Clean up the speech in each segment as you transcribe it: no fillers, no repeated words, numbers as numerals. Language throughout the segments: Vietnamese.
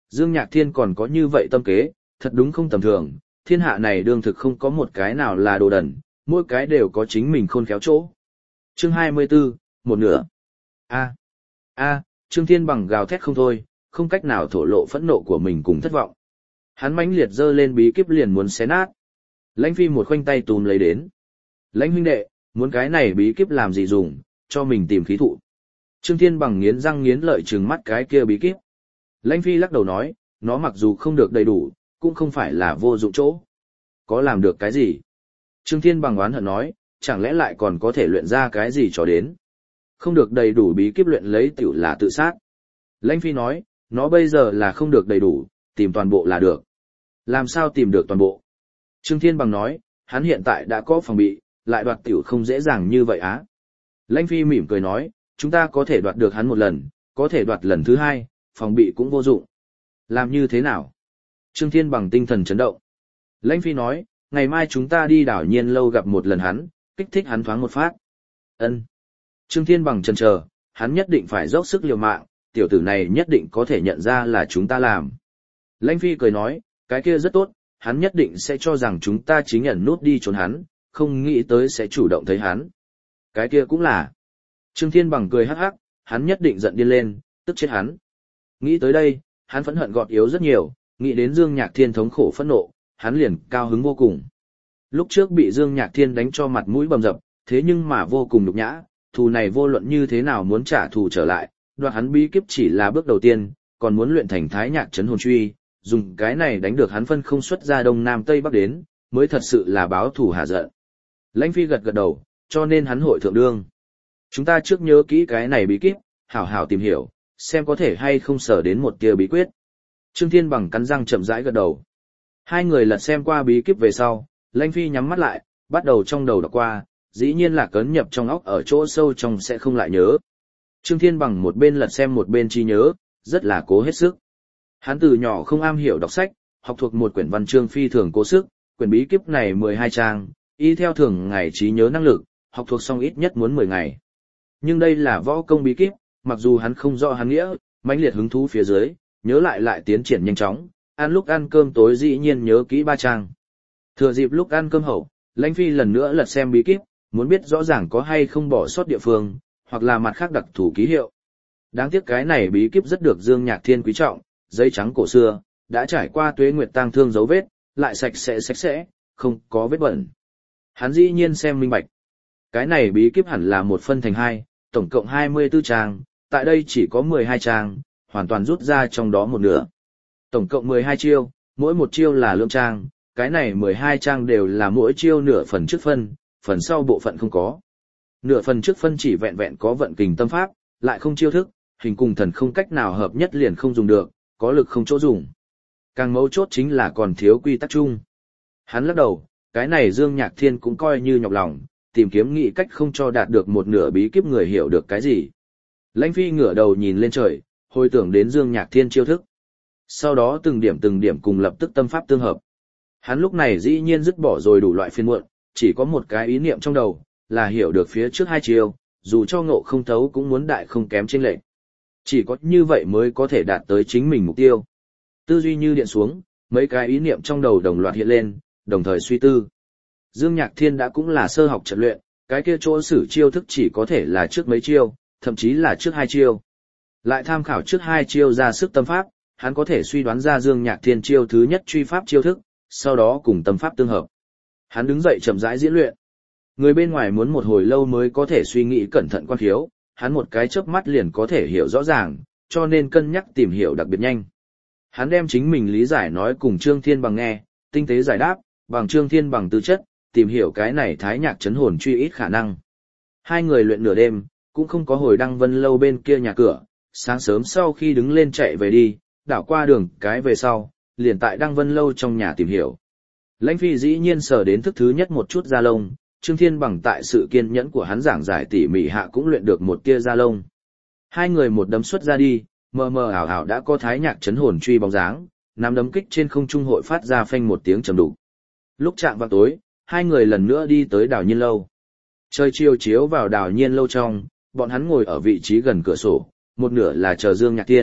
Dương Nhạc Thiên còn có như vậy tâm kế, thật đúng không tầm thường, thiên hạ này đương thực không có một cái nào là đồ đần, mỗi cái đều có chính mình khôn khéo chỗ. Chương 24, một nửa. Trương Thiên Bằng gào thét không thôi, không cách nào thổ lộ phẫn nộ của mình cùng thất vọng. Hắn mãnh liệt giơ lên bí kíp liền muốn xé nát. Lãnh Phi một khoanh tay túm lấy đến. Lãnh huynh đệ, muốn cái này bí kíp làm gì dùng, cho mình tìm khí thụ. Trương Thiên Bằng nghiến răng nghiến lợi trừng mắt cái kia bí kíp. Lãnh Phi lắc đầu nói, nó mặc dù không được đầy đủ, cũng không phải là vô dụng chỗ. Có làm được cái gì? Trương Thiên Bằng oán hận nói, chẳng lẽ lại còn có thể luyện ra cái gì cho đến. Không được đầy đủ bí kíp luyện lấy tiểu là tự sát. Lãnh Phi nói, nó bây giờ là không được đầy đủ, tìm toàn bộ là được. Làm sao tìm được toàn bộ? Trương Thiên Bằng nói, hắn hiện tại đã có phòng bị, lại đoạt tiểu không dễ dàng như vậy á. Lãnh Phi mỉm cười nói, chúng ta có thể đoạt được hắn một lần, có thể đoạt lần thứ hai, phòng bị cũng vô dụng. Làm như thế nào? Trương Thiên Bằng tinh thần chấn động. Lãnh Phi nói, ngày mai chúng ta đi Đảo Nhiên lâu gặp một lần hắn, kích thích hắn thoáng một phát. Ân. Trương Thiên Bằng chần chờ, hắn nhất định phải dốc sức liều mạng, tiểu tử này nhất định có thể nhận ra là chúng ta làm. Lãnh Phi cười nói, cái kia rất tốt, hắn nhất định sẽ cho rằng chúng ta chính ẩn nút đi trốn hắn, không nghĩ tới sẽ chủ động thấy hắn. Cái kia cũng là. Trương Thiên Bằng cười hắc hắc, hắn nhất định giận điên lên, tức chết hắn. Nghĩ tới đây, hắn phẫn hận gọt yếu rất nhiều, nghĩ đến Dương Nhạc Thiên thống khổ phẫn nộ, hắn liền cao hứng vô cùng. Lúc trước bị Dương Nhạc Thiên đánh cho mặt mũi bầm dập, thế nhưng mà vô cùng nhục nhã, thù này vô luận như thế nào muốn trả thù trở lại, đoạt hắn bí kíp chỉ là bước đầu tiên, còn muốn luyện thành Thái Nhạc Trấn Hồn Truy, dùng cái này đánh được hắn phân không xuất ra đông nam tây bắc đến, mới thật sự là báo thù hạ giận. Lãnh Phi gật gật đầu, cho nên hắn hội thượng đương. Chúng ta trước nhớ kỹ cái này bí kíp, hảo hảo tìm hiểu, xem có thể hay không sở đến một tia bí quyết. Trương Thiên Bằng cắn răng chậm rãi gật đầu. Hai người lật xem qua bí kíp về sau, Lãnh Phi nhắm mắt lại, bắt đầu trong đầu đọc qua, dĩ nhiên là cấn nhập trong óc ở chỗ sâu trong sẽ không lại nhớ. Trương Thiên Bằng một bên lật xem một bên trí nhớ, rất là cố hết sức. Hắn từ nhỏ không am hiểu đọc sách, học thuộc một quyển văn chương phi thường cố sức, quyển bí kíp này 12 trang, y theo thường ngày trí nhớ năng lực, học thuộc xong ít nhất muốn 10 ngày. Nhưng đây là võ công bí kíp, mặc dù hắn không rõ hắn nghĩa, mãnh liệt hứng thú phía dưới, nhớ lại tiến triển nhanh chóng, ăn lúc ăn cơm tối dĩ nhiên nhớ kỹ 3 trang. Thừa dịp lúc ăn cơm hậu, Lãnh Phi lần nữa lật xem bí kíp, muốn biết rõ ràng có hay không bỏ sót địa phương, hoặc là mặt khác đặc thù ký hiệu. Đáng tiếc cái này bí kíp rất được Dương Nhạc Thiên quý trọng, giấy trắng cổ xưa, đã trải qua tuế nguyệt tang thương dấu vết, lại sạch sẽ, không có vết bẩn. Hắn dĩ nhiên xem minh bạch. Cái này bí kíp hẳn là một phân thành hai, tổng cộng 24 trang, tại đây chỉ có 12 trang, hoàn toàn rút ra trong đó một nửa. Tổng cộng 12 chiêu, mỗi một chiêu là lượng trang, cái này 12 trang đều là mỗi chiêu nửa phần trước phân, phần sau bộ phận không có. Nửa phần trước phân chỉ vẹn vẹn có vận kình tâm pháp, lại không chiêu thức, hình cùng thần không cách nào hợp nhất liền không dùng được, có lực không chỗ dùng. Càng mấu chốt chính là còn thiếu quy tắc chung. Hắn lắc đầu, cái này Dương Nhạc Thiên cũng coi như nhọc lòng, tìm kiếm nghị cách không cho đạt được một nửa bí kíp người hiểu được cái gì. Lãnh Phi ngửa đầu nhìn lên trời, hồi tưởng đến Dương Nhạc Thiên chiêu thức. Sau đó từng điểm cùng lập tức tâm pháp tương hợp. Hắn lúc này dĩ nhiên dứt bỏ rồi đủ loại phiền muộn, chỉ có một cái ý niệm trong đầu, là hiểu được phía trước hai chiêu, dù cho ngộ không thấu cũng muốn đại không kém chênh lệch. Chỉ có như vậy mới có thể đạt tới chính mình mục tiêu. Tư duy như điện xuống, mấy cái ý niệm trong đầu đồng loạt hiện lên, đồng thời suy tư. Dương Nhạc Thiên đã cũng là sơ học trận luyện, cái kia chỗ sử chiêu thức chỉ có thể là trước mấy chiêu, thậm chí là trước hai chiêu. Lại tham khảo trước hai chiêu ra sức tâm pháp, hắn có thể suy đoán ra Dương Nhạc Thiên chiêu thứ nhất truy pháp chiêu thức, sau đó cùng tâm pháp tương hợp. Hắn đứng dậy chậm rãi diễn luyện. Người bên ngoài muốn một hồi lâu mới có thể suy nghĩ cẩn thận quan khiếu, hắn một cái chớp mắt liền có thể hiểu rõ ràng, cho nên cân nhắc tìm hiểu đặc biệt nhanh. Hắn đem chính mình lý giải nói cùng Trương Thiên Bằng nghe, tinh tế giải đáp, bằng Trương Thiên Bằng tư chất, tìm hiểu cái này Thái Nhạc Trấn Hồn Truy ít khả năng. Hai người luyện nửa đêm, cũng không có hồi Đăng Vân lâu bên kia nhà cửa, sáng sớm sau khi đứng lên chạy về đi, đảo qua đường cái về sau, liền tại Đăng Vân lâu trong nhà tìm hiểu. Lãnh Phi dĩ nhiên sở đến thức thứ nhất một chút da lông, Trương Thiên Bằng tại sự kiên nhẫn của hắn giảng giải tỉ mỉ hạ cũng luyện được một tia da lông. Hai người một đấm xuất ra đi, mờ mờ ảo ảo đã có Thái Nhạc Trấn Hồn Truy bóng dáng, nắm đấm kích trên không trung hội phát ra phanh một tiếng trầm đục. Lúc chạm vào tối, hai người lần nữa đi tới Đào Nhiên lâu. Trời chiều chiếu vào Đào Nhiên lâu trong, bọn hắn ngồi ở vị trí gần cửa sổ, một nửa là chờ Dương Nhạc Thiên,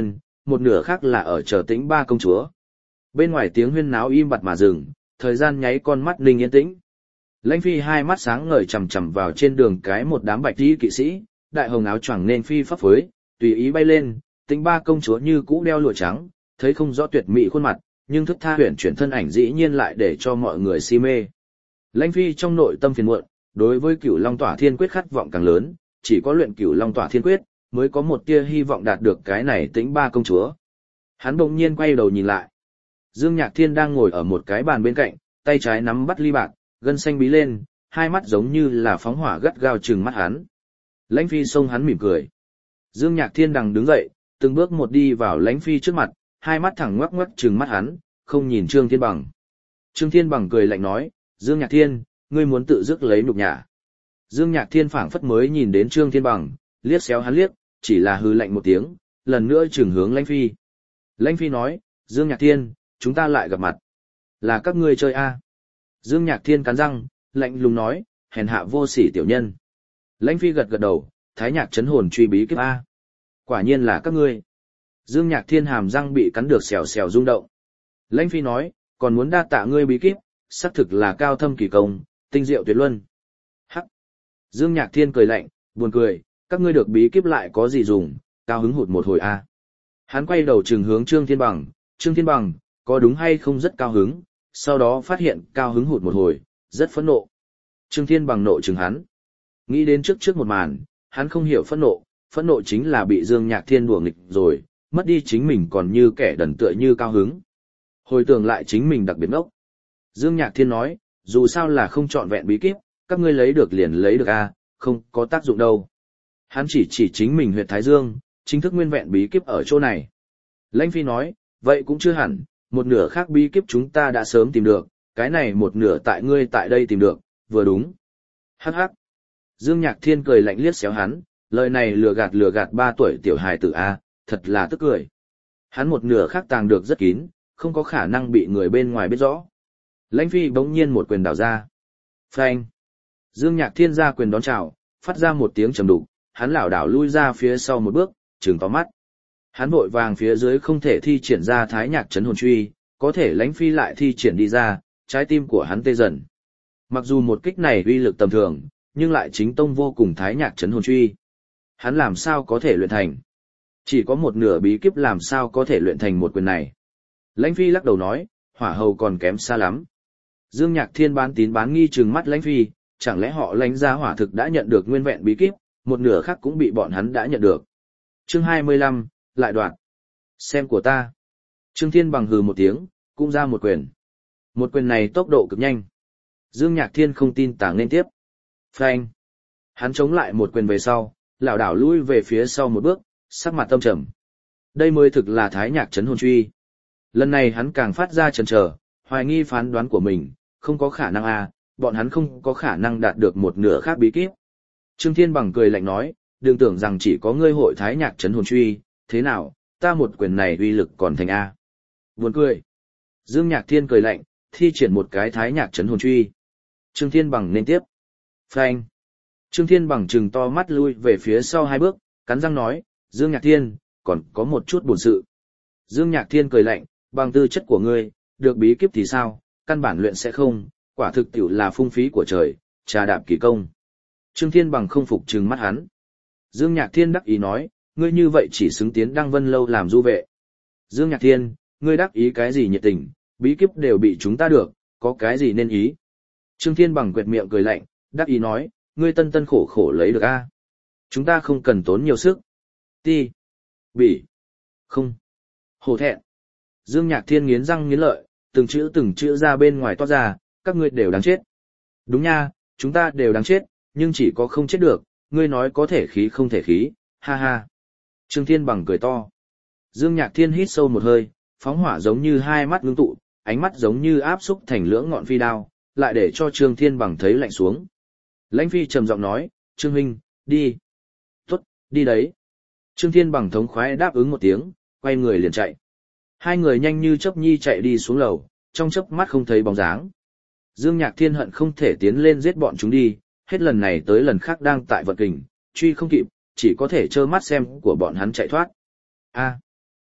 một nửa khác là ở chờ Tĩnh Ba công chúa. Bên ngoài tiếng huyên náo im bặt mà dừng, thời gian nháy con mắt linh yên tĩnh. Lãnh Phi hai mắt sáng ngời chằm chằm vào trên đường cái một đám bạch y kỵ sĩ, đại hồng áo choàng nên phi phấp phới, tùy ý bay lên, Tĩnh Ba công chúa như cũ đeo lụa trắng, thấy không rõ tuyệt mỹ khuôn mặt, nhưng thức tha huyền chuyển thân ảnh dĩ nhiên lại để cho mọi người si mê. Lãnh Phi trong nội tâm phiền muộn, đối với Cửu Long Tỏa Thiên Quyết khát vọng càng lớn, chỉ có luyện Cửu Long Tỏa Thiên Quyết mới có một tia hy vọng đạt được cái này Tĩnh Ba công chúa. Hắn bỗng nhiên quay đầu nhìn lại. Dương Nhạc Thiên đang ngồi ở một cái bàn bên cạnh, tay trái nắm bắt ly bạc, gân xanh bí lên, hai mắt giống như là phóng hỏa gắt gao trừng mắt hắn. Lãnh Phi xông hắn mỉm cười. Dương Nhạc Thiên đằng đứng dậy, từng bước một đi vào Lãnh Phi trước mặt, hai mắt thẳng ngoắc ngoắc trừng mắt hắn, không nhìn Trương Thiên Bằng. Trương Thiên Bằng cười lạnh nói, Dương Nhạc Thiên, ngươi muốn tự dứt lấy nhục nhã. Dương Nhạc Thiên phảng phất mới nhìn đến Trương Thiên Bằng, liếc xéo hắn liếc, chỉ là hừ lạnh một tiếng, lần nữa trừng hướng Lãnh Phi. Lãnh Phi nói, Dương Nhạc Thiên, chúng ta lại gặp mặt. Là các ngươi chơi a? Dương Nhạc Thiên cắn răng, lạnh lùng nói, hèn hạ vô sỉ tiểu nhân. Lãnh Phi gật gật đầu, Thái Nhạc trấn hồn truy bí kíp a. Quả nhiên là các ngươi. Dương Nhạc Thiên hàm răng bị cắn được xèo xèo rung động. Lãnh Phi nói, còn muốn đa tạ ngươi bí kíp, xác thực là cao thâm kỳ công, tinh diệu tuyệt luân. Hắc. Dương Nhạc Thiên cười lạnh, buồn cười, các ngươi được bí kíp lại có gì dùng, cao hứng hụt một hồi a. Hắn quay đầu trừng hướng Trương Thiên Bằng, Trương Thiên Bằng, có đúng hay không rất cao hứng, sau đó phát hiện cao hứng hụt một hồi, rất phẫn nộ. Trương Thiên Bằng nộ trừng hắn. Nghĩ đến trước một màn, hắn không hiểu phẫn nộ chính là bị Dương Nhạc Thiên đùa nghịch rồi, mất đi chính mình còn như kẻ đần tựa như cao hứng. Hồi tưởng lại chính mình đặc biệt ngốc. Dương Nhạc Thiên nói, dù sao là không chọn vẹn bí kíp, các ngươi lấy được liền lấy được a, không có tác dụng đâu. Hắn chỉ chính mình huyệt Thái Dương, chính thức nguyên vẹn bí kíp ở chỗ này. Lãnh Phi nói, vậy cũng chưa hẳn, một nửa khác bí kíp chúng ta đã sớm tìm được, cái này một nửa tại ngươi tại đây tìm được, vừa đúng. Hắc hắc. Dương Nhạc Thiên cười lạnh liếc xéo hắn, lời này lừa gạt 3 tuổi tiểu hài tử a, thật là tức cười. Hắn một nửa khác tàng được rất kín, không có khả năng bị người bên ngoài biết rõ. Lãnh Phi bỗng nhiên một quyền đảo ra. Phanh. Dương Nhạc Thiên ra quyền đón chào, phát ra một tiếng trầm đục, hắn lảo đảo lui ra phía sau một bước, trừng to mắt. Hắn vội vàng phía dưới không thể thi triển ra Thái Nhạc trấn hồn truy, có thể Lãnh Phi lại thi triển đi ra, trái tim của hắn tê dần. Mặc dù một kích này uy lực tầm thường, nhưng lại chính tông vô cùng Thái Nhạc trấn hồn truy. Hắn làm sao có thể luyện thành? Chỉ có một nửa bí kíp làm sao có thể luyện thành một quyền này? Lãnh Phi lắc đầu nói, hỏa hầu còn kém xa lắm. Dương Nhạc Thiên bán tín bán nghi trừng mắt Lãnh Phi, chẳng lẽ họ Lãnh gia hỏa thực đã nhận được nguyên vẹn bí kíp, một nửa khác cũng bị bọn hắn đã nhận được. Chương 25, lại đoạn. Xem của ta. Trương Thiên Bằng hừ một tiếng, cũng ra một quyền. Một quyền này tốc độ cực nhanh. Dương Nhạc Thiên không tin tàng nên tiếp. Phanh. Hắn chống lại một quyền về sau, lảo đảo lui về phía sau một bước, sắc mặt tâm trầm. Đây mới thực là Thái Nhạc trấn hồn truy. Lần này hắn càng phát ra chần chờ, hoài nghi phán đoán của mình, không có khả năng a, bọn hắn không có khả năng đạt được một nửa khác bí kíp. Trương Thiên Bằng cười lạnh nói, đừng tưởng rằng chỉ có ngươi hội Thái Nhạc trấn hồn truy, thế nào, ta một quyền này uy lực còn thành a. Buồn cười. Dương Nhạc Thiên cười lạnh, thi triển một cái Thái Nhạc trấn hồn truy. Trương Thiên Bằng nên tiếp. Phanh. Trương Thiên Bằng trừng to mắt lui về phía sau 2 bước, cắn răng nói, Dương Nhạc Thiên, còn có một chút buồn sự. Dương Nhạc Thiên cười lạnh, bằng tư chất của ngươi, được bí kíp thì sao, căn bản luyện sẽ không, quả thực tiểu là phung phí của trời, trà đạp kỳ công. Trương Thiên Bằng không phục trừng mắt hắn. Dương Nhạc Thiên đắc ý nói, ngươi như vậy chỉ xứng tiến Đăng Vân Lâu làm du vệ. Dương Nhạc Thiên, ngươi đắc ý cái gì nhiệt tình, bí kíp đều bị chúng ta được, có cái gì nên ý. Trương Thiên Bằng quệt miệng cười lạnh, đắc ý nói, ngươi tân tân khổ khổ lấy được a, chúng ta không cần tốn nhiều sức. Ti. Bỉ. Không. Hổ thẹn. Dương Nhạc Thiên nghiến răng nghiến lợi, từng chữ ra bên ngoài toát ra, các ngươi đều đáng chết. Đúng nha, chúng ta đều đáng chết, nhưng chỉ có không chết được, ngươi nói có thể khí không thể khí, ha ha. Trương Thiên Bằng cười to. Dương Nhạc Thiên hít sâu một hơi, phóng hỏa giống như hai mắt ngưng tụ, ánh mắt giống như áp xúc thành lưỡng ngọn phi đao, lại để cho Trương Thiên Bằng thấy lạnh xuống. Lãnh Phi trầm giọng nói, Trương huynh, đi. Tốt, đi đấy. Trương Thiên Bằng thống khoái đáp ứng một tiếng, quay người liền chạy. Hai người nhanh như chớp nhi chạy đi xuống lầu, trong chớp mắt không thấy bóng dáng. Dương Nhạc Thiên hận không thể tiến lên giết bọn chúng đi, hết lần này tới lần khác đang tại vận kình, truy không kịp, chỉ có thể trơ mắt xem của bọn hắn chạy thoát. A.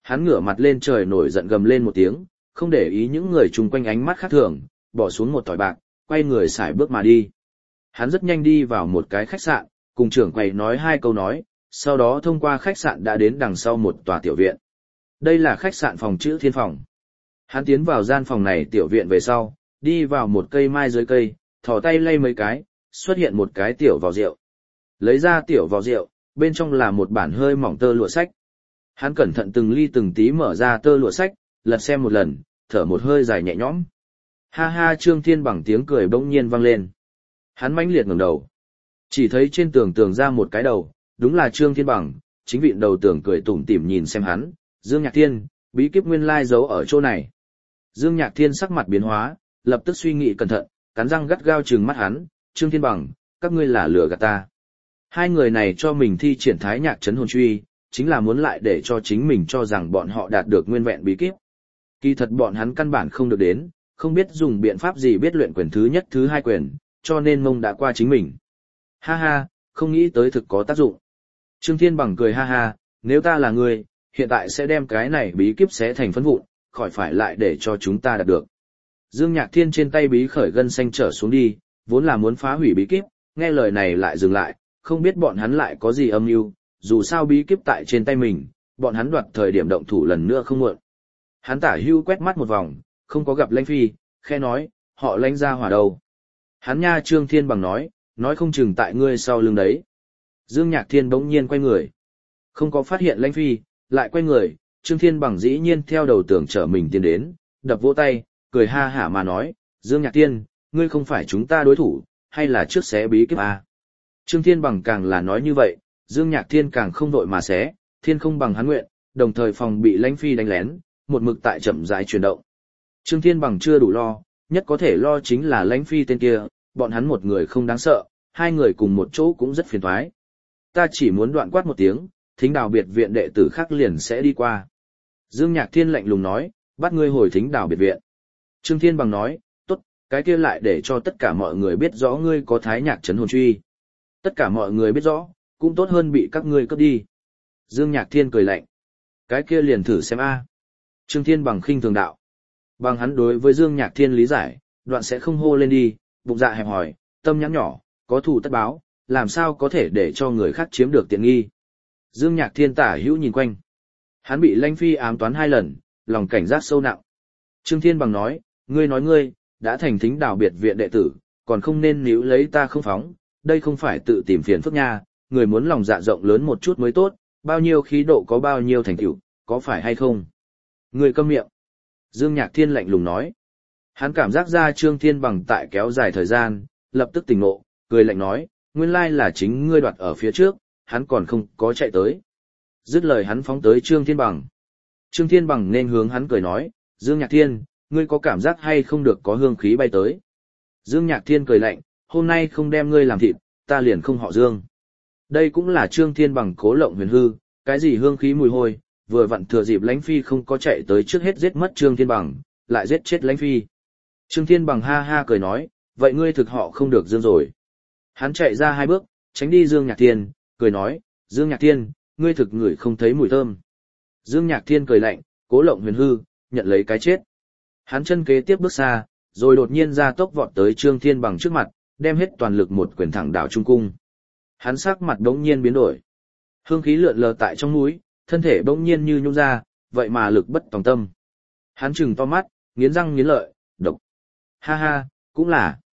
Hắn ngửa mặt lên trời nổi giận gầm lên một tiếng, không để ý những người chung quanh ánh mắt khác thường, bỏ xuống một tỏi bạc, quay người xài bước mà đi. Hắn rất nhanh đi vào một cái khách sạn, cùng trưởng quầy nói 2 câu nói, sau đó thông qua khách sạn đã đến đằng sau một tòa tiểu viện. Đây là khách sạn phòng chữ Thiên phòng. Hắn tiến vào gian phòng này tiểu viện về sau, đi vào một cây mai dưới cây, thò tay lay mấy cái, xuất hiện một cái tiểu vò rượu. Lấy ra tiểu vò rượu, bên trong là một bản hơi mỏng tơ lụa sách. Hắn cẩn thận từng ly từng tí mở ra tơ lụa sách, lật xem một lần, thở một hơi dài nhẹ nhõm. Ha ha, Trương Thiên Bằng tiếng cười bỗng nhiên vang lên. Hắn mãnh liệt ngẩng đầu. Chỉ thấy trên tường tường ra một cái đầu, đúng là Trương Thiên Bằng, chính vịn đầu tường cười tủm tỉm nhìn xem hắn, Dương Nhạc Thiên, bí kíp nguyên lai giấu ở chỗ này. Dương Nhạc Thiên sắc mặt biến hóa, lập tức suy nghĩ cẩn thận, cắn răng gắt gao trừng mắt hắn, Trương Thiên Bằng, các ngươi là lừa gạt ta. Hai người này cho mình thi triển thái nhạc trấn hồn truy, chính là muốn lại để cho chính mình cho rằng bọn họ đạt được nguyên vẹn bí kíp. Kỳ thật bọn hắn căn bản không được đến, không biết dùng biện pháp gì biết luyện quyền thứ nhất thứ hai quyền, cho nên mông đã qua chính mình. Ha ha, không nghĩ tới thực có tác dụng. Trương Thiên Bằng cười ha ha, nếu ta là người, hiện tại sẽ đem cái này bí kíp xé thành phấn vụn, khỏi phải lại để cho chúng ta đạt được. Dương Nhạc Thiên trên tay bí khởi gân xanh trở xuống đi, vốn là muốn phá hủy bí kíp, nghe lời này lại dừng lại, không biết bọn hắn lại có gì âm mưu, dù sao bí kíp tại trên tay mình, bọn hắn đoạt thời điểm động thủ lần nữa không muộn. Hắn tả hưu quét mắt một vòng, không có gặp Lãnh Phi, khe nói, họ Lãnh ra hỏa đâu. Hắn nha, Trương Thiên Bằng nói không chừng tại ngươi sau lưng đấy. Dương Nhạc Thiên bỗng nhiên quay người. Không có phát hiện Lãnh Phi, lại quay người, Trương Thiên Bằng dĩ nhiên theo đầu tường trở mình tiến đến, đập vỗ tay, cười ha hả mà nói, Dương Nhạc Thiên, ngươi không phải chúng ta đối thủ, hay là trước xé bí kíp à? Trương Thiên Bằng càng là nói như vậy, Dương Nhạc Thiên càng không vội mà xé, thiên không bằng hắn nguyện, đồng thời phòng bị Lãnh Phi đánh lén, một mực tại chậm rãi chuyển động. Trương Thiên Bằng chưa đủ lo, nhất có thể lo chính là Lãnh Phi tên kia, bọn hắn một người không đáng sợ, hai người cùng một chỗ cũng rất phiền toái. Ta chỉ muốn đoạn quát một tiếng, Thính Đào biệt viện đệ tử khác liền sẽ đi qua. Dương Nhạc Thiên lạnh lùng nói, bắt ngươi hồi Thính Đào biệt viện. Trương Thiên Bằng nói, tốt, cái kia lại để cho tất cả mọi người biết rõ ngươi có thái nhạc trấn hồn truy. Tất cả mọi người biết rõ, cũng tốt hơn bị các ngươi cướp đi. Dương Nhạc Thiên cười lạnh. Cái kia liền thử xem a. Trương Thiên Bằng khinh thường đạo. Bằng hắn đối với Dương Nhạc Thiên lý giải, đoạn sẽ không hô lên đi, bụng dạ hẹp hòi, tâm nhắn nhỏ, có thù tất báo, làm sao có thể để cho người khác chiếm được tiện nghi. Dương Nhạc Thiên tả hữu nhìn quanh. Hắn bị Lãnh Phi ám toán 2 lần, lòng cảnh giác sâu nặng. Trương Thiên Bằng nói, ngươi, đã thành Thính Đào biệt viện đệ tử, còn không nên níu lấy ta không phóng, đây không phải tự tìm phiền phức nha, người muốn lòng dạ rộng lớn một chút mới tốt, bao nhiêu khí độ có bao nhiêu thành tựu, có phải hay không? Ngươi câm miệng. Dương Nhạc Thiên lạnh lùng nói. Hắn cảm giác ra Trương Thiên Bằng tại kéo dài thời gian, lập tức tỉnh ngộ, cười lạnh nói, nguyên lai là chính ngươi đoạt ở phía trước, hắn còn không có chạy tới. Dứt lời hắn phóng tới Trương Thiên Bằng. Trương Thiên Bằng nên hướng hắn cười nói, Dương Nhạc Thiên, ngươi có cảm giác hay không được có hương khí bay tới. Dương Nhạc Thiên cười lạnh, hôm nay không đem ngươi làm thịt, ta liền không họ Dương. Đây cũng là Trương Thiên Bằng cố lộng huyền hư, cái gì hương khí mùi hôi, vừa vặn thừa dịp Lãnh Phi không có chạy tới trước hết giết mất Trương Thiên Bằng, lại giết chết Lãnh Phi. Trương Thiên Bằng ha ha cười nói, vậy ngươi thực họ không được Dương rồi. Hắn chạy ra 2 bước, tránh đi Dương Nhạc Thiên, cười nói, Dương Nhạc Thiên, ngươi thực ngửi không thấy mùi thơm. Dương Nhạc Thiên cười lạnh, cố lộng huyền hư, nhận lấy cái chết. Hắn chân kế tiếp bước xa, rồi đột nhiên ra tốc vọt tới Trương Thiên Bằng trước mặt, đem hết toàn lực một quyền thẳng đảo trung cung. Hắn sắc mặt đống nhiên biến đổi. Hương khí lượn lờ tại trong mũi, thân thể bỗng nhiên như nhung ra, vậy mà lực bất tòng tâm. Hắn trừng to mắt, nghiến răng nghiến lợi, độc. Ha ha, cũng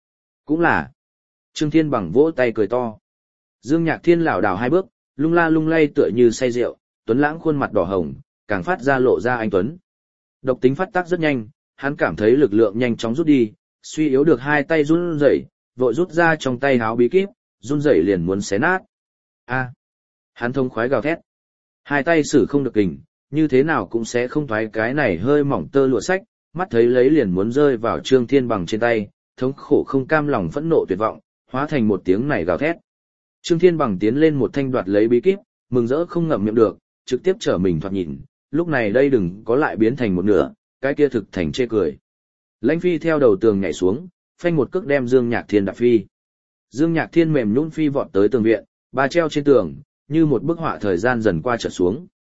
là. Trương Thiên Bằng vỗ tay cười to. Dương Nhạc Thiên lảo đảo 2 bước, lung la lung lay tựa như say rượu, tuấn lãng khuôn mặt đỏ hồng, càng phát ra lộ ra anh tuấn. Độc tính phát tác rất nhanh, hắn cảm thấy lực lượng nhanh chóng rút đi, suy yếu được 2 tay run rẩy, vội rút ra trong tay háo bí kíp, run rẩy liền muốn xé nát. A! Hắn thông khoái gào thét. 2 tay sử không được kình, như thế nào cũng sẽ không thoái cái này hơi mỏng tơ lụa sách, mắt thấy lấy liền muốn rơi vào Trương Thiên Bằng trên tay, thống khổ không cam lòng phẫn nộ tuyệt vọng, hóa thành một tiếng này gào thét. Trương Thiên Bằng tiến lên một thanh đoạt lấy bí kíp, mừng rỡ không ngậm miệng được, trực tiếp trở mình thoạt nhìn, lúc này đây đừng có lại biến thành một nửa, cái kia thực thành chê cười. Lãnh Phi theo đầu tường nhảy xuống, phanh một cước đem Dương Nhạc Thiên đạp phi. Dương Nhạc Thiên mềm nhũn phi vọt tới tường viện, ba treo trên tường, như một bức họa thời gian dần qua trở xuống.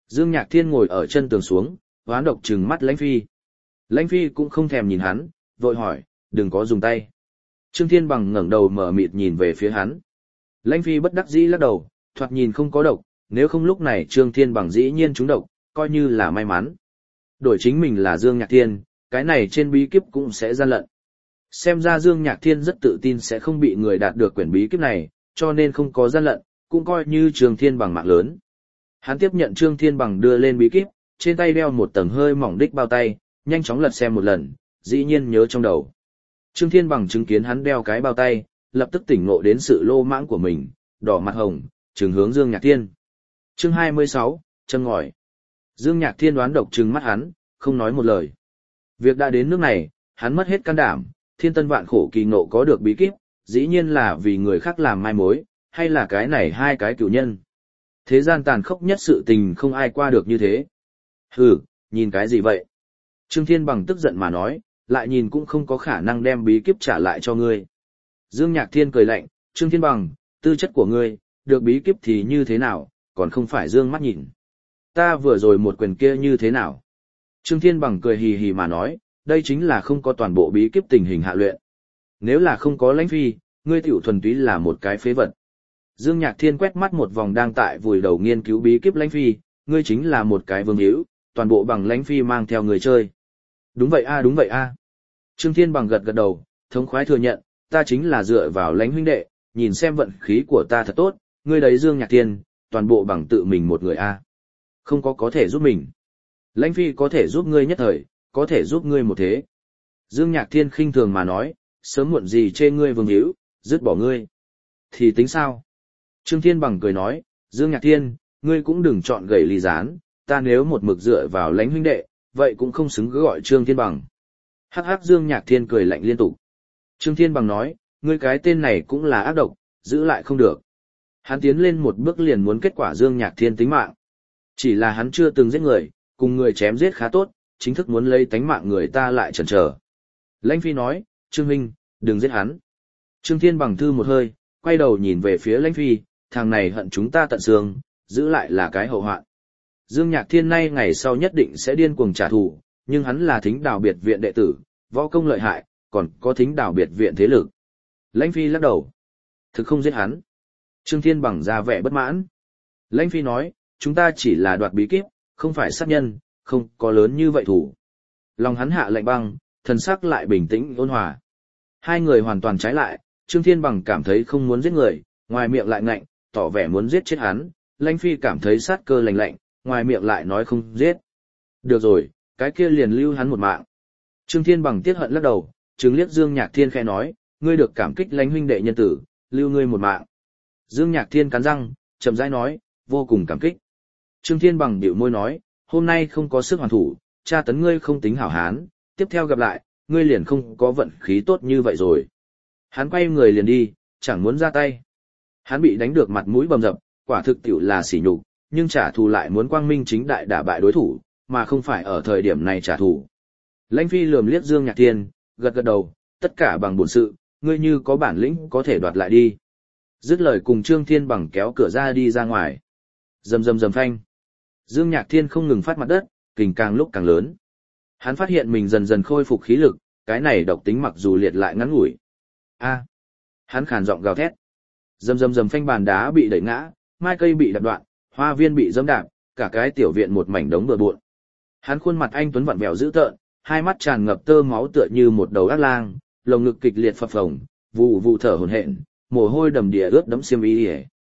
Dương Nhạc Thiên ngồi ở chân tường xuống, hoán độc trừng mắt Lãnh Phi. Lãnh Phi cũng không thèm nhìn hắn, vội hỏi, đừng có dùng tay. Trương Thiên Bằng ngẩng đầu mở mịt nhìn về phía hắn. Lãnh Phi bất đắc dĩ lắc đầu, thoạt nhìn không có độc, nếu không lúc này Trương Thiên Bằng dĩ nhiên trúng độc, coi như là may mắn. Đổi chính mình là Dương Nhạc Thiên, cái này trên bí kíp cũng sẽ gian lận. Xem ra Dương Nhạc Thiên rất tự tin sẽ không bị người đạt được quyển bí kíp này, cho nên không có gian lận, cũng coi như Trương Thiên Bằng mạng lớn. Hắn tiếp nhận Trương Thiên Bằng đưa lên bí kíp, trên tay đeo một tầng hơi mỏng đích bao tay, nhanh chóng lật xem một lần, dĩ nhiên nhớ trong đầu. Trương Thiên Bằng chứng kiến hắn đeo cái bao tay, lập tức tỉnh ngộ đến sự lô mãng của mình, đỏ mặt hồng, trừng hướng Dương Nhạc Thiên. Chương 26, châm ngòi. Dương Nhạc Thiên đoán độc trừng mắt hắn, không nói một lời. Việc đã đến nước này, hắn mất hết can đảm, thiên tân vạn khổ kỳ ngộ có được bí kíp, dĩ nhiên là vì người khác làm mai mối, hay là cái này hai cái cựu nhân. Thế gian tàn khốc nhất sự tình không ai qua được như thế. Hừ, nhìn cái gì vậy? Trương Thiên Bằng tức giận mà nói, lại nhìn cũng không có khả năng đem bí kíp trả lại cho ngươi. Dương Nhạc Thiên cười lạnh, Trương Thiên Bằng, tư chất của ngươi, được bí kíp thì như thế nào, còn không phải dương mắt nhìn. Ta vừa rồi một quyền kia như thế nào? Trương Thiên Bằng cười hì hì mà nói, đây chính là không có toàn bộ bí kíp tình hình hạ luyện. Nếu là không có Lãnh Phi, ngươi tiểu thuần túy là một cái phế vật. Dương Nhạc Thiên quét mắt một vòng đang tại vùi đầu nghiên cứu bí kíp Lãnh Phi, ngươi chính là một cái vương hữu, toàn bộ bằng Lãnh Phi mang theo người chơi. Đúng vậy a, đúng vậy a. Trương Thiên Bằng gật gật đầu, thống khoái thừa nhận, ta chính là dựa vào Lãnh huynh đệ, nhìn xem vận khí của ta thật tốt, ngươi đấy Dương Nhạc Thiên, toàn bộ bằng tự mình một người a. Không có thể giúp mình. Lãnh Phi có thể giúp ngươi nhất thời, có thể giúp ngươi một thế. Dương Nhạc Thiên khinh thường mà nói, sớm muộn gì chê ngươi vương hữu, dứt bỏ ngươi. Thì tính sao? Trương Thiên Bằng cười nói, Dương Nhạc Thiên, ngươi cũng đừng chọn gậy ly gián, ta nếu một mực dựa vào Lãnh huynh đệ, vậy cũng không xứng gọi Trương Thiên Bằng. Hắc hắc Dương Nhạc Thiên cười lạnh liên tục. Trương Thiên Bằng nói, ngươi cái tên này cũng là ác độc, giữ lại không được. Hắn tiến lên một bước liền muốn kết quả Dương Nhạc Thiên tính mạng. Chỉ là hắn chưa từng giết người, cùng người chém giết khá tốt, chính thức muốn lấy tánh mạng người ta lại chần chờ. Lãnh Phi nói, Trương Minh, đừng giết hắn. Trương Thiên Bằng thư một hơi, quay đầu nhìn về phía Lãnh Phi, thằng này hận chúng ta tận xương, giữ lại là cái hậu hoạn. Dương Nhạc Thiên nay ngày sau nhất định sẽ điên cuồng trả thù, nhưng hắn là Thính Đào biệt viện đệ tử, võ công lợi hại, còn có Thính Đào biệt viện thế lực. Lãnh Phi lắc đầu. Thực không giết hắn. Trương Thiên Bằng ra vẻ bất mãn. Lãnh Phi nói, chúng ta chỉ là đoạt bí kíp, không phải sát nhân, không có lớn như vậy thủ. Lòng hắn hạ lạnh băng, thần sắc lại bình tĩnh ôn hòa. Hai người hoàn toàn trái lại, Trương Thiên Bằng cảm thấy không muốn giết người, ngoài miệng lại ngạnh, tỏ vẻ muốn giết chết hắn. Lãnh Phi cảm thấy sát cơ lạnh lạnh, ngoài miệng lại nói không giết. Được rồi, cái kia liền lưu hắn một mạng. Trương Thiên Bằng tiếc hận lắc đầu, trừng liếc Dương Nhạc Thiên khẽ nói, ngươi được cảm kích Lãnh huynh đệ nhân tử, lưu ngươi một mạng. Dương Nhạc Thiên cắn răng, chậm rãi nói, vô cùng cảm kích. Trương Thiên Bằng bĩu môi nói, hôm nay không có sức hoàn thủ, tra tấn ngươi không tính hảo hán, tiếp theo gặp lại, ngươi liền không có vận khí tốt như vậy rồi. Hắn quay người liền đi, chẳng muốn ra tay. Hắn bị đánh được mặt mũi bầm dập, quả thực tiểu là sỉ nhục, nhưng trả thù lại muốn quang minh chính đại đả bại đối thủ, mà không phải ở thời điểm này trả thù. Lãnh Phi lườm liếc Dương Nhạc Thiên, gật gật đầu, tất cả bằng bổn sự, ngươi như có bản lĩnh có thể đoạt lại đi. Dứt lời cùng Trương Thiên Bằng kéo cửa ra đi ra ngoài. Rầm rầm rầm phanh. Dương Nhạc Thiên không ngừng phát mặt đất, kình càng lúc càng lớn. Hắn phát hiện mình dần dần khôi phục khí lực, cái này độc tính mặc dù liệt lại ngắn ngủi. A. Hắn khàn giọng gào thét. Rầm rầm rầm phanh, bàn đá bị đẩy ngã, mai cây bị đập đoạn, hoa viên bị dẫm đạp, cả cái tiểu viện một mảnh đống bừa bộn. Hắn khuôn mặt anh tuấn vặn vẹo dữ tợn, hai mắt tràn ngập tơ máu tựa như một đầu ác lang, lồng ngực kịch liệt phập phồng, vụ vụ thở hổn hển, mồ hôi đầm đìa ướt đẫm xiêm y.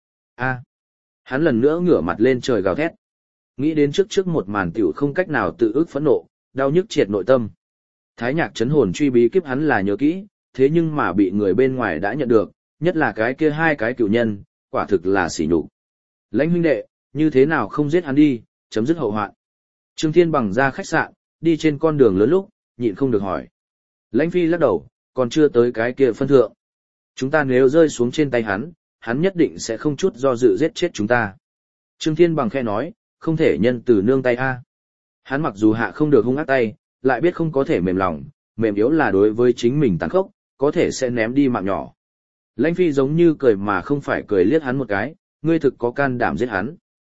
A. Hắn lần nữa ngửa mặt lên trời gào thét. Nghĩ đến trước một màn tiểu không cách nào tự ức phẫn nộ, đau nhức triệt nội tâm. Thái Nhạc chấn hồn truy bí kíp hắn là nhớ kỹ, thế nhưng mà bị người bên ngoài đã nhận được, nhất là cái kia hai cái cửu nhân, quả thực là sỉ nhục. Lãnh huynh đệ, như thế nào không giết hắn đi, chấm dứt hậu hoạn. Trương Thiên Bằng ra khách sạn, đi trên con đường lớn lúc, nhịn không được hỏi. Lãnh Phi lắc đầu, còn chưa tới cái kia phân thượng. Chúng ta nếu rơi xuống trên tay hắn nhất định sẽ không chút do dự giết chết chúng ta. Trương Thiên Bằng khẽ nói, không thể nhân từ nương tay a. Hắn mặc dù hạ không được hung ác tay, lại biết không có thể mềm lòng, mềm yếu là đối với chính mình tàn khốc, có thể sẽ ném đi mạng nhỏ. Lãnh Phi giống như cười mà không phải cười liếc hắn một cái, ngươi thực có can đảm giết hắn.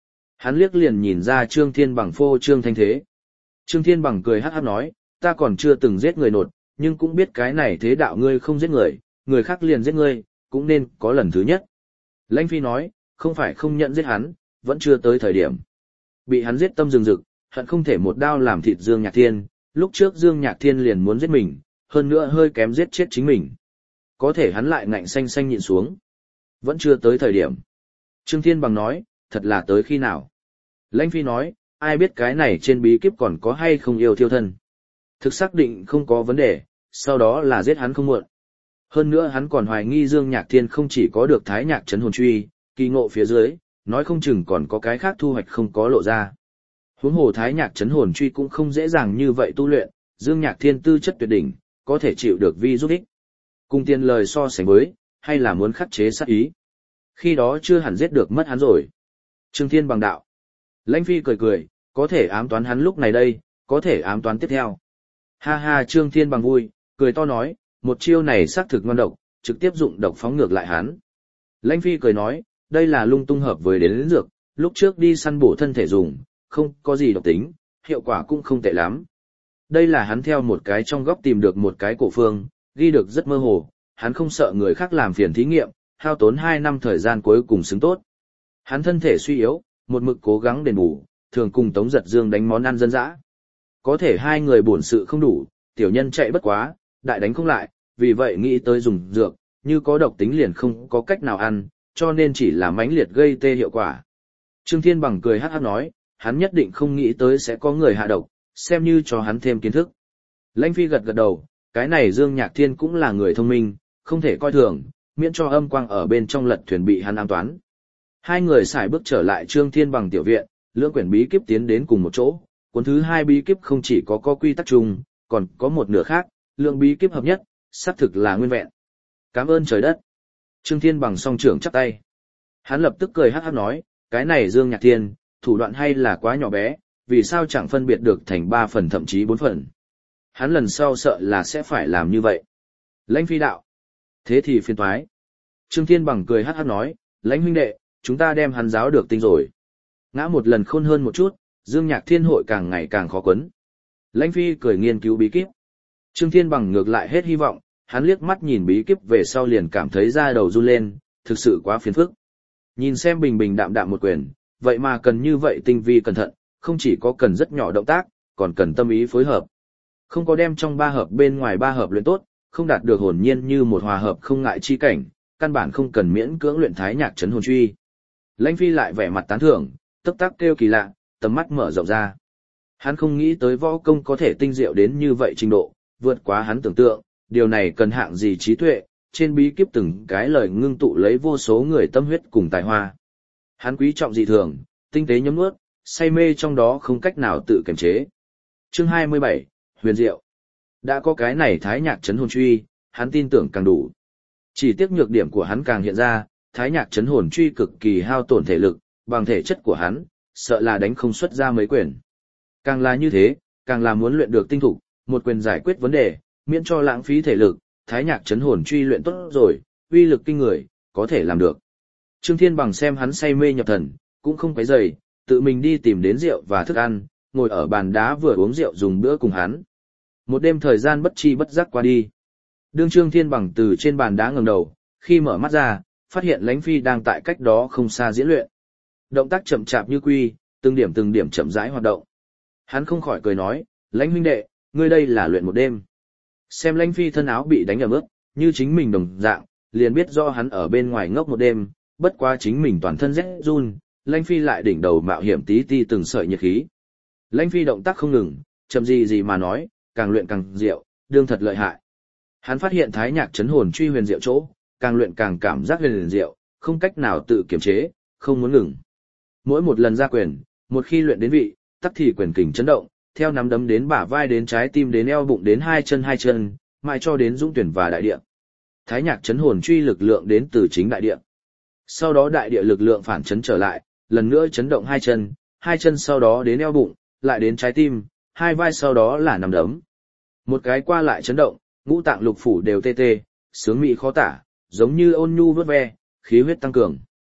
Hắn liếc liền nhìn ra Trương Thiên Bằng phô trương thanh thế. Trương Thiên Bằng cười hắc hắc nói, ta còn chưa từng giết người nột, nhưng cũng biết cái này thế đạo ngươi không giết người, người khác liền giết ngươi, cũng nên có lần thứ nhất. Lãnh Phi nói, không phải không nhận giết hắn, vẫn chưa tới thời điểm. Bị hắn giết tâm rừng rực, hận không thể một đao làm thịt Dương Nhạc Thiên, lúc trước Dương Nhạc Thiên liền muốn giết mình, hơn nữa hơi kém giết chết chính mình. Có thể hắn lại ngạnh xanh xanh nhịn xuống. Vẫn chưa tới thời điểm. Trương Thiên Bằng nói, thật là tới khi nào? Lãnh Phi nói, ai biết cái này trên bí kíp còn có hay không yêu thiêu thân. Thực xác định không có vấn đề, sau đó là giết hắn không muộn. Hơn nữa hắn còn hoài nghi Dương Nhạc Thiên không chỉ có được Thái Nhạc Trấn Hồn Truy, kỳ ngộ phía dưới, nói không chừng còn có cái khác thu hoạch không có lộ ra. Huống hồ Thái Nhạc Trấn Hồn Truy cũng không dễ dàng như vậy tu luyện, Dương Nhạc Thiên tư chất tuyệt đỉnh, có thể chịu được vi giúp ích. Cùng tiền lời so sánh với, hay là muốn khắc chế sát ý. Khi đó chưa hẳn giết được mất hắn rồi. Trương Thiên Bằng đạo. Lãnh Phi cười cười, có thể ám toán hắn lúc này đây, có thể ám toán tiếp theo. Ha ha, Trương Thiên Bằng vui, cười to nói, một chiêu này xác thực ngon độc, trực tiếp dụng độc phóng ngược lại hắn. Lãnh Phi cười nói, đây là lung tung hợp với đến dược, lúc trước đi săn bổ thân thể dùng, không có gì độc tính, hiệu quả cũng không tệ lắm. Đây là hắn theo một cái trong góc tìm được một cái cổ phương, ghi được rất mơ hồ, hắn không sợ người khác làm phiền thí nghiệm, hao tốn 2 năm thời gian cuối cùng xứng tốt. Hắn thân thể suy yếu, một mực cố gắng đền bù, thường cùng Tống Giật Dương đánh món ăn dân dã. Có thể hai người bổn sự không đủ, tiểu nhân chạy bất quá, đại đánh không lại, vì vậy nghĩ tới dùng dược, như có độc tính liền không có cách nào ăn, cho nên chỉ là mãnh liệt gây tê hiệu quả. Trương Thiên Bằng cười hắc hắc nói, hắn nhất định không nghĩ tới sẽ có người hạ độc, xem như cho hắn thêm kiến thức. Lãnh Phi gật gật đầu, cái này Dương Nhạc Thiên cũng là người thông minh, không thể coi thường, miễn cho âm quang ở bên trong lật thuyền bị hắn ám toán. Hai người xài bước trở lại Trương Thiên Bằng tiểu viện, lưỡng quyển bí kíp tiến đến cùng một chỗ, cuốn thứ 2 bí kíp không chỉ có quy tắc chung, còn có một nửa khác, lượng bí kíp hợp nhất, xác thực là nguyên vẹn. Cảm ơn trời đất. Trương Thiên Bằng song trưởng chắp tay. Hắn lập tức cười hắc hắc nói, cái này Dương Nhạc Thiên, thủ đoạn hay là quá nhỏ bé, vì sao chẳng phân biệt được thành 3 phần thậm chí 4 phần. Hắn lần sau sợ là sẽ phải làm như vậy. Lãnh Phi đạo. Thế thì phiền toái. Trương Thiên Bằng cười hắc hắc nói, Lãnh huynh đệ, chúng ta đem hắn giáo được tinh rồi. Ngã một lần khôn hơn một chút, Dương Nhạc Thiên hội càng ngày càng khó quấn. Lãnh Phi cười nghiên cứu bí kíp. Trương Thiên Bằng ngược lại hết hy vọng, hắn liếc mắt nhìn bí kíp về sau liền cảm thấy da đầu run lên, thực sự quá phiền phức. Nhìn xem bình bình đạm đạm một quyền, vậy mà cần như vậy tinh vi cẩn thận, không chỉ có cần rất nhỏ động tác, còn cần tâm ý phối hợp. Không có đem trong 3 hợp bên ngoài 3 hợp luyện tốt, không đạt được hồn nhiên như một hòa hợp không ngại chi cảnh, căn bản không cần miễn cưỡng luyện Thái Nhạc Trấn Hồn Truy. Lãnh Phi lại vẻ mặt tán thưởng, tấp tắc kêu kỳ lạ, tầm mắt mở rộng ra. Hắn không nghĩ tới võ công có thể tinh diệu đến như vậy trình độ, vượt quá hắn tưởng tượng, điều này cần hạng gì trí tuệ, trên bí kíp từng cái lời ngưng tụ lấy vô số người tâm huyết cùng tài hoa. Hắn quý trọng dị thường, tinh tế nhấm nuốt, say mê trong đó không cách nào tự kiềm chế. Chương 27, huyền diệu. Đã có cái này Thái Nhạc Trấn Hồn Truy, hắn tin tưởng càng đủ. Chỉ tiếc nhược điểm của hắn càng hiện ra, Thái Nhạc Trấn Hồn Truy cực kỳ hao tổn thể lực, bằng thể chất của hắn, sợ là đánh không xuất ra mấy quyền. Càng là như thế, càng là muốn luyện được tinh thục, một quyền giải quyết vấn đề, miễn cho lãng phí thể lực, Thái Nhạc Trấn Hồn Truy luyện tốt rồi, uy lực kinh người, có thể làm được. Trương Thiên Bằng xem hắn say mê nhập thần, cũng không quấy rầy, tự mình đi tìm đến rượu và thức ăn, ngồi ở bàn đá vừa uống rượu dùng bữa cùng hắn. Một đêm thời gian bất chi bất giác qua đi. Đương Trương Thiên Bằng từ trên bàn đá ngẩng đầu, khi mở mắt ra, phát hiện Lãnh Phi đang tại cách đó không xa diễn luyện. Động tác chậm chạp như quy, từng điểm chậm rãi hoạt động. Hắn không khỏi cười nói, Lãnh huynh đệ, ngươi đây là luyện một đêm. Xem Lãnh Phi thân áo bị đánh ẩm ướt, như chính mình đồng dạng, liền biết do hắn ở bên ngoài ngốc một đêm, bất quá chính mình toàn thân rét run, Lãnh Phi lại đỉnh đầu mạo hiểm tí ti từng sợi nhiệt khí. Lãnh Phi động tác không ngừng, chậm gì mà nói, càng luyện càng diệu, đương thật lợi hại. Hắn phát hiện Thái Nhạc Trấn Hồn Truy huyền diệu chỗ, càng luyện càng cảm giác huyền diệu, không cách nào tự kiềm chế, không muốn ngừng. Mỗi một lần ra quyền, một khi luyện đến vị, tắc thì quyền kình chấn động, theo nắm đấm đến bả vai đến trái tim đến eo bụng đến hai chân, mãi cho đến dũng tuyển và đại địa. Thái Nhạc Trấn Hồn Truy lực lượng đến từ chính đại địa. Sau đó đại địa lực lượng phản chấn trở lại, lần nữa chấn động hai chân sau đó đến eo bụng, lại đến trái tim, hai vai sau đó là nắm đấm. Một cái qua lại chấn động, ngũ tạng lục phủ đều tê tê, sướng mỹ khó tả, giống như ôn nhu vớt ve, khí huyết tăng cường.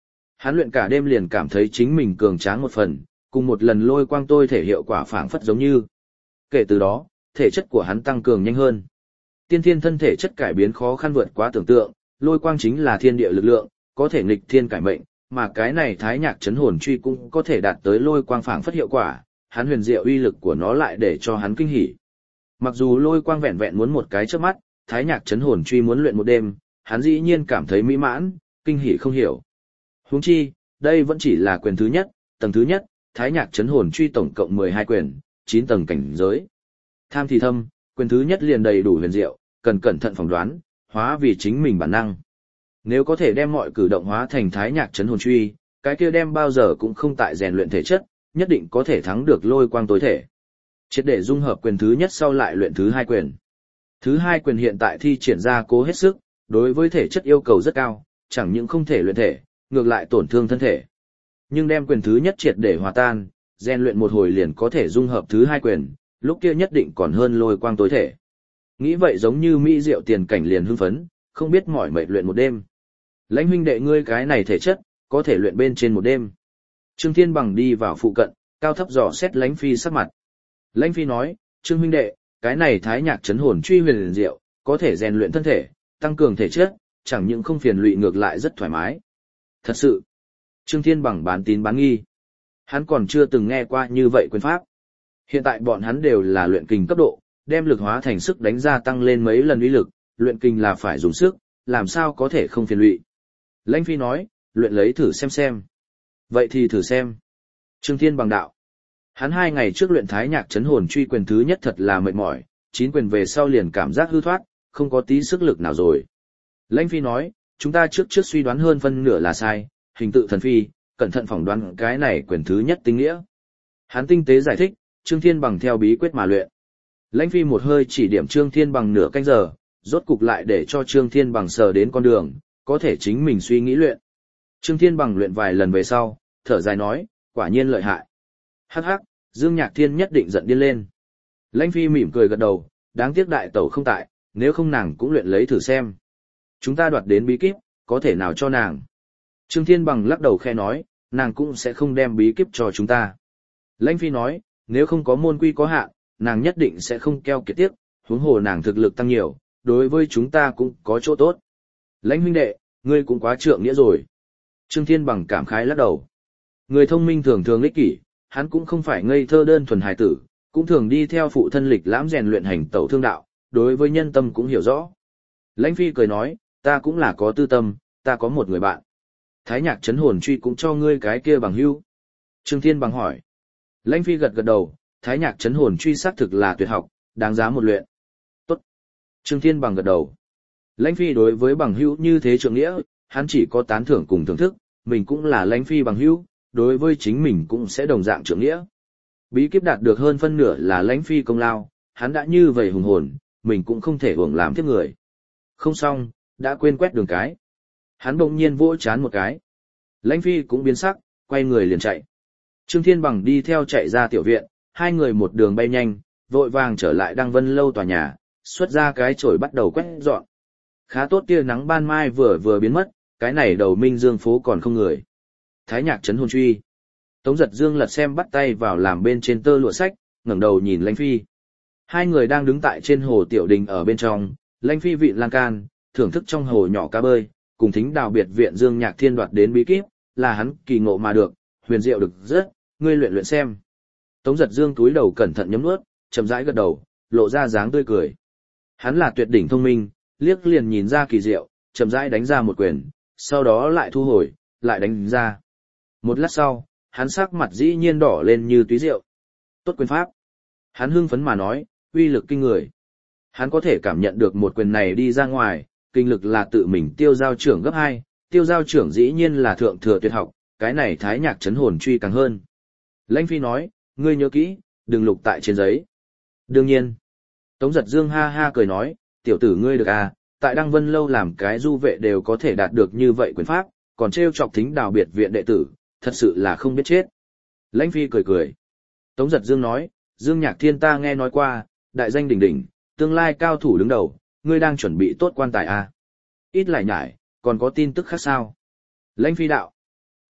Hắn luyện cả đêm liền cảm thấy chính mình cường tráng một phần, cùng một lần lôi quang tôi thể hiệu quả phảng phất giống như. Kể từ đó, thể chất của hắn tăng cường nhanh hơn. Tiên thiên thân thể chất cải biến khó khăn vượt quá tưởng tượng, lôi quang chính là thiên địa lực lượng, có thể nghịch thiên cải mệnh, mà cái này thái nhạc chấn hồn truy cũng có thể đạt tới lôi quang phảng phất hiệu quả, hắn huyền diệu uy lực của nó lại để cho hắn kinh hỉ. Mặc dù lôi quang vẹn vẹn muốn một cái chớp mắt, thái nhạc chấn hồn truy muốn luyện một đêm, hắn dĩ nhiên cảm thấy mỹ mãn, kinh hỉ không hiểu. Huống chi, đây vẫn chỉ là quyền thứ nhất, tầng thứ nhất, thái nhạc chấn hồn truy tổng cộng 12 quyền, 9 tầng cảnh giới. Tham thì thâm, quyền thứ nhất liền đầy đủ huyền diệu, cần cẩn thận phỏng đoán, hóa vì chính mình bản năng. Nếu có thể đem mọi cử động hóa thành thái nhạc chấn hồn truy, cái kia đem bao giờ cũng không tại rèn luyện thể chất, nhất định có thể thắng được lôi quang tối thể. Triệt để dung hợp quyền thứ nhất sau lại luyện thứ hai quyền. Thứ hai quyền hiện tại thi triển ra cố hết sức, đối với thể chất yêu cầu rất cao, chẳng những không thể luyện thể, ngược lại tổn thương thân thể. Nhưng đem quyền thứ nhất triệt để hòa tan, rèn luyện một hồi liền có thể dung hợp thứ hai quyền, lúc kia nhất định còn hơn lôi quang tối thể. Nghĩ vậy giống như mỹ diệu tiền cảnh liền hưng phấn, không biết mỏi mệt luyện một đêm. Lãnh huynh đệ ngươi cái này thể chất, có thể luyện bên trên một đêm. Trương Thiên Bằng đi vào phụ cận, cao thấp dò xét Lãnh Phi sắc mặt. Lãnh Phi nói, Trương huynh đệ, cái này thái nhạc chấn hồn truy huyền liền diệu, có thể rèn luyện thân thể, tăng cường thể chất, chẳng những không phiền lụy ngược lại rất thoải mái. Thật sự, Trương Thiên Bằng bán tín bán nghi. Hắn còn chưa từng nghe qua như vậy quyền pháp. Hiện tại bọn hắn đều là luyện kình cấp độ, đem lực hóa thành sức đánh ra tăng lên mấy lần uy lực, luyện kình là phải dùng sức, làm sao có thể không phiền lụy. Lãnh Phi nói, luyện lấy thử xem. Vậy thì thử xem. Trương Thiên Bằng đạo. Hắn 2 ngày trước luyện thái nhạc chấn hồn truy quyền thứ nhất thật là mệt mỏi, 9 quyền về sau liền cảm giác hư thoát, không có tí sức lực nào rồi. Lãnh Phi nói, chúng ta trước suy đoán hơn phân nửa là sai, hình tự thần phi, cẩn thận phỏng đoán cái này quyền thứ nhất tinh nghĩa. Hắn tinh tế giải thích, Trương Thiên Bằng theo bí quyết mà luyện. Lãnh Phi một hơi chỉ điểm Trương Thiên Bằng nửa canh giờ, rốt cục lại để cho Trương Thiên Bằng sờ đến con đường, có thể chính mình suy nghĩ luyện. Trương Thiên Bằng luyện vài lần về sau, thở dài nói, quả nhiên lợi hại. Hắc hắc, Dương Nhạc Thiên nhất định giận điên lên. Lãnh Phi mỉm cười gật đầu, đáng tiếc đại tẩu không tại, nếu không nàng cũng luyện lấy thử xem. Chúng ta đoạt đến bí kíp, có thể nào cho nàng. Trương Thiên Bằng lắc đầu khe nói, nàng cũng sẽ không đem bí kíp cho chúng ta. Lãnh Phi nói, nếu không có môn quy có hạn, nàng nhất định sẽ không keo kiệt tiếc, huống hồ nàng thực lực tăng nhiều, đối với chúng ta cũng có chỗ tốt. Lãnh huynh đệ, ngươi cũng quá trượng nghĩa rồi. Trương Thiên Bằng cảm khái lắc đầu. Người thông minh thường thường ích kỷ, hắn cũng không phải ngây thơ đơn thuần hài tử, cũng thường đi theo phụ thân lịch lãm rèn luyện hành tẩu thương đạo, đối với nhân tâm cũng hiểu rõ. Lãnh Phi cười nói, ta cũng là có tư tâm, ta có một người bạn. Thái nhạc chấn hồn truy cũng cho ngươi cái kia bằng hữu. Trương Thiên Bằng hỏi. Lãnh Phi gật gật đầu, thái nhạc chấn hồn truy xác thực là tuyệt học, đáng giá một luyện. Tốt. Trương Thiên Bằng gật đầu. Lãnh Phi đối với bằng hữu như thế trượng nghĩa, hắn chỉ có tán thưởng cùng thưởng thức, mình cũng là Lãnh Phi bằng hữu, đối với chính mình cũng sẽ đồng dạng trượng nghĩa. Bí kíp đạt được hơn phân nửa là Lãnh Phi công lao, hắn đã như vậy hùng hồn, mình cũng không thể hưởng làm tiếp người. Không xong, đã quên quét đường cái. Hắn bỗng nhiên vỗ chán một cái. Lãnh Phi cũng biến sắc, quay người liền chạy. Trương Thiên Bằng đi theo chạy ra tiểu viện, hai người một đường bay nhanh, vội vàng trở lại Đăng Vân lâu tòa nhà, xuất ra cái chổi bắt đầu quét dọn. Khá tốt tia nắng ban mai vừa biến mất, cái này đầu Minh Dương phố còn không người. Thái nhạc chấn hồn truy. Tống Giật Dương lật xem bắt tay vào làm bên trên tơ lụa sách, ngẩng đầu nhìn Lãnh Phi. Hai người đang đứng tại trên hồ tiểu đình ở bên trong, Lãnh Phi vịn lan can, thưởng thức trong hồ nhỏ cá bơi, cùng Thính Đào biệt viện Dương Nhạc Thiên đoạt đến bí kíp, là hắn kỳ ngộ mà được, huyền diệu được rất, ngươi luyện xem. Tống Giật Dương túi đầu cẩn thận nhấm nuốt, chậm rãi gật đầu, lộ ra dáng tươi cười. Hắn là tuyệt đỉnh thông minh, liếc liền nhìn ra kỳ diệu, chậm rãi đánh ra một quyền, sau đó lại thu hồi, lại đánh ra. Một lát sau, hắn sắc mặt dĩ nhiên đỏ lên như túy rượu. Tốt quyền pháp. Hắn hưng phấn mà nói, uy lực kinh người. Hắn có thể cảm nhận được một quyền này đi ra ngoài, kinh lực là tự mình Tiêu Giao trưởng gấp 2, Tiêu Giao trưởng dĩ nhiên là thượng thừa tuyệt học, cái này thái nhạc chấn hồn truy càng hơn. Lãnh Phi nói, ngươi nhớ kỹ, đừng lục tại trên giấy. Đương nhiên. Tống Giật Dương ha ha cười nói, tiểu tử ngươi được à, tại Đăng Vân lâu làm cái du vệ đều có thể đạt được như vậy quyền pháp, còn trêu chọc Thính Đào biệt viện đệ tử, thật sự là không biết chết. Lãnh Phi cười cười. Tống Giật Dương nói, Dương Nhạc Thiên ta nghe nói qua, đại danh đỉnh đỉnh, tương lai cao thủ đứng đầu, ngươi đang chuẩn bị tốt quan tài à. Ít lại nhải, còn có tin tức khác sao? Lãnh Phi đạo.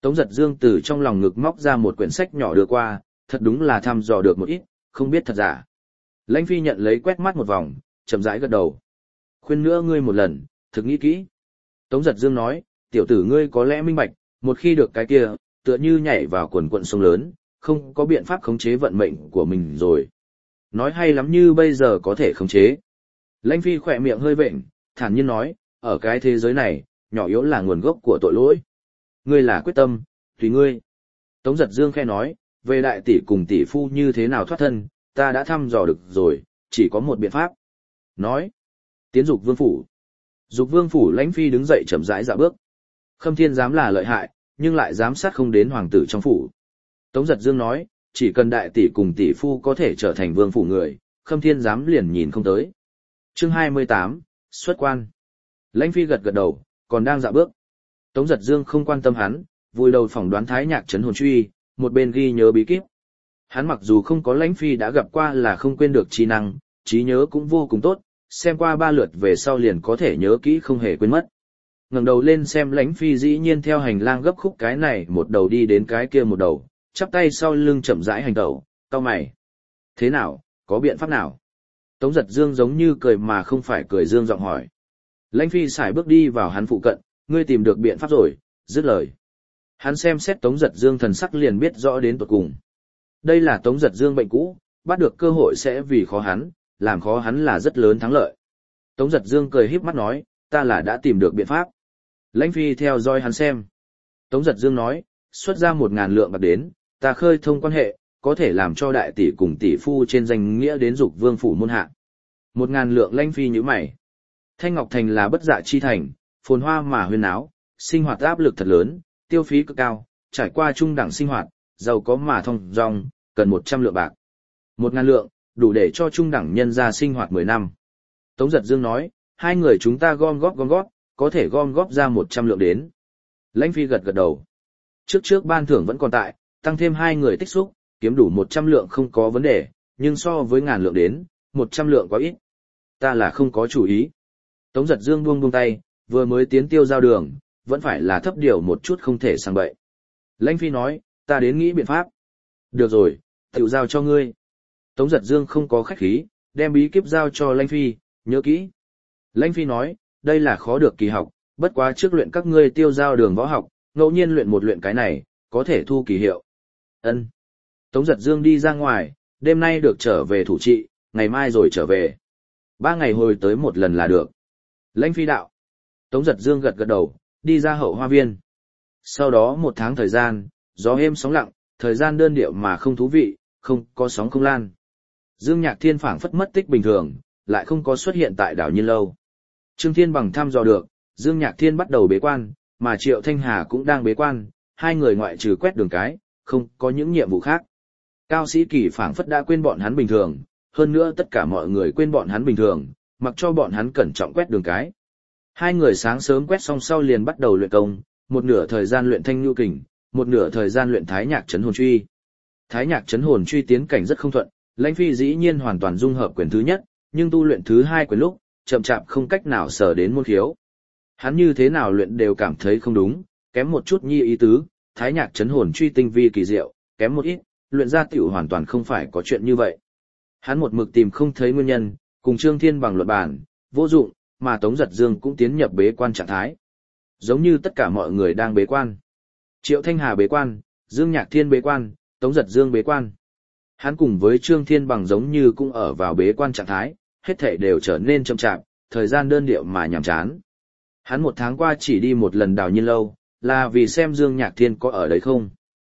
Tống Giật Dương từ trong lòng ngực móc ra một quyển sách nhỏ đưa qua, thật đúng là thăm dò được một ít, không biết thật giả. Lãnh Phi nhận lấy quét mắt một vòng, chậm rãi gật đầu. Khuyên nữa ngươi một lần, thực nghĩ kỹ. Tống Giật Dương nói, tiểu tử ngươi có lẽ minh bạch, một khi được cái kia, tựa như nhảy vào quần quận sông lớn, không có biện pháp khống chế vận mệnh của mình rồi. Nói hay lắm như bây giờ có thể khống chế. Lãnh Phi khỏe miệng hơi vện, thản nhiên nói, ở cái thế giới này, nhỏ yếu là nguồn gốc của tội lỗi. Ngươi là quyết tâm, tùy ngươi. Tống Giật Dương khẽ nói, về đại tỷ cùng tỷ phu như thế nào thoát thân, ta đã thăm dò được rồi, chỉ có một biện pháp. Nói, tiến dục vương phủ. Dục vương phủ. Lãnh Phi đứng dậy chậm rãi dạo bước. Khâm Thiên giám là lợi hại, nhưng lại giám sát không đến hoàng tử trong phủ. Tống Giật Dương nói, chỉ cần đại tỷ cùng tỷ phu có thể trở thành vương phủ người, Khâm Thiên giám liền nhìn không tới. Chương 28, xuất quan. Lãnh Phi gật gật đầu, còn đang dạo bước. Tống Giật Dương không quan tâm hắn, vùi đầu phỏng đoán thái nhạc trấn hồn truy, một bên ghi nhớ bí kíp. Hắn mặc dù không có Lãnh Phi đã gặp qua là không quên được trí năng, trí nhớ cũng vô cùng tốt, xem qua 3 lượt về sau liền có thể nhớ kỹ không hề quên mất. Ngẩng đầu lên xem Lãnh Phi dĩ nhiên theo hành lang gấp khúc cái này một đầu đi đến cái kia một đầu, chắp tay sau lưng chậm rãi hành tẩu, cau mày. Thế nào, có biện pháp nào? Tống Giật Dương giống như cười mà không phải cười dương giọng hỏi. Lãnh Phi sải bước đi vào hắn phụ cận, ngươi tìm được biện pháp rồi, dứt lời. Hắn xem xét Tống Giật Dương thần sắc liền biết rõ đến tột cùng. Đây là Tống Giật Dương bệnh cũ, bắt được cơ hội sẽ vì khó hắn, làm khó hắn là rất lớn thắng lợi. Tống Giật Dương cười híp mắt nói, ta là đã tìm được biện pháp. Lãnh Phi theo dõi hắn xem. Tống Giật Dương nói, xuất ra 1.000 lượng bạc đến, ta khơi thông quan hệ, có thể làm cho đại tỷ cùng tỷ phu trên danh nghĩa đến dục vương phủ môn hạ. 1.000 lượng. Lãnh Phi nhíu mày. Thanh Ngọc Thành là bất dạ chi thành, phồn hoa mà huyên áo, sinh hoạt áp lực thật lớn, tiêu phí cực cao, trải qua trung đẳng sinh hoạt, giàu có mà thông dong, cần 100 lượng bạc. 1.000 lượng, đủ để cho trung đẳng nhân gia sinh hoạt 10 năm. Tống Giật Dương nói, hai người chúng ta gom góp, có thể gom góp ra 100 lượng đến. Lãnh Phi gật gật đầu. Trước ban thưởng vẫn còn tại, tăng thêm hai người tích xúc, kiếm đủ 100 lượng không có vấn đề, nhưng so với 1.000 lượng đến, 100 lượng quá ít. Ta là không có chủ ý. Tống Giật Dương buông tay, vừa mới tiến tiêu giao đường, vẫn phải là thấp điều một chút không thể sang bậy. Lãnh Phi nói, ta đến nghĩ biện pháp. Được rồi, tự giao cho ngươi. Tống Giật Dương không có khách khí, đem bí kíp giao cho Lãnh Phi, nhớ kỹ. Lãnh Phi nói, đây là khó được kỳ học, bất quá trước luyện các ngươi tiêu giao đường võ học, ngẫu nhiên luyện một luyện cái này, có thể thu kỳ hiệu. Ân. Tống Giật Dương đi ra ngoài, đêm nay được trở về thủ trị, ngày mai rồi trở về. 3 ngày hồi tới một lần là được. Lãnh Phi đạo. Tống Giật Dương gật gật đầu, đi ra hậu hoa viên. Sau đó 1 tháng thời gian, gió êm sóng lặng, thời gian đơn điệu mà không thú vị, không có sóng không lan. Dương Nhạc Thiên phảng phất mất tích bình thường, lại không có xuất hiện tại đảo Nhiên Lâu. Trương Thiên Bằng thăm dò được, Dương Nhạc Thiên bắt đầu bế quan, mà Triệu Thanh Hà cũng đang bế quan, hai người ngoại trừ quét đường cái, không có những nhiệm vụ khác. Cao Sĩ Kỳ phảng phất đã quên bọn hắn bình thường, hơn nữa tất cả mọi người quên bọn hắn bình thường, mặc cho bọn hắn cẩn trọng quét đường cái. Hai người sáng sớm quét xong sau liền bắt đầu luyện công, một nửa thời gian luyện thanh nhu kình, một nửa thời gian luyện thái nhạc trấn hồn truy. Thái nhạc trấn hồn truy tiến cảnh rất không thuận, Lãnh Phi dĩ nhiên hoàn toàn dung hợp quyền thứ nhất, nhưng tu luyện thứ 2 quyền lúc, chậm chạp không cách nào sở đến môn khiếu. Hắn như thế nào luyện đều cảm thấy không đúng, kém một chút nhi ý tứ, thái nhạc trấn hồn truy tinh vi kỳ diệu, kém một ít, luyện ra tiểu hoàn toàn không phải có chuyện như vậy. Hắn một mực tìm không thấy nguyên nhân, cùng Trương Thiên Bằng luận bàn, vô dụng, mà Tống Giật Dương cũng tiến nhập bế quan trạng thái. Giống như tất cả mọi người đang bế quan. Triệu Thanh Hà bế quan, Dương Nhạc Thiên bế quan, Tống Giật Dương bế quan. Hắn cùng với Trương Thiên Bằng giống như cũng ở vào bế quan trạng thái, hết thảy đều trở nên chậm chạp, thời gian đơn điệu mà nhàm chán. Hắn 1 tháng qua chỉ đi một lần đảo Nhiên Lâu, là vì xem Dương Nhạc Thiên có ở đấy không.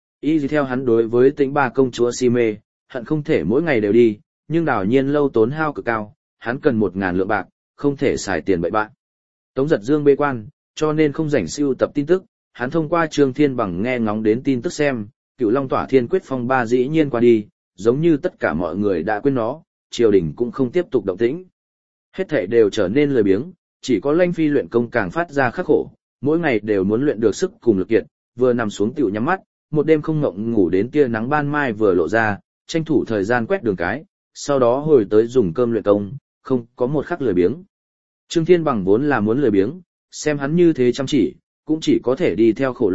Y theo hắn đối với Tĩnh Ba công chúa si mê, hận không thể mỗi ngày đều đi, nhưng đảo Nhiên Lâu tốn hao cực cao, hắn cần 1.000 lượng bạc, không thể xài tiền bậy bạn. Tống Giật Dương bế quan, cho nên không rảnh sưu tập tin tức, hắn thông qua Trương Thiên Bằng nghe ngóng đến tin tức xem, Cựu Long Tỏa Thiên Quyết Phong ba dĩ nhiên qua đi, giống như tất cả mọi người đã quên nó, triều đình cũng không tiếp tục động tĩnh. Hết thảy đều trở nên lười biếng, chỉ có Lãnh Phi luyện công càng phát ra khắc khổ, mỗi ngày đều muốn luyện được sức cùng lực kiệt, vừa nằm xuống tiểu nhắm mắt, một đêm không ngộng ngủ đến tia nắng ban mai vừa lộ ra, tranh thủ thời gian quét đường cái, sau đó hồi tới dùng cơm luyện công, không có một khắc lười biếng. Trương Thiên Bằng vốn là muốn lười biếng, xem hắn như thế chăm chỉ, cũng chỉ có thể đi theo khổ luyện,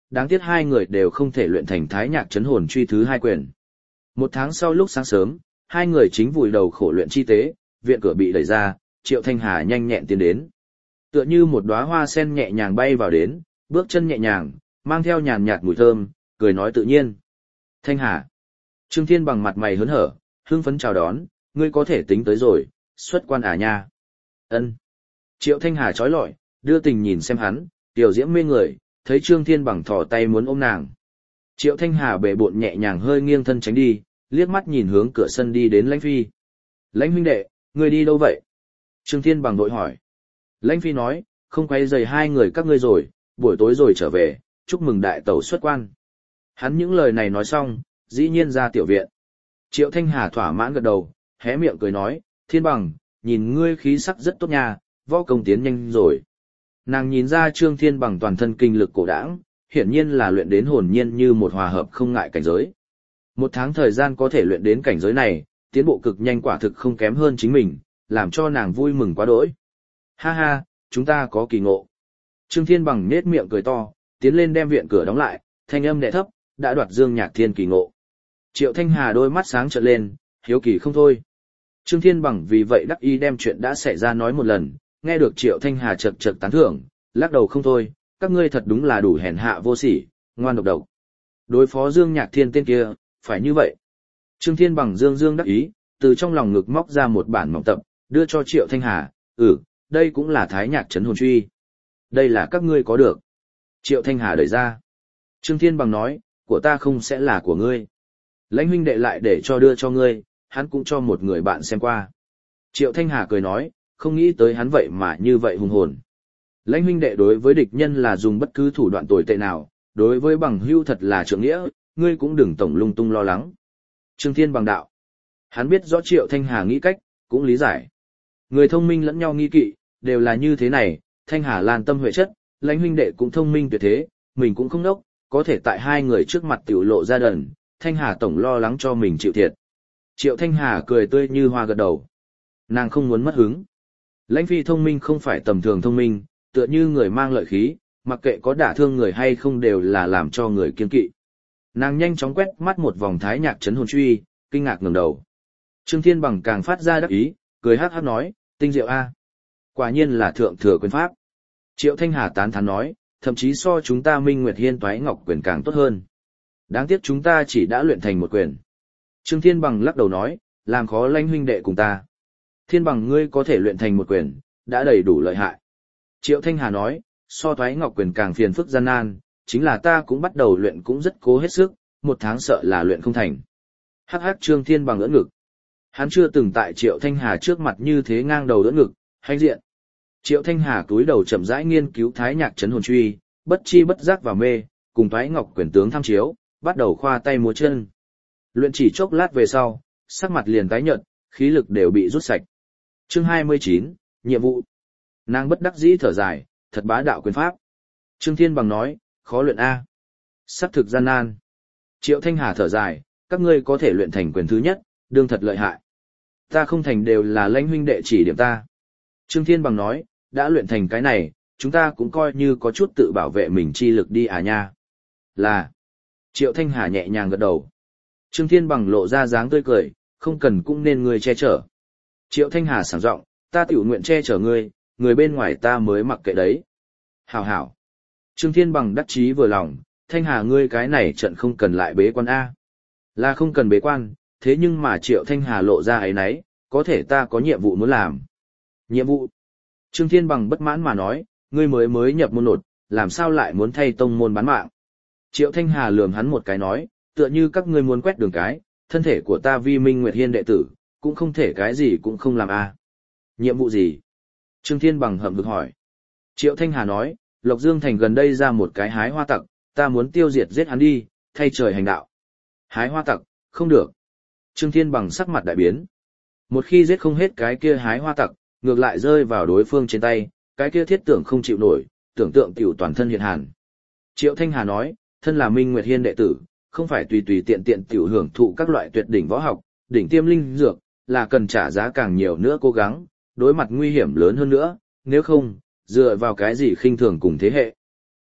đáng tiếc hai người đều không thể luyện thành Thái Nhạc Chấn Hồn Truy thứ 2 quyền. Một tháng sau lúc sáng sớm, hai người chính vùi đầu khổ luyện chi tế, viện cửa bị đẩy ra, Triệu Thanh Hà nhanh nhẹn tiến đến. Tựa như một đóa hoa sen nhẹ nhàng bay vào đến, bước chân nhẹ nhàng, mang theo nhàn nhạt mùi thơm, cười nói tự nhiên. Thanh Hà. Trương Thiên bằng mặt mày hớn hở, hưng phấn chào đón, ngươi có thể tính tới rồi, xuất quan à nha. Ân. Triệu Thanh Hà trói lọi, đưa tình nhìn xem hắn, tiểu diễm mê người, thấy Trương Thiên bằng thò tay muốn ôm nàng. Triệu Thanh Hà bệ bộn nhẹ nhàng hơi nghiêng thân tránh đi, liếc mắt nhìn hướng cửa sân đi đến Lãnh Phi. Lãnh huynh đệ, ngươi đi đâu vậy? Trương Thiên bằng đội hỏi. Lãnh Phi nói, không quay rầy hai người các ngươi rồi, buổi tối rồi trở về, chúc mừng đại tẩu xuất quan. Hắn những lời này nói xong, dĩ nhiên ra tiểu viện. Triệu Thanh Hà thỏa mãn gật đầu, hé miệng cười nói, Thiên bằng, nhìn ngươi khí sắc rất tốt nha, võ công tiến nhanh rồi. Nàng nhìn ra Trương Thiên bằng toàn thân kinh lực cổ đãng, hiển nhiên là luyện đến hồn nhiên như một hòa hợp không ngại cảnh giới. Một tháng thời gian có thể luyện đến cảnh giới này, tiến bộ cực nhanh quả thực không kém hơn chính mình, làm cho nàng vui mừng quá đỗi. Ha ha, chúng ta có kỳ ngộ. Trương Thiên bằng nết miệng cười to, tiến lên đem viện cửa đóng lại, thanh âm đè thấp, đã đoạt Dương Nhạc Thiên kỳ ngộ. Triệu Thanh Hà đôi mắt sáng trợn lên, hiếu kỳ không thôi. Trương Thiên bằng vì vậy đắc ý đem chuyện đã xảy ra nói một lần, nghe được Triệu Thanh Hà chật chật tán thưởng, lắc đầu không thôi, các ngươi thật đúng là đủ hèn hạ vô sỉ, ngoan độc độc. Đối phó Dương Nhạc Thiên tên kia, phải như vậy. Trương Thiên bằng dương đắc ý, từ trong lòng ngực móc ra một bản mỏng tập, đưa cho Triệu Thanh Hà, đây cũng là Thái Nhạc Chấn Hồn Truy. Đây là các ngươi có được. Triệu Thanh Hà đẩy ra. Trương Thiên bằng nói, của ta không sẽ là của ngươi. Lãnh huynh đệ lại để cho đưa cho ngươi, hắn cũng cho một người bạn xem qua. Triệu Thanh Hà cười nói, không nghĩ tới hắn vậy mà như vậy hùng hồn. Lãnh huynh đệ đối với địch nhân là dùng bất cứ thủ đoạn tồi tệ nào, đối với bằng hữu thật là trượng nghĩa, ngươi cũng đừng tổng lung tung lo lắng. Trương Thiên bằng đạo. Hắn biết rõ Triệu Thanh Hà nghĩ cách, cũng lý giải. Người thông minh lẫn nhau nghi kỵ, đều là như thế này, Thanh Hà lan tâm huệ chất, Lãnh huynh đệ cũng thông minh tuyệt thế, mình cũng không đốc, có thể tại hai người trước mặt tiểu lộ ra đần, Thanh Hà tổng lo lắng cho mình chịu thiệt. Triệu Thanh Hà cười tươi như hoa gật đầu. Nàng không muốn mất hứng. Lãnh Phi thông minh không phải tầm thường thông minh, tựa như người mang lợi khí, mặc kệ có đả thương người hay không đều là làm cho người kiêng kỵ. Nàng nhanh chóng quét mắt một vòng Thái Nhạc Chấn Hồn Truy, kinh ngạc ngẩng đầu. Trương Thiên bằng càng phát ra đắc ý, cười hắc hắc nói, tinh diệu a, quả nhiên là thượng thừa quyền pháp. Triệu Thanh Hà tán thán nói, thậm chí so chúng ta Minh Nguyệt Hiên Toái Ngọc quyền càng tốt hơn. Đáng tiếc chúng ta chỉ đã luyện thành một quyền. Trương Thiên bằng lắc đầu nói, làm khó Lãnh huynh đệ cùng ta. Thiên bằng ngươi có thể luyện thành một quyền, đã đầy đủ lợi hại. Triệu Thanh Hà nói, so Toái Ngọc quyền càng phiền phức gian nan, chính là ta cũng bắt đầu luyện cũng rất cố hết sức, một tháng sợ là luyện không thành. Hắc hắc Trương Thiên bằng ưỡn ngực. Hắn chưa từng tại Triệu Thanh Hà trước mặt như thế ngang đầu ưỡn ngực, hãnh diện. Triệu Thanh Hà cúi đầu chậm rãi nghiên cứu Thái Nhạc Chấn Hồn Truy, bất chi bất giác vào mê, cùng Toái Ngọc quyền tướng tham chiếu, bắt đầu khoa tay múa chân. Luyện chỉ chốc lát về sau, sắc mặt liền tái nhợt, khí lực đều bị rút sạch. Chương 29, nhiệm vụ. Nàng bất đắc dĩ thở dài, thật bá đạo quyền pháp. Trương Thiên bằng nói, khó luyện a. Sắc thực gian nan. Triệu Thanh Hà thở dài, các ngươi có thể luyện thành quyền thứ nhất, đương thật lợi hại. Ta không thành đều là Lãnh huynh đệ chỉ điểm ta. Trương Thiên bằng nói, đã luyện thành cái này, chúng ta cũng coi như có chút tự bảo vệ mình chi lực đi à nha. Là. Triệu Thanh Hà nhẹ nhàng gật đầu. Trương Thiên bằng lộ ra dáng tươi cười, không cần cũng nên ngươi che chở. Triệu Thanh Hà sảng giọng, ta tiểu nguyện che chở ngươi, người bên ngoài ta mới mặc kệ đấy. Hảo hảo. Trương Thiên bằng đắc chí vừa lòng, Thanh Hà ngươi cái này trận không cần lại bế quan A. Là không cần bế quan, thế nhưng mà Triệu Thanh Hà lộ ra ấy nấy, có thể ta có nhiệm vụ muốn làm. Nhiệm vụ. Trương Thiên bằng bất mãn mà nói, ngươi mới nhập môn nột, làm sao lại muốn thay tông môn bán mạng. Triệu Thanh Hà lườm hắn một cái nói, tựa như các ngươi muốn quét đường cái, thân thể của ta vi Minh Nguyệt Hiên đệ tử, cũng không thể cái gì cũng không làm a. Nhiệm vụ gì? Trương Thiên bằng hậm hực hỏi. Triệu Thanh Hà nói, Lộc Dương Thành gần đây ra một cái hái hoa tặc, ta muốn tiêu diệt giết hắn đi, thay trời hành đạo. Hái hoa tặc, không được. Trương Thiên bằng sắc mặt đại biến. Một khi giết không hết cái kia hái hoa tặc, ngược lại rơi vào đối phương trên tay, cái kia thiết tưởng không chịu nổi, tưởng tượng tiểu toàn thân hiện hàn. Triệu Thanh Hà nói, thân là Minh Nguyệt Hiên đệ tử, không phải tùy tùy tiện tiện tiểu hưởng thụ các loại tuyệt đỉnh võ học, đỉnh tiêm linh dược, là cần trả giá càng nhiều nữa cố gắng, đối mặt nguy hiểm lớn hơn nữa, nếu không, dựa vào cái gì khinh thường cùng thế hệ.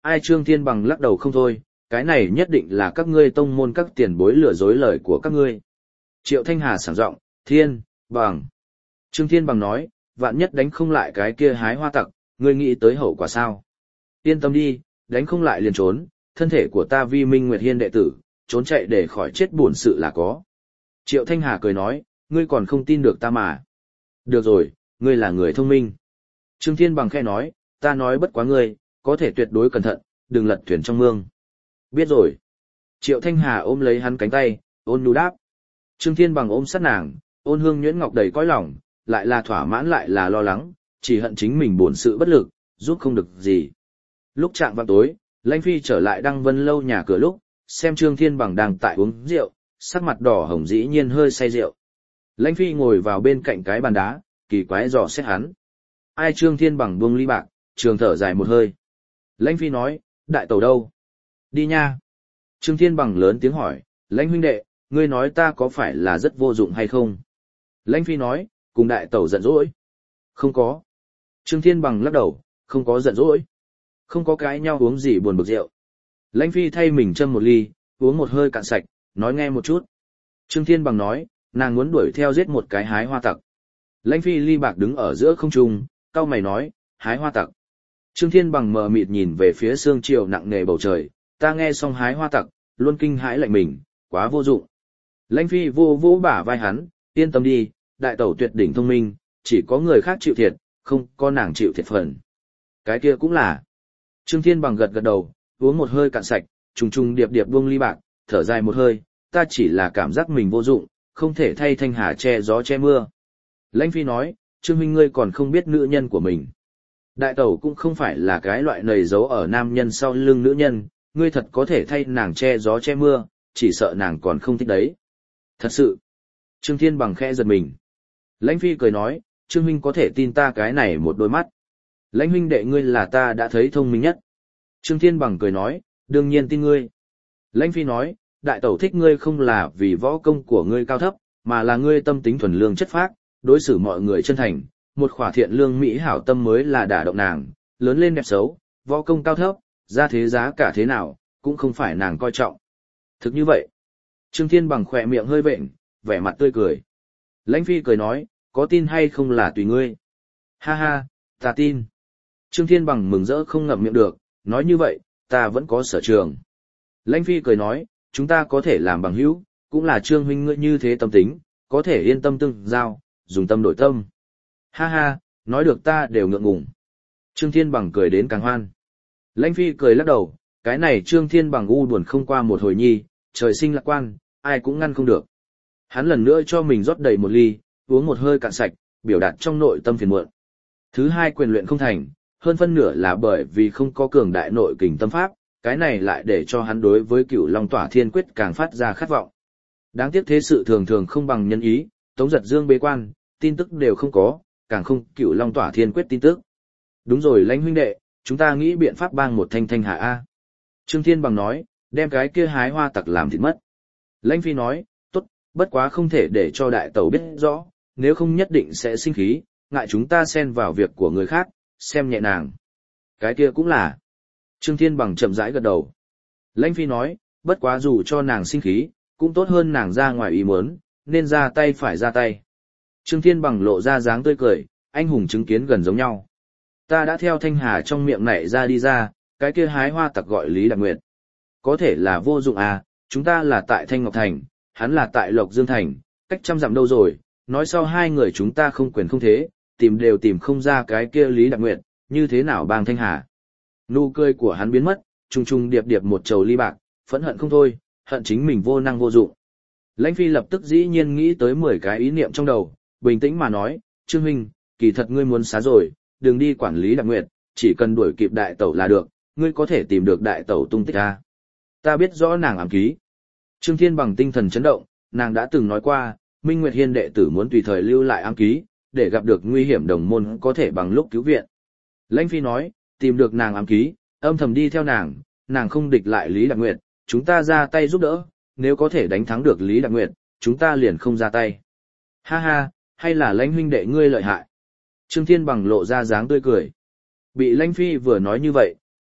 Ai Trương Thiên Bằng lắc đầu không thôi, cái này nhất định là các ngươi tông môn các tiền bối lừa dối lời của các ngươi. Triệu Thanh Hà sảng giọng, Thiên, Bằng. Trương Thiên Bằng nói, vạn nhất đánh không lại cái kia hái hoa tặc, ngươi nghĩ tới hậu quả sao? Yên tâm đi, đánh không lại liền trốn, thân thể của ta vi Minh Nguyệt Hiên đệ tử, trốn chạy để khỏi chết buồn sự là có. Triệu Thanh Hà cười nói, ngươi còn không tin được ta mà. Được rồi, ngươi là người thông minh. Trương Thiên Bằng khẽ nói, ta nói bất quá ngươi, có thể tuyệt đối cẩn thận, đừng lật thuyền trong mương. Biết rồi. Triệu Thanh Hà ôm lấy hắn cánh tay, ôn nhu đáp. Trương Thiên Bằng ôm sát nàng, ôn hương nhuyễn ngọc đầy cõi lòng, lại là thỏa mãn lại là lo lắng, chỉ hận chính mình buồn sự bất lực, giúp không được gì. Lúc chạng vào tối, Lãnh Phi trở lại Đăng Vân lâu nhà cửa lúc, xem Trương Thiên Bằng đang tại uống rượu, sắc mặt đỏ hồng dĩ nhiên hơi say rượu. Lãnh Phi ngồi vào bên cạnh cái bàn đá, kỳ quái dò xét hắn. Ai Trương Thiên Bằng buông ly bạc, trường thở dài một hơi. Lãnh Phi nói, đại tẩu đâu? Đi nha. Trương Thiên Bằng lớn tiếng hỏi, Lãnh huynh đệ, ngươi nói ta có phải là rất vô dụng hay không? Lãnh Phi nói, cùng đại tẩu giận dỗi. Không có. Trương Thiên Bằng lắc đầu, không có giận dỗi. Không có cái nhau uống gì buồn bực rượu. Lãnh Phi thay mình châm một ly, uống một hơi cạn sạch, nói nghe một chút. Trương Thiên Bằng nói, nàng muốn đuổi theo giết một cái hái hoa tặc. Lãnh Phi ly bạc đứng ở giữa không trung, cau mày nói, hái hoa tặc. Trương Thiên Bằng mờ mịt nhìn về phía sương chiều nặng nề bầu trời, ta nghe xong hái hoa tặc, luôn kinh hãi lạnh mình, quá vô dụng. Lãnh Phi vô vô bả vai hắn, yên tâm đi, đại tẩu tuyệt đỉnh thông minh, chỉ có người khác chịu thiệt, không có nàng chịu thiệt phần. Cái kia cũng là. Trương Thiên Bằng gật gật đầu, uống một hơi cạn sạch, trùng trùng điệp điệp buông ly bạc, thở dài một hơi, ta chỉ là cảm giác mình vô dụng, không thể thay Thanh Hà che gió che mưa. Lãnh Phi nói, Trương huynh ngươi còn không biết nữ nhân của mình. Đại tẩu cũng không phải là cái loại nầy giấu ở nam nhân sau lưng nữ nhân, ngươi thật có thể thay nàng che gió che mưa, chỉ sợ nàng còn không thích đấy. Thật sự. Trương Thiên Bằng khẽ giật mình. Lãnh Phi cười nói, Trương huynh có thể tin ta cái này một đôi mắt. Lãnh huynh đệ ngươi là ta đã thấy thông minh nhất. Trương Thiên Bằng cười nói, đương nhiên tin ngươi. Lãnh Phi nói, đại tẩu thích ngươi không là vì võ công của ngươi cao thấp, mà là ngươi tâm tính thuần lương chất phác, đối xử mọi người chân thành, một khỏa thiện lương mỹ hảo tâm mới là đả động nàng, lớn lên đẹp xấu, võ công cao thấp, ra thế giá cả thế nào, cũng không phải nàng coi trọng. Thực như vậy. Trương Thiên Bằng khỏe miệng hơi vện, vẻ mặt tươi cười. Lãnh Phi cười nói, có tin hay không là tùy ngươi. Ha ha, ta tin. Trương Thiên Bằng mừng rỡ không ngậm miệng được, nói như vậy, ta vẫn có sở trường. Lãnh Phi cười nói, chúng ta có thể làm bằng hữu, cũng là Trương huynh ngươi như thế tâm tính, có thể yên tâm tương giao, dùng tâm đổi tâm. Ha ha, nói được ta đều ngượng ngùng. Trương Thiên Bằng cười đến càng hoan. Lãnh Phi cười lắc đầu, cái này Trương Thiên Bằng u buồn không qua một hồi nhi, trời sinh lạc quan, ai cũng ngăn không được. Hắn lần nữa cho mình rót đầy một ly, uống một hơi cạn sạch, biểu đạt trong nội tâm phiền muộn. Thứ hai quyền luyện không thành, hơn phân nửa là bởi vì không có cường đại nội kình tâm pháp, cái này lại để cho hắn đối với Cửu Long Tỏa Thiên Quyết càng phát ra khát vọng. Đáng tiếc thế sự thường thường không bằng nhân ý, Tống Giật Dương bế quan, tin tức đều không có, càng không Cửu Long Tỏa Thiên Quyết tin tức. Đúng rồi Lãnh huynh đệ, chúng ta nghĩ biện pháp bang một thanh hạ a. Trương Thiên Bằng nói, đem cái kia hái hoa tặc làm thịt mất. Lãnh Phi nói, tốt, bất quá không thể để cho đại tẩu biết rõ, nếu không nhất định sẽ sinh khí, ngại chúng ta xen vào việc của người khác, xem nhẹ nàng. Cái kia cũng là. Trương Thiên Bằng chậm rãi gật đầu. Lãnh Phi nói, bất quá dù cho nàng sinh khí, cũng tốt hơn nàng ra ngoài ý muốn, nên ra tay phải ra tay. Trương Thiên Bằng lộ ra dáng tươi cười, anh hùng chứng kiến gần giống nhau. Ta đã theo Thanh Hà trong miệng nảy ra đi ra, cái kia hái hoa tặc gọi Lý Đặc Nguyệt. Có thể là vô dụng à, chúng ta là tại Thanh Ngọc Thành, hắn là tại Lộc Dương Thành, cách trăm dặm đâu rồi, nói sau hai người chúng ta không quyền không thế, tìm đều tìm không ra cái kia Lý Đặc Nguyệt, như thế nào bang Thanh Hà. Nụ cười của hắn biến mất, trùng trùng điệp điệp một chầu ly bạc, phẫn hận không thôi, hận chính mình vô năng vô dụng. Lãnh Phi lập tức dĩ nhiên nghĩ tới 10 cái ý niệm trong đầu, bình tĩnh mà nói, Trương huynh, kỳ thật ngươi muốn xá rồi, đừng đi quản lý Đặc Nguyệt, chỉ cần đuổi kịp đại tẩu là được, ngươi có thể tìm được đại tẩu tung tích a. Ta biết rõ nàng ám ký. Trương Thiên Bằng tinh thần chấn động, nàng đã từng nói qua, Minh Nguyệt Hiên đệ tử muốn tùy thời lưu lại ám ký, để gặp được nguy hiểm đồng môn có thể bằng lúc cứu viện. Lãnh Phi nói, tìm được nàng ám ký, âm thầm đi theo nàng không địch lại Lý Đặc Nguyệt, chúng ta ra tay giúp đỡ, nếu có thể đánh thắng được Lý Đặc Nguyệt, chúng ta liền không ra tay. Ha ha, hay là Lãnh huynh đệ ngươi lợi hại. Trương Thiên Bằng lộ ra dáng tươi cười. Bị Lãnh Phi vừa nói như vậy,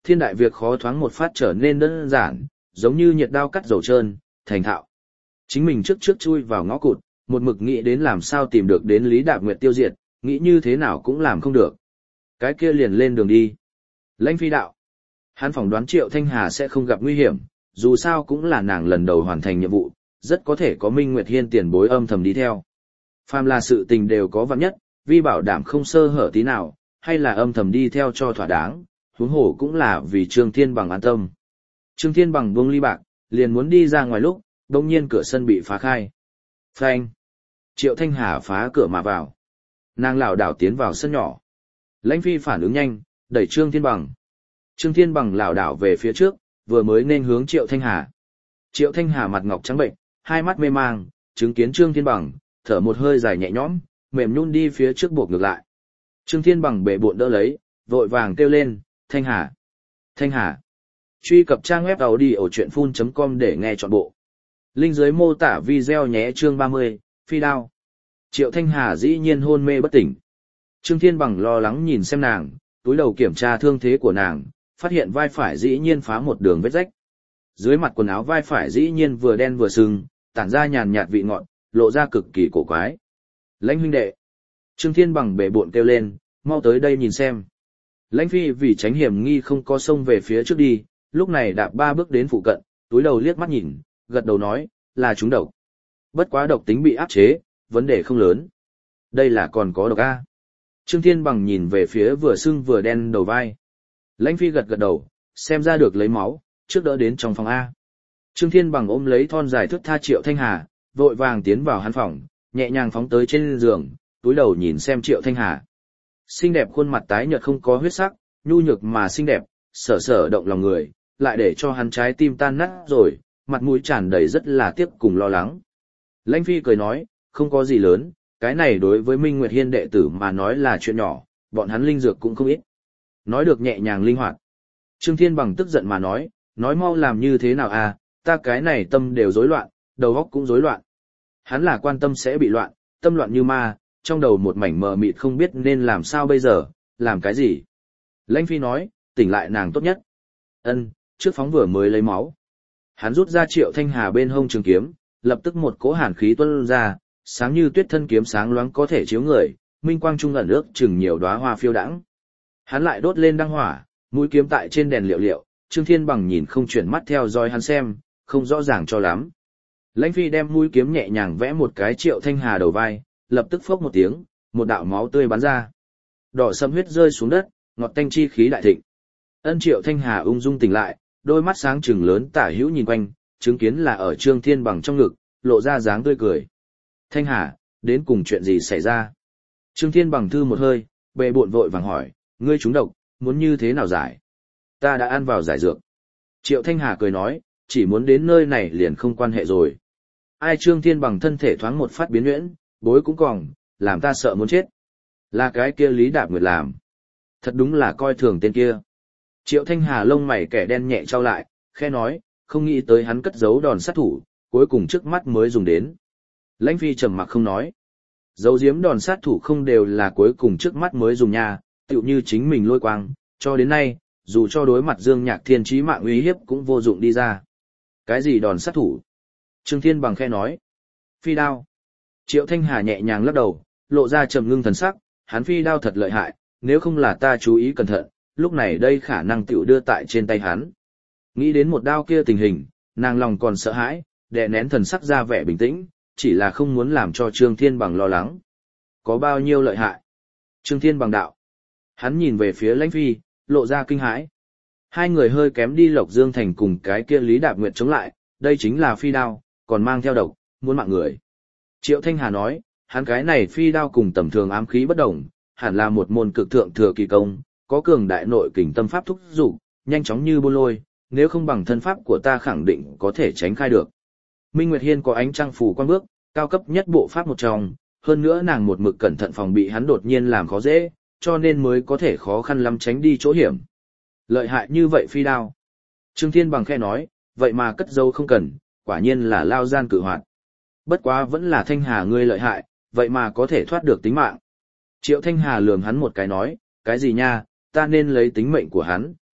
thiên đại việc khó thoáng một phát trở nên đơn giản, giống như nhiệt đao cắt dầu trơn, thành thạo. Chính mình trước chui vào ngõ cụt, một mực nghĩ đến làm sao tìm được đến Lý Đạp Nguyệt tiêu diệt, nghĩ như thế nào cũng làm không được. Cái kia liền lên đường đi. Lãnh Phi đạo. Hắn phỏng đoán Triệu Thanh Hà sẽ không gặp nguy hiểm, dù sao cũng là nàng lần đầu hoàn thành nhiệm vụ, rất có thể có Minh Nguyệt Hiên tiền bối âm thầm đi theo. Phàm là sự tình đều có vạn nhất, vì bảo đảm không sơ hở tí nào, hay là âm thầm đi theo cho thỏa đáng, huống hồ cũng là vì Trương Thiên Bằng an tâm. Trương Thiên Bằng buông ly bạc, liền muốn đi ra ngoài lúc, đột nhiên cửa sân bị phá khai. Phanh! Triệu Thanh Hà phá cửa mà vào. Nàng lảo đảo tiến vào sân nhỏ. Lãnh Phi phản ứng nhanh, đẩy Trương Thiên Bằng. Trương Thiên Bằng lảo đảo về phía trước, vừa mới nên hướng Triệu Thanh Hà. Triệu Thanh Hà mặt ngọc trắng bệnh, hai mắt mê mang, chứng kiến Trương Thiên Bằng, thở một hơi dài nhẹ nhõm, mềm nhún đi phía trước buộc ngược lại. Trương Thiên Bằng bệ bộn đỡ lấy, vội vàng kêu lên, Thanh Hà! Thanh Hà! Truy cập trang web audiochuyenphun.com để nghe trọn bộ. Link dưới mô tả video nhé. Chương 30, Phi đao. Triệu Thanh Hà dĩ nhiên hôn mê bất tỉnh. Trương Thiên Bằng lo lắng nhìn xem nàng, túi đầu kiểm tra thương thế của nàng, phát hiện vai phải dĩ nhiên phá một đường vết rách. Dưới mặt quần áo vai phải dĩ nhiên vừa đen vừa sưng, tản ra nhàn nhạt vị ngọt, lộ ra cực kỳ cổ quái. Lãnh huynh đệ. Trương Thiên Bằng bệ bộn kêu lên, mau tới đây nhìn xem. Lãnh Phi vì tránh hiểm nghi không có xông về phía trước đi, lúc này đạp 3 bước đến phụ cận, túi đầu liếc mắt nhìn, gật đầu nói, là chúng độc. Bất quá độc tính bị áp chế, vấn đề không lớn. Đây là còn có độc A. Trương Thiên Bằng nhìn về phía vừa sưng vừa đen đầu vai. Lãnh Phi gật gật đầu, xem ra được lấy máu, trước đỡ đến trong phòng A. Trương Thiên Bằng ôm lấy thon dài thướt tha Triệu Thanh Hà, vội vàng tiến vào hắn phòng, nhẹ nhàng phóng tới trên giường, túi đầu nhìn xem Triệu Thanh Hà. Xinh đẹp khuôn mặt tái nhợt không có huyết sắc, nhu nhược mà xinh đẹp, sở sở động lòng người, lại để cho hắn trái tim tan nát rồi, mặt mũi tràn đầy rất là tiếc cùng lo lắng. Lãnh Phi cười nói, không có gì lớn, cái này đối với Minh Nguyệt Hiên đệ tử mà nói là chuyện nhỏ, bọn hắn linh dược cũng không ít. Nói được nhẹ nhàng linh hoạt. Trương Thiên Bằng tức giận mà nói mau làm như thế nào à, ta cái này tâm đều rối loạn, đầu óc cũng rối loạn. Hắn là quan tâm sẽ bị loạn, tâm loạn như ma, trong đầu một mảnh mờ mịt không biết nên làm sao bây giờ, làm cái gì. Lãnh Phi nói, tỉnh lại nàng tốt nhất. Ân, trước phóng vừa mới lấy máu. Hắn rút ra Triệu Thanh Hà bên hông trường kiếm, lập tức một cỗ hàn khí tuôn ra, sáng như tuyết thân kiếm sáng loáng có thể chiếu người, minh quang trung ẩn ước chừng nhiều đóa hoa phiêu đãng. Hắn lại đốt lên đăng hỏa, mũi kiếm tại trên đèn liệu, Trương Thiên Bằng nhìn không chuyển mắt theo dõi hắn xem, không rõ ràng cho lắm. Lãnh Phi đem mũi kiếm nhẹ nhàng vẽ một cái Triệu Thanh Hà đầu vai, lập tức phốc một tiếng, một đạo máu tươi bắn ra. Đỏ sẫm huyết rơi xuống đất, ngọt tanh chi khí đại thịnh. Ân Triệu Thanh Hà ung dung tỉnh lại, đôi mắt sáng trừng lớn tả hữu nhìn quanh, chứng kiến là ở Trương Thiên Bằng trong ngực, lộ ra dáng tươi cười. Thanh Hà, đến cùng chuyện gì xảy ra? Trương Thiên Bằng thư một hơi, bệ bộn vội vàng hỏi, ngươi trúng độc, muốn như thế nào giải? Ta đã ăn vào giải dược. Triệu Thanh Hà cười nói, chỉ muốn đến nơi này liền không quan hệ rồi. Ai Trương Thiên Bằng thân thể thoáng một phát biến nhuyễn, bối cũng còng, làm ta sợ muốn chết. Là cái kia Lý Đạp Nguyệt làm. Thật đúng là coi thường tên kia. Triệu Thanh Hà lông mày kẻ đen nhẹ trao lại, khe nói, không nghĩ tới hắn cất giấu đòn sát thủ, cuối cùng trước mắt mới dùng đến. Lãnh Phi trầm mặc không nói. Giấu giếm đòn sát thủ không đều là cuối cùng trước mắt mới dùng nha, tựu như chính mình lôi quang, cho đến nay, dù cho đối mặt Dương Nhạc Thiên chí mạng uy hiếp cũng vô dụng đi ra. Cái gì đòn sát thủ? Trương Thiên Bằng khe nói. Phi đao. Triệu Thanh Hà nhẹ nhàng lắc đầu, lộ ra trầm ngưng thần sắc, hắn phi đao thật lợi hại, nếu không là ta chú ý cẩn thận, lúc này đây khả năng tiểu đưa tại trên tay hắn. Nghĩ đến một đao kia tình hình, nàng lòng còn sợ hãi, đè nén thần sắc ra vẻ bình tĩnh, chỉ là không muốn làm cho Trương Thiên Bằng lo lắng. Có bao nhiêu lợi hại? Trương Thiên Bằng đạo. Hắn nhìn về phía Lãnh Phi, lộ ra kinh hãi. Hai người hơi kém đi Lộc Dương Thành cùng cái kia Lý Đạp Nguyệt chống lại, đây chính là phi đao, còn mang theo độc, muốn mạng người. Triệu Thanh Hà nói, hắn cái này phi đao cùng tầm thường ám khí bất đồng, hẳn là một môn cực thượng thừa kỳ công, có cường đại nội kình tâm pháp thúc dục, nhanh chóng như bôn lôi, nếu không bằng thân pháp của ta khẳng định có thể tránh khai được. Minh Nguyệt Hiên có ánh trăng phủ quan bước, cao cấp nhất bộ pháp một trong, hơn nữa nàng một mực cẩn thận phòng bị hắn đột nhiên làm khó dễ, cho nên mới có thể khó khăn lắm tránh đi chỗ hiểm. Lợi hại như vậy phi đao. Trương Thiên Bằng khẽ nói, vậy mà cất dấu không cần, quả nhiên là lao gian cự hoạt. Bất quá vẫn là Thanh Hà ngươi lợi hại, vậy mà có thể thoát được tính mạng. Triệu Thanh Hà lườm hắn một cái nói, cái gì nha, ta nên lấy tính mệnh của hắn,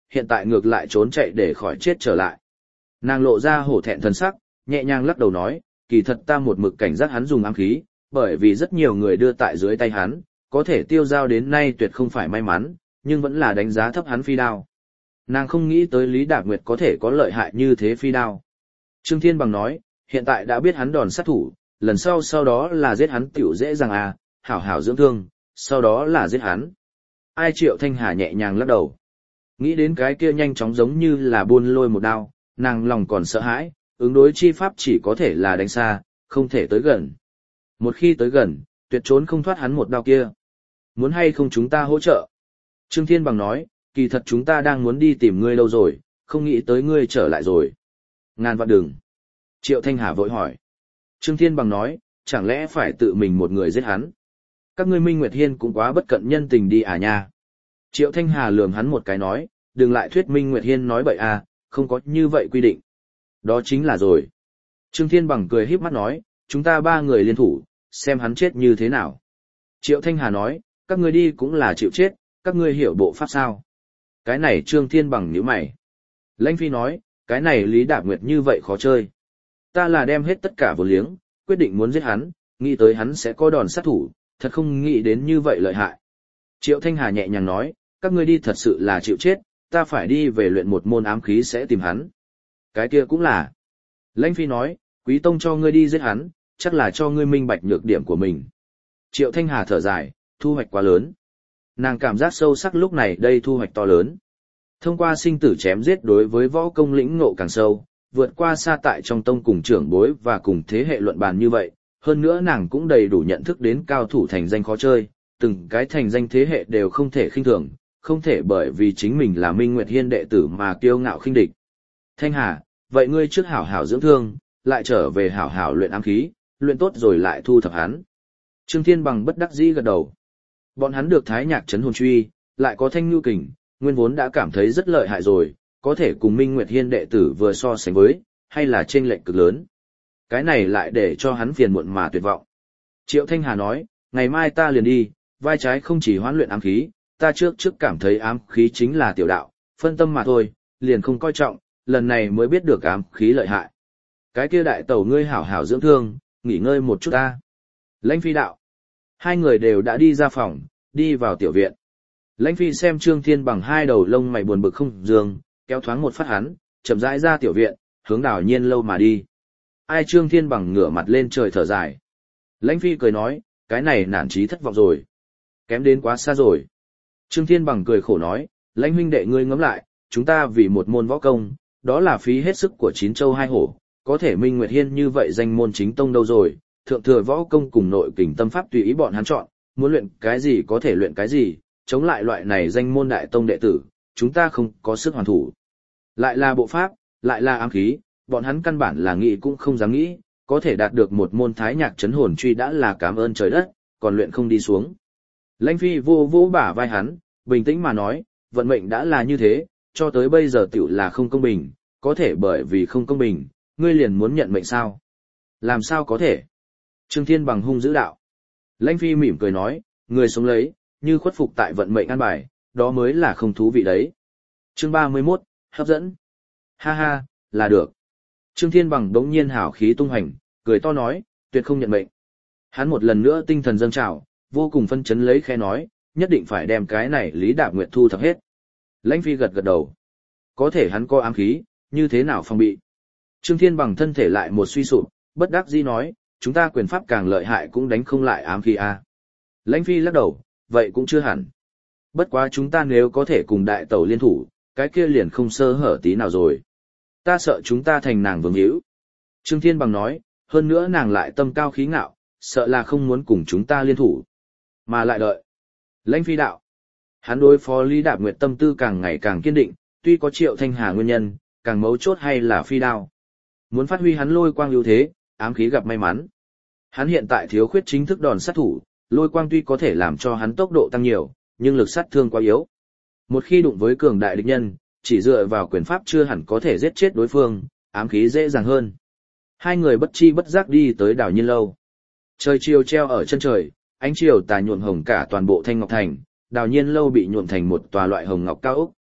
hiện tại ngược lại trốn chạy để khỏi chết trở lại. Nàng lộ ra hổ thẹn thần sắc, nhẹ nhàng lắc đầu nói, kỳ thật ta một mực cảnh giác hắn dùng ám khí, bởi vì rất nhiều người đưa tại dưới tay hắn, có thể tiêu dao đến nay tuyệt không phải may mắn, nhưng vẫn là đánh giá thấp hắn phi đao. Nàng không nghĩ tới Lý Đạp Nguyệt có thể có lợi hại như thế phi đao. Trương Thiên Bằng nói, hiện tại đã biết hắn đòn sát thủ, lần sau đó là giết hắn tiểu dễ dàng à, hảo hảo dưỡng thương, sau đó là giết hắn. Ai Triệu Thanh Hà nhẹ nhàng lắc đầu. Nghĩ đến cái kia nhanh chóng giống như là buôn lôi một đao, nàng lòng còn sợ hãi, ứng đối chi pháp chỉ có thể là đánh xa, không thể tới gần. Một khi tới gần, tuyệt trốn không thoát hắn một đao kia. Muốn hay không chúng ta hỗ trợ? Trương Thiên Bằng nói, kỳ thật chúng ta đang muốn đi tìm ngươi lâu rồi, không nghĩ tới ngươi trở lại rồi. Ngàn vạn đừng. Triệu Thanh Hà vội hỏi. Trương Thiên Bằng nói, chẳng lẽ phải tự mình một người giết hắn? Các ngươi Minh Nguyệt Hiên cũng quá bất cận nhân tình đi à nha. Triệu Thanh Hà lườm hắn một cái nói, đừng lại thuyết Minh Nguyệt Hiên nói bậy à, không có như vậy quy định. Đó chính là rồi. Trương Thiên Bằng cười híp mắt nói, chúng ta ba người liên thủ, xem hắn chết như thế nào. Triệu Thanh Hà nói, các ngươi đi cũng là chịu chết, các ngươi hiểu bộ pháp sao. Cái này Trương Thiên Bằng nhíu mày. Lãnh Phi nói, cái này Lý Đạp Nguyệt như vậy khó chơi. Ta là đem hết tất cả vô liếng, quyết định muốn giết hắn, nghĩ tới hắn sẽ có đòn sát thủ, thật không nghĩ đến như vậy lợi hại. Triệu Thanh Hà nhẹ nhàng nói, các ngươi đi thật sự là chịu chết, ta phải đi về luyện một môn ám khí sẽ tìm hắn. Cái kia cũng là. Lãnh Phi nói, Quý Tông cho ngươi đi giết hắn, chắc là cho ngươi minh bạch nhược điểm của mình. Triệu Thanh Hà thở dài, thu hoạch quá lớn. Nàng cảm giác sâu sắc lúc này đây thu hoạch to lớn. Thông qua sinh tử chém giết đối với võ công lĩnh ngộ càng sâu, vượt qua xa tại trong tông cùng trưởng bối và cùng thế hệ luận bàn như vậy, hơn nữa nàng cũng đầy đủ nhận thức đến cao thủ thành danh khó chơi, từng cái thành danh thế hệ đều không thể khinh thường, không thể bởi vì chính mình là Minh Nguyệt Hiên đệ tử mà kiêu ngạo khinh địch. Thanh Hà, vậy ngươi trước hảo hảo dưỡng thương, lại trở về hảo hảo luyện ám khí, luyện tốt rồi lại thu thập hắn. Trương Thiên Bằng bất đắc dĩ gật đầu. Bọn hắn được Thái Nhạc trấn hồn truy, lại có Thanh Nhu kình, nguyên vốn đã cảm thấy rất lợi hại rồi, có thể cùng Minh Nguyệt Hiên đệ tử vừa so sánh với, hay là chênh lệch cực lớn. Cái này lại để cho hắn phiền muộn mà tuyệt vọng. Triệu Thanh Hà nói, ngày mai ta liền đi, vai trái không chỉ hoán luyện ám khí, ta trước cảm thấy ám khí chính là tiểu đạo, phân tâm mà thôi, liền không coi trọng, lần này mới biết được ám khí lợi hại. Cái kia đại tẩu ngươi hảo hảo dưỡng thương, nghỉ ngơi một chút ta. Lãnh Phi đạo. Hai người đều đã đi ra phòng, đi vào tiểu viện. Lãnh Phi xem Trương Thiên Bằng hai đầu lông mày buồn bực không dương, kéo thoáng một phát hắn, chậm rãi ra tiểu viện, hướng Đào Nhiên lâu mà đi. Ai Trương Thiên Bằng ngửa mặt lên trời thở dài. Lãnh Phi cười nói, cái này nản chí thất vọng rồi. Kém đến quá xa rồi. Trương Thiên Bằng cười khổ nói, Lãnh huynh đệ ngươi ngẫm lại, chúng ta vì một môn võ công, đó là phí hết sức của 9 châu 2 hổ, có thể Minh Nguyệt Hiên như vậy danh môn chính tông đâu rồi, thượng thừa võ công cùng nội kình tâm pháp tùy ý bọn hắn chọn, muốn luyện cái gì có thể luyện cái gì, chống lại loại này danh môn đại tông đệ tử, chúng ta không có sức hoàn thủ. Lại là bộ pháp, lại là ám khí, bọn hắn căn bản là nghĩ cũng không dám nghĩ, có thể đạt được một môn Thái Nhạc trấn hồn truy đã là cảm ơn trời đất, còn luyện không đi xuống. Lãnh Phi vô bả vai hắn, bình tĩnh mà nói, vận mệnh đã là như thế, cho tới bây giờ tiểu là không công bình, có thể bởi vì không công bình, ngươi liền muốn nhận mệnh sao? Làm sao có thể? Trương Thiên Bằng hung dữ đạo. Lãnh Phi mỉm cười nói, người sống lấy, như khuất phục tại vận mệnh an bài, đó mới là không thú vị đấy. Chương 31, hấp dẫn. Ha ha, là được. Trương Thiên Bằng đống nhiên hảo khí tung hành, cười to nói, tuyệt không nhận mệnh. Hắn một lần nữa tinh thần dâng trào, vô cùng phân chấn lấy khẽ nói, nhất định phải đem cái này Lý Đạp Nguyệt thu thập hết. Lãnh Phi gật đầu. Có thể hắn có ám khí, như thế nào phòng bị? Trương Thiên Bằng thân thể lại một suy sụp, bất đắc dĩ nói, chúng ta quyền pháp càng lợi hại cũng đánh không lại ám khí a. Lãnh Phi lắc đầu, vậy cũng chưa hẳn. Bất quá chúng ta nếu có thể cùng đại tẩu liên thủ, cái kia liền không sơ hở tí nào rồi. Ta sợ chúng ta thành nàng vương hữu. Trương Thiên Bằng nói, hơn nữa nàng lại tâm cao khí ngạo, sợ là không muốn cùng chúng ta liên thủ. Mà lại đợi. Lãnh Phi đạo. Hắn đối phó Lý Đạp Nguyệt tâm tư càng ngày càng kiên định, tuy có Triệu Thanh Hà nguyên nhân, càng mấu chốt hay là phi đao. Muốn phát huy hắn lôi quang ưu thế, ám khí gặp may mắn. Hắn hiện tại thiếu khuyết chính thức đòn sát thủ, lôi quang tuy có thể làm cho hắn tốc độ tăng nhiều, nhưng lực sát thương quá yếu. Một khi đụng với cường đại địch nhân, chỉ dựa vào quyền pháp chưa hẳn có thể giết chết đối phương, ám khí dễ dàng hơn. Hai người bất chi bất giác đi tới Đào Nhiên lâu. Trời chiều treo ở chân trời, ánh chiều tà nhuộm hồng cả toàn bộ Thanh Ngọc Thành, Đào Nhiên lâu bị nhuộm thành một tòa loại hồng ngọc cao ốc.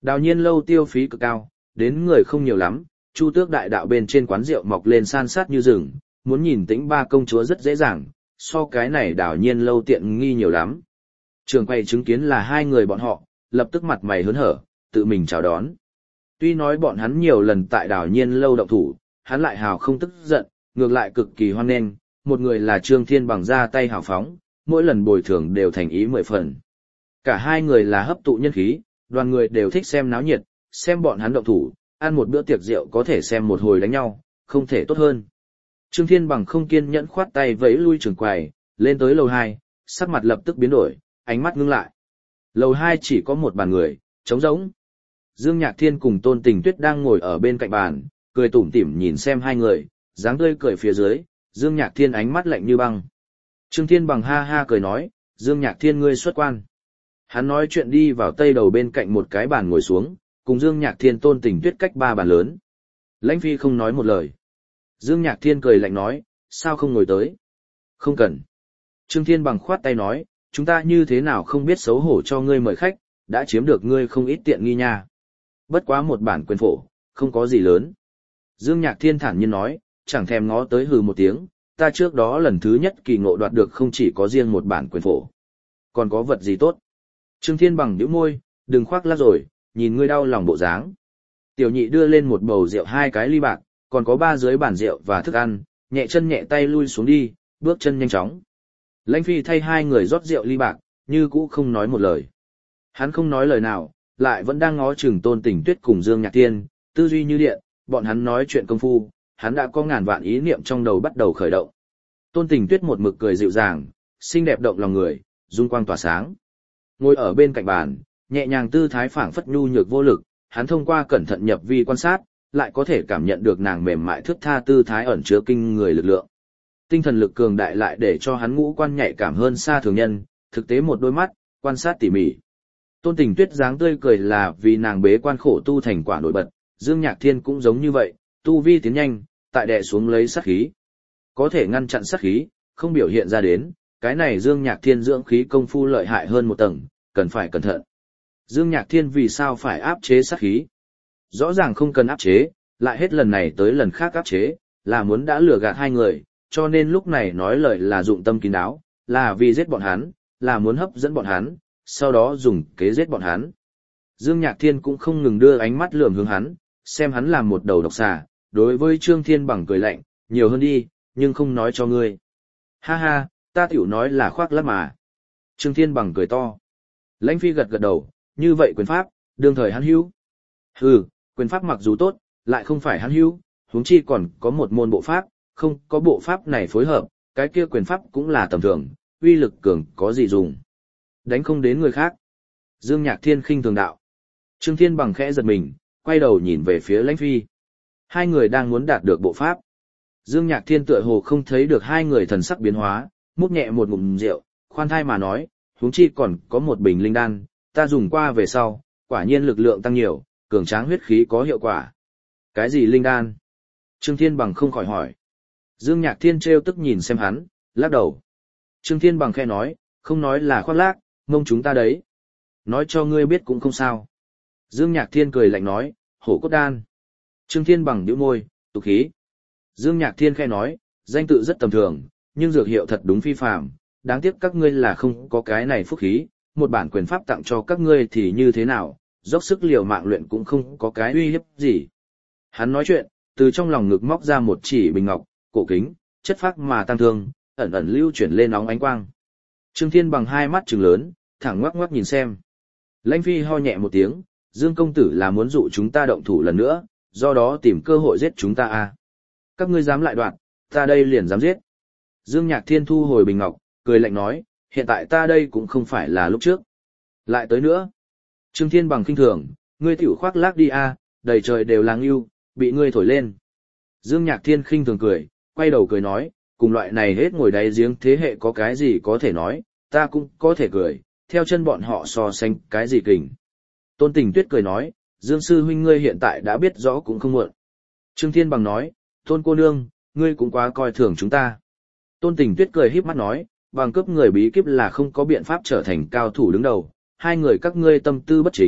Đào Nhiên lâu tiêu phí cực cao, đến người không nhiều lắm, Chu Tước đại đạo bên trên quán rượu mọc lên san sát như rừng, muốn nhìn Tĩnh Ba công chúa rất dễ dàng, so cái này Đào Nhiên lâu tiện nghi nhiều lắm. Trường quay chứng kiến là hai người bọn họ, lập tức mặt mày hớn hở, tự mình chào đón. Tuy nói bọn hắn nhiều lần tại Đào Nhiên lâu động thủ, hắn lại hào không tức giận, ngược lại cực kỳ hoan nghênh, một người là Trương Thiên Bằng ra tay hào phóng, mỗi lần bồi thường đều thành ý 10 phần. Cả hai người là hấp tụ nhân khí, đoàn người đều thích xem náo nhiệt, xem bọn hắn động thủ, ăn một bữa tiệc rượu có thể xem một hồi đánh nhau, không thể tốt hơn. Trương Thiên Bằng không kiên nhẫn khoát tay vẫy lui trường quầy, lên tới lầu 2, sắc mặt lập tức biến đổi, ánh mắt ngưng lại. Lầu 2 chỉ có một bàn người, trống rỗng. Dương Nhạc Thiên cùng Tôn Tình Tuyết đang ngồi ở bên cạnh bàn, cười tủm tỉm nhìn xem hai người, dáng tươi cười phía dưới, Dương Nhạc Thiên ánh mắt lạnh như băng. Trương Thiên Bằng ha ha cười nói, Dương Nhạc Thiên ngươi xuất quan. Hắn nói chuyện đi vào tây đầu bên cạnh một cái bàn ngồi xuống, cùng Dương Nhạc Thiên Tôn Tình Tuyết cách 3 bàn lớn. Lãnh Phi không nói một lời. Dương Nhạc Thiên cười lạnh nói, sao không ngồi tới? Không cần. Trương Thiên Bằng khoát tay nói, chúng ta như thế nào không biết xấu hổ cho ngươi mời khách, đã chiếm được ngươi không ít tiện nghi nha. Bất quá một bản quyền phổ, không có gì lớn. Dương Nhạc Thiên thản nhiên nói, chẳng thèm ngó tới hừ một tiếng, ta trước đó lần thứ nhất kỳ ngộ đoạt được không chỉ có riêng một bản quyền phổ. Còn có vật gì tốt? Trương Thiên Bằng nhíu môi, đừng khoác lác rồi, nhìn ngươi đau lòng bộ dáng. Tiểu nhị đưa lên một bầu rượu 2 cái ly bạc, còn có 3 dưới bàn rượu và thức ăn, nhẹ chân nhẹ tay lui xuống đi, bước chân nhanh chóng. Lãnh Phi thay hai người rót rượu ly bạc, như cũ không nói một lời. Hắn không nói lời nào, lại vẫn đang ngó chừng Tôn Tình Tuyết cùng Dương Nhạc Thiên, tư duy như điện, bọn hắn nói chuyện công phu, hắn đã có ngàn vạn ý niệm trong đầu bắt đầu khởi động. Tôn Tình Tuyết một mực cười dịu dàng, xinh đẹp động lòng người, dung quang tỏa sáng. Ngồi ở bên cạnh bàn, nhẹ nhàng tư thái phảng phất nhu nhược vô lực, hắn thông qua cẩn thận nhập vi quan sát, lại có thể cảm nhận được nàng mềm mại thướt tha tư thái ẩn chứa kinh người lực lượng. Tinh thần lực cường đại lại để cho hắn ngũ quan nhạy cảm hơn xa thường nhân, thực tế một đôi mắt, quan sát tỉ mỉ. Tôn Tình Tuyết dáng tươi cười là vì nàng bế quan khổ tu thành quả nổi bật, Dương Nhạc Thiên cũng giống như vậy, tu vi tiến nhanh, tại đè xuống lấy sát khí. Có thể ngăn chặn sát khí, không biểu hiện ra đến, cái này Dương Nhạc Thiên dưỡng khí công phu lợi hại hơn một tầng, cần phải cẩn thận. Dương Nhạc Thiên vì sao phải áp chế sát khí? Rõ ràng không cần áp chế, lại hết lần này tới lần khác áp chế, là muốn đã lừa gạt hai người, cho nên lúc này nói lời là dụng tâm kín đáo, là vì giết bọn hắn, là muốn hấp dẫn bọn hắn, sau đó dùng kế giết bọn hắn. Dương Nhạc Thiên cũng không ngừng đưa ánh mắt lườm hướng hắn, xem hắn làm một đầu độc xà, đối với Trương Thiên Bằng cười lạnh, nhiều hơn đi, nhưng không nói cho ngươi. Ha ha, ta tiểu nói là khoác lác mà. Trương Thiên Bằng cười to. Lãnh Phi gật gật đầu, như vậy quyền pháp, đương thời hắn hữu. Hừ, quyền pháp mặc dù tốt, lại không phải hắn hữu, huống chi còn có một môn bộ pháp, không có bộ pháp này phối hợp, cái kia quyền pháp cũng là tầm thường, uy lực cường có gì dùng. Đánh không đến người khác. Dương Nhạc Thiên khinh thường đạo. Trương Thiên Bằng khẽ giật mình, quay đầu nhìn về phía Lãnh Phi. Hai người đang muốn đạt được bộ pháp. Dương Nhạc Thiên tựa hồ không thấy được hai người thần sắc biến hóa, múc nhẹ một ngụm rượu, khoan thai mà nói, huống chi còn có một bình linh đan, ta dùng qua về sau, quả nhiên lực lượng tăng nhiều, cường tráng huyết khí có hiệu quả. Cái gì linh đan? Trương Thiên Bằng không khỏi hỏi. Dương Nhạc Thiên trêu tức nhìn xem hắn, lắc đầu. Trương Thiên Bằng khẽ nói, không nói là khoác lác, mông chúng ta đấy. Nói cho ngươi biết cũng không sao. Dương Nhạc Thiên cười lạnh nói, hổ cốt đan. Trương Thiên Bằng nhíu môi, tục khí. Dương Nhạc Thiên khẽ nói, danh tự rất tầm thường, nhưng dược hiệu thật đúng phi phàm, đáng tiếc các ngươi là không có cái này phúc khí, một bản quyền pháp tặng cho các ngươi thì như thế nào, dốc sức liều mạng luyện cũng không có cái uy hiếp gì. Hắn nói chuyện, từ trong lòng ngực móc ra một chỉ bình ngọc, cổ kính, chất phác mà tăng thương, ẩn ẩn lưu chuyển lên óng ánh quang. Trương Thiên Bằng hai mắt trừng lớn, thẳng ngoắc ngoắc nhìn xem. Lãnh Phi ho nhẹ một tiếng, Dương công tử là muốn dụ chúng ta động thủ lần nữa, do đó tìm cơ hội giết chúng ta à. Các ngươi dám lại đoạt, ta đây liền dám giết. Dương Nhạc Thiên thu hồi bình ngọc, cười lạnh nói, hiện tại ta đây cũng không phải là lúc trước. Lại tới nữa. Trương Thiên Bằng khinh thường, ngươi tiểu khoác lác đi à, đầy trời đều là ngưu, bị ngươi thổi lên. Dương Nhạc Thiên khinh thường cười, quay đầu cười nói, cùng loại này hết ngồi đáy giếng thế hệ có cái gì có thể nói, ta cũng có thể cười, theo chân bọn họ so sánh cái gì kình. Tôn Tình Tuyết cười nói, Dương sư huynh ngươi hiện tại đã biết rõ cũng không muộn. Trương Thiên Bằng nói, Tôn cô nương, ngươi cũng quá coi thường chúng ta. Tôn Tình Tuyết cười híp mắt nói, bằng cướp người bí kíp là không có biện pháp trở thành cao thủ đứng đầu, hai người các ngươi tâm tư bất chính,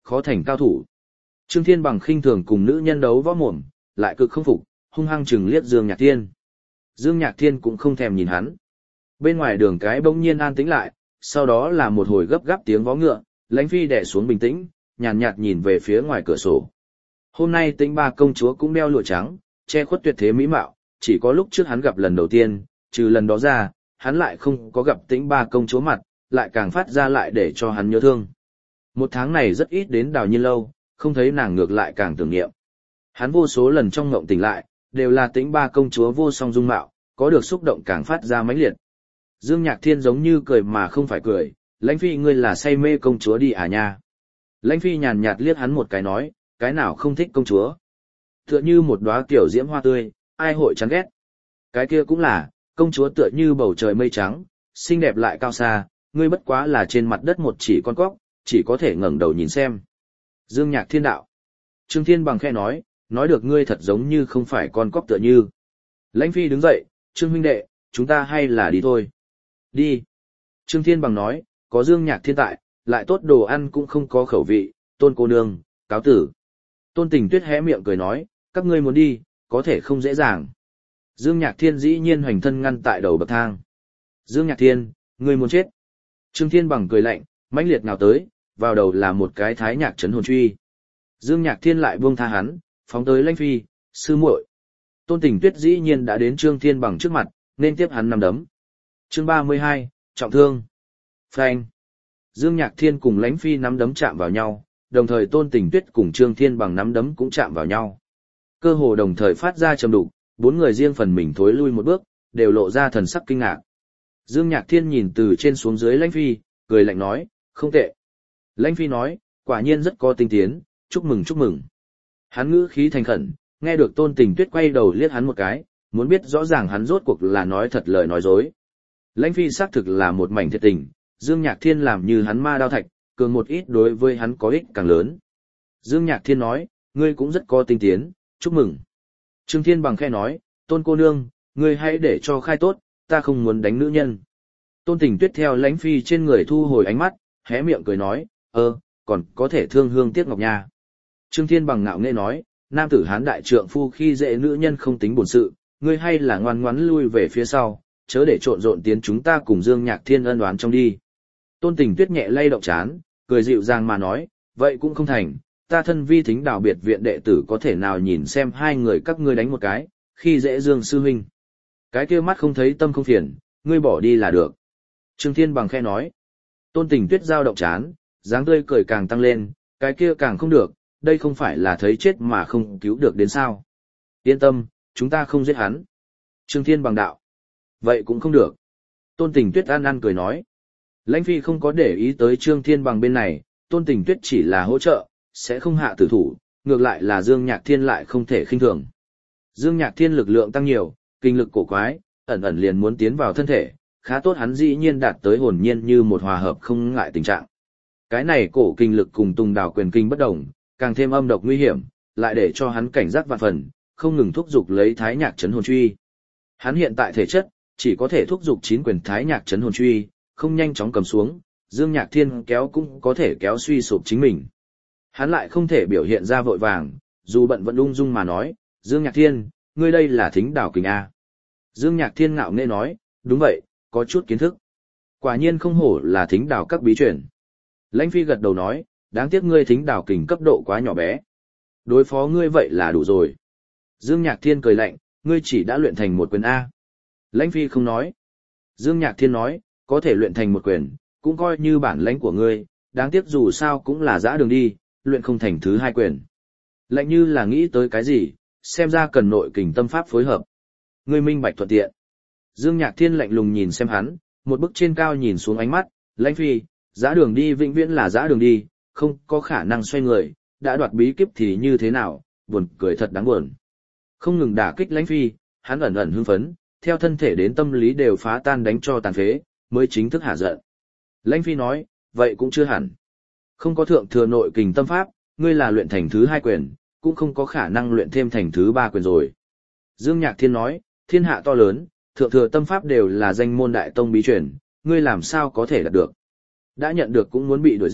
khó thành cao thủ. Trương Thiên Bằng khinh thường cùng nữ nhân đấu võ mồm, lại cực không phục, hung hăng chừng liếc Dương Nhạc Thiên. Dương Nhạc Thiên cũng không thèm nhìn hắn. Bên ngoài đường cái bỗng nhiên an tĩnh lại, sau đó là một hồi gấp gáp tiếng vó ngựa, Lãnh Phi đè xuống bình tĩnh, nhàn nhạt nhìn về phía ngoài cửa sổ. Hôm nay Tĩnh Ba công chúa cũng đeo lụa trắng, che khuất tuyệt thế mỹ mạo, chỉ có lúc trước hắn gặp lần đầu tiên, trừ lần đó ra, hắn lại không có gặp Tĩnh Ba công chúa mặt, lại càng phát ra lại để cho hắn nhớ thương. Một tháng này rất ít đến Đào Nhiên lâu, không thấy nàng ngược lại càng tưởng niệm. Hắn vô số lần trong ngộng tỉnh lại, đều là Tĩnh Ba công chúa vô song dung mạo, có được xúc động càng phát ra mãnh liệt. Dương Nhạc Thiên giống như cười mà không phải cười, Lãnh Phi ngươi là say mê công chúa đi à nha. Lãnh Phi nhàn nhạt liếc hắn một cái nói, cái nào không thích công chúa. Tựa như một đóa tiểu diễm hoa tươi, ai hội chán ghét. Cái kia cũng là, công chúa tựa như bầu trời mây trắng, xinh đẹp lại cao xa, ngươi bất quá là trên mặt đất một chỉ con cóc, chỉ có thể ngẩng đầu nhìn xem. Dương Nhạc Thiên đạo. Trương Thiên Bằng khẽ nói được ngươi thật giống như không phải con cóc tựa như. Lãnh Phi đứng dậy, Trương huynh đệ, chúng ta hay là đi thôi. Đi. Trương Thiên Bằng nói, có Dương Nhạc Thiên tại, lại tốt đồ ăn cũng không có khẩu vị, Tôn cô nương, cáo tử. Tôn Tình Tuyết hé miệng cười nói, các ngươi muốn đi, có thể không dễ dàng. Dương Nhạc Thiên dĩ nhiên hoành thân ngăn tại đầu bậc thang. Dương Nhạc Thiên, ngươi muốn chết. Trương Thiên Bằng cười lạnh, mãnh liệt nào tới, vào đầu là một cái thái nhạc trấn hồn truy. Dương Nhạc Thiên lại buông tha hắn, phóng tới Lãnh Phi, sư muội. Tôn Tình Tuyết dĩ nhiên đã đến Trương Thiên Bằng trước mặt, nên tiếp hắn nằm đấm. Chương 32, trọng thương. Phanh. Dương Nhạc Thiên cùng Lãnh Phi nắm đấm chạm vào nhau, đồng thời Tôn Tình Tuyết cùng Trương Thiên Bằng nắm đấm cũng chạm vào nhau. Cơ hồ đồng thời phát ra trầm đục, bốn người riêng phần mình thối lui một bước, đều lộ ra thần sắc kinh ngạc. Dương Nhạc Thiên nhìn từ trên xuống dưới Lãnh Phi, cười lạnh nói, không tệ. Lãnh Phi nói, quả nhiên rất có tinh tiến, chúc mừng chúc mừng. Hắn ngữ khí thành khẩn, nghe được Tôn Tình Tuyết quay đầu liếc hắn một cái, muốn biết rõ ràng hắn rốt cuộc là nói thật lời nói dối. Lãnh Phi xác thực là một mảnh thiệt tình, Dương Nhạc Thiên làm như hắn ma đao thạch, cường một ít đối với hắn có ích càng lớn. Dương Nhạc Thiên nói, ngươi cũng rất có tinh tiến, chúc mừng. Trương Thiên Bằng khẽ nói, Tôn cô nương, ngươi hãy để cho khai tốt, ta không muốn đánh nữ nhân. Tôn Tình Tuyết theo Lãnh Phi trên người thu hồi ánh mắt, hé miệng cười nói, còn có thể thương hương tiếc ngọc nha. Trương Thiên Bằng ngạo nghễ nói, nam tử hán đại trượng phu khi dễ nữ nhân không tính bổn sự, ngươi hay là ngoan ngoãn lui về phía sau, chớ để trộn rộn tiến chúng ta cùng Dương Nhạc Thiên ân oán trong đi. Tôn Tình Tuyết nhẹ lay động chán, cười dịu dàng mà nói, vậy cũng không thành, ta thân vi thính đảo biệt viện đệ tử có thể nào nhìn xem hai người các ngươi đánh một cái, khi dễ Dương sư huynh. Cái kia mắt không thấy tâm không phiền, ngươi bỏ đi là được. Trương Thiên Bằng khẽ nói. Tôn Tình Tuyết dao động chán, dáng tươi cười càng tăng lên, cái kia càng không được, đây không phải là thấy chết mà không cứu được đến sao. Yên tâm, chúng ta không giết hắn. Trương Thiên Bằng đạo. Vậy cũng không được. Tôn Tình Tuyết ăn cười nói. Lãnh Phi không có để ý tới Trương Thiên Bằng bên này, Tôn Tình Tuyết chỉ là hỗ trợ, sẽ không hạ tử thủ, ngược lại là Dương Nhạc Thiên lại không thể khinh thường. Dương Nhạc Thiên lực lượng tăng nhiều, kinh lực cổ quái, ẩn ẩn liền muốn tiến vào thân thể, khá tốt hắn dĩ nhiên đạt tới hồn nhiên như một hòa hợp không ngại tình trạng. Cái này cổ kinh lực cùng Tùng Đào quyền kinh bất đồng, càng thêm âm độc nguy hiểm, lại để cho hắn cảnh giác vạn phần, không ngừng thúc giục lấy thái nhạc trấn hồn truy. Hắn hiện tại thể chất, chỉ có thể thúc giục 9 quyền thái nhạc trấn hồn truy, không nhanh chóng cầm xuống, Dương Nhạc Thiên kéo cũng có thể kéo suy sụp chính mình. Hắn lại không thể biểu hiện ra vội vàng, dù bận vẫn ung dung mà nói, Dương Nhạc Thiên, ngươi đây là thính đảo kình A. Dương Nhạc Thiên ngạo nghễ nói, đúng vậy, có chút kiến thức. Quả nhiên không hổ là thính đảo các bí truyền. Lãnh Phi gật đầu nói, đáng tiếc ngươi thính đảo kình cấp độ quá nhỏ bé. Đối phó ngươi vậy là đủ rồi. Dương Nhạc Thiên cười lạnh, ngươi chỉ đã luyện thành một quyền A. Lãnh Phi không nói. Dương Nhạc Thiên nói, có thể luyện thành một quyền, cũng coi như bản lãnh của ngươi, đáng tiếc dù sao cũng là dã đường đi, luyện không thành thứ 2 quyền. Lạnh như là nghĩ tới cái gì, xem ra cần nội kình tâm pháp phối hợp. Ngươi minh bạch thuận tiện. Dương Nhạc Thiên lạnh lùng nhìn xem hắn, một bức trên cao nhìn xuống ánh mắt, Lãnh Phi, dã đường đi vĩnh viễn là dã đường đi, không có khả năng xoay người, đã đoạt bí kíp thì như thế nào, buồn cười thật đáng buồn. Không ngừng đả kích Lãnh Phi, hắn ẩn ẩn hưng phấn, theo thân thể đến tâm lý đều phá tan đánh cho tàn phế, mới chính thức hạ giận. Lãnh Phi nói, vậy cũng chưa hẳn. Không có thượng thừa nội kình tâm pháp, ngươi là luyện thành thứ 2 quyền, cũng không có khả năng luyện thêm thành thứ 3 quyền rồi. Dương Nhạc Thiên nói, thiên hạ to lớn, thượng thừa tâm pháp đều là danh môn đại tông bí truyền, ngươi làm sao có thể đạt được. Đã nhận được cũng muốn bị đuổi giết,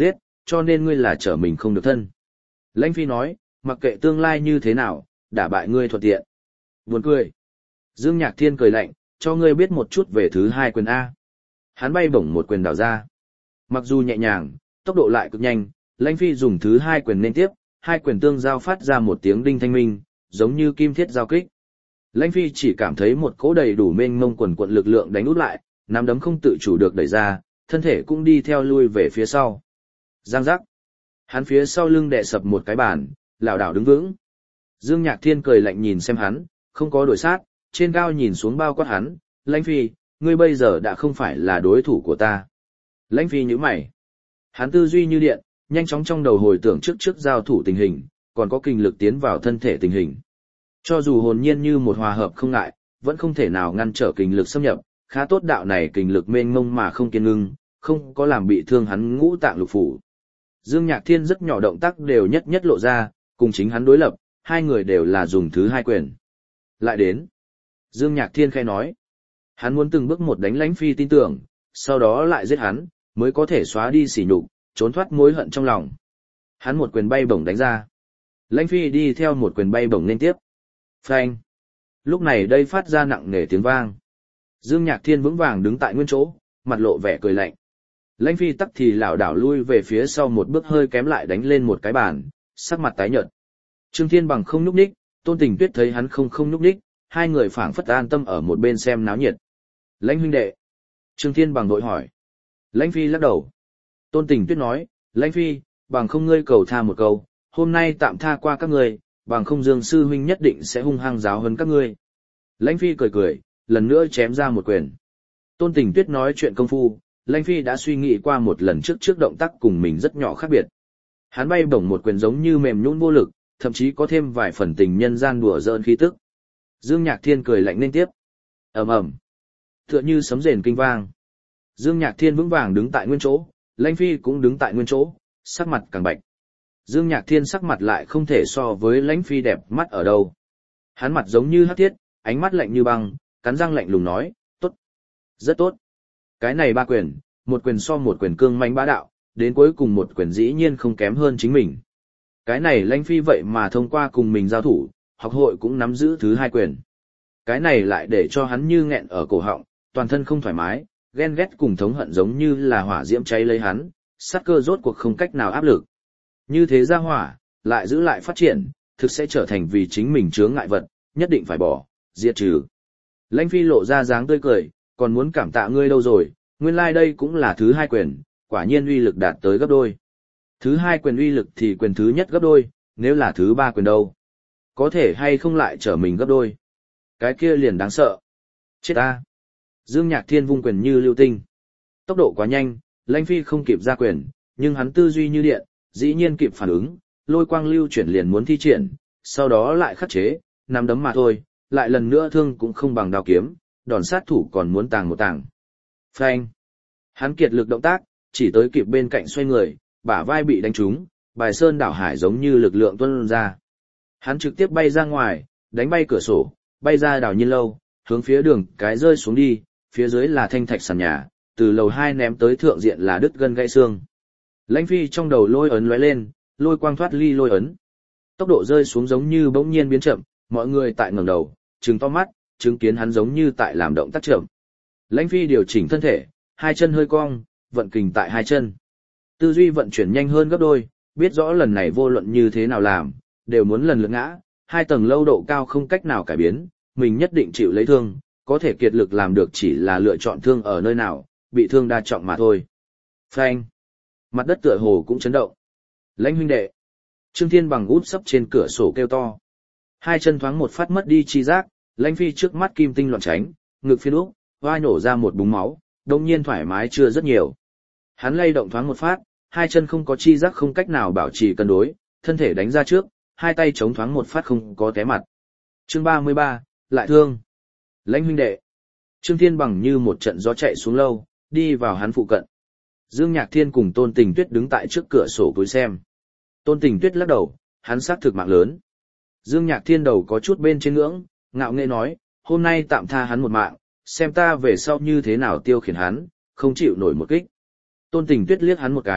cho nên ngươi là trở mình không được thân. Lãnh Phi nói, mặc kệ tương lai như thế nào, đả bại ngươi thuận tiện. Buồn cười. Dương Nhạc Thiên cười lạnh, cho ngươi biết một chút về thứ hai quyền A. Hắn bay bổng một quyền đảo ra. Mặc dù nhẹ nhàng, tốc độ lại cực nhanh, Lãnh Phi dùng thứ hai quyền nên tiếp, hai quyền tương giao phát ra một tiếng đinh thanh minh, giống như kim thiết giao kích. Lãnh Phi chỉ cảm thấy một cỗ đầy đủ mênh mông quần quận lực lượng đánh út lại, nắm đấm không tự chủ được đẩy ra, thân thể cũng đi theo lui về phía sau. Giang giác. Hắn phía sau lưng đè sập một cái bàn, lảo đảo đứng vững. Dương Nhạc Thiên cười lạnh nhìn xem hắn, không có đổi sát, trên cao nhìn xuống bao quát hắn, Lãnh Phi, ngươi bây giờ đã không phải là đối thủ của ta. Lãnh Phi nhíu mày. Hắn tư duy như điện, nhanh chóng trong đầu hồi tưởng trước giao thủ tình hình, còn có kinh lực tiến vào thân thể tình hình. Cho dù hồn nhiên như một hòa hợp không ngại, vẫn không thể nào ngăn trở kinh lực xâm nhập, khá tốt đạo này kinh lực mênh mông mà không kiên ngưng, không có làm bị thương hắn ngũ tạng lục phủ. Dương Nhạc Thiên rất nhỏ động tác đều nhất nhất lộ ra, cùng chính hắn đối lập, hai người đều là dùng thứ hai quyền. Lại đến. Dương Nhạc Thiên khẽ nói. Hắn muốn từng bước một đánh Lãnh Phi tin tưởng, sau đó lại giết hắn, mới có thể xóa đi sỉ nhục, trốn thoát mối hận trong lòng. Hắn một quyền bay bổng đánh ra. Lãnh Phi đi theo một quyền bay bổng liên tiếp. Phanh. Lúc này đây phát ra nặng nề tiếng vang. Dương Nhạc Thiên vững vàng đứng tại nguyên chỗ, mặt lộ vẻ cười lạnh. Lãnh Phi tắc thì lảo đảo lui về phía sau một bước hơi kém lại đánh lên một cái bàn, sắc mặt tái nhợt. Trương Thiên Bằng không nhúc nhích, Tôn Tình Tuyết thấy hắn không nhúc nhích, hai người phảng phất an tâm ở một bên xem náo nhiệt. Lãnh huynh đệ. Trương Thiên Bằng đội hỏi. Lãnh Phi lắc đầu. Tôn Tình Tuyết nói, Lãnh Phi, bằng không ngươi cầu tha một câu, hôm nay tạm tha qua các ngươi, bằng không Dương sư huynh nhất định sẽ hung hăng giáo huấn các ngươi. Lãnh Phi cười cười, lần nữa chém ra một quyền. Tôn Tình Tuyết nói chuyện công phu, Lãnh Phi đã suy nghĩ qua một lần trước động tác cùng mình rất nhỏ khác biệt. Hắn bay bổng một quyền giống như mềm nhũn vô lực, thậm chí có thêm vài phần tình nhân gian đùa giỡn khí tức. Dương Nhạc Thiên cười lạnh nên tiếp. Ầm ầm. Tựa như sấm rền kinh vang. Dương Nhạc Thiên vững vàng đứng tại nguyên chỗ, Lãnh Phi cũng đứng tại nguyên chỗ, sắc mặt càng bạch. Dương Nhạc Thiên sắc mặt lại không thể so với Lãnh Phi đẹp mắt ở đâu. Hắn mặt giống như hắc thiết, ánh mắt lạnh như băng, cắn răng lạnh lùng nói, tốt, rất tốt. Cái này ba quyền, một quyền so một quyền cương mãnh bá đạo, đến cuối cùng một quyền dĩ nhiên không kém hơn chính mình. Cái này Lãnh Phi vậy mà thông qua cùng mình giao thủ, học hội cũng nắm giữ thứ hai quyền. Cái này lại để cho hắn như nghẹn ở cổ họng, toàn thân không thoải mái, ghen ghét cùng thống hận giống như là hỏa diễm cháy lấy hắn, sát cơ rốt cuộc không cách nào áp lực. Như thế ra hỏa, lại giữ lại phát triển, thực sẽ trở thành vì chính mình chướng ngại vật, nhất định phải bỏ, diệt trừ. Lãnh Phi lộ ra dáng tươi cười, còn muốn cảm tạ ngươi đâu rồi, nguyên lai đây cũng là thứ hai quyền, quả nhiên uy lực đạt tới gấp đôi. Thứ hai quyền uy lực thì quyền thứ nhất gấp đôi, nếu là thứ ba quyền đâu? Có thể hay không lại trở mình gấp đôi? Cái kia liền đáng sợ. Chết ta! Dương Nhạc Thiên vung quyền như lưu tinh. Tốc độ quá nhanh, Lãnh Phi không kịp ra quyền, nhưng hắn tư duy như điện, dĩ nhiên kịp phản ứng, lôi quang lưu chuyển liền muốn thi triển, sau đó lại khắc chế, nắm đấm mà thôi, lại lần nữa thương cũng không bằng đao kiếm, đòn sát thủ còn muốn tàng một tàng. Phanh! Hắn kiệt lực động tác, chỉ tới kịp bên cạnh xoay người, bả vai bị đánh trúng, bài sơn đảo hải giống như lực lượng tuôn ra. Hắn trực tiếp bay ra ngoài, đánh bay cửa sổ, bay ra đảo nhiên lâu, hướng phía đường cái rơi xuống đi, phía dưới là thanh thạch sàn nhà, từ lầu 2 ném tới thượng diện là đứt gân gãy xương. Lãnh Phi trong đầu lôi ấn lóe lên, lôi quang thoát ly lôi ấn. Tốc độ rơi xuống giống như bỗng nhiên biến chậm, mọi người tại ngẩng đầu, trừng to mắt, chứng kiến hắn giống như tại làm động tác chậm. Lãnh Phi điều chỉnh thân thể, hai chân hơi cong, vận kình tại hai chân. Tư duy vận chuyển nhanh hơn gấp đôi, biết rõ lần này vô luận như thế nào làm, đều muốn lần lượt ngã, hai tầng lâu độ cao không cách nào cải biến, mình nhất định chịu lấy thương, có thể kiệt lực làm được chỉ là lựa chọn thương ở nơi nào, bị thương đa trọng mà thôi. Phanh! Mặt đất tựa hồ cũng chấn động. Lãnh huynh đệ! Trương Thiên Bằng úp sấp trên cửa sổ kêu to. Hai chân thoáng một phát mất đi chi giác, Lãnh Phi trước mắt kim tinh loạn tránh, ngực phiên úp, vai nổ ra một búng máu, đồng nhiên thoải mái chưa rất nhiều. Hắn lay động thoáng một phát, hai chân không có chi giác không cách nào bảo trì cân đối, thân thể đánh ra trước, hai tay chống thoáng một phát không có té mặt. Chương 33, lại thương. Lãnh huynh đệ. Trương Thiên Bằng như một trận gió chạy xuống lâu, đi vào hắn phụ cận. Dương Nhạc Thiên cùng Tôn Tình Tuyết đứng tại trước cửa sổ cúi xem. Tôn Tình Tuyết lắc đầu, hắn xác thực mạng lớn. Dương Nhạc Thiên đầu có chút bên trên ngưỡng, ngạo nghễ nói, hôm nay tạm tha hắn một mạng, xem ta về sau như thế nào tiêu khiển hắn, không chịu nổi một kích. Tôn Tình Tuyết liếc hắn một cái,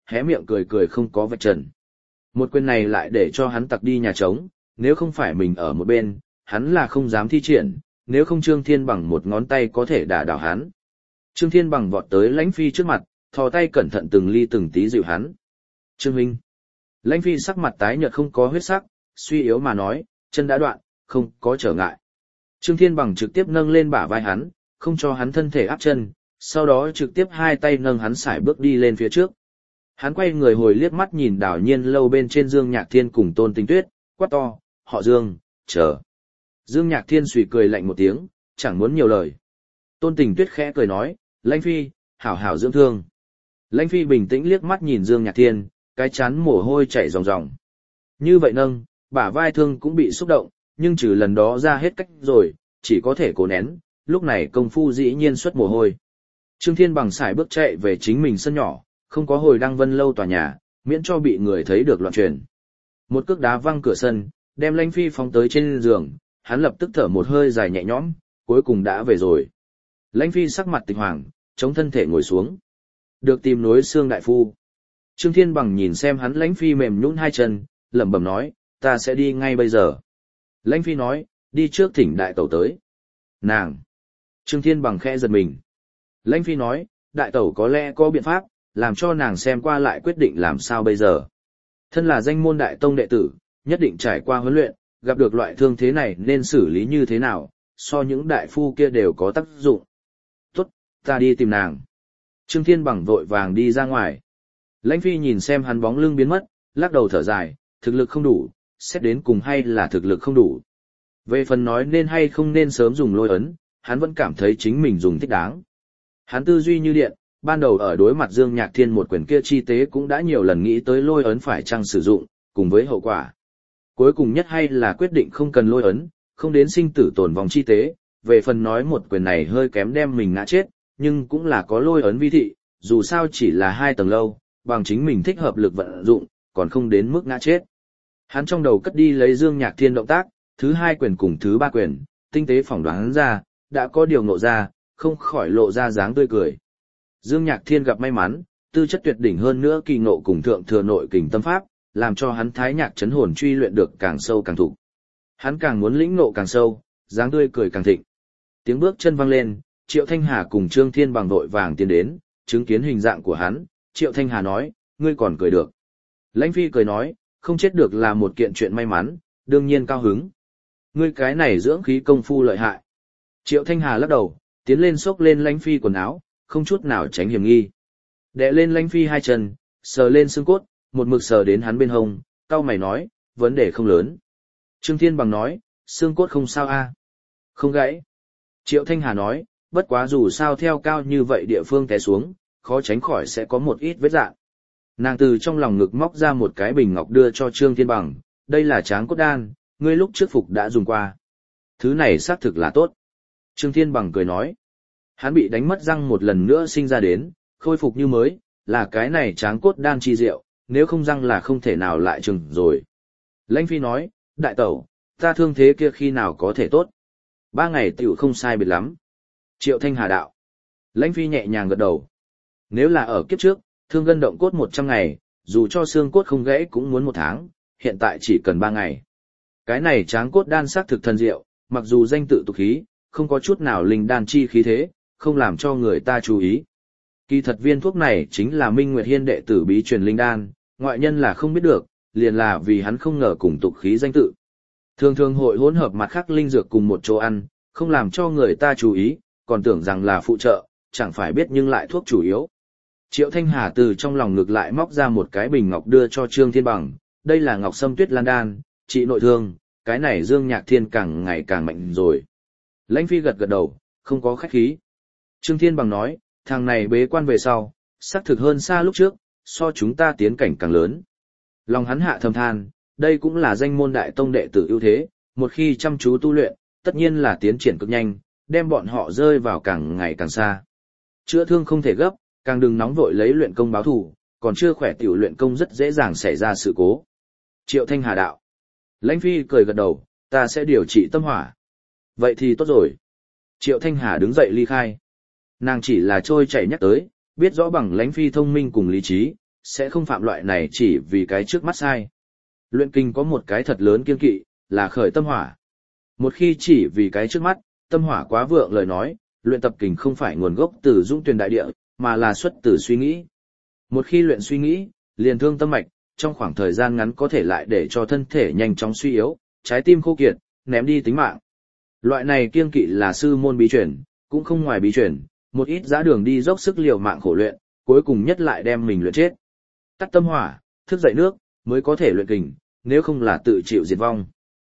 hé miệng cười cười không có vạch trần. Một quyền này lại để cho hắn tặc đi nhà trống, nếu không phải mình ở một bên, hắn là không dám thi triển, nếu không Trương Thiên Bằng một ngón tay có thể đả đảo hắn. Trương Thiên Bằng vọt tới Lãnh Phi trước mặt, thò tay cẩn thận từng ly từng tí dịu hắn. Trương huynh. Lãnh Phi sắc mặt tái nhợt không có huyết sắc, suy yếu mà nói, chân đã đoạn, không có trở ngại. Trương Thiên Bằng trực tiếp nâng lên bả vai hắn, không cho hắn thân thể áp chân, sau đó trực tiếp hai tay nâng hắn sải bước đi lên phía trước. Hắn quay người hồi liếc mắt nhìn Đảo Nhiên lâu bên trên Dương Nhạc Thiên cùng Tôn Tình Tuyết, quát to, họ Dương, chờ. Dương Nhạc Thiên suy cười lạnh một tiếng, chẳng muốn nhiều lời. Tôn Tình Tuyết khẽ cười nói, Lãnh Phi, hảo hảo dưỡng thương. Lãnh Phi bình tĩnh liếc mắt nhìn Dương Nhạc Thiên, cái chán mồ hôi chảy ròng ròng. Như vậy nâng, bả vai thương cũng bị xúc động, nhưng trừ lần đó ra hết cách rồi, chỉ có thể cố nén, lúc này công phu dĩ nhiên xuất mồ hôi. Trương Thiên Bằng sải bước chạy về chính mình sân nhỏ, không có hồi Đăng Vân lâu tòa nhà, miễn cho bị người thấy được loạn truyền. Một cước đá văng cửa sân, đem Lãnh Phi phóng tới trên giường, hắn lập tức thở một hơi dài nhẹ nhõm, cuối cùng đã về rồi. Lãnh Phi sắc mặt tịch hoàng, chống thân thể ngồi xuống. Được tìm nối xương đại phu. Trương Thiên Bằng nhìn xem hắn Lãnh Phi mềm nhũn hai chân, lẩm bẩm nói, ta sẽ đi ngay bây giờ. Lãnh Phi nói, đi trước thỉnh đại tẩu tới. Nàng. Trương Thiên Bằng khẽ giật mình. Lãnh Phi nói, đại tẩu có lẽ có biện pháp, làm cho nàng xem qua lại quyết định làm sao bây giờ. Thân là danh môn đại tông đệ tử, nhất định trải qua huấn luyện, gặp được loại thương thế này nên xử lý như thế nào, so những đại phu kia đều có tác dụng. Tốt, ta đi tìm nàng. Trương Thiên Bằng vội vàng đi ra ngoài. Lãnh Phi nhìn xem hắn bóng lưng biến mất, lắc đầu thở dài, thực lực không đủ, xét đến cùng hay là thực lực không đủ. Về phần nói nên hay không nên sớm dùng lôi ấn, hắn vẫn cảm thấy chính mình dùng thích đáng. Hắn tư duy như điện, ban đầu ở đối mặt Dương Nhạc Thiên một quyền kia chi tế cũng đã nhiều lần nghĩ tới lôi ấn phải chăng sử dụng, cùng với hậu quả. Cuối cùng nhất hay là quyết định không cần lôi ấn, không đến sinh tử tổn vong chi tế, về phần nói một quyền này hơi kém đem mình ngã chết, nhưng cũng là có lôi ấn vi thị, dù sao chỉ là 2 tầng lâu, bằng chính mình thích hợp lực vận dụng, còn không đến mức ngã chết. Hắn trong đầu cất đi lấy Dương Nhạc Thiên động tác, thứ 2 quyền cùng thứ 3 quyền, tinh tế phỏng đoán ra, đã có điều ngộ ra, không khỏi lộ ra dáng tươi cười. Dương Nhạc Thiên gặp may mắn, tư chất tuyệt đỉnh hơn nữa kỳ ngộ cùng thượng thừa nội kình tâm pháp, làm cho hắn thái nhạc chấn hồn truy luyện được càng sâu càng thục. Hắn càng muốn lĩnh ngộ càng sâu, dáng tươi cười càng thịnh. Tiếng bước chân vang lên, Triệu Thanh Hà cùng Trương Thiên Bằng vội vàng tiến đến, chứng kiến hình dạng của hắn, Triệu Thanh Hà nói, ngươi còn cười được. Lãnh Phi cười nói, không chết được là một kiện chuyện may mắn, đương nhiên cao hứng. Ngươi cái này dưỡng khí công phu lợi hại. Triệu Thanh Hà lắc đầu, tiến lên xốc lên Lãnh Phi quần áo, không chút nào tránh hiểm nghi. Đè lên Lãnh Phi 2 chân, sờ lên xương cốt, một mực sờ đến hắn bên hông, cau mày nói, vấn đề không lớn. Trương Thiên Bằng nói, xương cốt không sao a, không gãy. Triệu Thanh Hà nói, bất quá dù sao theo cao như vậy địa phương té xuống, khó tránh khỏi sẽ có một ít vết rạn. Nàng từ trong lòng ngực móc ra một cái bình ngọc đưa cho Trương Thiên Bằng, đây là tráng cốt đan, ngươi lúc trước phục đã dùng qua. Thứ này xác thực là tốt. Trương Thiên Bằng cười nói, hắn bị đánh mất răng một lần nữa sinh ra đến, khôi phục như mới, là cái này tráng cốt đan chi diệu, nếu không răng là không thể nào lại chừng rồi. Lãnh Phi nói, đại tẩu, ta thương thế kia khi nào có thể tốt. 3 ngày tiểu không sai biệt lắm. Triệu Thanh Hà đạo. Lãnh Phi nhẹ nhàng gật đầu. Nếu là ở kiếp trước, thương gân động cốt 100 ngày, dù cho xương cốt không gãy cũng muốn 1 tháng, hiện tại chỉ cần 3 ngày. Cái này tráng cốt đan sắc thực thần diệu, mặc dù danh tự tục khí, không có chút nào linh đan chi khí thế, không làm cho người ta chú ý. Kỳ thật viên thuốc này chính là Minh Nguyệt Hiên đệ tử bí truyền linh đan, ngoại nhân là không biết được, liền là vì hắn không ngờ cùng tục khí danh tự. Thường thường hội hỗn hợp mặt khác linh dược cùng một chỗ ăn, không làm cho người ta chú ý, còn tưởng rằng là phụ trợ, chẳng phải biết nhưng lại thuốc chủ yếu. Triệu Thanh Hà từ trong lòng ngực lại móc ra một cái bình ngọc đưa cho Trương Thiên Bằng, đây là Ngọc Sâm Tuyết Lan đan, trị nội thương, cái này Dương Nhạc Thiên càng ngày càng mạnh rồi. Lãnh Phi gật gật đầu, không có khách khí. Trương Thiên Bằng nói, thằng này bế quan về sau, xác thực hơn xa lúc trước, so chúng ta tiến cảnh càng lớn. Lòng hắn hạ thầm than, đây cũng là danh môn đại tông đệ tử ưu thế, một khi chăm chú tu luyện, tất nhiên là tiến triển cực nhanh, đem bọn họ rơi vào càng ngày càng xa. Chữa thương không thể gấp, càng đừng nóng vội lấy luyện công báo thù, còn chưa khỏe tiểu luyện công rất dễ dàng xảy ra sự cố. Triệu Thanh Hà đạo. Lãnh Phi cười gật đầu, ta sẽ điều trị tâm hỏa. Vậy thì tốt rồi. Triệu Thanh Hà đứng dậy ly khai. Nàng chỉ là trôi chảy nhắc tới, biết rõ bằng Lãnh Phi thông minh cùng lý trí, sẽ không phạm loại này chỉ vì cái trước mắt sai. Luyện kinh có một cái thật lớn kiên kỵ, là khởi tâm hỏa. Một khi chỉ vì cái trước mắt, tâm hỏa quá vượng lời nói, luyện tập kình không phải nguồn gốc từ dũng tuyền đại địa, mà là xuất từ suy nghĩ. Một khi luyện suy nghĩ, liền thương tâm mạch, trong khoảng thời gian ngắn có thể lại để cho thân thể nhanh chóng suy yếu, trái tim khô kiệt, ném đi tính mạng. Loại này kiên kỵ là sư môn bí truyền, cũng không ngoài bí truyền, một ít dã đường đi dốc sức liều mạng khổ luyện, cuối cùng nhất lại đem mình luyện chết. Tắt tâm hỏa, thức dậy nước, mới có thể luyện kình, nếu không là tự chịu diệt vong.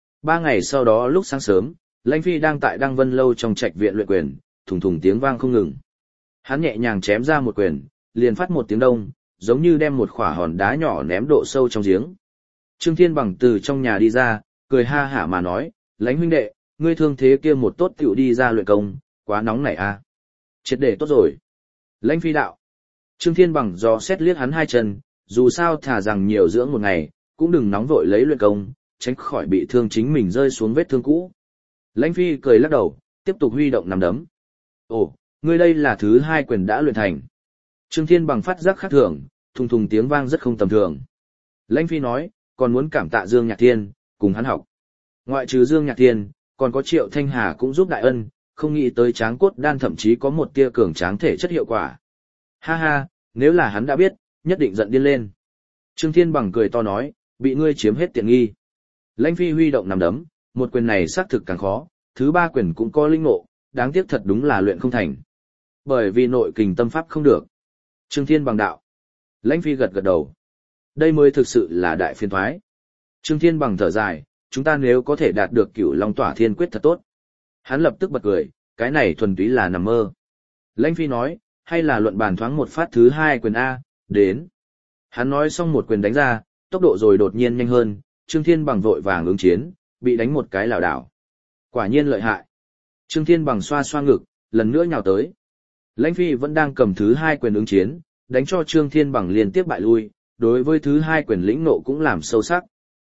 3 ngày sau đó lúc sáng sớm, Lãnh Phi đang tại Đăng Vân Lâu trong trạch viện luyện quyền, thùng thùng tiếng vang không ngừng. Hắn nhẹ nhàng chém ra một quyền, liền phát một tiếng đông, giống như đem một khỏa hòn đá nhỏ ném độ sâu trong giếng. Trương Thiên Bằng từ trong nhà đi ra, cười ha hả mà nói, Lãnh huynh đệ, ngươi thương thế kia một tốt tiểu đi ra luyện công, quá nóng nảy a. Triệt để tốt rồi. Lãnh Phi đạo. Trương Thiên Bằng dò xét liếc hắn hai chân, dù sao thà rằng nhiều dưỡng một ngày, cũng đừng nóng vội lấy luyện công, tránh khỏi bị thương chính mình rơi xuống vết thương cũ. Lãnh Phi cười lắc đầu, tiếp tục huy động nắm đấm. Ồ, ngươi đây là thứ 2 quyền đã luyện thành. Trương Thiên Bằng phát giác khác thường, thùng thùng tiếng vang rất không tầm thường. Lãnh Phi nói, còn muốn cảm tạ Dương Nhạc Thiên, cùng hắn học. Ngoại trừ Dương Nhạc Thiên, còn có Triệu Thanh Hà cũng giúp đại ân, không nghĩ tới tráng cốt đan thậm chí có một tia cường tráng thể chất hiệu quả. Ha ha, nếu là hắn đã biết, nhất định giận điên lên. Trương Thiên Bằng cười to nói, bị ngươi chiếm hết tiện nghi. Lãnh Phi huy động nắm đấm, một quyền này xác thực càng khó, thứ 3 quyền cũng có linh ngộ, đáng tiếc thật đúng là luyện không thành. Bởi vì nội kình tâm pháp không được. Trương Thiên Bằng đạo. Lãnh Phi gật gật đầu. Đây mới thực sự là đại phiền toái. Trương Thiên Bằng thở dài, chúng ta nếu có thể đạt được Cửu Long Tỏa Thiên Quyết thật tốt. Hắn lập tức bật cười, cái này thuần túy là nằm mơ. Lãnh Phi nói, hay là luận bàn thoáng một phát thứ 2 quyền A, đến. Hắn nói xong một quyền đánh ra, tốc độ rồi đột nhiên nhanh hơn, Trương Thiên Bằng vội vàng ứng chiến, bị đánh một cái lảo đảo. Quả nhiên lợi hại. Trương Thiên Bằng xoa xoa ngực, lần nữa nhào tới. Lãnh Phi vẫn đang cầm thứ 2 quyền ứng chiến, đánh cho Trương Thiên Bằng liên tiếp bại lui, đối với thứ 2 quyền lĩnh ngộ cũng làm sâu sắc.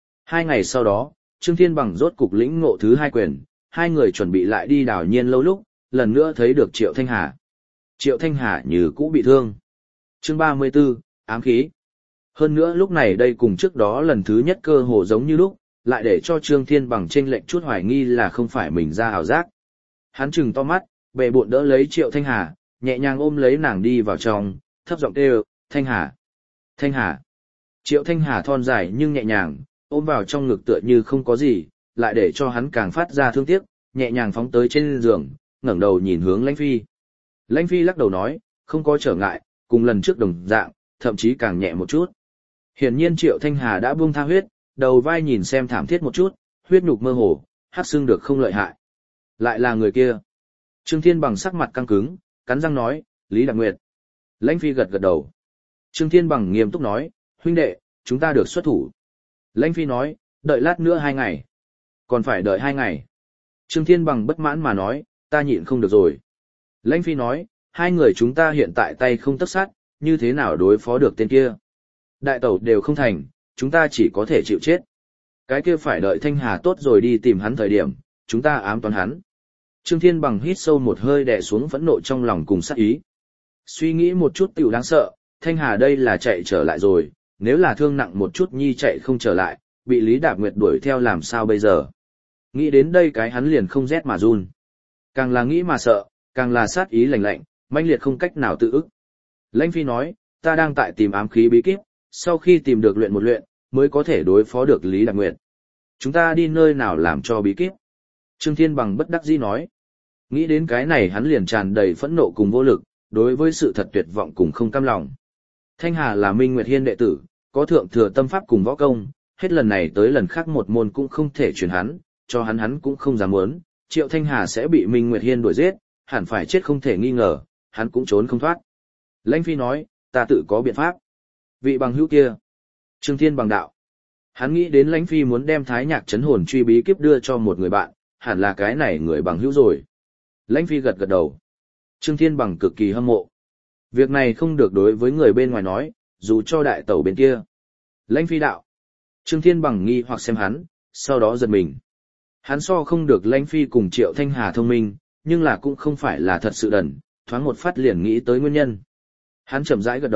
2 ngày sau đó, Trương Thiên Bằng rốt cục lĩnh ngộ thứ 2 quyền, hai người chuẩn bị lại đi Đảo Nhiên lâu lúc, lần nữa thấy được Triệu Thanh Hà. Triệu Thanh Hà như cũ bị thương. Chương 34, ám khí. Hơn nữa lúc này đây cùng trước đó lần thứ nhất cơ hồ giống như lúc, lại để cho Trương Thiên Bằng chênh lệch chút hoài nghi là không phải mình ra ảo giác. Hắn trừng to mắt, bệ bộn đỡ lấy Triệu Thanh Hà, nhẹ nhàng ôm lấy nàng đi vào trong, thấp giọng kêu, Thanh Hà, Thanh Hà. Triệu Thanh Hà thon dài nhưng nhẹ nhàng, ôm vào trong ngực tựa như không có gì, lại để cho hắn càng phát ra thương tiếc, nhẹ nhàng phóng tới trên giường, ngẩng đầu nhìn hướng Lãnh Phi. Lãnh Phi lắc đầu nói, không có trở ngại, cùng lần trước đồng dạng, thậm chí càng nhẹ một chút. Hiển nhiên Triệu Thanh Hà đã buông tha huyết, đầu vai nhìn xem thảm thiết một chút, huyết nhục mơ hồ, hắc xương được không lợi hại. Lại là người kia. Trương Thiên Bằng sắc mặt căng cứng, cắn răng nói, Lý Đạc Nguyệt. Lãnh Phi gật gật đầu. Trương Thiên Bằng nghiêm túc nói, huynh đệ, chúng ta được xuất thủ. Lãnh Phi nói, đợi lát nữa 2 ngày. Còn phải đợi 2 ngày. Trương Thiên Bằng bất mãn mà nói, ta nhịn không được rồi. Lãnh Phi nói, 2 người chúng ta hiện tại tay không tấc sắt, như thế nào đối phó được tên kia. Đại tẩu đều không thành, chúng ta chỉ có thể chịu chết. Cái kia phải đợi Thanh Hà tốt rồi đi tìm hắn thời điểm, chúng ta ám toán hắn. Trương Thiên Bằng hít sâu một hơi đè xuống phẫn nộ trong lòng cùng sát ý. Suy nghĩ một chút tiểu đáng sợ, Thanh Hà đây là chạy trở lại rồi, nếu là thương nặng một chút nhi chạy không trở lại, bị Lý Đạp Nguyệt đuổi theo làm sao bây giờ. Nghĩ đến đây cái hắn liền không rét mà run. Càng là nghĩ mà sợ, càng là sát ý lạnh lạnh, mãnh liệt không cách nào tự ức. Lãnh Phi nói, ta đang tại tìm ám khí bí kíp, sau khi tìm được luyện một luyện, mới có thể đối phó được Lý Đạc Nguyệt. Chúng ta đi nơi nào làm cho bí kíp? Trương Thiên Bằng bất đắc dĩ nói. Nghĩ đến cái này hắn liền tràn đầy phẫn nộ cùng vô lực, đối với sự thật tuyệt vọng cùng không cam lòng. Thanh Hà là Minh Nguyệt Hiên đệ tử, có thượng thừa tâm pháp cùng võ công, hết lần này tới lần khác một môn cũng không thể truyền hắn, cho hắn cũng không dám muốn, Triệu Thanh Hà sẽ bị Minh Nguyệt Hiên đuổi giết, hẳn phải chết không thể nghi ngờ, hắn cũng trốn không thoát. Lãnh Phi nói, ta tự có biện pháp. Vị bằng hữu kia. Trương Thiên Bằng đạo. Hắn nghĩ đến Lãnh Phi muốn đem Thái Nhạc Chấn Hồn truy bí kíp đưa cho một người bạn, hẳn là cái này người bằng hữu rồi. Lãnh Phi gật gật đầu. Trương Thiên Bằng cực kỳ hâm mộ. Việc này không được đối với người bên ngoài nói, dù cho đại tẩu bên kia. Lãnh Phi đạo. Trương Thiên Bằng nghi hoặc xem hắn, sau đó giật mình. Hắn so không được Lãnh Phi cùng Triệu Thanh Hà thông minh, nhưng là cũng không phải là thật sự đần, thoáng một phát liền nghĩ tới nguyên nhân. Hắn chậm rãi gật đầu,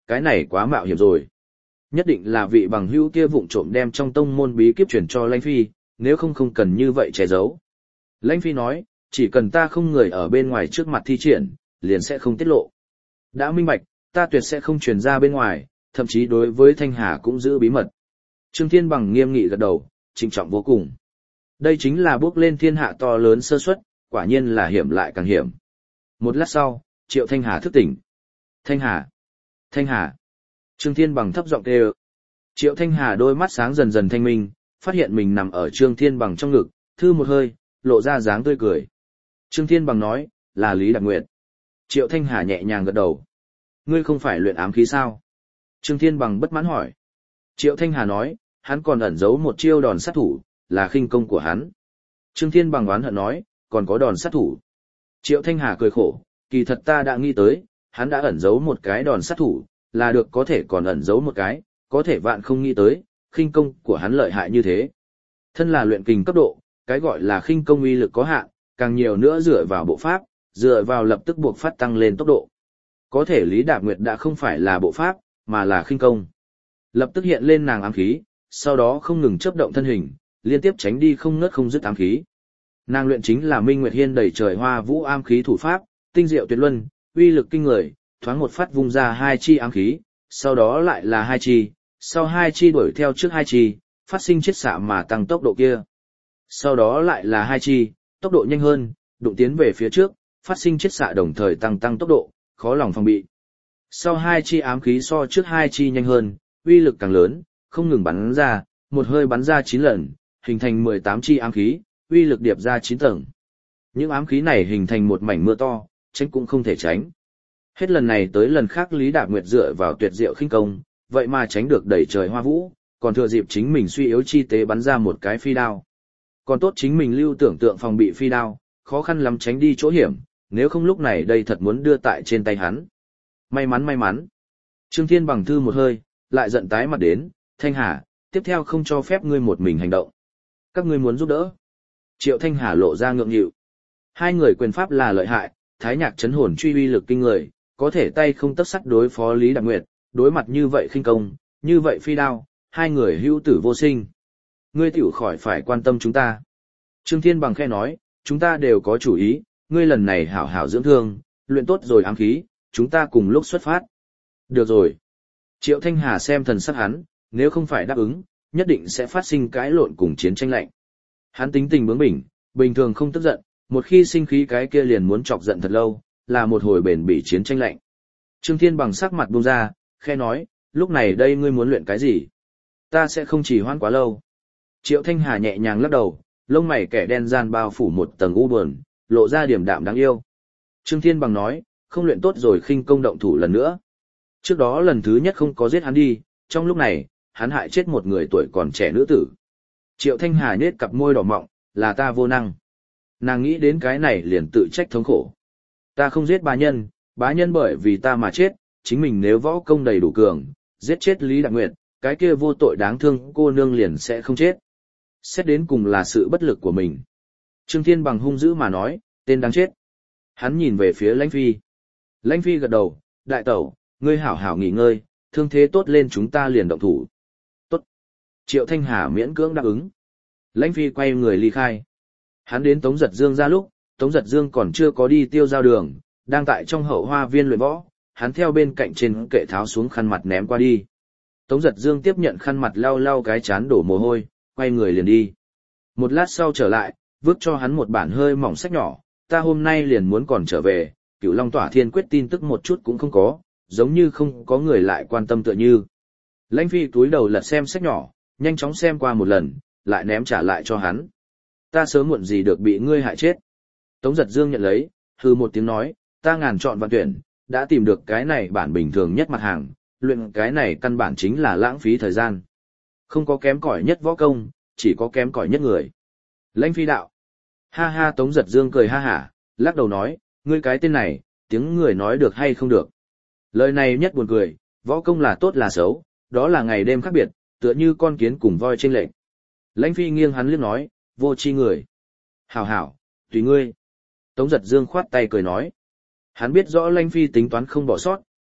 cái này quá mạo hiểm rồi. Nhất định là vị bằng hữu kia vụng trộm đem trong tông môn bí kíp truyền cho Lãnh Phi, nếu không không cần như vậy che giấu. Lãnh Phi nói, chỉ cần ta không người ở bên ngoài trước mặt thi triển, liền sẽ không tiết lộ. Đã minh bạch, ta tuyệt sẽ không truyền ra bên ngoài, thậm chí đối với Thanh Hà cũng giữ bí mật. Trương Thiên Bằng nghiêm nghị gật đầu, trịnh trọng vô cùng. Đây chính là bước lên thiên hạ to lớn sơ suất, quả nhiên là hiểm lại càng hiểm. Một lát sau, Triệu Thanh Hà thức tỉnh. Thanh Hà! Thanh Hà! Trương Thiên Bằng thấp giọng kêu. Triệu Thanh Hà đôi mắt sáng dần dần thanh minh, phát hiện mình nằm ở Trương Thiên Bằng trong ngực, thư một hơi, lộ ra dáng tươi cười. Trương Thiên Bằng nói, là Lý Đạc Nguyệt. Triệu Thanh Hà nhẹ nhàng gật đầu. Ngươi không phải luyện ám khí sao? Trương Thiên Bằng bất mãn hỏi. Triệu Thanh Hà nói, hắn còn ẩn giấu một chiêu đòn sát thủ, là khinh công của hắn. Trương Thiên Bằng oán hận nói, còn có đòn sát thủ. Triệu Thanh Hà cười khổ, kỳ thật ta đã nghĩ tới, hắn đã ẩn giấu một cái đòn sát thủ, là được có thể còn ẩn giấu một cái, có thể vạn không nghĩ tới, khinh công của hắn lợi hại như thế. Thân là luyện kình cấp độ, cái gọi là khinh công uy lực có hạn, càng nhiều nữa dựa vào bộ pháp, dựa vào lập tức buộc phát tăng lên tốc độ. Có thể Lý Đạp Nguyệt đã không phải là bộ pháp, mà là khinh công. Lập tức hiện lên nàng ám khí, sau đó không ngừng chớp động thân hình, liên tiếp tránh đi không ngớt không dứt ám khí. Nàng luyện chính là Minh Nguyệt Hiên đầy trời hoa vũ ám khí thủ pháp, tinh diệu tuyệt luân, uy lực kinh người, thoáng một phát vung ra 2 chi ám khí, sau đó lại là 2 chi, sau 2 chi đuổi theo trước 2 chi, phát sinh chiết xạ mà tăng tốc độ kia. Sau đó lại là 2 chi, tốc độ nhanh hơn, đụng tiến về phía trước, phát sinh chiết xạ đồng thời tăng tốc độ, khó lòng phòng bị. Sau 2 chi ám khí so trước 2 chi nhanh hơn, uy lực càng lớn, không ngừng bắn ra, một hơi bắn ra 9 lần, hình thành 18 chi ám khí, uy lực điệp ra 9 tầng. Những ám khí này hình thành một mảnh mưa to, tránh cũng không thể tránh. Hết lần này tới lần khác Lý Đạp Nguyệt dựa vào tuyệt diệu khinh công, vậy mà tránh được đẩy trời hoa vũ, còn thừa dịp chính mình suy yếu chi tế bắn ra một cái phi đao. Còn tốt chính mình lưu tưởng tượng phòng bị phi đao, khó khăn lắm tránh đi chỗ hiểm, nếu không lúc này đây thật muốn đưa tại trên tay hắn. May mắn. Trương Thiên Bằng thư một hơi, lại giận tái mặt đến, Thanh Hà, tiếp theo không cho phép ngươi một mình hành động. Các ngươi muốn giúp đỡ. Triệu Thanh Hà lộ ra ngượng nghịu. Hai người quyền pháp là lợi hại, Thái Nhạc chấn hồn truy uy lực kinh người, có thể tay không tấc sắt đối phó Lý Đạp Nguyệt, đối mặt như vậy khinh công, như vậy phi đao, hai người hữu tử vô sinh. Ngươi tiểu khỏi phải quan tâm chúng ta. Trương Thiên Bằng khẽ nói, chúng ta đều có chủ ý, ngươi lần này hảo hảo dưỡng thương, luyện tốt rồi ám khí, chúng ta cùng lúc xuất phát. Được rồi. Triệu Thanh Hà xem thần sắc hắn, nếu không phải đáp ứng, nhất định sẽ phát sinh cãi lộn cùng chiến tranh lạnh. Hắn tính tình bướng bỉnh, bình thường không tức giận, một khi sinh khí cái kia liền muốn chọc giận thật lâu, là một hồi bền bỉ chiến tranh lạnh. Trương Thiên Bằng sắc mặt buông ra, khẽ nói, lúc này đây ngươi muốn luyện cái gì? Ta sẽ không chỉ hoãn quá lâu. Triệu Thanh Hà nhẹ nhàng lắc đầu, lông mày kẻ đen gian bao phủ một tầng u buồn, lộ ra điểm đạm đáng yêu. Trương Thiên Bằng nói, không luyện tốt rồi khinh công động thủ lần nữa. Trước đó lần thứ nhất không có giết hắn đi, trong lúc này, hắn hại chết một người tuổi còn trẻ nữ tử. Triệu Thanh Hà nhếch cặp môi đỏ mọng, là ta vô năng. Nàng nghĩ đến cái này liền tự trách thống khổ. Ta không giết bá nhân bởi vì ta mà chết, chính mình nếu võ công đầy đủ cường, giết chết Lý Đạp Nguyệt, cái kia vô tội đáng thương cô nương liền sẽ không chết. Xét đến cùng là sự bất lực của mình. Trương Thiên Bằng hung dữ mà nói, tên đáng chết. Hắn nhìn về phía Lãnh Phi. Lãnh Phi gật đầu, đại tẩu, ngươi hảo hảo nghỉ ngơi, thương thế tốt lên chúng ta liền động thủ. Tốt. Triệu Thanh Hà miễn cưỡng đáp ứng. Lãnh Phi quay người ly khai. Hắn đến Tống Giật Dương ra lúc, Tống Giật Dương còn chưa có đi tiêu giao đường, đang tại trong hậu hoa viên luyện võ, hắn theo bên cạnh trên kệ tháo xuống khăn mặt ném qua đi. Tống Giật Dương tiếp nhận khăn mặt lau lau cái chán đổ mồ hôi, quay người liền đi. Một lát sau trở lại, vứt cho hắn một bản hơi mỏng sách nhỏ, ta hôm nay liền muốn còn trở về, Cửu Long Tỏa Thiên Quyết tin tức một chút cũng không có, giống như không có người lại quan tâm tựa như. Lãnh Phi túi đầu lật xem sách nhỏ, nhanh chóng xem qua một lần, lại ném trả lại cho hắn. Ta sớm muộn gì được bị ngươi hại chết. Tống Giật Dương nhận lấy, hừ một tiếng nói, ta ngàn chọn vạn tuyển, đã tìm được cái này bản bình thường nhất mặt hàng, luyện cái này căn bản chính là lãng phí thời gian. Không có kém cỏi nhất võ công, chỉ có kém cỏi nhất người. Lãnh Phi đạo. Ha ha Tống Giật Dương cười ha hả, lắc đầu nói, ngươi cái tên này, tiếng người nói được hay không được. Lời này nhất buồn cười, võ công là tốt là xấu, đó là ngày đêm khác biệt, tựa như con kiến cùng voi trên lệnh. Lãnh Phi nghiêng hắn liếc nói, vô chi người. Hảo hảo, tùy ngươi. Tống Giật Dương khoát tay cười nói. Hắn biết rõ Lãnh Phi tính toán không bỏ sót,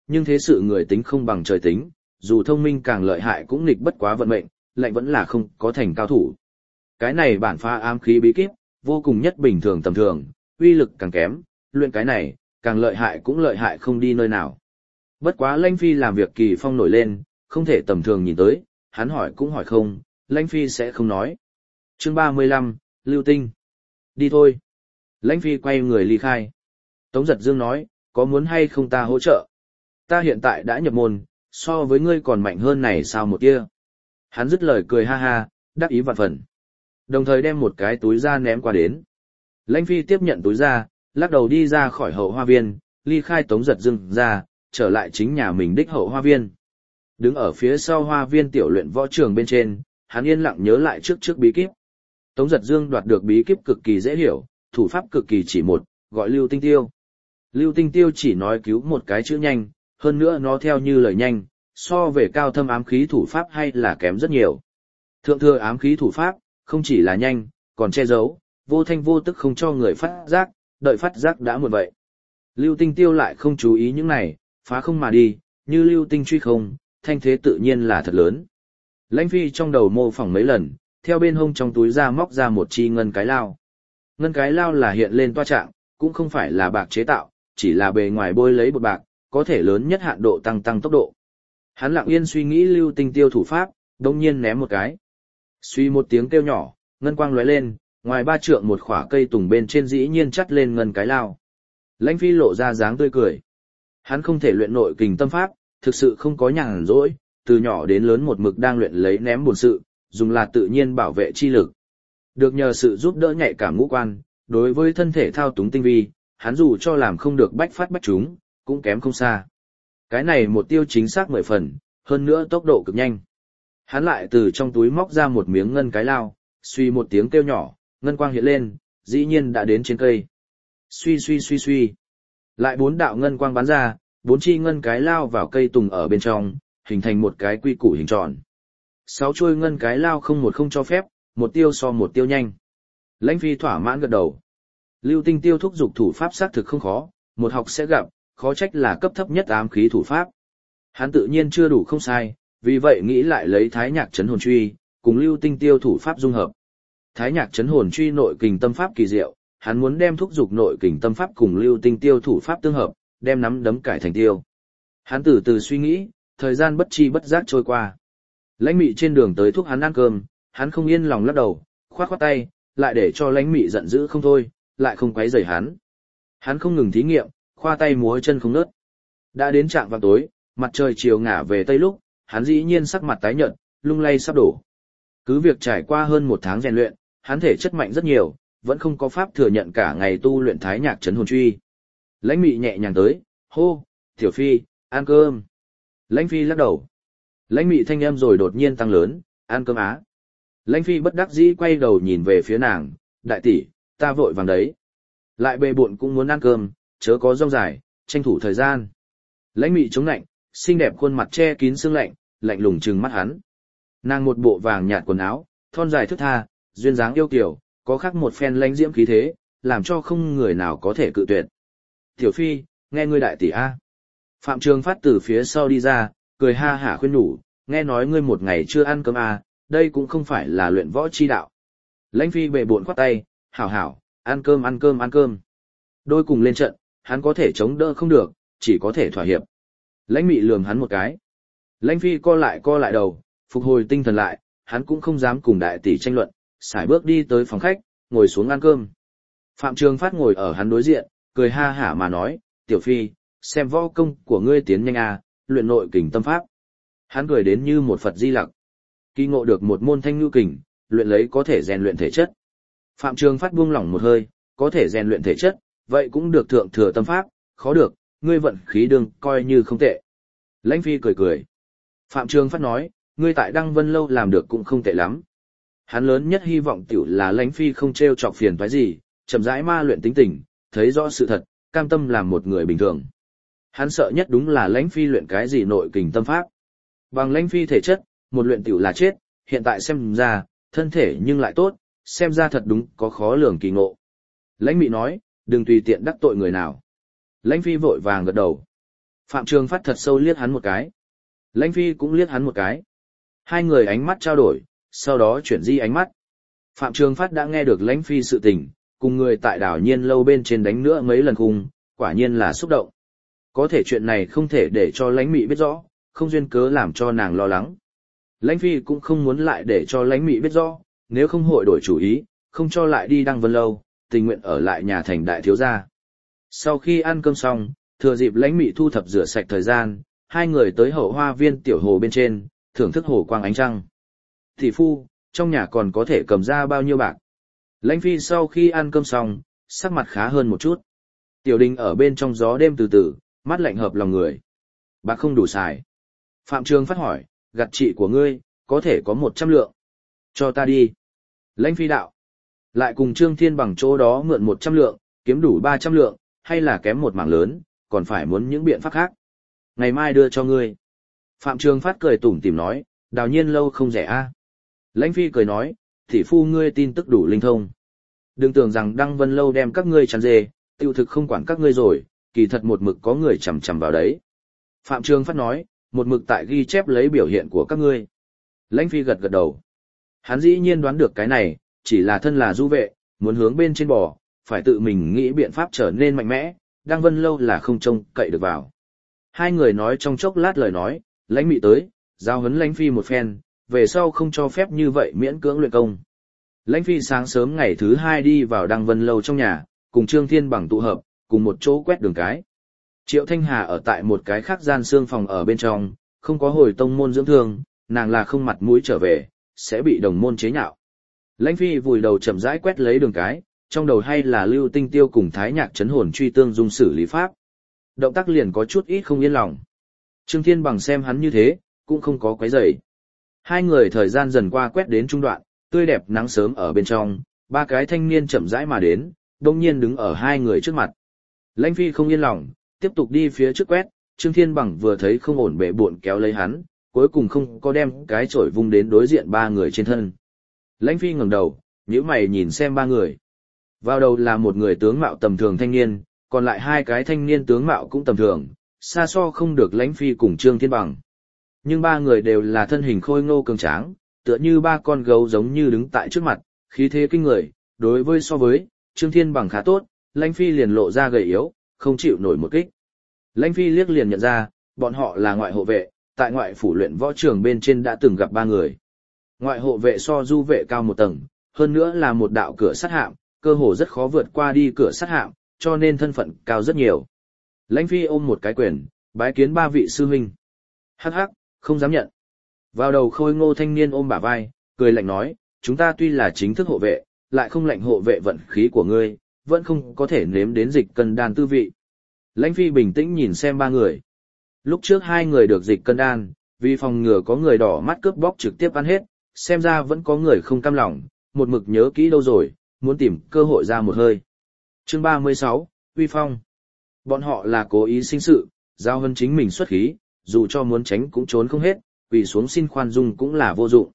nhưng thế sự người tính không bằng trời tính, dù thông minh càng lợi hại cũng nghịch bất quá vận mệnh, lạnh vẫn là không có thành cao thủ. Cái này bản phá ám khí bí kíp, vô cùng nhất bình thường tầm thường, uy lực càng kém, luyện cái này, càng lợi hại cũng lợi hại không đi nơi nào. Bất quá Lãnh Phi làm việc kỳ phong nổi lên, không thể tầm thường nhìn tới, hắn hỏi cũng hỏi không, Lãnh Phi sẽ không nói. Chương 35, Lưu Tinh. Đi thôi. Lãnh Phi quay người ly khai. Tống Giật Dương nói, có muốn hay không ta hỗ trợ? Ta hiện tại đã nhập môn, so với ngươi còn mạnh hơn này sao một tia. Hắn dứt lời cười ha ha, đắc ý vạn phần. Đồng thời đem một cái túi ra ném qua đến. Lãnh Phi tiếp nhận túi ra, lắc đầu đi ra khỏi hậu hoa viên, ly khai Tống Giật Dương ra, trở lại chính nhà mình đích hậu hoa viên. Đứng ở phía sau hoa viên tiểu luyện võ trường bên trên, hắn yên lặng nhớ lại trước bí kíp. Tống Giật Dương đoạt được bí kíp cực kỳ dễ hiểu, thủ pháp cực kỳ chỉ một, gọi Lưu Tinh Tiêu. Lưu Tinh Tiêu chỉ nói cứu một cái chữ nhanh, hơn nữa nó theo như lời nhanh, so về cao thâm ám khí thủ pháp hay là kém rất nhiều. Thượng thừa ám khí thủ pháp, không chỉ là nhanh, còn che giấu, vô thanh vô tức không cho người phát giác, đợi phát giác đã muộn vậy. Lưu Tinh Tiêu lại không chú ý những này, phá không mà đi, như lưu tinh truy không, thanh thế tự nhiên là thật lớn. Lãnh Phi trong đầu mô phỏng mấy lần, theo bên hông trong túi ra móc ra một chi ngân cái lao. Ngân cái lao là hiện lên toa trạng, cũng không phải là bạc chế tạo, chỉ là bề ngoài bôi lấy bột bạc, có thể lớn nhất hạn độ tăng tốc độ. Hắn lặng yên suy nghĩ Lưu Tinh Tiêu thủ pháp, đông nhiên ném một cái. Suy một tiếng kêu nhỏ, ngân quang lóe lên, ngoài 3 trượng một khỏa cây tùng bên trên dĩ nhiên chắt lên ngân cái lao. Lãnh Phi lộ ra dáng tươi cười. Hắn không thể luyện nội kình tâm pháp, thực sự không có nhàn rỗi, từ nhỏ đến lớn một mực đang luyện lấy ném bổn sự, dùng là tự nhiên bảo vệ chi lực. Được nhờ sự giúp đỡ nhạy cảm ngũ quan, đối với thân thể thao túng tinh vi, hắn dù cho làm không được bách phát bách trúng, cũng kém không xa. Cái này một tiêu chính xác 10 phần, hơn nữa tốc độ cực nhanh. Hắn lại từ trong túi móc ra một miếng ngân cái lao, suy một tiếng kêu nhỏ, ngân quang hiện lên, dĩ nhiên đã đến trên cây. Suy. Lại 4 đạo ngân quang bắn ra, 4 chi ngân cái lao vào cây tùng ở bên trong, hình thành một cái quy củ hình tròn. 6 chuôi ngân cái lao không một không cho phép, một tiêu so một tiêu nhanh. Lãnh Phi thỏa mãn gật đầu. Lưu Tinh Tiêu thúc dục thủ pháp xác thực không khó, một học sẽ gặp, khó trách là cấp thấp nhất ám khí thủ pháp. Hắn tự nhiên chưa đủ không sai, vì vậy nghĩ lại lấy Thái Nhạc Trấn Hồn Truy, cùng Lưu Tinh Tiêu thủ pháp dung hợp. Thái Nhạc Trấn Hồn Truy nội kình tâm pháp kỳ diệu, hắn muốn đem thúc dục nội kình tâm pháp cùng Lưu Tinh Tiêu thủ pháp tương hợp, đem nắm đấm cải thành tiêu. Hắn từ từ suy nghĩ, thời gian bất chi bất giác trôi qua. Lãnh Mị trên đường tới thúc hắn ăn cơm, hắn không yên lòng lắc đầu, khoát khoát tay, lại để cho Lãnh Mị giận dữ không thôi, lại không quấy rầy hắn. Hắn không ngừng thí nghiệm, khoa tay múa chân không ngớt. Đã đến trạm vào tối, mặt trời chiều ngả về tây lúc, hắn dĩ nhiên sắc mặt tái nhợt, lung lay sắp đổ. Cứ việc trải qua hơn 1 tháng rèn luyện, hắn thể chất mạnh rất nhiều, vẫn không có pháp thừa nhận cả ngày tu luyện Thái Nhạc Trấn Hồn Truy. Lãnh Mị nhẹ nhàng tới, hô, Tiểu Phi, ăn cơm. Lãnh Phi lắc đầu. Lãnh Mị thanh âm rồi đột nhiên tăng lớn, ăn cơm á. Lãnh Phi bất đắc dĩ quay đầu nhìn về phía nàng, đại tỷ, ta vội vàng đấy. Lại bề bộn cũng muốn ăn cơm, chớ có rong dài, tranh thủ thời gian. Lãnh Mị chống lạnh, xinh đẹp khuôn mặt che kín sương lạnh, lạnh lùng trừng mắt hắn. Nàng một bộ vàng nhạt quần áo, thon dài thướt tha, duyên dáng yêu kiều, có khác một phen lãnh diễm khí thế, làm cho không người nào có thể cự tuyệt. Tiểu Phi, nghe ngươi đại tỷ a. Phạm Trường Phát từ phía sau đi ra, cười ha hả khuyên nhủ, nghe nói ngươi một ngày chưa ăn cơm a, đây cũng không phải là luyện võ chi đạo. Lãnh Phi bệ bộn khoát tay, hảo hảo, ăn cơm. Đôi cùng lên trận, hắn có thể chống đỡ không được, chỉ có thể thỏa hiệp. Lãnh Mị lườm hắn một cái. Lãnh Phi co lại đầu, phục hồi tinh thần lại, hắn cũng không dám cùng đại tỷ tranh luận, sải bước đi tới phòng khách, ngồi xuống ăn cơm. Phạm Trường Phát ngồi ở hắn đối diện, cười ha hả mà nói, Tiểu Phi, xem võ công của ngươi tiến nhanh à, luyện nội kình tâm pháp. Hắn cười đến như một Phật Di Lặc. Kỳ ngộ được một môn thanh ngữ kình, luyện lấy có thể rèn luyện thể chất. Phạm Trường Phát buông lỏng một hơi, có thể rèn luyện thể chất, vậy cũng được thượng thừa tâm pháp, khó được, ngươi vận khí đương coi như không tệ. Lãnh Phi cười. Phạm Trường Phát nói, ngươi tại Đăng Vân Lâu làm được cũng không tệ lắm. Hắn lớn nhất hy vọng tiểu là Lãnh Phi không trêu chọc phiền toái gì, chậm rãi ma luyện tính tình, thấy rõ sự thật, cam tâm làm một người bình thường. Hắn sợ nhất đúng là Lãnh Phi luyện cái gì nội kình tâm pháp. Bằng Lãnh Phi thể chất, một luyện tiểu là chết, hiện tại xem ra, thân thể nhưng lại tốt, xem ra thật đúng có khó lường kỳ ngộ. Lãnh Mị nói, đừng tùy tiện đắc tội người nào. Lãnh Phi vội vàng gật đầu. Phạm Trường Phát thật sâu liếc hắn một cái. Lãnh Phi cũng liếc hắn một cái. Hai người ánh mắt trao đổi, sau đó chuyển di ánh mắt. Phạm Trường Phát đã nghe được Lãnh Phi sự tình, cùng người tại Đảo Nhiên lâu bên trên đánh nữa mấy lần khung, quả nhiên là xúc động. Có thể chuyện này không thể để cho Lãnh Mị biết rõ, không duyên cớ làm cho nàng lo lắng. Lãnh Phi cũng không muốn lại để cho Lãnh Mị biết rõ, nếu không hội đổi chủ ý, không cho lại đi Đăng Vân lâu, tình nguyện ở lại nhà thành đại thiếu gia. Sau khi ăn cơm xong, thừa dịp Lãnh Mị thu thập rửa sạch thời gian, hai người tới hậu hoa viên tiểu hồ bên trên, thưởng thức hồ quang ánh trăng. Thị phu, trong nhà còn có thể cầm ra bao nhiêu bạc? Lãnh Phi sau khi ăn cơm xong, sắc mặt khá hơn một chút. Tiểu Đình ở bên trong gió đêm từ từ, mắt lạnh hợp lòng người. Bạc không đủ xài. Phạm Trường Phát hỏi, gặt trị của ngươi, có thể có 100 lượng. Cho ta đi. Lãnh Phi đạo. Lại cùng Trương Thiên Bằng chỗ đó mượn 100 lượng, kiếm đủ 300 lượng, hay là kém một mảng lớn, còn phải muốn những biện pháp khác. Ngày mai đưa cho ngươi. Phạm Trường Phát cười tủm tỉm nói, Đào Nhiên lâu không rẻ a. Lãnh Phi cười nói, thị phu ngươi tin tức đủ linh thông. Đừng tưởng rằng Đăng Vân lâu đem các ngươi chăn dê, tiêu thực không quản các ngươi rồi, kỳ thật một mực có người chằm chằm vào đấy. Phạm Trường Phát nói, một mực tại ghi chép lấy biểu hiện của các ngươi. Lãnh Phi gật gật đầu. Hắn dĩ nhiên đoán được cái này, chỉ là thân là du vệ, muốn hướng bên trên bò, phải tự mình nghĩ biện pháp trở nên mạnh mẽ, Đăng Vân lâu là không trông cậy được vào. Hai người nói trong chốc lát lời nói, Lãnh Mị tới, giao huấn Lãnh Phi một phen, về sau không cho phép như vậy miễn cưỡng luyện công. Lãnh Phi sáng sớm ngày thứ 2 đi vào Đăng Vân lâu trong nhà, cùng Trương Thiên Bằng tụ hợp, cùng một chỗ quét đường cái. Triệu Thanh Hà ở tại một cái khác gian xương phòng ở bên trong, không có hồi tông môn dưỡng thương, nàng là không mặt mũi trở về, sẽ bị đồng môn chế nhạo. Lãnh Phi vùi đầu chậm rãi quét lấy đường cái, trong đầu hay là Lưu Tinh Tiêu cùng Thái Nhạc Chấn Hồn Truy Tương dung xử lý pháp. Động tác liền có chút ít không yên lòng. Trương Thiên Bằng xem hắn như thế, cũng không có quấy rầy. Hai người thời gian dần qua quét đến trung đoạn, tươi đẹp nắng sớm ở bên trong, ba cái thanh niên chậm rãi mà đến, đông nhiên đứng ở hai người trước mặt. Lãnh Phi không yên lòng, tiếp tục đi phía trước quét, Trương Thiên Bằng vừa thấy không ổn bệ bộn kéo lấy hắn, cuối cùng không có đem cái chổi vung đến đối diện ba người trên thân. Lãnh Phi ngẩng đầu, nhíu mày nhìn xem ba người. Vào đầu là một người tướng mạo tầm thường thanh niên, còn lại hai cái thanh niên tướng mạo cũng tầm thường, xa so không được Lãnh Phi cùng Trương Thiên Bằng. Nhưng ba người đều là thân hình khôi ngô cường tráng, tựa như ba con gấu giống như đứng tại trước mặt, khí thế kinh người, đối với so với, Trương Thiên Bằng khá tốt, Lãnh Phi liền lộ ra gầy yếu, không chịu nổi một kích. Lãnh Phi liếc liền nhận ra, bọn họ là ngoại hộ vệ, tại ngoại phủ luyện võ trường bên trên đã từng gặp ba người. Ngoại hộ vệ so du vệ cao một tầng, hơn nữa là một đạo cửa sắt hạm, cơ hồ rất khó vượt qua đi cửa sắt hạm, cho nên thân phận cao rất nhiều. Lãnh Phi ôm một cái quyền, bái kiến ba vị sư huynh. Hắc hắc, không dám nhận. Vào đầu khôi ngô thanh niên ôm bả vai, cười lạnh nói, chúng ta tuy là chính thức hộ vệ, lại không lệnh hộ vệ vận khí của ngươi, vẫn không có thể nếm đến dịch cân đan tư vị. Lãnh Phi bình tĩnh nhìn xem ba người. Lúc trước hai người được dịch cân đan, vì phòng ngừa có người đỏ mắt cướp bóc trực tiếp ăn hết, xem ra vẫn có người không cam lòng, một mực nhớ kỹ đâu rồi, muốn tìm cơ hội ra một hơi. Chương 36, Uy Phong. Bọn họ là cố ý sinh sự, giao hơn chính mình xuất khí, dù cho muốn tránh cũng trốn không hết, quỳ xuống xin khoan dung cũng là vô dụng.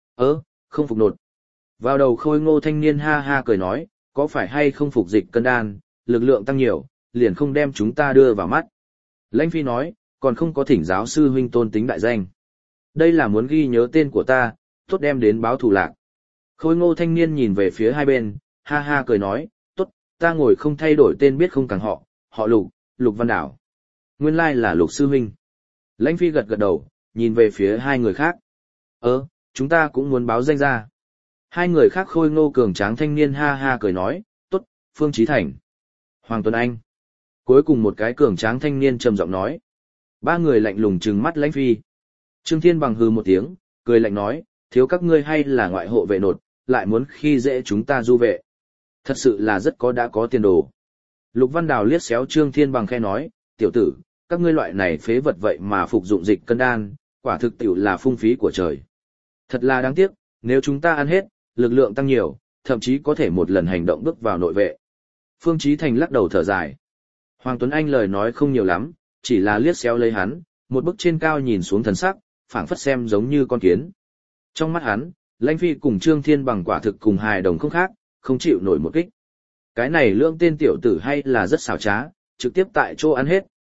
Không phục nột. Vào đầu khôi ngô thanh niên ha ha cười nói, có phải hay không phục dịch cân đan, lực lượng tăng nhiều, liền không đem chúng ta đưa vào mắt. Lãnh Phi nói, còn không có thỉnh giáo sư huynh tôn tính đại danh. Đây là muốn ghi nhớ tên của ta, tốt đem đến báo thù lạc. Khôi ngô thanh niên nhìn về phía hai bên, ha ha cười nói, tốt, ta ngồi không thay đổi tên biết không càng họ Lục, Lục Văn Đảo. Nguyên lai là Lục sư huynh. Lãnh Phi gật gật đầu, nhìn về phía hai người khác. Chúng ta cũng muốn báo danh ra. Hai người khác khôi ngô cường tráng thanh niên ha ha cười nói, tốt, Phương Chí Thành. Hoàng Tuấn Anh. Cuối cùng một cái cường tráng thanh niên trầm giọng nói. Ba người lạnh lùng trừng mắt Lãnh Phi. Trương Thiên Bằng hừ một tiếng, cười lạnh nói, thiếu các ngươi hay là ngoại hộ vệ nột, lại muốn khi dễ chúng ta du vệ. Thật sự là rất đã có tiền đồ. Lục Văn Đào liếc xéo Trương Thiên Bằng khe nói, tiểu tử, các ngươi loại này phế vật vậy mà phục dụng dịch cân đan, quả thực tiểu là phung phí của trời. Thật là đáng tiếc, nếu chúng ta ăn hết, lực lượng tăng nhiều, thậm chí có thể một lần hành động bước vào nội vệ. Phương Chí Thành lắc đầu thở dài. Hoàng Tuấn Anh lời nói không nhiều lắm, chỉ là liếc xéo lấy hắn, một bức trên cao nhìn xuống thần sắc, phảng phất xem giống như con kiến. Trong mắt hắn, Lãnh Phi cùng Trương Thiên Bằng quả thực cùng hài đồng không khác, không chịu nổi một kích. Cái này lưỡng tên tiểu tử hay là rất xảo trá, trực tiếp tại chỗ ăn hết,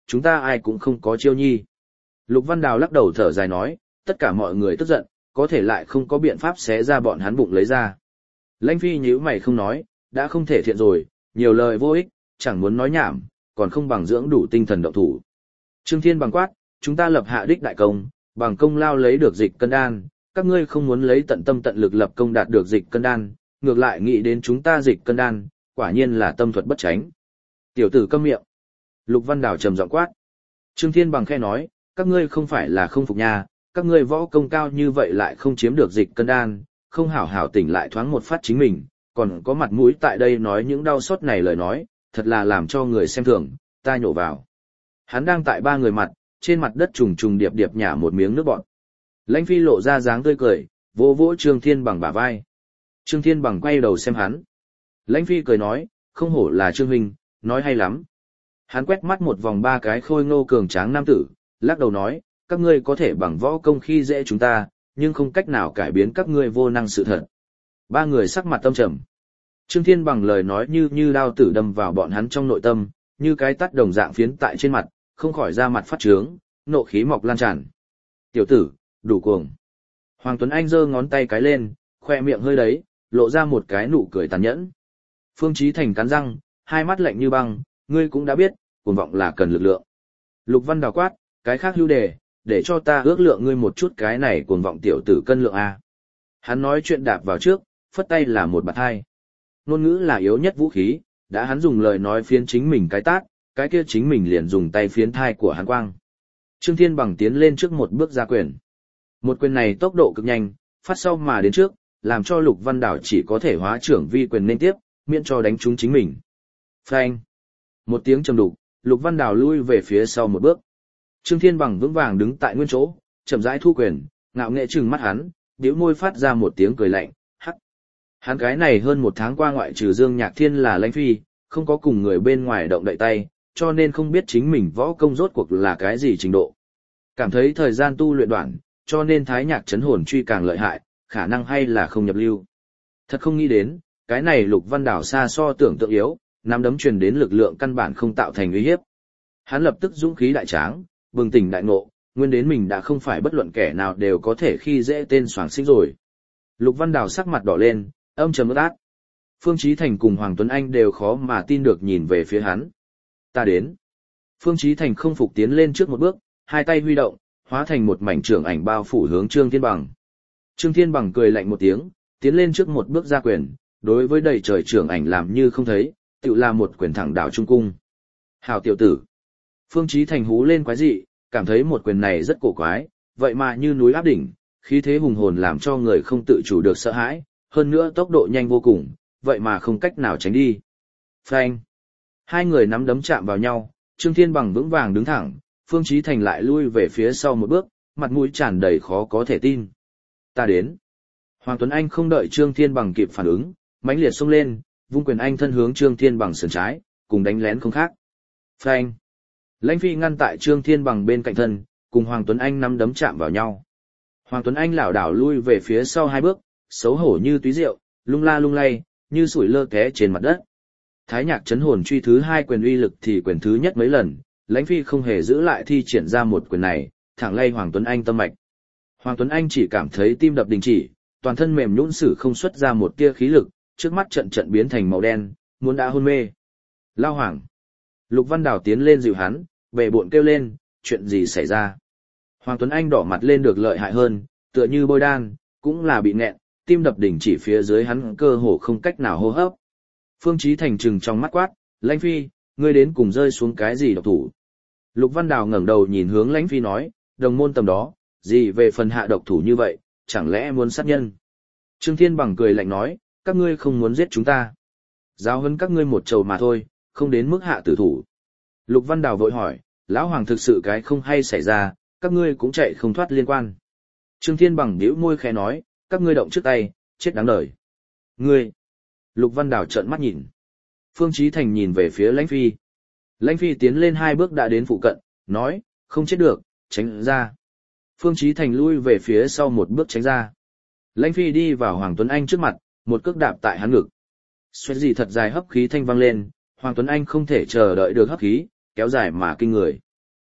chúng ta ai cũng không có chiêu nhi. Lục Văn Đào lắc đầu thở dài nói, tất cả mọi người tức giận, có thể lại không có biện pháp xé ra bọn hắn bụng lấy ra. Lãnh Phi nhíu mày không nói, đã không thể thiện rồi, nhiều lời vô ích, chẳng muốn nói nhảm, còn không bằng dưỡng đủ tinh thần động thủ. Trương Thiên bằng quát, chúng ta lập hạ đích đại công, bằng công lao lấy được dịch cân đan, các ngươi không muốn lấy tận tâm tận lực lập công đạt được dịch cân đan, ngược lại nghĩ đến chúng ta dịch cân đan, quả nhiên là tâm thuật bất tránh. Tiểu tử câm miệng. Lục Văn Đào trầm giọng quát. Trương Thiên bằng khe nói, các ngươi không phải là không phục nha, các ngươi võ công cao như vậy lại không chiếm được dịch cân đan, không hảo hảo tỉnh lại thoáng một phát chính mình, còn có mặt mũi tại đây nói những đau xót này lời nói, thật là làm cho người xem thường, ta nhổ vào. Hắn đang tại ba người mặt, trên mặt đất trùng trùng điệp điệp nhả một miếng nước bọt. Lãnh Phi lộ ra dáng tươi cười, vỗ vỗ Trương Thiên bằng bả vai. Trương Thiên bằng quay đầu xem hắn. Lãnh Phi cười nói, không hổ là Trương huynh, nói hay lắm. Hắn quét mắt một vòng ba cái khôi ngô cường tráng nam tử, lắc đầu nói, các ngươi có thể bằng võ công khi dễ chúng ta, nhưng không cách nào cải biến các ngươi vô năng sự thật. Ba người sắc mặt tâm trầm. Trương Thiên bằng lời nói như đao tử đâm vào bọn hắn trong nội tâm, như cái tát đồng dạng phiến tại trên mặt, không khỏi ra mặt phát trướng, nộ khí mọc lan tràn. Tiểu tử, đủ cuồng. Hoàng Tuấn Anh giơ ngón tay cái lên, khoe miệng hơi đấy, lộ ra một cái nụ cười tàn nhẫn. Phương Chí Thành cắn răng, hai mắt lạnh như băng, ngươi cũng đã biết, cuồng vọng là cần lực lượng. Lục Văn Đào quát, cái khác hưu đề, để cho ta ước lượng ngươi một chút cái này cuồng vọng tiểu tử cân lượng a. Hắn nói chuyện đạp vào trước, phất tay là một bạt hai. Ngôn ngữ là yếu nhất vũ khí, đã hắn dùng lời nói phiến chính mình cái tát, cái kia chính mình liền dùng tay phiến thai của hắn quang. Trương Thiên bằng tiến lên trước một bước ra quyền. Một quyền này tốc độ cực nhanh, phát sau mà đến trước, làm cho Lục Văn Đào chỉ có thể hóa trưởng vi quyền nên tiếp, miễn cho đánh trúng chính mình. Phanh. Một tiếng trầm đục, Lục Văn Đào lui về phía sau một bước. Trương Thiên bằng vững vàng đứng tại nguyên chỗ, chậm rãi thu quyền, ngạo nghệ trừng mắt hắn, bĩu môi phát ra một tiếng cười lạnh, hắc. Hắn cái này hơn một tháng qua ngoại trừ Dương Nhạc Thiên là Lãnh Phi, không có cùng người bên ngoài động đậy tay, cho nên không biết chính mình võ công rốt cuộc là cái gì trình độ. Cảm thấy thời gian tu luyện đoạn, cho nên Thái Nhạc chấn hồn truy càng lợi hại, khả năng hay là không nhập lưu. Thật không nghĩ đến, cái này Lục Văn Đào xa so tưởng tượng yếu, nắm đấm truyền đến lực lượng căn bản không tạo thành uy hiếp. Hắn lập tức dũng khí đại tráng, bừng tỉnh đại ngộ, nguyên đến mình đã không phải bất luận kẻ nào đều có thể khi dễ tên soàng xích rồi. Lục Văn Đào sắc mặt đỏ lên, âm trầm ướt át. Phương Chí Thành cùng Hoàng Tuấn Anh đều khó mà tin được nhìn về phía hắn. Ta đến. Phương Chí Thành không phục tiến lên trước một bước, hai tay huy động, hóa thành một mảnh trưởng ảnh bao phủ hướng Trương Thiên bằng. Trương Thiên bằng cười lạnh một tiếng, tiến lên trước một bước ra quyền, đối với đầy trời trưởng ảnh làm như không thấy, tự là một quyền thẳng đảo trung cung. Hảo tiểu tử. Phương Chí Thành hú lên quái dị, cảm thấy một quyền này rất cổ quái, vậy mà như núi áp đỉnh, khí thế hùng hồn làm cho người không tự chủ được sợ hãi, hơn nữa tốc độ nhanh vô cùng, vậy mà không cách nào tránh đi. Phanh. Hai người nắm đấm chạm vào nhau, Trương Thiên bằng vững vàng đứng thẳng, Phương Chí Thành lại lui về phía sau một bước, mặt mũi tràn đầy khó có thể tin. Ta đến. Hoàng Tuấn Anh không đợi Trương Thiên bằng kịp phản ứng, mãnh liệt xông lên, vung quyền anh thân hướng Trương Thiên bằng sườn trái, cùng đánh lén không khác. Phanh. Lãnh Phi ngăn tại Trương Thiên bằng bên cạnh thân, cùng Hoàng Tuấn Anh nắm đấm chạm vào nhau. Hoàng Tuấn Anh lảo đảo lui về phía sau hai bước, xấu hổ như túy rượu, lung la lung lay, như sủi lơ té trên mặt đất. Thái Nhạc chấn hồn truy thứ hai quyền uy lực thì quyền thứ nhất mấy lần, Lãnh Phi không hề giữ lại thi triển ra một quyền này, thẳng lay Hoàng Tuấn Anh tâm mạch. Hoàng Tuấn Anh chỉ cảm thấy tim đập đình chỉ, toàn thân mềm nhũn sử không xuất ra một tia khí lực, trước mắt trận trận biến thành màu đen, muốn đã hôn mê. Lao Hoàng. Lục Văn Đào tiến lên dịu hắn, bệ bội kêu lên, chuyện gì xảy ra? Hoàng Tuấn Anh đỏ mặt lên được lợi hại hơn, tựa như bôi đan, cũng là bị nghẹn, tim đập đỉnh chỉ phía dưới hắn cơ hồ không cách nào hô hấp. Phương Chí Thành trừng trong mắt quát, Lãnh Phi, ngươi đến cùng rơi xuống cái gì độc thủ? Lục Văn Đào ngẩng đầu nhìn hướng Lãnh Phi nói, đồng môn tầm đó, gì về phần hạ độc thủ như vậy, chẳng lẽ muốn sát nhân? Trương Thiên bằng cười lạnh nói, các ngươi không muốn giết chúng ta. Giáo huấn các ngươi một trầu mà thôi, không đến mức hạ tử thủ. Lục Văn Đào vội hỏi, lão hoàng thực sự cái không hay xảy ra, các ngươi cũng chạy không thoát liên quan. Trương Thiên bằng nhíu môi khẽ nói, các ngươi động trước tay, chết đáng đời. Ngươi! Lục Văn Đào trợn mắt nhìn. Phương Chí Thành nhìn về phía Lãnh Phi. Lãnh Phi tiến lên hai bước đã đến phụ cận, nói, không chết được, tránh ra. Phương Chí Thành lui về phía sau một bước tránh ra. Lãnh Phi đi vào Hoàng Tuấn Anh trước mặt, một cước đạp tại hắn ngực. Xoẹt gì thật dài hấp khí thanh vang lên, Hoàng Tuấn Anh không thể chờ đợi được hấp khí, kéo dài mà kinh người.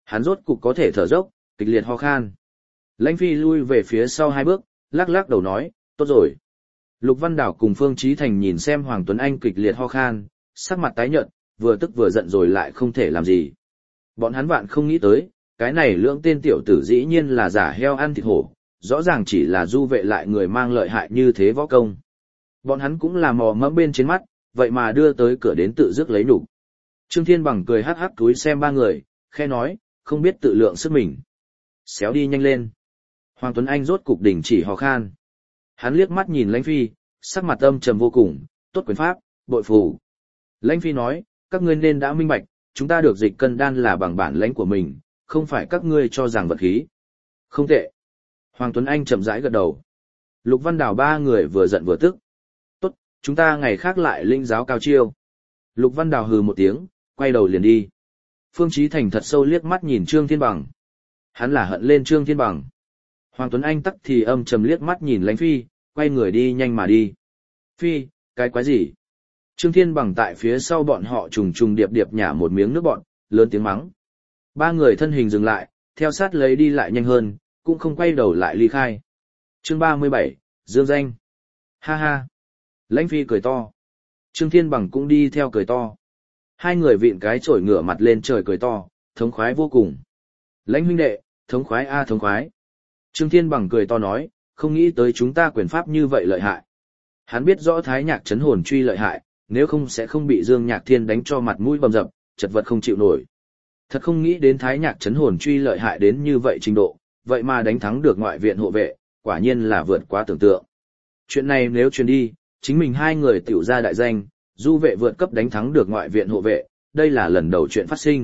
Hắn rốt cục có thể thở dốc, kịch liệt ho khan. Lãnh Phi lui về phía sau 2 bước, lắc lắc đầu nói, tốt rồi. Lục Văn Đảo cùng Phương Chí Thành nhìn xem Hoàng Tuấn Anh kịch liệt ho khan, sắc mặt tái nhợt, vừa tức vừa giận rồi lại không thể làm gì. Bọn hắn vạn không nghĩ tới, cái này lưỡng tên tiểu tử dĩ nhiên là giả heo ăn thịt hổ, rõ ràng chỉ là du vệ lại người mang lợi hại như thế võ công. Bọn hắn cũng là mò mẫm bên trên mắt, vậy mà đưa tới cửa đến tự dứt lấy nhục. Trương Thiên Bằng cười hắc hắc túi xem 3 người, khe nói, không biết tự lượng sức mình. Xéo đi nhanh lên. Hoàng Tuấn Anh rốt cục đỉnh chỉ ho khan. Hắn liếc mắt nhìn Lãnh Phi, sắc mặt âm trầm vô cùng, tốt quyền pháp, bội phù. Lãnh Phi nói, các ngươi nên đã minh bạch, chúng ta được dịch cân đan là bằng bản lãnh của mình, không phải các ngươi cho rằng vật khí. Không tệ. Hoàng Tuấn Anh chậm rãi gật đầu. Lục Văn Đào 3 người vừa giận vừa tức. Tốt, chúng ta ngày khác lại linh giáo cao chiêu. Lục Văn Đào hừ một tiếng, quay đầu liền đi. Phương Chí Thành thật sâu liếc mắt nhìn Trương Thiên Bằng. Hắn là hận lên Trương Thiên Bằng. Hoàng Tuấn Anh tắc thì âm trầm liếc mắt nhìn Lãnh Phi, quay người đi nhanh mà đi. Phi, cái quái gì? Trương Thiên Bằng tại phía sau bọn họ trùng trùng điệp điệp nhả một miếng nước bọn, lớn tiếng mắng. 3 người thân hình dừng lại, theo sát lấy đi lại nhanh hơn, cũng không quay đầu lại ly khai. Chương 37, Dương danh. Ha ha. Lãnh Phi cười to. Trương Thiên Bằng cũng đi theo cười to. 2 người vịn cái chổi ngửa mặt lên trời cười to, thống khoái vô cùng. Lãnh huynh đệ, thống khoái a thống khoái. Trương Thiên Bằng cười to nói, không nghĩ tới chúng ta quyền pháp như vậy lợi hại. Hắn biết rõ Thái Nhạc Trấn Hồn Truy lợi hại, nếu không sẽ không bị Dương Nhạc Thiên đánh cho mặt mũi bầm dập, chật vật không chịu nổi. Thật không nghĩ đến Thái Nhạc Trấn Hồn Truy lợi hại đến như vậy trình độ, vậy mà đánh thắng được ngoại viện hộ vệ, quả nhiên là vượt quá tưởng tượng. Chuyện này nếu truyền đi, chính mình 2 người tiểu ra đại danh, du vệ vượt cấp đánh thắng được ngoại viện hộ vệ, đây là lần đầu chuyện phát sinh.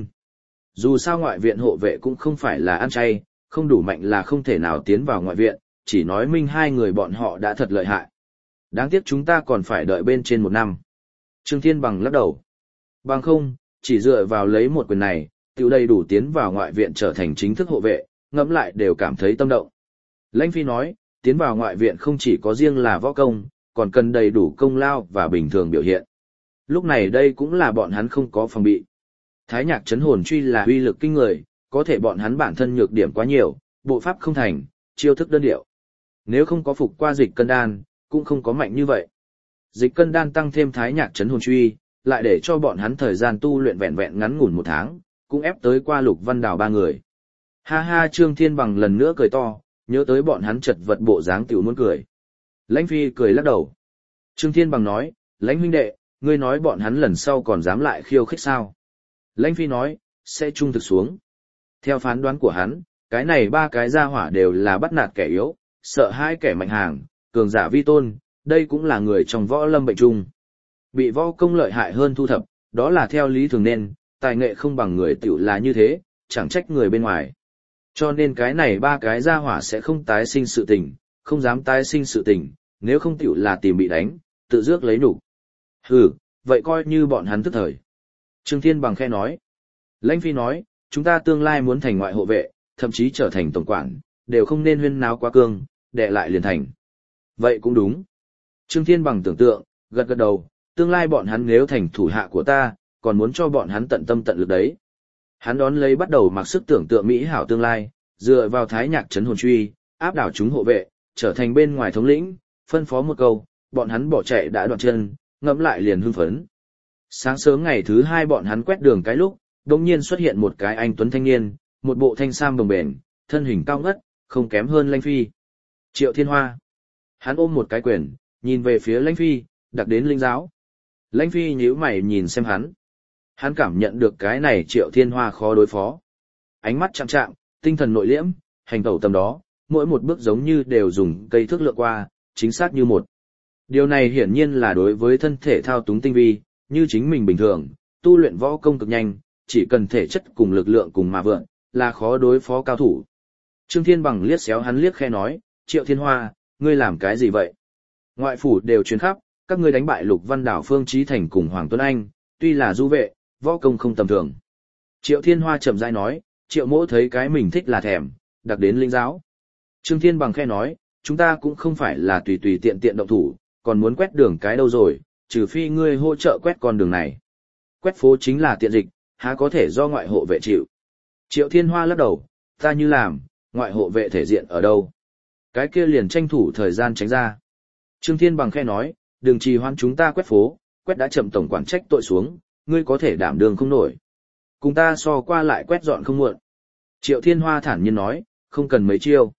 Dù sao ngoại viện hộ vệ cũng không phải là ăn chay, không đủ mạnh là không thể nào tiến vào ngoại viện, chỉ nói minh 2 người bọn họ đã thật lợi hại. Đáng tiếc chúng ta còn phải đợi bên trên 1 năm. Trương Thiên Bằng lắc đầu. Bằng không, chỉ dựa vào lấy một quyền này, tiểu đầy đủ tiến vào ngoại viện trở thành chính thức hộ vệ, ngẫm lại đều cảm thấy tâm động. Lãnh Phi nói, tiến vào ngoại viện không chỉ có riêng là võ công, còn cần đầy đủ công lao và bình thường biểu hiện. Lúc này đây cũng là bọn hắn không có phòng bị. Thái Nhạc Trấn Hồn Truy là uy lực kinh người, có thể bọn hắn bản thân nhược điểm quá nhiều, bộ pháp không thành, chiêu thức đơn điệu. Nếu không có phục qua dịch cân đan, cũng không có mạnh như vậy. Dịch cân đan tăng thêm Thái Nhạc Trấn Hồn Truy, lại để cho bọn hắn thời gian tu luyện vẹn vẹn ngắn ngủn 1 tháng, cũng ép tới qua Lục Văn Đào 3 người. Ha ha, Trương Thiên Bằng lần nữa cười to, nhớ tới bọn hắn chật vật bộ dáng tiểu muốn cười. Lãnh Phi cười lắc đầu. Trương Thiên Bằng nói, Lãnh huynh đệ, ngươi nói bọn hắn lần sau còn dám lại khiêu khích sao? Lãnh Phi nói, sẽ trung thực xuống. Theo phán đoán của hắn, cái này 3 cái gia hỏa đều là bắt nạt kẻ yếu, sợ hãi kẻ mạnh hàng, cường giả vi tôn, đây cũng là người trong võ lâm bệnh chung. Bị võ công lợi hại hơn thu thập, đó là theo lý thường nên, tài nghệ không bằng người tiểu là như thế, chẳng trách người bên ngoài. Cho nên cái này 3 cái gia hỏa sẽ không tái sinh sự tình, không dám tái sinh sự tình, nếu không tiểu là tìm bị đánh, tự dước lấy nhục. Hừ, vậy coi như bọn hắn thức thời. Trương Thiên Bằng khe nói. Lãnh Phi nói, chúng ta tương lai muốn thành ngoại hộ vệ, thậm chí trở thành tổng quản, đều không nên huyên náo quá cương, đệ lại liền thành. Vậy cũng đúng. Trương Thiên Bằng tưởng tượng, gật gật đầu, tương lai bọn hắn nếu thành thủ hạ của ta, còn muốn cho bọn hắn tận tâm tận lực đấy. Hắn đón lấy bắt đầu mặc sức tưởng tượng mỹ hảo tương lai, dựa vào Thái Nhạc Trấn Hồn Truy, áp đảo chúng hộ vệ, trở thành bên ngoài thống lĩnh, phân phó một câu, bọn hắn bỏ chạy đã đoạn chân, ngẫm lại liền hưng phấn. Sáng sớm ngày thứ 2 bọn hắn quét đường cái lúc, đột nhiên xuất hiện một cái anh tuấn thanh niên, một bộ thanh sam bồng bềnh, thân hình cao ngất, không kém hơn Lãnh Phi. Triệu Thiên Hoa. Hắn ôm một cái quyền, nhìn về phía Lãnh Phi, đặc đến linh giáo. Lãnh Phi nhíu mày nhìn xem hắn. Hắn cảm nhận được cái này Triệu Thiên Hoa khó đối phó. Ánh mắt chạm chạm, tinh thần nội liễm, hành tẩu tầm đó, mỗi một bước giống như đều dùng cây thước lựa qua, chính xác như một. Điều này hiển nhiên là đối với thân thể thao túng tinh vi, như chính mình bình thường, tu luyện võ công cực nhanh, chỉ cần thể chất cùng lực lượng cùng mà vượn, là khó đối phó cao thủ. Trương Thiên Bằng liếc xéo hắn liếc khe nói, Triệu Thiên Hoa, ngươi làm cái gì vậy? Ngoại phủ đều truyền khắp, các ngươi đánh bại Lục Văn Đảo Phương Chí Thành cùng Hoàng Tuấn Anh, tuy là du vệ, võ công không tầm thường. Triệu Thiên Hoa chậm rãi nói, Triệu mỗ thấy cái mình thích là thèm, đặc đến linh giáo. Trương Thiên Bằng khe nói, chúng ta cũng không phải là tùy tùy tiện tiện động thủ, còn muốn quét đường cái đâu rồi, trừ phi ngươi hỗ trợ quét con đường này. Quét phố chính là tiện dịch, há có thể do ngoại hộ vệ chịu. Triệu Thiên Hoa lắc đầu, ta như làm, ngoại hộ vệ thể diện ở đâu? Cái kia liền tranh thủ thời gian tránh ra. Trương Thiên Bằng khẽ nói, đừng trì hoãn chúng ta quét phố, quét đã chậm tổng quản trách tội xuống, ngươi có thể đảm đương không nổi. Cùng ta so qua lại quét dọn không muộn. Triệu Thiên Hoa thản nhiên nói, không cần mấy chiêu.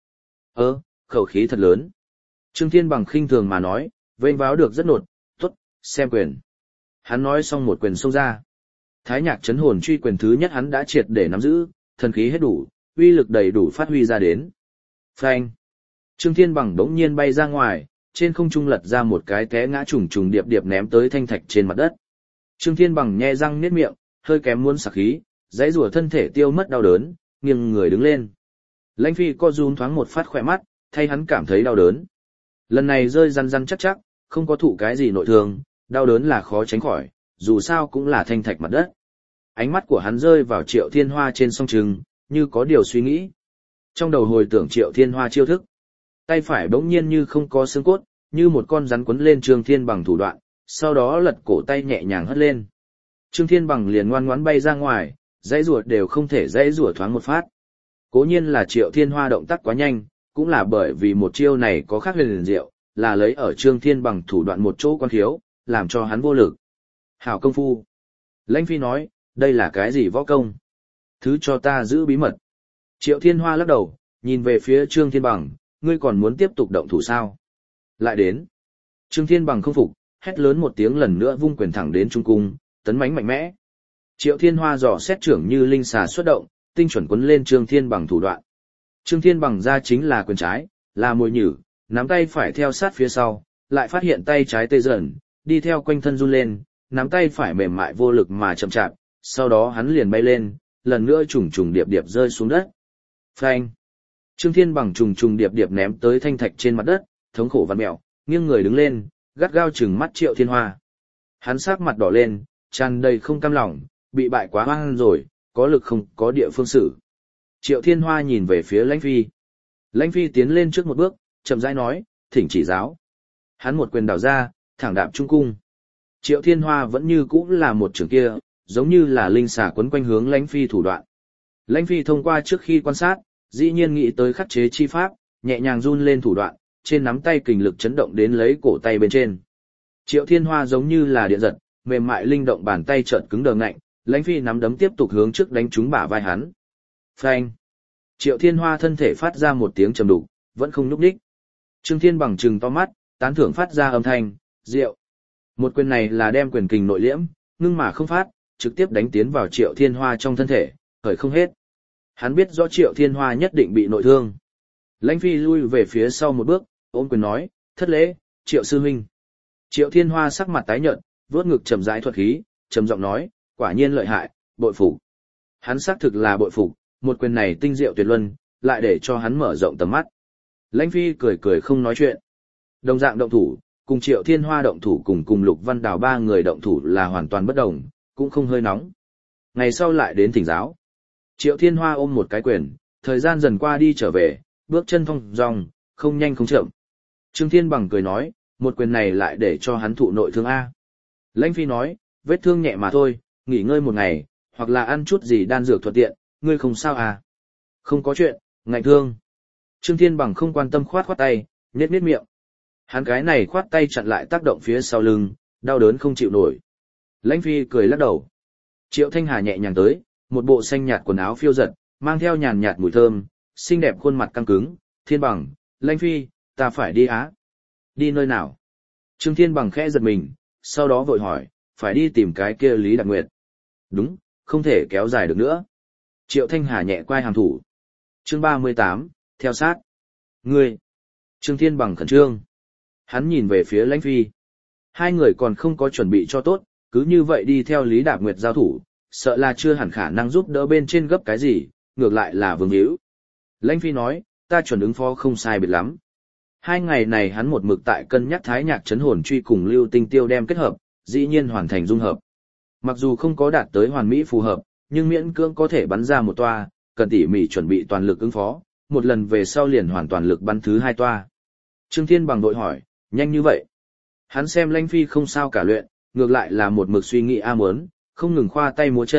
Khẩu khí thật lớn. Trương Thiên Bằng khinh thường mà nói, vênh váo được rất nột, tốt, xem quyền. Hắn nói xong một quyền xông ra. Thái nhạc chấn hồn truy quyền thứ nhất hắn đã triệt để nắm giữ, thần khí hết đủ, uy lực đầy đủ phát huy ra đến. Phanh. Trương Thiên Bằng đống nhiên bay ra ngoài, trên không trung lật ra một cái té ngã trùng trùng điệp điệp ném tới thanh thạch trên mặt đất. Trương Thiên Bằng nhe răng niết miệng, hơi kém muốn sặc khí, dãy rủa thân thể tiêu mất đau đớn, nghiêng người đứng lên. Lãnh Phi co rúm thoáng một phát khỏe mắt, thay hắn cảm thấy đau đớn. Lần này rơi răn răn chắc chắc, không có thụ cái gì nội thương, đau đớn là khó tránh khỏi, dù sao cũng là thanh thạch mặt đất. Ánh mắt của hắn rơi vào Triệu Thiên Hoa trên song trừng, như có điều suy nghĩ. Trong đầu hồi tưởng Triệu Thiên Hoa chiêu thức. Tay phải bỗng nhiên như không có xương cốt, như một con rắn quấn lên Trương Thiên Bằng thủ đoạn, sau đó lật cổ tay nhẹ nhàng hất lên. Trương Thiên Bằng liền ngoan ngoãn bay ra ngoài, dãy rủa đều không thể dãy rủa thoáng một phát. Cố nhiên là Triệu Thiên Hoa động tác quá nhanh, cũng là bởi vì một chiêu này có khác huyền diệu, là lấy ở Trương Thiên Bằng thủ đoạn một chỗ quan khiếu, làm cho hắn vô lực. Hảo công phu. Lãnh Phi nói, đây là cái gì võ công? Thứ cho ta giữ bí mật. Triệu Thiên Hoa lắc đầu, nhìn về phía Trương Thiên Bằng, ngươi còn muốn tiếp tục động thủ sao? Lại đến. Trương Thiên Bằng không phục, hét lớn một tiếng lần nữa vung quyền thẳng đến trung cung, tấn mãnh mạnh mẽ. Triệu Thiên Hoa dò xét trưởng như linh xà xuất động, tinh chuẩn quấn lên Trương Thiên Bằng thủ đoạn. Trương Thiên Bằng ra chính là quyền trái, là mồi nhử, nắm tay phải theo sát phía sau, lại phát hiện tay trái tê dần, đi theo quanh thân run lên, nắm tay phải mềm mại vô lực mà chậm chạp, sau đó hắn liền bay lên, lần nữa trùng trùng điệp điệp rơi xuống đất. Phanh! Trương Thiên Bằng trùng trùng điệp điệp ném tới thanh thạch trên mặt đất, thống khổ vặn mẹo, nghiêng người đứng lên, gắt gao trừng mắt Triệu Thiên Hoa. Hắn sắc mặt đỏ lên, tràn đầy không cam lòng, bị bại quá oan rồi, có lực không có địa phương xử. Triệu Thiên Hoa nhìn về phía Lãnh Phi. Lãnh Phi tiến lên trước một bước, chậm rãi nói, thỉnh chỉ giáo. Hắn một quyền đảo ra, thẳng đạp trung cung. Triệu Thiên Hoa vẫn như cũ là một trường kia, giống như là linh xà quấn quanh hướng Lãnh Phi thủ đoạn. Lãnh Phi thông qua trước khi quan sát, dĩ nhiên nghĩ tới khắc chế chi pháp, nhẹ nhàng run lên thủ đoạn, trên nắm tay kình lực chấn động đến lấy cổ tay bên trên. Triệu Thiên Hoa giống như là điện giật, mềm mại linh động bàn tay chợt cứng đờ ngạnh, Lãnh Phi nắm đấm tiếp tục hướng trước đánh trúng bả vai hắn. Phanh! Triệu Thiên Hoa thân thể phát ra một tiếng trầm đục, vẫn không nhúc nhích. Trương Thiên Bằng trừng to mắt, tán thưởng phát ra âm thanh, diệu. Một quyền này là đem quyền kình nội liễm, ngưng mà không phát, trực tiếp đánh tiến vào Triệu Thiên Hoa trong thân thể, khởi không hết. Hắn biết rõ Triệu Thiên Hoa nhất định bị nội thương. Lãnh Phi lui về phía sau một bước, ôm quyền nói, thất lễ, Triệu sư huynh. Triệu Thiên Hoa sắc mặt tái nhợt, vuốt ngực trầm rãi thuật khí, trầm giọng nói, quả nhiên lợi hại, bội phục. Hắn xác thực là bội phục, một quyền này tinh diệu tuyệt luân, lại để cho hắn mở rộng tầm mắt. Lãnh Phi cười cười không nói chuyện. Đồng dạng động thủ, cùng Triệu Thiên Hoa động thủ cùng Lục Văn Đào ba người động thủ là hoàn toàn bất đồng, cũng không hơi nóng. Ngày sau lại đến thỉnh giáo. Triệu Thiên Hoa ôm một cái quyền, thời gian dần qua đi trở về, bước chân thong dong, không nhanh không chậm. Trương Thiên Bằng cười nói, một quyền này lại để cho hắn thụ nội thương A. Lãnh Phi nói, vết thương nhẹ mà thôi, nghỉ ngơi một ngày, hoặc là ăn chút gì đan dược thuận tiện, ngươi không sao à? Không có chuyện, ngạnh thương. Trương Thiên Bằng không quan tâm khoát khoát tay, nhếch nhếch miệng. Hắn cái này khoát tay chặn lại tác động phía sau lưng, đau đớn không chịu nổi. Lãnh Phi cười lắc đầu. Triệu Thanh Hà nhẹ nhàng tới, một bộ xanh nhạt quần áo phiêu giật, mang theo nhàn nhạt mùi thơm, xinh đẹp khuôn mặt căng cứng. Thiên Bằng, Lãnh Phi, ta phải đi á. Đi nơi nào? Trương Thiên Bằng khẽ giật mình, sau đó vội hỏi, phải đi tìm cái kia Lý Đạc Nguyệt. Đúng, không thể kéo dài được nữa. Triệu Thanh Hà nhẹ quay hàm thủ. Chương 38, theo sát. Ngươi. Trương Thiên Bằng khẩn trương. Hắn nhìn về phía Lãnh Phi. Hai người còn không có chuẩn bị cho tốt, cứ như vậy đi theo Lý Đạc Nguyệt giao thủ, sợ là chưa hẳn khả năng giúp đỡ bên trên gấp cái gì, ngược lại là vương hữu. Lãnh Phi nói, ta chuẩn ứng phó không sai biệt lắm. Hai ngày này hắn một mực tại cân nhắc Thái Nhạc Chấn Hồn Truy cùng Lưu Tinh Tiêu đem kết hợp, dĩ nhiên hoàn thành dung hợp. Mặc dù không có đạt tới hoàn mỹ phù hợp, nhưng miễn cưỡng có thể bắn ra một toa, cần tỉ mỉ chuẩn bị toàn lực ứng phó, một lần về sau liền hoàn toàn lực bắn thứ hai toa. Trương Thiên Bằng đội hỏi, nhanh như vậy. Hắn xem Lãnh Phi không sao cả luyện, ngược lại là một mực suy nghĩ muốn, không ngừng khoa tay múa chân,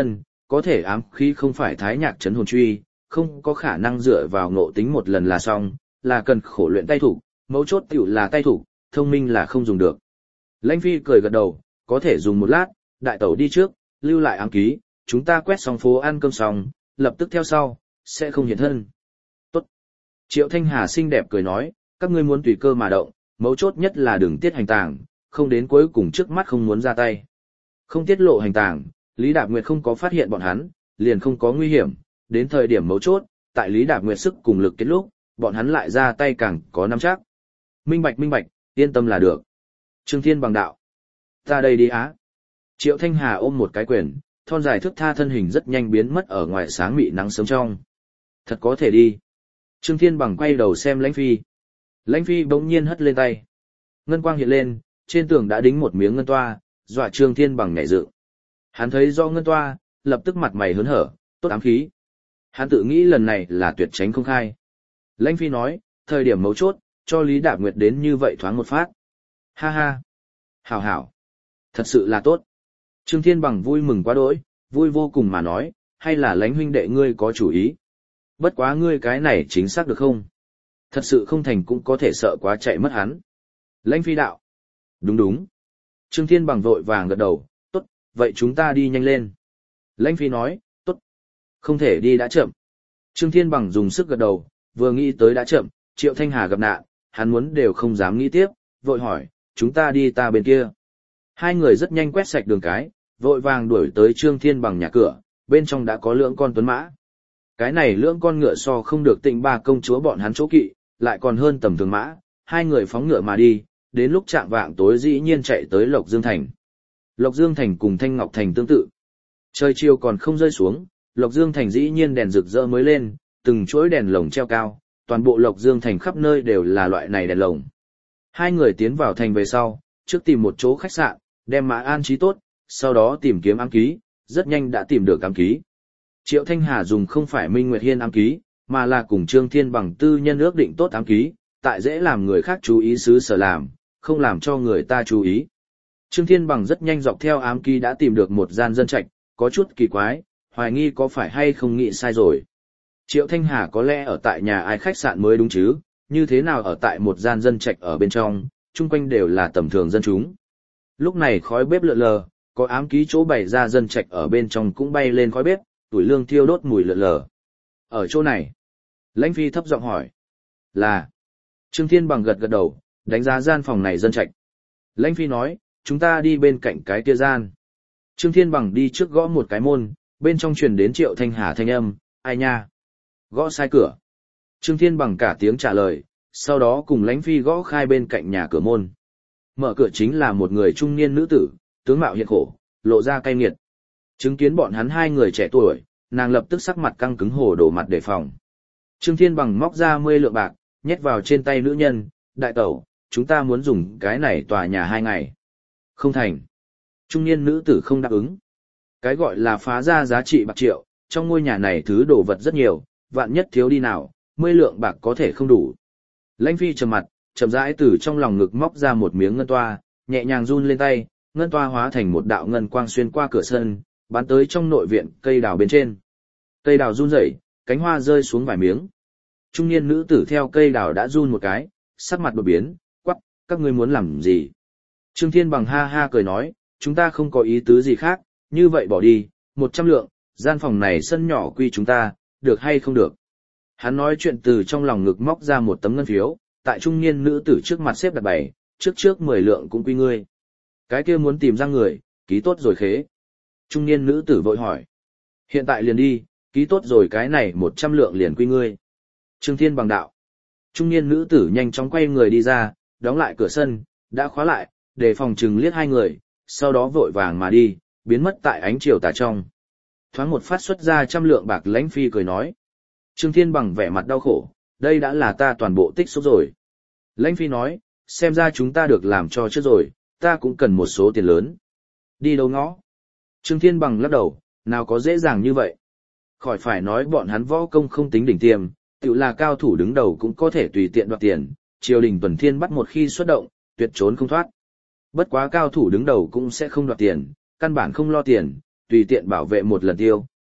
có thể ám khí không phải thái nhạc trấn hồn truy, không có khả năng dựa vào ngộ tính một lần là xong, là cần khổ luyện tay thủ, mấu chốt tiểu là tay thủ, thông minh là không dùng được. Lãnh Phi cười gật đầu, có thể dùng một lát, đại tẩu đi trước, lưu lại ám ký, chúng ta quét xong phố ăn cơm xong, lập tức theo sau, sẽ không hiện thân. Tốt. Triệu Thanh Hà xinh đẹp cười nói, các ngươi muốn tùy cơ mà động, mấu chốt nhất là đừng tiết hành tàng, không đến cuối cùng trước mắt không muốn ra tay. Không tiết lộ hành tàng, Lý Đạp Nguyệt không có phát hiện bọn hắn, liền không có nguy hiểm, đến thời điểm mấu chốt, tại Lý Đạp Nguyệt sức cùng lực kết lúc, bọn hắn lại ra tay càng có nắm chắc. Minh bạch, yên tâm là được. Trương Thiên bằng đạo. Ta đây đi á. Triệu Thanh Hà ôm một cái quyền, thon dài thước tha thân hình rất nhanh biến mất ở ngoài sáng mị nắng sớm trong. Thật có thể đi. Trương Thiên bằng quay đầu xem Lãnh Phi. Lãnh Phi bỗng nhiên hất lên tay. Ngân quang hiện lên, trên tường đã đính một miếng ngân toa, dọa Trương Thiên bằng nhảy dựng. Hắn thấy do ngân toa, lập tức mặt mày hớn hở, tốt ám khí. Hắn tự nghĩ lần này là tuyệt tránh không khai. Lãnh Phi nói, thời điểm mấu chốt, cho Lý Đạp Nguyệt đến như vậy thoáng một phát. Ha ha. Hảo. Thật sự là tốt. Trương Thiên bằng vui mừng quá đỗi, vui vô cùng mà nói, hay là Lãnh huynh đệ ngươi có chủ ý. Bất quá ngươi cái này chính xác được không? Thật sự không thành cũng có thể sợ quá chạy mất hắn. Lãnh Phi đạo. Đúng. Trương Thiên bằng vội vàng gật đầu, tốt, vậy chúng ta đi nhanh lên. Lãnh Phi nói, tốt. Không thể đi đã chậm. Trương Thiên bằng dùng sức gật đầu, vừa nghĩ tới đã chậm, Triệu Thanh Hà gặp nạn, hắn muốn đều không dám nghĩ tiếp, vội hỏi, chúng ta đi ta bên kia. Hai người rất nhanh quét sạch đường cái, vội vàng đuổi tới Trương Thiên bằng nhà cửa, bên trong đã có lưỡng con tuấn mã. Cái này lưỡng con ngựa so không được Tịnh Ba công chúa bọn hắn chỗ kỵ, lại còn hơn tầm thường mã, hai người phóng ngựa mà đi, đến lúc chạng vạng tối dĩ nhiên chạy tới Lộc Dương Thành. Lộc Dương Thành cùng Thanh Ngọc Thành tương tự. Trời chiều còn không rơi xuống, Lộc Dương Thành dĩ nhiên đèn rực rỡ mới lên, từng chuỗi đèn lồng treo cao, toàn bộ Lộc Dương Thành khắp nơi đều là loại này đèn lồng. Hai người tiến vào thành về sau, trước tìm một chỗ khách sạn, đem mã an trí tốt, sau đó tìm kiếm ám ký, rất nhanh đã tìm được ám ký. Triệu Thanh Hà dùng không phải Minh Nguyệt Hiên ám ký, mà là cùng Trương Thiên bằng tư nhân ước định tốt ám ký, tại dễ làm người khác chú ý xứ sở làm, không làm cho người ta chú ý. Trương Thiên bằng rất nhanh dọc theo ám ký đã tìm được một gian dân trạch, có chút kỳ quái, hoài nghi có phải hay không nghĩ sai rồi. Triệu Thanh Hà có lẽ ở tại nhà ai khách sạn mới đúng chứ, như thế nào ở tại một gian dân trạch ở bên trong, chung quanh đều là tầm thường dân chúng. Lúc này khói bếp lượn lờ, có ám ký chỗ bày ra dân trạch ở bên trong cũng bay lên khói bếp, tuổi lương thiêu đốt mùi lượn lờ. Ở chỗ này, Lãnh Phi thấp giọng hỏi, là. Trương Thiên bằng gật gật đầu, đánh giá gian phòng này dân trạch. Lãnh Phi nói, chúng ta đi bên cạnh cái kia gian. Trương Thiên bằng đi trước gõ một cái môn, bên trong truyền đến Triệu Thanh Hà thanh âm, ai nha? Gõ sai cửa. Trương Thiên bằng cả tiếng trả lời, sau đó cùng Lãnh Phi gõ khai bên cạnh nhà cửa môn. Mở cửa chính là một người trung niên nữ tử, tướng mạo hiện khổ, lộ ra cay nghiệt. Chứng kiến bọn hắn hai người trẻ tuổi, nàng lập tức sắc mặt căng cứng hổ đổ mặt đề phòng. Trương Thiên bằng móc ra 10 lượng bạc, nhét vào trên tay nữ nhân, đại tẩu, chúng ta muốn dùng cái này tòa nhà 2 ngày. Không thành. Trung niên nữ tử không đáp ứng. Cái gọi là phá ra giá trị bạc triệu, trong ngôi nhà này thứ đồ vật rất nhiều, vạn nhất thiếu đi nào, 10 lượng bạc có thể không đủ. Lãnh Phi trầm mặt, chậm rãi từ trong lòng ngực móc ra một miếng ngân toa, nhẹ nhàng run lên tay, ngân toa hóa thành một đạo ngân quang xuyên qua cửa sân, bắn tới trong nội viện cây đào bên trên. Cây đào run rẩy, cánh hoa rơi xuống vài miếng. Trung niên nữ tử theo cây đào đã run một cái, sắc mặt đột biến, quắc, các ngươi muốn làm gì? Trương Thiên bằng ha ha cười nói, chúng ta không có ý tứ gì khác, như vậy bỏ đi, 100 lượng, gian phòng này sân nhỏ quy chúng ta, được hay không được? Hắn nói chuyện từ trong lòng ngực móc ra một tấm ngân phiếu, tại trung niên nữ tử trước mặt xếp đặt bày, trước 10 lượng cũng quy ngươi. Cái kia muốn tìm ra người, ký tốt rồi khế. Trung niên nữ tử vội hỏi. Hiện tại liền đi, ký tốt rồi cái này 100 lượng liền quy ngươi. Trương Thiên bằng đạo. Trung niên nữ tử nhanh chóng quay người đi ra, đóng lại cửa sân, đã khóa lại, để phòng chừng liếc hai người, sau đó vội vàng mà đi, biến mất tại ánh chiều tà trong. Thoáng một phát xuất ra 100 lượng bạc. Lãnh Phi cười nói. Trương Thiên bằng vẻ mặt đau khổ, đây đã là ta toàn bộ tích xúc rồi. Lãnh Phi nói, xem ra chúng ta được làm cho trước rồi, ta cũng cần một số tiền lớn. Đi đâu ngõ? Trương Thiên bằng lắc đầu, nào có dễ dàng như vậy. Khỏi phải nói bọn hắn võ công không tính đỉnh tiêm, tự là cao thủ đứng đầu cũng có thể tùy tiện đoạt tiền, triều đình tuần thiên bắt một khi xuất động, tuyệt trốn không thoát. Bất quá cao thủ đứng đầu cũng sẽ không đoạt tiền, căn bản không lo tiền, tùy tiện bảo vệ một lần tiêu,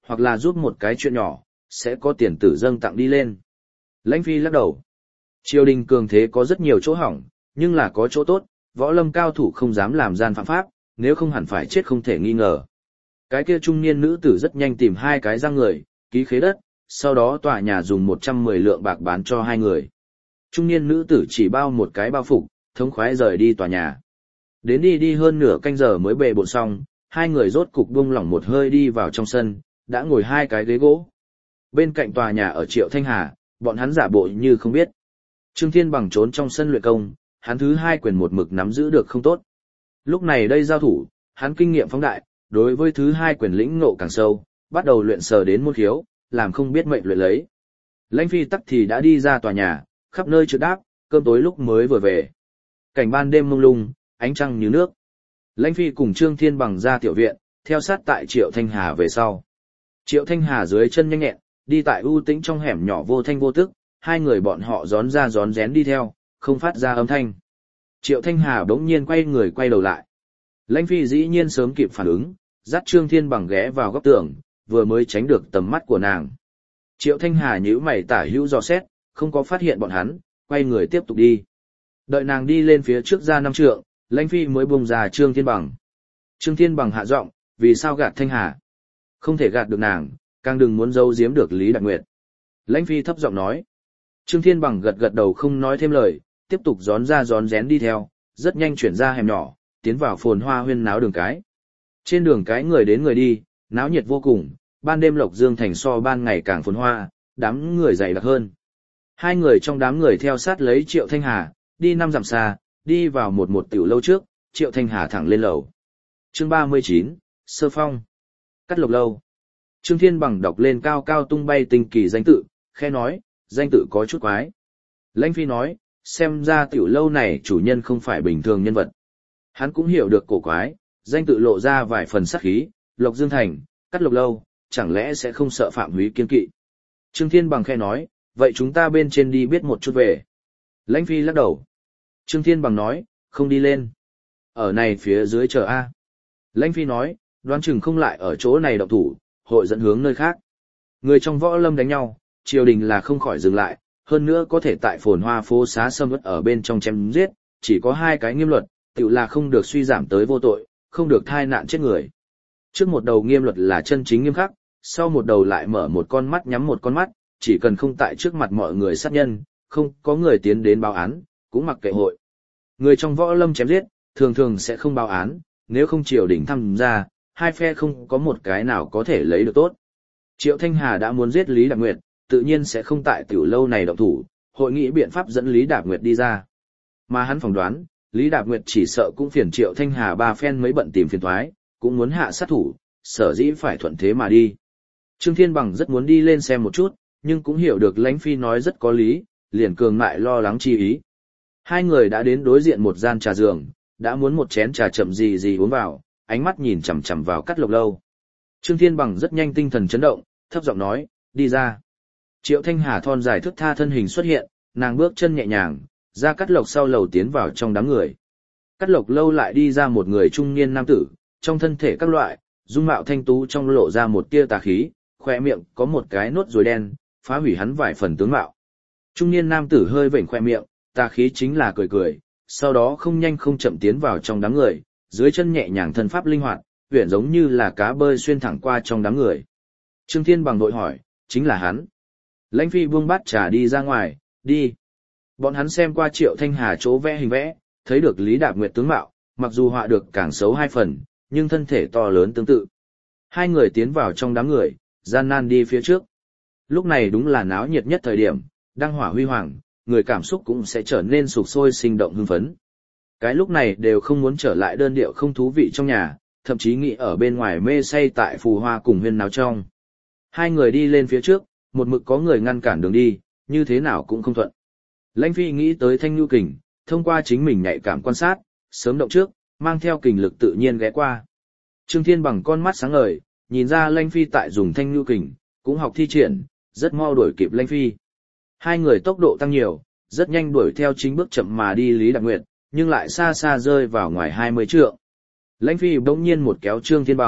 hoặc là giúp một cái chuyện nhỏ, sẽ có tiền tử dâng tặng đi lên. Lãnh Phi lắc đầu. Triều đình cường thế có rất nhiều chỗ hỏng, nhưng là có chỗ tốt, võ lâm cao thủ không dám làm gian phạm pháp, nếu không hẳn phải chết không thể nghi ngờ. Cái kia trung niên nữ tử rất nhanh tìm hai cái răng người, ký khế đất, sau đó tòa nhà dùng 110 lượng bạc bán cho hai người. Trung niên nữ tử chỉ bao một cái bao phục, thống khoái rời đi tòa nhà. Đến đi hơn nửa canh giờ mới bề bộn xong, hai người rốt cục buông lỏng một hơi đi vào trong sân, đã ngồi hai cái ghế gỗ. Bên cạnh tòa nhà ở Triệu Thanh Hà, bọn hắn giả bộ như không biết. Trương Thiên Bằng trốn trong sân luyện công, hắn thứ hai quyền một mực nắm giữ được không tốt. Lúc này đây giao thủ, hắn kinh nghiệm phóng đại, đối với thứ hai quyền lĩnh ngộ càng sâu, bắt đầu luyện sờ đến môn khiếu, làm không biết mệnh luyện lấy. Lãnh Phi tắc thì đã đi ra tòa nhà, khắp nơi trượt đáp, cơm tối lúc mới vừa về. Cảnh ban đêm mông lung, ánh trăng như nước. Lãnh Phi cùng Trương Thiên Bằng ra tiểu viện, theo sát tại Triệu Thanh Hà về sau. Triệu Thanh Hà dưới chân nhanh nhẹn, đi tại ưu tĩnh trong hẻm nhỏ vô thanh vô tức, hai người bọn họ rón ra rón rén đi theo, không phát ra âm thanh. Triệu Thanh Hà bỗng nhiên quay người quay đầu lại. Lãnh Phi dĩ nhiên sớm kịp phản ứng, dắt Trương Thiên Bằng ghé vào góc tường, vừa mới tránh được tầm mắt của nàng. Triệu Thanh Hà nhíu mày tả hữu dò xét, không có phát hiện bọn hắn, quay người tiếp tục đi. Đợi nàng đi lên phía trước ra 5 trượng, Lãnh Phi mới buông ra Trương Thiên Bằng. Trương Thiên Bằng hạ giọng, vì sao gạt Thanh Hà? Không thể gạt được nàng, càng đừng muốn giấu giếm được Lý Đại Nguyệt. Lãnh Phi thấp giọng nói. Trương Thiên Bằng gật gật đầu không nói thêm lời, tiếp tục rón ra rón rén đi theo, rất nhanh chuyển ra hẻm nhỏ, tiến vào phồn hoa huyên náo đường cái. Trên đường cái người đến người đi, náo nhiệt vô cùng, ban đêm Lộc Dương thành so ban ngày càng phồn hoa, đám người dày đặc hơn. Hai người trong đám người theo sát lấy Triệu Thanh Hà, đi 5 dặm xa, đi vào một tiểu lâu trước, Triệu Thanh Hà thẳng lên lầu. Chương 39, Sơ Phong. Cắt Lộc lâu. Trương Thiên Bằng đọc lên cao cao tung bay tinh kỳ danh tự, khe nói, danh tự có chút quái. Lãnh Phi nói, xem ra tiểu lâu này chủ nhân không phải bình thường nhân vật. Hắn cũng hiểu được cổ quái, danh tự lộ ra vài phần sắc khí, Lộc Dương Thành, Cắt Lộc lâu, chẳng lẽ sẽ không sợ Phạm Húy kiên kỵ. Trương Thiên Bằng khe nói, vậy chúng ta bên trên đi biết một chút về. Lãnh Phi lắc đầu. Trương Thiên Bằng nói, không đi lên. Ở này phía dưới chờ A. Lãnh Phi nói, đoán chừng không lại ở chỗ này động thủ, hội dẫn hướng nơi khác. Người trong võ lâm đánh nhau, triều đình là không khỏi dừng lại, hơn nữa có thể tại phồn hoa phố xá sâm ướt ở bên trong chém giết, chỉ có hai cái nghiêm luật, tự là không được suy giảm tới vô tội, không được thai nạn chết người. Trước một đầu nghiêm luật là chân chính nghiêm khắc, sau một đầu lại mở một con mắt nhắm một con mắt, chỉ cần không tại trước mặt mọi người sát nhân, không có người tiến đến báo án, cũng mặc kệ hội. Người trong võ lâm chém giết, thường thường sẽ không báo án, nếu không triều đình tham gia, hai phe không có một cái nào có thể lấy được tốt. Triệu Thanh Hà đã muốn giết Lý Đạp Nguyệt, tự nhiên sẽ không tại tiểu lâu này động thủ, hội nghị biện pháp dẫn Lý Đạp Nguyệt đi ra. Mà hắn phỏng đoán, Lý Đạp Nguyệt chỉ sợ cũng phiền Triệu Thanh Hà ba phen mới bận tìm phiền toái, cũng muốn hạ sát thủ, sở dĩ phải thuận thế mà đi. Trương Thiên Bằng rất muốn đi lên xem một chút, nhưng cũng hiểu được Lãnh Phi nói rất có lý, liền cường mại lo lắng chi ý. Hai người đã đến đối diện một gian trà giường, đã muốn một chén trà chậm gì uống vào, ánh mắt nhìn chằm chằm vào Cắt Lộc lâu. Trương Thiên Bằng rất nhanh tinh thần chấn động, thấp giọng nói, đi ra. Triệu Thanh Hà thon dài thước tha thân hình xuất hiện, nàng bước chân nhẹ nhàng, ra Cắt Lộc sau lầu tiến vào trong đám người. Cắt Lộc lâu lại đi ra một người trung niên nam tử, trong thân thể các loại, dung mạo thanh tú trong lộ ra một tia tà khí, khóe miệng có một cái nốt ruồi đen, phá hủy hắn vài phần tướng mạo. Trung niên nam tử hơi vểnh khóe miệng, tà khí chính là cười cười, sau đó không nhanh không chậm tiến vào trong đám người, dưới chân nhẹ nhàng thân pháp linh hoạt, huyền giống như là cá bơi xuyên thẳng qua trong đám người. Trương Thiên Bằng đội hỏi, chính là hắn. Lãnh Phi buông bát trà đi ra ngoài, đi. Bọn hắn xem qua Triệu Thanh Hà chỗ vẽ hình vẽ, thấy được Lý Đạp Nguyệt tướng mạo, mặc dù họa được càng xấu hai phần, nhưng thân thể to lớn tương tự. Hai người tiến vào trong đám người, gian nan đi phía trước. Lúc này đúng là náo nhiệt nhất thời điểm, đăng hỏa huy hoàng, người cảm xúc cũng sẽ trở nên sục sôi sinh động hưng phấn. Cái lúc này đều không muốn trở lại đơn điệu không thú vị trong nhà, thậm chí nghĩ ở bên ngoài mê say tại phù hoa cùng huyên náo trong. Hai người đi lên phía trước, một mực có người ngăn cản đường đi, như thế nào cũng không thuận. Lãnh Phi nghĩ tới Thanh Nhu Kình, thông qua chính mình nhạy cảm quan sát, sớm động trước, mang theo kình lực tự nhiên ghé qua. Trương Thiên Bằng con mắt sáng ngời, nhìn ra Lãnh Phi tại dùng Thanh Nhu Kình, cũng học thi triển, rất mau đuổi kịp Lãnh Phi. Hai người tốc độ tăng nhiều, rất nhanh đuổi theo chính bước chậm mà đi Lý Đạp Nguyệt, nhưng lại xa xa rơi vào ngoài 20 trượng. Lãnh Phi bỗng nhiên một kéo Trương Thiên Bằng,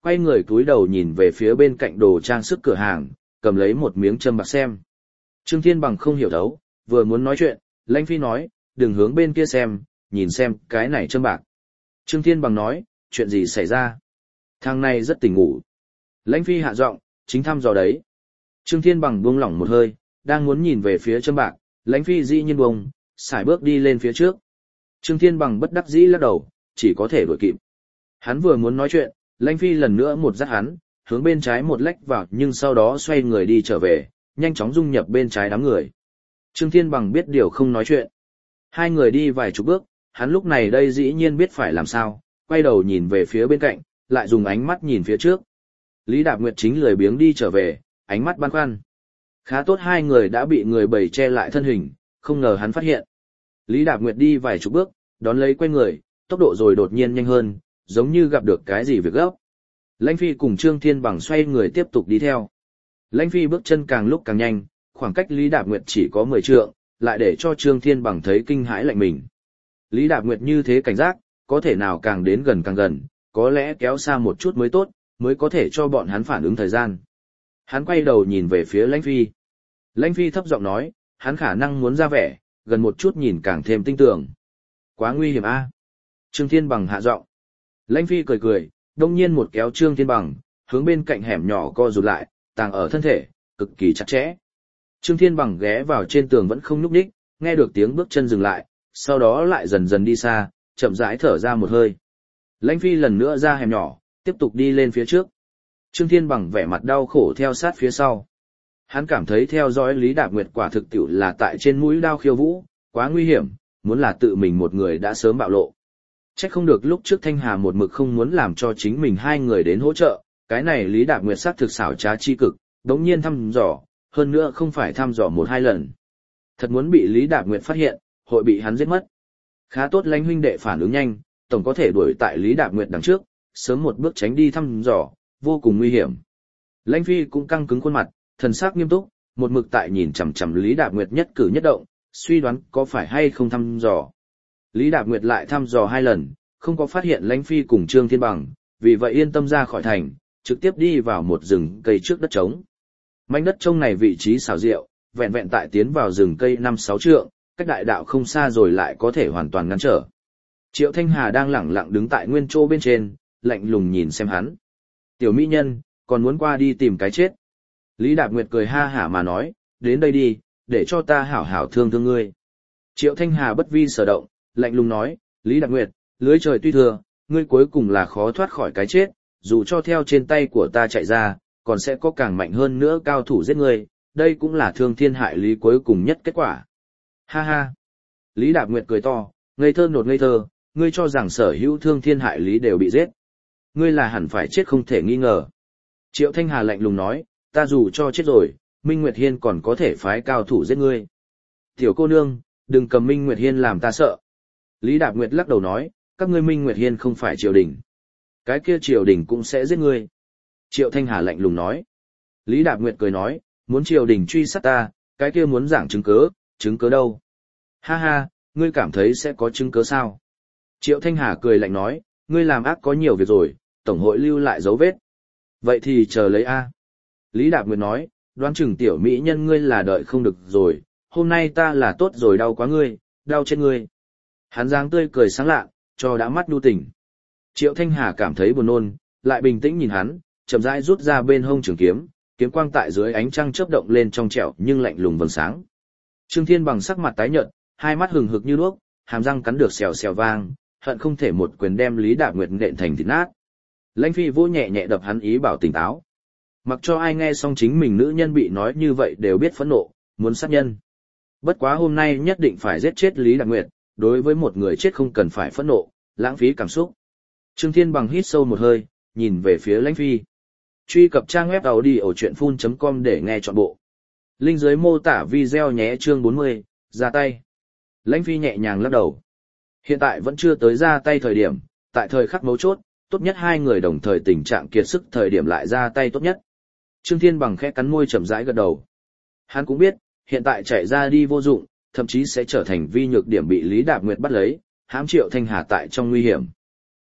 quay người cúi đầu nhìn về phía bên cạnh đồ trang sức cửa hàng, cầm lấy một miếng châm bạc xem. Trương Thiên Bằng không hiểu thấu, vừa muốn nói chuyện, Lãnh Phi nói, đừng hướng bên kia xem, nhìn xem cái này châm bạc. Trương Thiên Bằng nói, chuyện gì xảy ra? Thằng này rất tỉnh ngủ. Lãnh Phi hạ giọng, chính thăm dò đấy. Trương Thiên Bằng buông lỏng một hơi, đang muốn nhìn về phía châm bạc, Lãnh Phi dĩ nhiên buông, sải bước đi lên phía trước. Trương Thiên Bằng bất đắc dĩ lắc đầu, chỉ có thể đuổi kịp. Hắn vừa muốn nói chuyện, Lãnh Phi lần nữa một dắt hắn, hướng bên trái một lách vào nhưng sau đó xoay người đi trở về, nhanh chóng dung nhập bên trái đám người. Trương Thiên Bằng biết điều không nói chuyện. Hai người đi vài chục bước, hắn lúc này đây dĩ nhiên biết phải làm sao, quay đầu nhìn về phía bên cạnh, lại dùng ánh mắt nhìn phía trước. Lý Đạp Nguyệt chính lười biếng đi trở về, ánh mắt băn khoăn. Khá tốt hai người đã bị người bầy che lại thân hình, không ngờ hắn phát hiện. Lý Đạp Nguyệt đi vài chục bước, đón lấy quay người, tốc độ rồi đột nhiên nhanh hơn, giống như gặp được cái gì việc gấp. Lãnh Phi cùng Trương Thiên Bằng xoay người tiếp tục đi theo. Lãnh Phi bước chân càng lúc càng nhanh, khoảng cách Lý Đạp Nguyệt chỉ có 10 trượng, lại để cho Trương Thiên Bằng thấy kinh hãi lạnh mình. Lý Đạp Nguyệt như thế cảnh giác, có thể nào càng đến gần càng gần, có lẽ kéo xa một chút mới tốt, mới có thể cho bọn hắn phản ứng thời gian. Hắn quay đầu nhìn về phía Lãnh Phi. Lãnh Phi thấp giọng nói, hắn khả năng muốn ra vẻ, gần một chút nhìn càng thêm tinh tường. Quá nguy hiểm a. Trương Thiên Bằng hạ giọng. Lãnh Phi cười cười, đông nhiên một kéo Trương Thiên Bằng, hướng bên cạnh hẻm nhỏ co rụt lại, tàng ở thân thể, cực kỳ chặt chẽ. Trương Thiên Bằng ghé vào trên tường vẫn không nhúc nhích, nghe được tiếng bước chân dừng lại, sau đó lại dần dần đi xa, chậm rãi thở ra một hơi. Lãnh Phi lần nữa ra hẻm nhỏ, tiếp tục đi lên phía trước. Trương Thiên Bằng vẻ mặt đau khổ theo sát phía sau. Hắn cảm thấy theo dõi Lý Đạp Nguyệt quả thực tiểu là tại trên mũi đao khiêu vũ, quá nguy hiểm, muốn là tự mình một người đã sớm bạo lộ. Chắc không được lúc trước Thanh Hà một mực không muốn làm cho chính mình hai người đến hỗ trợ, cái này Lý Đạp Nguyệt sát thực xảo trá chi cực, đống nhiên thăm dò, hơn nữa không phải thăm dò một hai lần. Thật muốn bị Lý Đạp Nguyệt phát hiện, hội bị hắn giết mất. Khá tốt Lãnh huynh đệ phản ứng nhanh, tổng có thể đuổi tại Lý Đạp Nguyệt đằng trước, sớm một bước tránh đi thăm dò, vô cùng nguy hiểm. Lãnh Phi cũng căng cứng khuôn mặt, thần sắc nghiêm túc, một mực tại nhìn chằm chằm Lý Đạp Nguyệt nhất cử nhất động, suy đoán có phải hay không thăm dò. Lý Đạp Nguyệt lại thăm dò hai lần, không có phát hiện Lãnh Phi cùng Trương Thiên Bằng, vì vậy yên tâm ra khỏi thành, trực tiếp đi vào một rừng cây trước đất trống. Mảnh đất trông này vị trí xảo diệu, vẹn vẹn tại tiến vào rừng cây 5-6 trượng, cách đại đạo không xa rồi lại có thể hoàn toàn ngăn trở. Triệu Thanh Hà đang lẳng lặng đứng tại nguyên chỗ bên trên, lạnh lùng nhìn xem hắn. Tiểu mỹ nhân, còn muốn qua đi tìm cái chết. Lý Đạp Nguyệt cười ha hả mà nói, đến đây đi, để cho ta hảo hảo thương thương ngươi. Triệu Thanh Hà bất vi sở động, lạnh lùng nói, Lý Đạp Nguyệt, lưới trời tuy thừa, ngươi cuối cùng là khó thoát khỏi cái chết, dù cho theo trên tay của ta chạy ra, còn sẽ có càng mạnh hơn nữa cao thủ giết ngươi, đây cũng là thương thiên hại lý cuối cùng nhất kết quả. Ha ha. Lý Đạp Nguyệt cười to, ngây thơ nột ngây thơ, ngươi cho rằng sở hữu thương thiên hại lý đều bị giết. Ngươi là hẳn phải chết không thể nghi ngờ. Triệu Thanh Hà lạnh lùng nói, ta dù cho chết rồi, Minh Nguyệt Hiên còn có thể phái cao thủ giết ngươi. Tiểu cô nương, đừng cầm Minh Nguyệt Hiên làm ta sợ. Lý Đạp Nguyệt lắc đầu nói, các ngươi Minh Nguyệt Hiên không phải triều đình. Cái kia triều đình cũng sẽ giết ngươi. Triệu Thanh Hà lạnh lùng nói. Lý Đạp Nguyệt cười nói, muốn triều đình truy sát ta, cái kia muốn giảng chứng cớ đâu? Ha ha, ngươi cảm thấy sẽ có chứng cớ sao? Triệu Thanh Hà cười lạnh nói, ngươi làm ác có nhiều việc rồi, tổng hội lưu lại dấu vết. Vậy thì chờ lấy A. Lý Đạp Nguyệt nói, đoán chừng tiểu mỹ nhân ngươi là đợi không được rồi, hôm nay ta là tốt rồi đau quá ngươi, đau trên ngươi. Hắn dáng tươi cười sáng lạ, cho đã mắt nhu tình. Triệu Thanh Hà cảm thấy buồn nôn, lại bình tĩnh nhìn hắn, chậm rãi rút ra bên hông trường kiếm, kiếm quang tại dưới ánh trăng chớp động lên trong trẻo nhưng lạnh lùng vầng sáng. Trương Thiên Bằng sắc mặt tái nhợt, hai mắt hừng hực như đuốc, hàm răng cắn được xèo xèo vang, hận không thể một quyền đem Lý Đạp Nguyệt nện thành thịt nát. Lãnh Phi vỗ nhẹ nhẹ đập hắn ý bảo tỉnh táo. Mặc cho ai nghe xong chính mình nữ nhân bị nói như vậy đều biết phẫn nộ, muốn sát nhân. Bất quá hôm nay nhất định phải giết chết Lý Đạp Nguyệt, đối với một người chết không cần phải phẫn nộ, lãng phí cảm xúc. Trương Thiên Bằng hít sâu một hơi, nhìn về phía Lãnh Phi. Truy cập trang web audio.phun.com để nghe trọn bộ. Link dưới mô tả video nhé. Chương 40, ra tay. Lãnh Phi nhẹ nhàng lắc đầu. Hiện tại vẫn chưa tới ra tay thời điểm, tại thời khắc mấu chốt, tốt nhất hai người đồng thời tình trạng kiệt sức thời điểm lại ra tay tốt nhất. Trương Thiên Bằng khẽ cắn môi chậm rãi gật đầu. Hắn cũng biết, hiện tại chạy ra đi vô dụng, thậm chí sẽ trở thành vi nhược điểm bị Lý Đạp Nguyệt bắt lấy, hãm Triệu Thanh Hà tại trong nguy hiểm.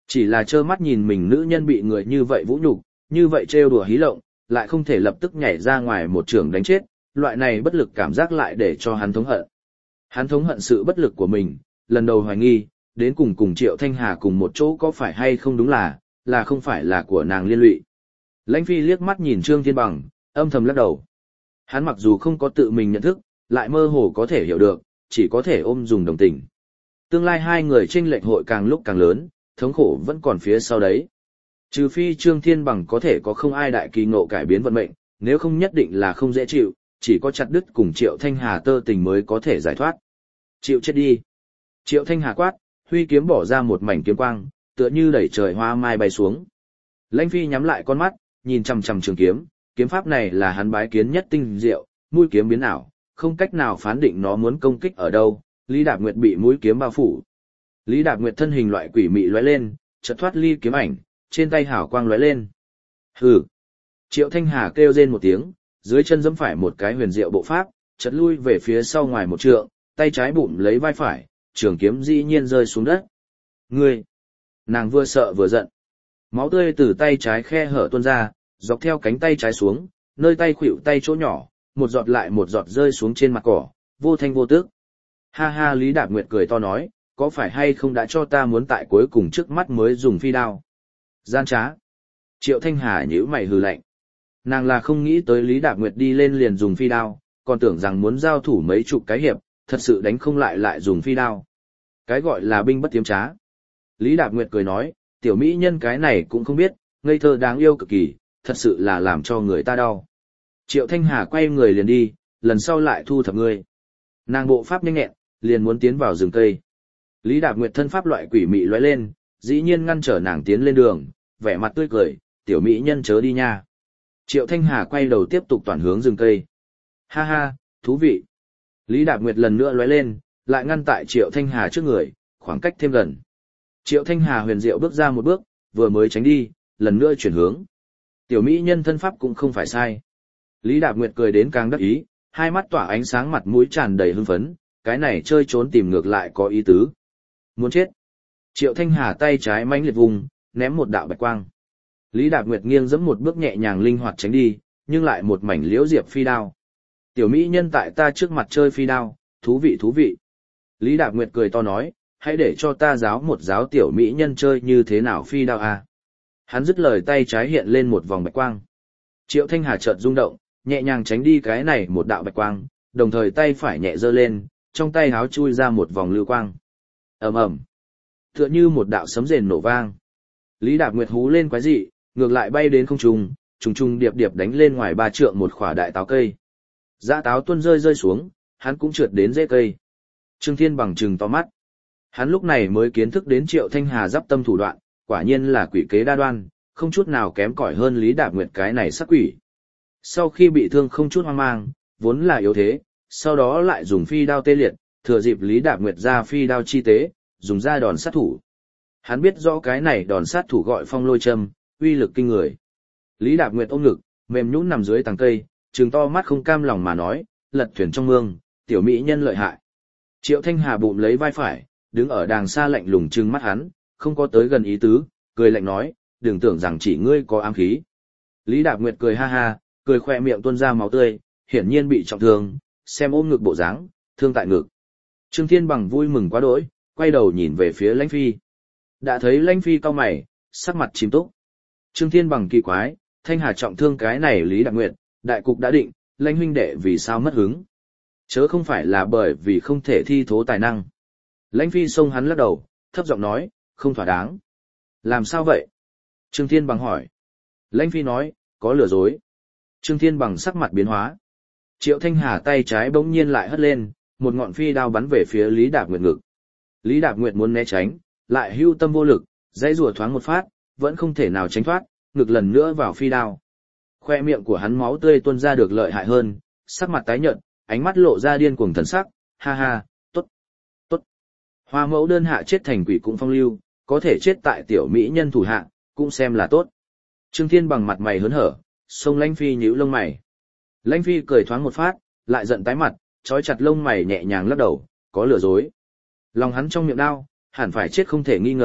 Chỉ là trơ mắt nhìn mình nữ nhân bị người như vậy vũ nhục, như vậy trêu đùa hí lộng, lại không thể lập tức nhảy ra ngoài một trường đánh chết, loại này bất lực cảm giác lại để cho hắn thống hận. Hắn thống hận sự bất lực của mình, lần đầu hoài nghi, đến cùng Triệu Thanh Hà cùng một chỗ có phải hay không đúng là không phải là của nàng liên lụy. Lãnh Phi liếc mắt nhìn Trương Thiên Bằng, âm thầm lắc đầu. Hắn mặc dù không có tự mình nhận thức, lại mơ hồ có thể hiểu được, chỉ có thể ôm dùng đồng tình. Tương lai hai người chênh lệch hội càng lúc càng lớn, thống khổ vẫn còn phía sau đấy. Trừ phi Trương Thiên Bằng có thể có không ai đại kỳ ngộ cải biến vận mệnh, nếu không nhất định là không dễ chịu, chỉ có chặt đứt cùng Triệu Thanh Hà tơ tình mới có thể giải thoát. Chịu chết đi. Triệu Thanh Hà quát, huy kiếm bỏ ra một mảnh kiếm quang, tựa như đẩy trời hoa mai bay xuống. Lãnh Phi nhắm lại con mắt, nhìn chằm chằm trường kiếm, kiếm pháp này là hắn bái kiến nhất tinh diệu, mũi kiếm biến ảo, không cách nào phán định nó muốn công kích ở đâu. Lý Đạp Nguyệt bị mũi kiếm bao phủ. Lý Đạp Nguyệt thân hình loại quỷ mị lóe lên, chợt thoát ly kiếm ảnh, trên tay hào quang lóe lên. Hừ. Triệu Thanh Hà kêu rên một tiếng, dưới chân giẫm phải một cái huyền diệu bộ pháp, chợt lui về phía sau ngoài một trượng, tay trái bụng lấy vai phải, trường kiếm dĩ nhiên rơi xuống đất. Ngươi! Nàng vừa sợ vừa giận. Máu tươi từ tay trái khe hở tuôn ra, dọc theo cánh tay trái xuống, nơi tay khuỷu tay chỗ nhỏ, một giọt lại một giọt rơi xuống trên mặt cỏ, vô thanh vô tức. Ha ha, Lý Đạp Nguyệt cười to nói, có phải hay không đã cho ta muốn tại cuối cùng trước mắt mới dùng phi đao? Gian trá. Triệu Thanh Hà nhíu mày hừ lạnh. Nàng là không nghĩ tới Lý Đạp Nguyệt đi lên liền dùng phi đao, còn tưởng rằng muốn giao thủ mấy chục cái hiệp, thật sự đánh không lại dùng phi đao. Cái gọi là binh bất tiếm trá. Lý Đạp Nguyệt cười nói, tiểu mỹ nhân cái này cũng không biết, ngây thơ đáng yêu cực kỳ, thật sự là làm cho người ta đau. Triệu Thanh Hà quay người liền đi, lần sau lại thu thập ngươi. Nàng bộ pháp nhanh nhẹn, liền muốn tiến vào rừng cây. Lý Đạp Nguyệt thân pháp loại quỷ mị lóe lên, dĩ nhiên ngăn trở nàng tiến lên đường, vẻ mặt tươi cười, tiểu mỹ nhân chớ đi nha. Triệu Thanh Hà quay đầu tiếp tục toàn hướng rừng cây. Ha ha, thú vị. Lý Đạp Nguyệt lần nữa lóe lên, lại ngăn tại Triệu Thanh Hà trước người, khoảng cách thêm gần. Triệu Thanh Hà huyền diệu bước ra một bước, vừa mới tránh đi, lần nữa chuyển hướng. Tiểu mỹ nhân thân pháp cũng không phải sai. Lý Đạp Nguyệt cười đến càng đắc ý, hai mắt tỏa ánh sáng, mặt mũi tràn đầy hưng phấn, cái này chơi trốn tìm ngược lại có ý tứ. Muốn chết. Triệu Thanh Hà tay trái mãnh liệt vùng, ném một đạo bạch quang. Lý Đạp Nguyệt nghiêng giẫm một bước nhẹ nhàng linh hoạt tránh đi, nhưng lại một mảnh liễu diệp phi đao. Tiểu mỹ nhân tại ta trước mặt chơi phi đao, thú vị thú vị. Lý Đạp Nguyệt cười to nói, hãy để cho ta giáo một giáo tiểu mỹ nhân chơi như thế nào phi đao à. Hắn dứt lời tay trái hiện lên một vòng bạch quang. Triệu Thanh Hà chợt rung động, nhẹ nhàng tránh đi cái này một đạo bạch quang, đồng thời tay phải nhẹ giơ lên, trong tay háo chui ra một vòng lưu quang. Ầm ầm, tựa như một đạo sấm rền nổ vang. Lý Đạp Nguyệt hú lên quái dị, ngược lại bay đến không trung, trùng trùng điệp điệp đánh lên ngoài 3 trượng một khỏa đại táo cây. Dã táo tuôn rơi xuống, hắn cũng trượt đến rễ cây. Trương Thiên Bằng trừng to mắt. Hắn lúc này mới kiến thức đến Triệu Thanh Hà giáp tâm thủ đoạn, quả nhiên là quỷ kế đa đoan, không chút nào kém cỏi hơn Lý Đạp Nguyệt cái này sắc quỷ. Sau khi bị thương không chút hoang mang, vốn là yếu thế, sau đó lại dùng phi đao tê liệt, thừa dịp Lý Đạp Nguyệt ra phi đao chi tế, dùng ra đòn sát thủ. Hắn biết rõ cái này đòn sát thủ gọi phong lôi châm, uy lực kinh người. Lý Đạp Nguyệt ôm ngực, mềm nhũn nằm dưới tàng cây, trừng to mắt không cam lòng mà nói, lật thuyền trong mương, tiểu mỹ nhân lợi hại. Triệu Thanh Hà bụng lấy vai phải, đứng ở đàng xa lạnh lùng trừng mắt hắn, không có tới gần ý tứ, cười lạnh nói, đừng tưởng rằng chỉ ngươi có ám khí. Lý Đạp Nguyệt cười ha ha, cười khoe miệng tuôn ra máu tươi, hiển nhiên bị trọng thương, xem ôm ngực bộ dáng, thương tại ngực. Trương Thiên Bằng vui mừng quá đỗi, quay đầu nhìn về phía Lãnh Phi. Đã thấy Lãnh Phi cau mày, sắc mặt chìm túc. Trương Thiên Bằng kỳ quái, Thanh Hà trọng thương cái này Lý Đạp Nguyệt, đại cục đã định, Lãnh huynh đệ vì sao mất hứng? Chớ không phải là bởi vì không thể thi thố tài năng. Lãnh Phi xông hắn lắc đầu, thấp giọng nói, không thỏa đáng. Làm sao vậy? Trương Thiên Bằng hỏi. Lãnh Phi nói, có lừa dối. Trương Thiên Bằng sắc mặt biến hóa. Triệu Thanh Hà tay trái bỗng nhiên lại hất lên, một ngọn phi đao bắn về phía Lý Đạp Nguyệt ngực. Lý Đạp Nguyệt muốn né tránh, lại hưu tâm vô lực, dãy rùa thoáng một phát, vẫn không thể nào tránh thoát, ngực lần nữa vào phi đao. Khoe miệng của hắn máu tươi tuôn ra được lợi hại hơn, sắc mặt tái nhợt, ánh mắt lộ ra điên cuồng thần sắc, ha ha, tốt, tốt. Hoa mẫu đơn hạ chết thành quỷ cũng phong lưu, có thể chết tại tiểu mỹ nhân thủ hạ, cũng xem là tốt. Trương Thiên Bằng mặt mày hớn hở, xông Lãnh Phi nhíu lông mày. Lãnh Phi cười thoáng một phát, lại giận tái mặt, trói chặt lông mày nhẹ nhàng lắc đầu, có lừa dối. Lòng hắn trong miệng đau, hẳn phải chết không thể nghi ngờ,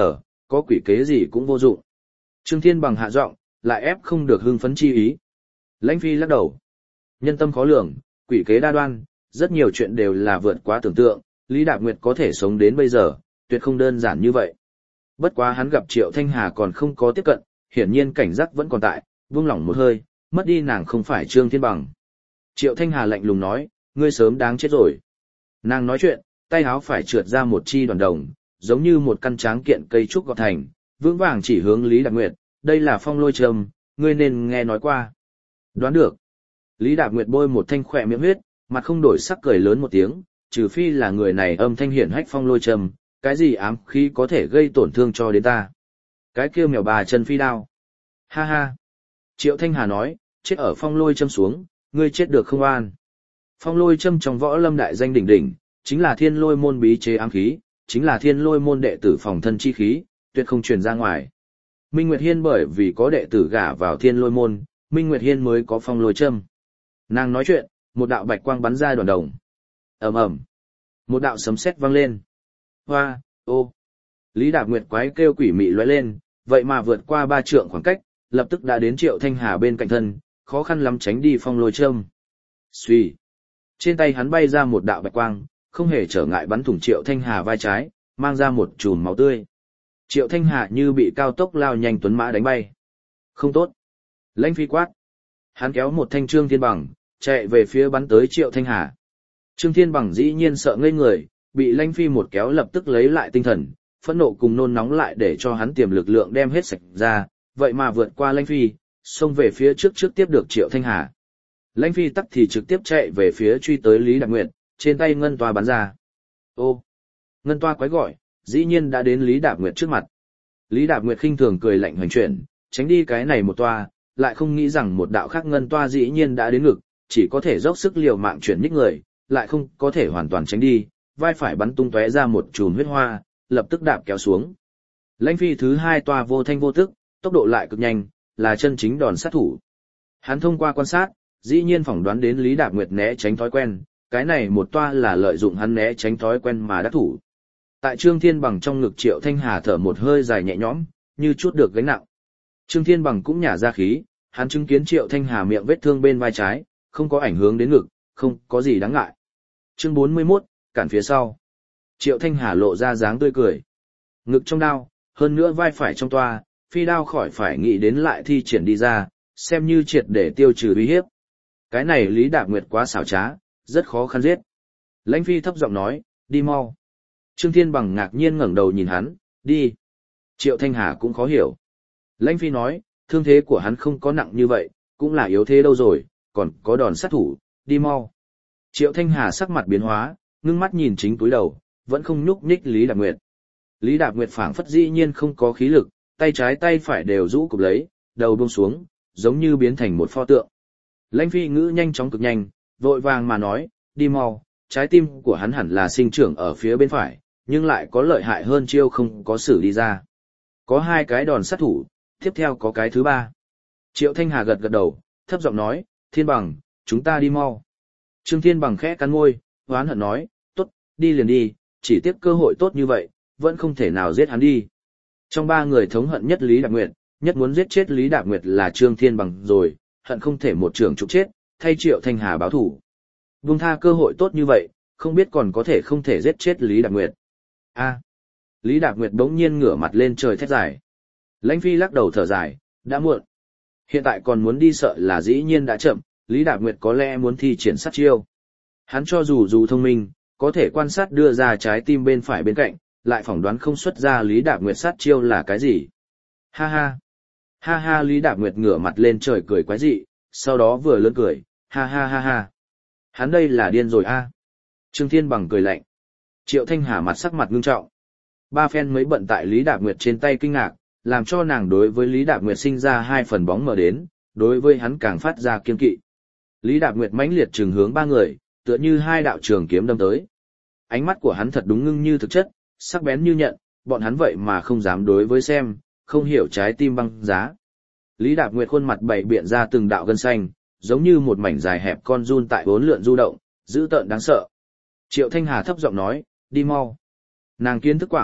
có quỷ kế gì cũng vô dụng. Trương Thiên Bằng hạ giọng, lại ép không được hưng phấn chi ý. Lãnh Phi lắc đầu. Nhân tâm khó lường, quỷ kế đa đoan, rất nhiều chuyện đều là vượt quá tưởng tượng, Lý Đạp Nguyệt có thể sống đến bây giờ, tuyệt không đơn giản như vậy. Bất quá hắn gặp Triệu Thanh Hà còn không có tiếp cận, hiển nhiên cảnh giác vẫn còn tại, buông lỏng một hơi, mất đi nàng không phải Trương Thiên Bằng. Triệu Thanh Hà lạnh lùng nói, ngươi sớm đáng chết rồi. Nàng nói chuyện, tay áo phải trượt ra một chi đoàn đồng, giống như một căn tráng kiện cây trúc gọt thành, vững vàng chỉ hướng Lý Đạp Nguyệt, đây là phong lôi trầm, ngươi nên nghe nói qua. Đoán được. Lý Đạp Nguyệt bôi một thanh khỏe miệng huyết, mặt không đổi sắc cười lớn một tiếng, trừ phi là người này âm thanh hiển hách phong lôi trầm, cái gì ám khí có thể gây tổn thương cho đến ta. Cái kia mèo bà chân phi đao. Ha ha. Triệu Thanh Hà nói, chết ở phong lôi châm xuống, ngươi chết được không an. Phong lôi châm trong võ lâm đại danh đỉnh đỉnh, chính là thiên lôi môn bí chế ám khí, chính là thiên lôi môn đệ tử phòng thân chi khí, tuyệt không truyền ra ngoài. Minh Nguyệt Hiên bởi vì có đệ tử gả vào thiên lôi môn, Minh Nguyệt Hiên mới có phong lôi châm. Nàng nói chuyện, một đạo bạch quang bắn ra đoàn đồng. Ầm ầm, một đạo sấm sét vang lên. Hoa, ô. Lý Đạp Nguyệt quái kêu quỷ mị lóe lên, vậy mà vượt qua 3 trượng khoảng cách, lập tức đã đến Triệu Thanh Hà bên cạnh thân, khó khăn lắm tránh đi phong lôi châm. Xuy. Trên tay hắn bay ra một đạo bạch quang, không hề trở ngại bắn thủng Triệu Thanh Hà vai trái, mang ra một chùm máu tươi. Triệu Thanh Hà như bị cao tốc lao nhanh tuấn mã đánh bay. Không tốt. Lãnh Phi quát. Hắn kéo một thanh Trương Thiên Bằng, chạy về phía bắn tới Triệu Thanh Hà. Trương Thiên Bằng dĩ nhiên sợ ngây người, bị Lãnh Phi một kéo lập tức lấy lại tinh thần, phẫn nộ cùng nôn nóng lại để cho hắn tiềm lực lượng đem hết sạch ra, vậy mà vượt qua Lãnh Phi, xông về phía trước tiếp được Triệu Thanh Hà. Lãnh Phi tắc thì trực tiếp chạy về phía truy tới Lý Đạp Nguyệt, trên tay ngân toa bắn ra. Ô, ngân toa quái gọi, dĩ nhiên đã đến Lý Đạp Nguyệt trước mặt. Lý Đạp Nguyệt khinh thường cười lạnh hoành chuyển, tránh đi cái này một toa, lại không nghĩ rằng một đạo khác ngân toa dĩ nhiên đã đến ngực, chỉ có thể dốc sức liều mạng chuyển nhích người, lại không có thể hoàn toàn tránh đi, vai phải bắn tung tóe ra một chùm huyết hoa, lập tức đạp kéo xuống. Lãnh Phi thứ 2 toa vô thanh vô tức, tốc độ lại cực nhanh, là chân chính đòn sát thủ. Hắn thông qua quan sát, dĩ nhiên phỏng đoán đến Lý Đạp Nguyệt né tránh thói quen, cái này một toa là lợi dụng hắn né tránh thói quen mà đắc thủ. Tại Trương Thiên Bằng trong ngực Triệu Thanh Hà thở một hơi dài nhẹ nhõm, như chút được gánh nặng. Trương Thiên Bằng cũng nhả ra khí, hắn chứng kiến Triệu Thanh Hà miệng vết thương bên vai trái, không có ảnh hưởng đến ngực, không có gì đáng ngại. Chương 41, cản phía sau. Triệu Thanh Hà lộ ra dáng tươi cười. Ngực trong đao, hơn nữa vai phải trong toa, phi đao khỏi phải nghĩ đến lại thi triển đi ra, xem như triệt để tiêu trừ uy hiếp. Cái này Lý Đạp Nguyệt quá xảo trá, rất khó khăn giết. Lãnh Phi thấp giọng nói, đi mau. Trương Thiên Bằng ngạc nhiên ngẩng đầu nhìn hắn, đi. Triệu Thanh Hà cũng khó hiểu. Lãnh Phi nói, thương thế của hắn không có nặng như vậy, cũng là yếu thế đâu rồi, còn có đòn sát thủ, đi mau. Triệu Thanh Hà sắc mặt biến hóa, ngưng mắt nhìn chính túi đầu, vẫn không nhúc nhích Lý Đạp Nguyệt. Lý Đạp Nguyệt phảng phất dĩ nhiên không có khí lực, tay trái tay phải đều rũ cụp lấy, đầu buông xuống, giống như biến thành một pho tượng. Lãnh Phi ngữ nhanh chóng cực nhanh, vội vàng mà nói, đi mau, trái tim của hắn hẳn là sinh trưởng ở phía bên phải, nhưng lại có lợi hại hơn chiêu không có xử đi ra. Có 2 cái đòn sát thủ, tiếp theo có cái thứ 3. Triệu Thanh Hà gật gật đầu, thấp giọng nói, Thiên Bằng, chúng ta đi mau. Trương Thiên Bằng khẽ cắn môi, hoán hận nói, tốt, đi liền đi, chỉ tiếc cơ hội tốt như vậy, vẫn không thể nào giết hắn đi. Trong 3 người thống hận nhất Lý Đạp Nguyệt, nhất muốn giết chết Lý Đạp Nguyệt là Trương Thiên Bằng rồi, hận không thể một trường trục chết, thay Triệu Thanh Hà báo thủ. Buông tha cơ hội tốt như vậy, không biết còn có thể không thể giết chết Lý Đạp Nguyệt. A. Lý Đạp Nguyệt bỗng nhiên ngửa mặt lên trời thét dài. Lãnh Phi lắc đầu thở dài, đã muộn. Hiện tại còn muốn đi sợ là dĩ nhiên đã chậm, Lý Đạp Nguyệt có lẽ muốn thi triển sát chiêu. Hắn cho dù thông minh, có thể quan sát đưa ra trái tim bên phải bên cạnh, lại phỏng đoán không xuất ra Lý Đạp Nguyệt sát chiêu là cái gì. Ha ha. Ha ha, Lý Đạp Nguyệt ngửa mặt lên trời cười quái dị, sau đó vừa lớn cười, ha ha ha ha. Hắn đây là điên rồi a. Trương Thiên Bằng cười lạnh. Triệu Thanh Hà mặt sắc mặt ngưng trọng. 3 phen mới bận tại Lý Đạp Nguyệt trên tay kinh ngạc, làm cho nàng đối với Lý Đạp Nguyệt sinh ra 2 phần bóng mờ đến, đối với hắn càng phát ra kiên kỵ. Lý Đạp Nguyệt mãnh liệt trừng hướng 3 người, tựa như 2 đạo trường kiếm đâm tới. Ánh mắt của hắn thật đúng ngưng như thực chất, sắc bén như nhận, bọn hắn vậy mà không dám đối với xem, không hiểu trái tim băng giá. Lý Đạp Nguyệt khuôn mặt bảy biện ra từng đạo gân xanh, giống như một mảnh dài hẹp con giun tại bốn lượn du động, dữ tợn đáng sợ. Triệu Thanh Hà thấp giọng nói, đi mau. Nàng kiến thức quảng,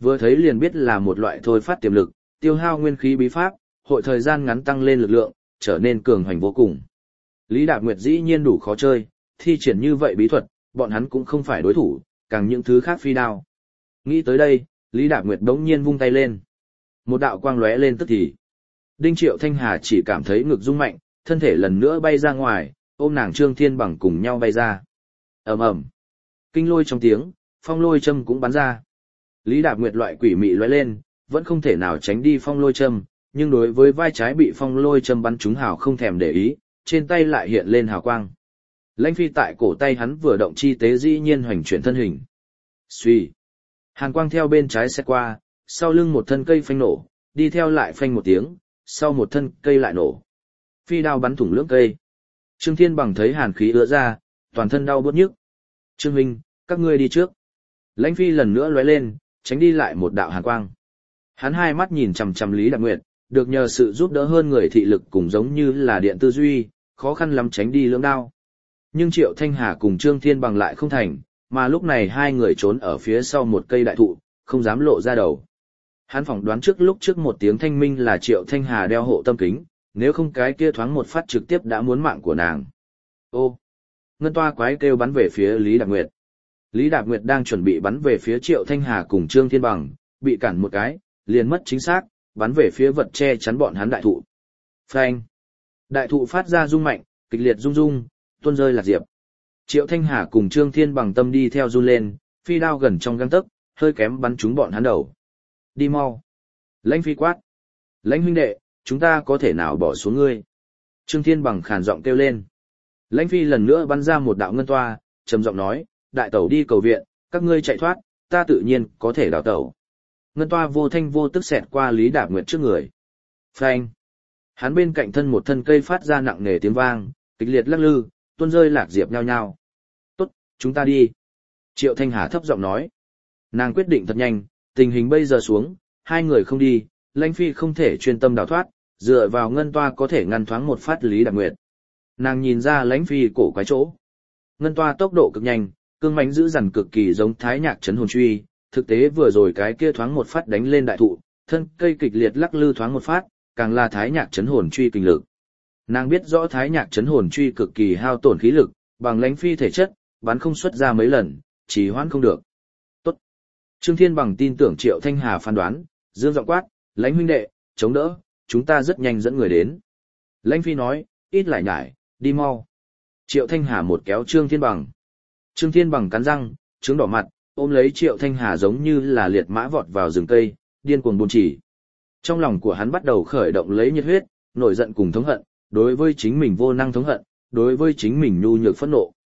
Vừa thấy liền biết là một loại thôi phát tiềm lực, tiêu hao nguyên khí bí pháp, hội thời gian ngắn tăng lên lực lượng, trở nên cường hoành vô cùng. Lý Đạp Nguyệt dĩ nhiên đủ khó chơi, thi triển như vậy bí thuật, bọn hắn cũng không phải đối thủ, càng những thứ khác phi đao. Nghĩ tới đây, Lý Đạp Nguyệt đống nhiên vung tay lên. Một đạo quang lóe lên tức thì. Đinh Triệu Thanh Hà chỉ cảm thấy ngực rung mạnh, thân thể lần nữa bay ra ngoài, ôm nàng Trương Thiên Bằng cùng nhau bay ra. Ầm ầm. Kinh lôi trong tiếng, phong lôi châm cũng bắn ra. Lý Đạp Nguyệt loại quỷ mị lóe lên, vẫn không thể nào tránh đi phong lôi châm, nhưng đối với vai trái bị phong lôi châm bắn trúng hào không thèm để ý, trên tay lại hiện lên hào quang. Lãnh Phi tại cổ tay hắn vừa động chi tế dĩ nhiên hoành chuyển thân hình. Xuy. Hàn quang theo bên trái xét qua, sau lưng một thân cây phanh nổ, đi theo lại phanh một tiếng, sau một thân cây lại nổ. Phi đao bắn thủng lưỡng cây. Trương Thiên Bằng thấy hàn khí ứa ra, toàn thân đau bứt nhức. Trương Minh, các ngươi đi trước. Lãnh Phi lần nữa lóe lên, tránh đi lại một đạo hàn quang. Hắn hai mắt nhìn chằm chằm Lý Đạp Nguyệt, được nhờ sự giúp đỡ hơn người thị lực cùng giống như là điện tư duy, khó khăn lắm tránh đi lưỡng đao. Nhưng Triệu Thanh Hà cùng Trương Thiên Bằng lại không thành, mà lúc này hai người trốn ở phía sau một cây đại thụ, không dám lộ ra đầu. Hắn phỏng đoán lúc trước một tiếng thanh minh là Triệu Thanh Hà đeo hộ tâm kính, nếu không cái kia thoáng một phát trực tiếp đã muốn mạng của nàng. Ô! Ngân toa quái kêu bắn về phía Lý Đạp Nguyệt. Lý Đạp Nguyệt đang chuẩn bị bắn về phía Triệu Thanh Hà cùng Trương Thiên Bằng, bị cản một cái, liền mất chính xác, bắn về phía vật che chắn bọn hắn đại thụ. Phanh! Đại thụ phát ra rung mạnh, kịch liệt rung rung, tuôn rơi lạc diệp. Triệu Thanh Hà cùng Trương Thiên Bằng tâm đi theo run lên, phi đao gần trong gang tấc, hơi kém bắn trúng bọn hắn đầu. Đi mau! Lãnh Phi quát! Lãnh huynh đệ, chúng ta có thể nào bỏ xuống ngươi? Trương Thiên Bằng khàn giọng kêu lên. Lãnh Phi lần nữa bắn ra một đạo ngân toa, trầm giọng nói, đại tẩu đi cầu viện, các ngươi chạy thoát, ta tự nhiên có thể đào tẩu. Ngân toa vô thanh vô tức xẹt qua Lý Đạp Nguyệt trước người. Phanh! Hắn bên cạnh thân một thân cây phát ra nặng nề tiếng vang, kịch liệt lắc lư, tuôn rơi lạc diệp nhao nhao. Tốt, chúng ta đi. Triệu Thanh Hà thấp giọng nói. Nàng quyết định thật nhanh, tình hình bây giờ xuống, hai người không đi, Lãnh Phi không thể chuyên tâm đào thoát, dựa vào ngân toa có thể ngăn thoáng một phát Lý Đạp Nguyệt. Nàng nhìn ra Lãnh Phi cổ quái chỗ. Ngân toa tốc độ cực nhanh, cương mãnh dữ dằn cực kỳ giống thái nhạc trấn hồn truy, thực tế vừa rồi cái kia thoáng một phát đánh lên đại thụ, thân cây kịch liệt lắc lư thoáng một phát, càng là thái nhạc trấn hồn truy kinh lực. Nàng biết rõ thái nhạc trấn hồn truy cực kỳ hao tổn khí lực, bằng Lãnh Phi thể chất, bắn không xuất ra mấy lần, chỉ hoãn không được. Tốt. Trương Thiên Bằng tin tưởng Triệu Thanh Hà phán đoán, dương giọng quát, Lãnh huynh đệ, chống đỡ, chúng ta rất nhanh dẫn người đến. Lãnh Phi nói, ít lại nhải, đi mau. Triệu Thanh Hà một kéo Trương Thiên Bằng. Trương Thiên Bằng cắn răng, trướng đỏ mặt, ôm lấy Triệu Thanh Hà giống như là liệt mã vọt vào rừng cây, điên cuồng buôn chỉ. Trong lòng của hắn bắt đầu khởi động lấy nhiệt huyết, nổi giận cùng thống hận, đối với chính mình vô năng thống hận, đối với chính mình nhu nhược phẫn nộ.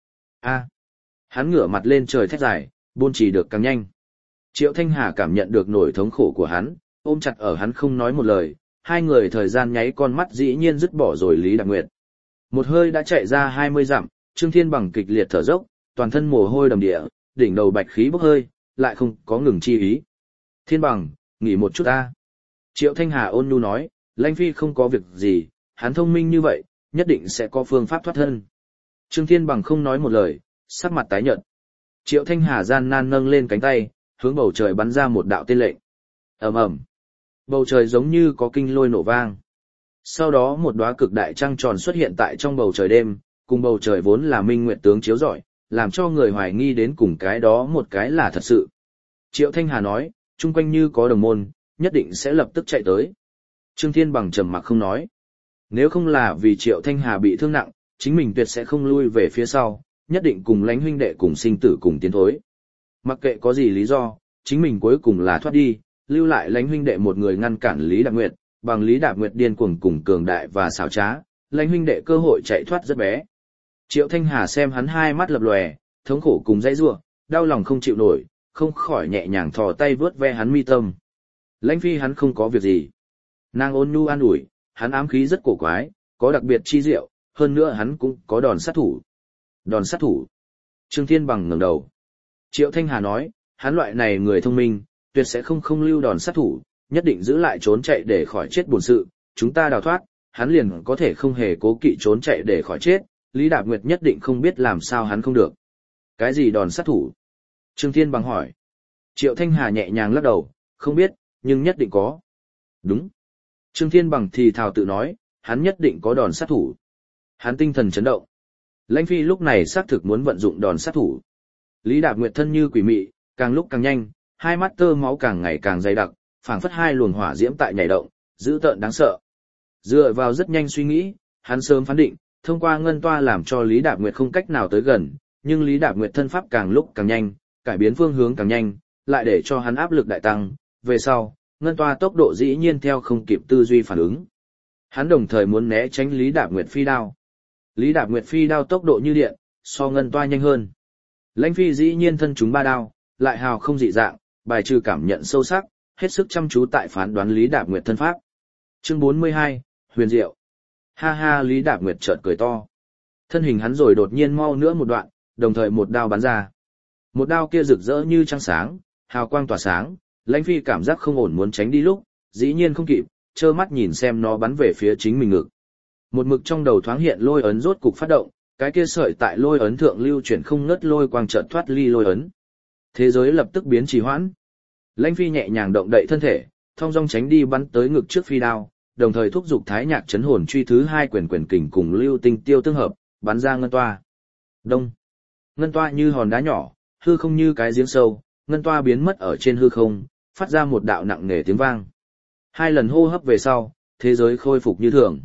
Hắn ngửa mặt lên trời thét dài, buôn chỉ được càng nhanh. Triệu Thanh Hà cảm nhận được nỗi thống khổ của hắn, ôm chặt ở hắn không nói một lời, hai người thời gian nháy con mắt dĩ nhiên dứt bỏ rồi Lý Đạp Nguyệt. Một hơi đã chạy ra 20 dặm, Trương Thiên Bằng kịch liệt thở dốc, toàn thân mồ hôi đầm địa, đỉnh đầu bạch khí bốc hơi, lại không có ngừng chi ý. Thiên Bằng, nghỉ một chút ta. Triệu Thanh Hà ôn nhu nói, Lãnh Phi không có việc gì, hắn thông minh như vậy, nhất định sẽ có phương pháp thoát thân. Trương Thiên Bằng không nói một lời, sắc mặt tái nhợt. Triệu Thanh Hà gian nan nâng lên cánh tay, hướng bầu trời bắn ra một đạo tên lệnh. Ầm ầm. Bầu trời giống như có kinh lôi nổ vang. Sau đó một đóa cực đại trăng tròn xuất hiện tại trong bầu trời đêm, cùng bầu trời vốn là minh nguyệt tướng chiếu rọi, làm cho người hoài nghi đến cùng cái đó một cái là thật sự. Triệu Thanh Hà nói, chung quanh như có đồng môn, nhất định sẽ lập tức chạy tới. Trương Thiên Bằng trầm mặc không nói. Nếu không là vì Triệu Thanh Hà bị thương nặng, chính mình tuyệt sẽ không lui về phía sau, nhất định cùng Lãnh huynh đệ cùng sinh tử cùng tiến thối. Mặc kệ có gì lý do, chính mình cuối cùng là thoát đi, lưu lại Lãnh huynh đệ một người ngăn cản Lý Đạp Nguyệt, bằng Lý Đạp Nguyệt điên cuồng cùng cường đại và xảo trá, Lãnh huynh đệ cơ hội chạy thoát rất bé. Triệu Thanh Hà xem hắn hai mắt lập lòe, thống khổ cùng dãy rủa, đau lòng không chịu nổi, không khỏi nhẹ nhàng thò tay vướt ve hắn mi tâm. Lãnh Phi hắn không có việc gì. Nàng ôn nhu an ủi, hắn ám khí rất cổ quái, có đặc biệt chi diệu, hơn nữa hắn cũng có đòn sát thủ. Đòn sát thủ. Trương Thiên Bằng ngẩng đầu. Triệu Thanh Hà nói, hắn loại này người thông minh, tuyệt sẽ không lưu đòn sát thủ, nhất định giữ lại trốn chạy để khỏi chết buồn sự, chúng ta đào thoát, hắn liền có thể không hề cố kỵ trốn chạy để khỏi chết, Lý Đạp Nguyệt nhất định không biết làm sao hắn không được. Cái gì đòn sát thủ? Trương Thiên Bằng hỏi. Triệu Thanh Hà nhẹ nhàng lắc đầu, không biết, nhưng nhất định có. Đúng. Trương Thiên Bằng thì thào tự nói, hắn nhất định có đòn sát thủ. Hắn tinh thần chấn động. Lãnh Phi lúc này xác thực muốn vận dụng đòn sát thủ. Lý Đạp Nguyệt thân như quỷ mị, càng lúc càng nhanh, hai mắt tơ máu càng ngày càng dày đặc, phảng phất hai luồng hỏa diễm tại nhảy động, dữ tợn đáng sợ. Dựa vào rất nhanh suy nghĩ, hắn sớm phán định, thông qua ngân toa làm cho Lý Đạp Nguyệt không cách nào tới gần, nhưng Lý Đạp Nguyệt thân pháp càng lúc càng nhanh, cải biến phương hướng càng nhanh, lại để cho hắn áp lực đại tăng, về sau, ngân toa tốc độ dĩ nhiên theo không kịp tư duy phản ứng. Hắn đồng thời muốn né tránh Lý Đạp Nguyệt phi đao. Lý Đạp Nguyệt phi đao tốc độ như điện, so ngân toa nhanh hơn. Lãnh Phi dĩ nhiên thân chúng ba đao, lại hào không dị dạng, bài trừ cảm nhận sâu sắc, hết sức chăm chú tại phán đoán Lý Đạp Nguyệt thân pháp. Chương 42, huyền diệu. Ha ha, Lý Đạp Nguyệt chợt cười to. Thân hình hắn rồi đột nhiên mau nữa một đoạn, đồng thời một đao bắn ra. Một đao kia rực rỡ như trăng sáng, hào quang tỏa sáng, Lãnh Phi cảm giác không ổn muốn tránh đi lúc, dĩ nhiên không kịp, trơ mắt nhìn xem nó bắn về phía chính mình ngực. Một mực trong đầu thoáng hiện lôi ấn rốt cục phát động, cái kia sợi tại lôi ấn thượng lưu chuyển không ngớt lôi quang chợt thoát ly lôi ấn. Thế giới lập tức biến trì hoãn. Lãnh Phi nhẹ nhàng động đậy thân thể, thong dong tránh đi bắn tới ngực trước phi đao, đồng thời thúc giục Thái Nhạc Chấn Hồn Truy thứ hai quyền quyền kình cùng Lưu Tinh Tiêu tương hợp, bắn ra ngân toa. Đông. Ngân toa như hòn đá nhỏ, hư không như cái giếng sâu, ngân toa biến mất ở trên hư không, phát ra một đạo nặng nề tiếng vang. Hai lần hô hấp về sau, thế giới khôi phục như thường.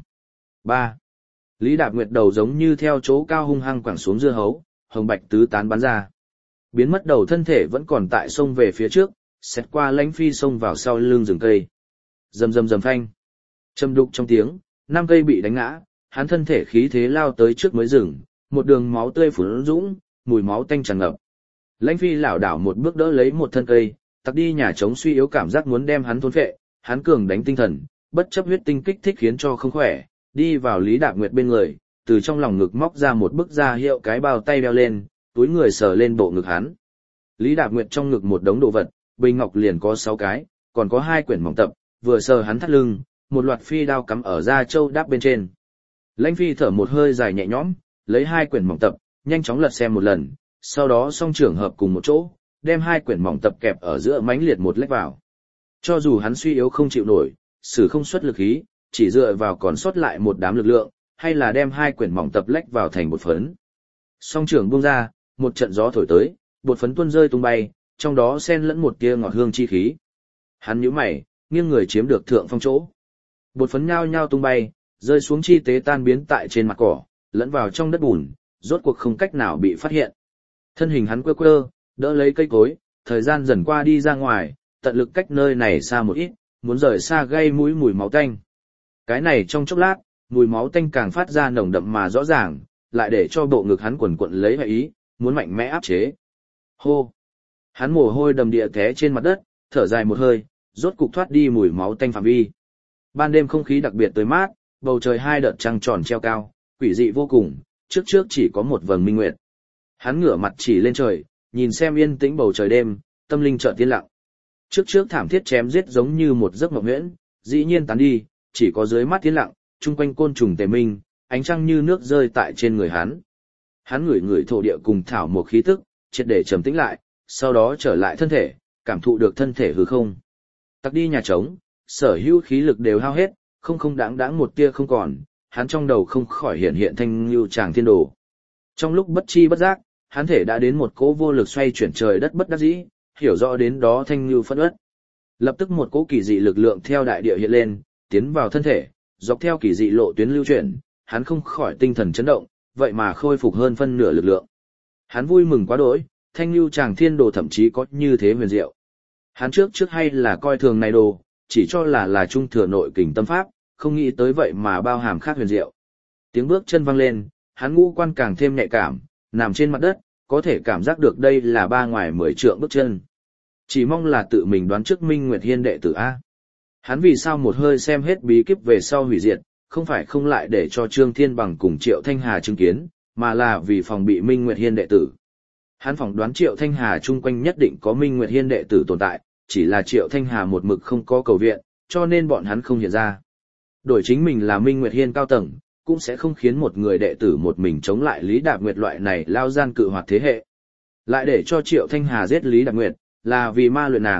3. Lý Đạp Nguyệt đầu giống như theo chỗ cao hung hăng quẳng xuống dưa hấu, hồng bạch tứ tán bắn ra. Biến mất đầu thân thể vẫn còn tại sông về phía trước, xét qua Lãnh Phi xông vào sau lưng rừng cây. Rầm rầm rầm phanh. Châm đục trong tiếng, 5 cây bị đánh ngã, hắn thân thể khí thế lao tới trước mới dừng, một đường máu tươi phun dũng, mùi máu tanh tràn ngập. Lãnh Phi lảo đảo một bước đỡ lấy một thân cây, tặc đi nhà trống suy yếu cảm giác muốn đem hắn thôn phệ, hắn cường đánh tinh thần, bất chấp huyết tinh kích thích khiến cho không khỏe, đi vào Lý Đạp Nguyệt bên người, từ trong lòng ngực móc ra một bức da hiệu cái bao tay đeo lên, túi người sờ lên bộ ngực hắn. Lý Đạp Nguyệt trong ngực một đống đồ vật, bình ngọc liền có 6 cái, còn có 2 quyển mỏng tập, vừa sờ hắn thắt lưng, một loạt phi đao cắm ở da châu đáp bên trên. Lãnh Phi thở một hơi dài nhẹ nhõm, lấy 2 quyển mỏng tập, nhanh chóng lật xem một lần, sau đó song trường hợp cùng một chỗ, đem 2 quyển mỏng tập kẹp ở giữa mánh liệt một lách vào. Cho dù hắn suy yếu không chịu nổi, sử không xuất lực khí, chỉ dựa vào còn sót lại một đám lực lượng, hay là đem 2 quyển mỏng tập lách vào thành bột phấn. Song trường buông ra, một trận gió thổi tới, bột phấn tuôn rơi tung bay, trong đó xen lẫn một tia ngọt hương chi khí. Hắn nhíu mày, nghiêng người chiếm được thượng phong chỗ. Bột phấn nhao nhao tung bay, rơi xuống chi tế tan biến tại trên mặt cỏ, lẫn vào trong đất bùn, rốt cuộc không cách nào bị phát hiện. Thân hình hắn quơ quơ, đỡ lấy cây cối, thời gian dần qua đi ra ngoài, tận lực cách nơi này xa một ít, muốn rời xa gây mũi mùi máu tanh. Cái này trong chốc lát, mùi máu tanh càng phát ra nồng đậm mà rõ ràng, lại để cho bộ ngực hắn quần quận lấy hệ ý, muốn mạnh mẽ áp chế. Hô! Hắn mồ hôi đầm địa té trên mặt đất, thở dài một hơi, rốt cục thoát đi mùi máu tanh phạm vi. Ban đêm không khí đặc biệt tươi mát, bầu trời 2 đợt trăng tròn treo cao, quỷ dị vô cùng, trước chỉ có một vầng minh nguyệt. Hắn ngửa mặt chỉ lên trời, nhìn xem yên tĩnh bầu trời đêm, tâm linh chợt yên lặng. Trước thảm thiết chém giết giống như một giấc mộng huyễn, dĩ nhiên tán đi, chỉ có dưới mắt yên lặng, chung quanh côn trùng tề minh, ánh trăng như nước rơi tại trên người hắn. Hắn ngửi thổ địa cùng thảo một khí tức, triệt để trầm tĩnh lại, sau đó trở lại thân thể, cảm thụ được thân thể hư không. Tặc đi nhà trống, sở hữu khí lực đều hao hết, không đáng một tia không còn, hắn trong đầu không khỏi hiện thanh lưu tràng thiên đồ. Trong lúc bất chi bất giác, hắn thể đã đến một cỗ vô lực xoay chuyển trời đất bất đắc dĩ, hiểu rõ đến đó thanh lưu phẫn uất. Lập tức một cỗ kỳ dị lực lượng theo đại địa hiện lên, tiến vào thân thể, dọc theo kỳ dị lộ tuyến lưu chuyển, hắn không khỏi tinh thần chấn động, vậy mà khôi phục hơn phân nửa lực lượng. Hắn vui mừng quá đỗi, thanh lưu tràng thiên đồ thậm chí có như thế huyền diệu. Hắn trước hay là coi thường này đồ, chỉ cho là trung thừa nội kình tâm pháp, không nghĩ tới vậy mà bao hàm khác huyền diệu. Tiếng bước chân vang lên, hắn ngũ quan càng thêm nhạy cảm, nằm trên mặt đất, có thể cảm giác được đây là 3 ngoài 10 trượng bước chân. Chỉ mong là tự mình đoán trước Minh Nguyệt Hiên đệ tử A. Hắn vì sao một hơi xem hết bí kíp về sau hủy diệt, không phải không lại để cho Trương Thiên Bằng cùng Triệu Thanh Hà chứng kiến, mà là vì phòng bị Minh Nguyệt Hiên đệ tử. Hắn phỏng đoán Triệu Thanh Hà chung quanh nhất định có Minh Nguyệt Hiên đệ tử tồn tại, chỉ là Triệu Thanh Hà một mực không có cầu viện, cho nên bọn hắn không hiện ra. Đổi chính mình là Minh Nguyệt Hiên cao tầng, cũng sẽ không khiến một người đệ tử một mình chống lại Lý Đạp Nguyệt loại này lao gian cự hoạt thế hệ. Lại để cho Triệu Thanh Hà giết Lý Đạp Nguyệt, là vì ma luyện nàng,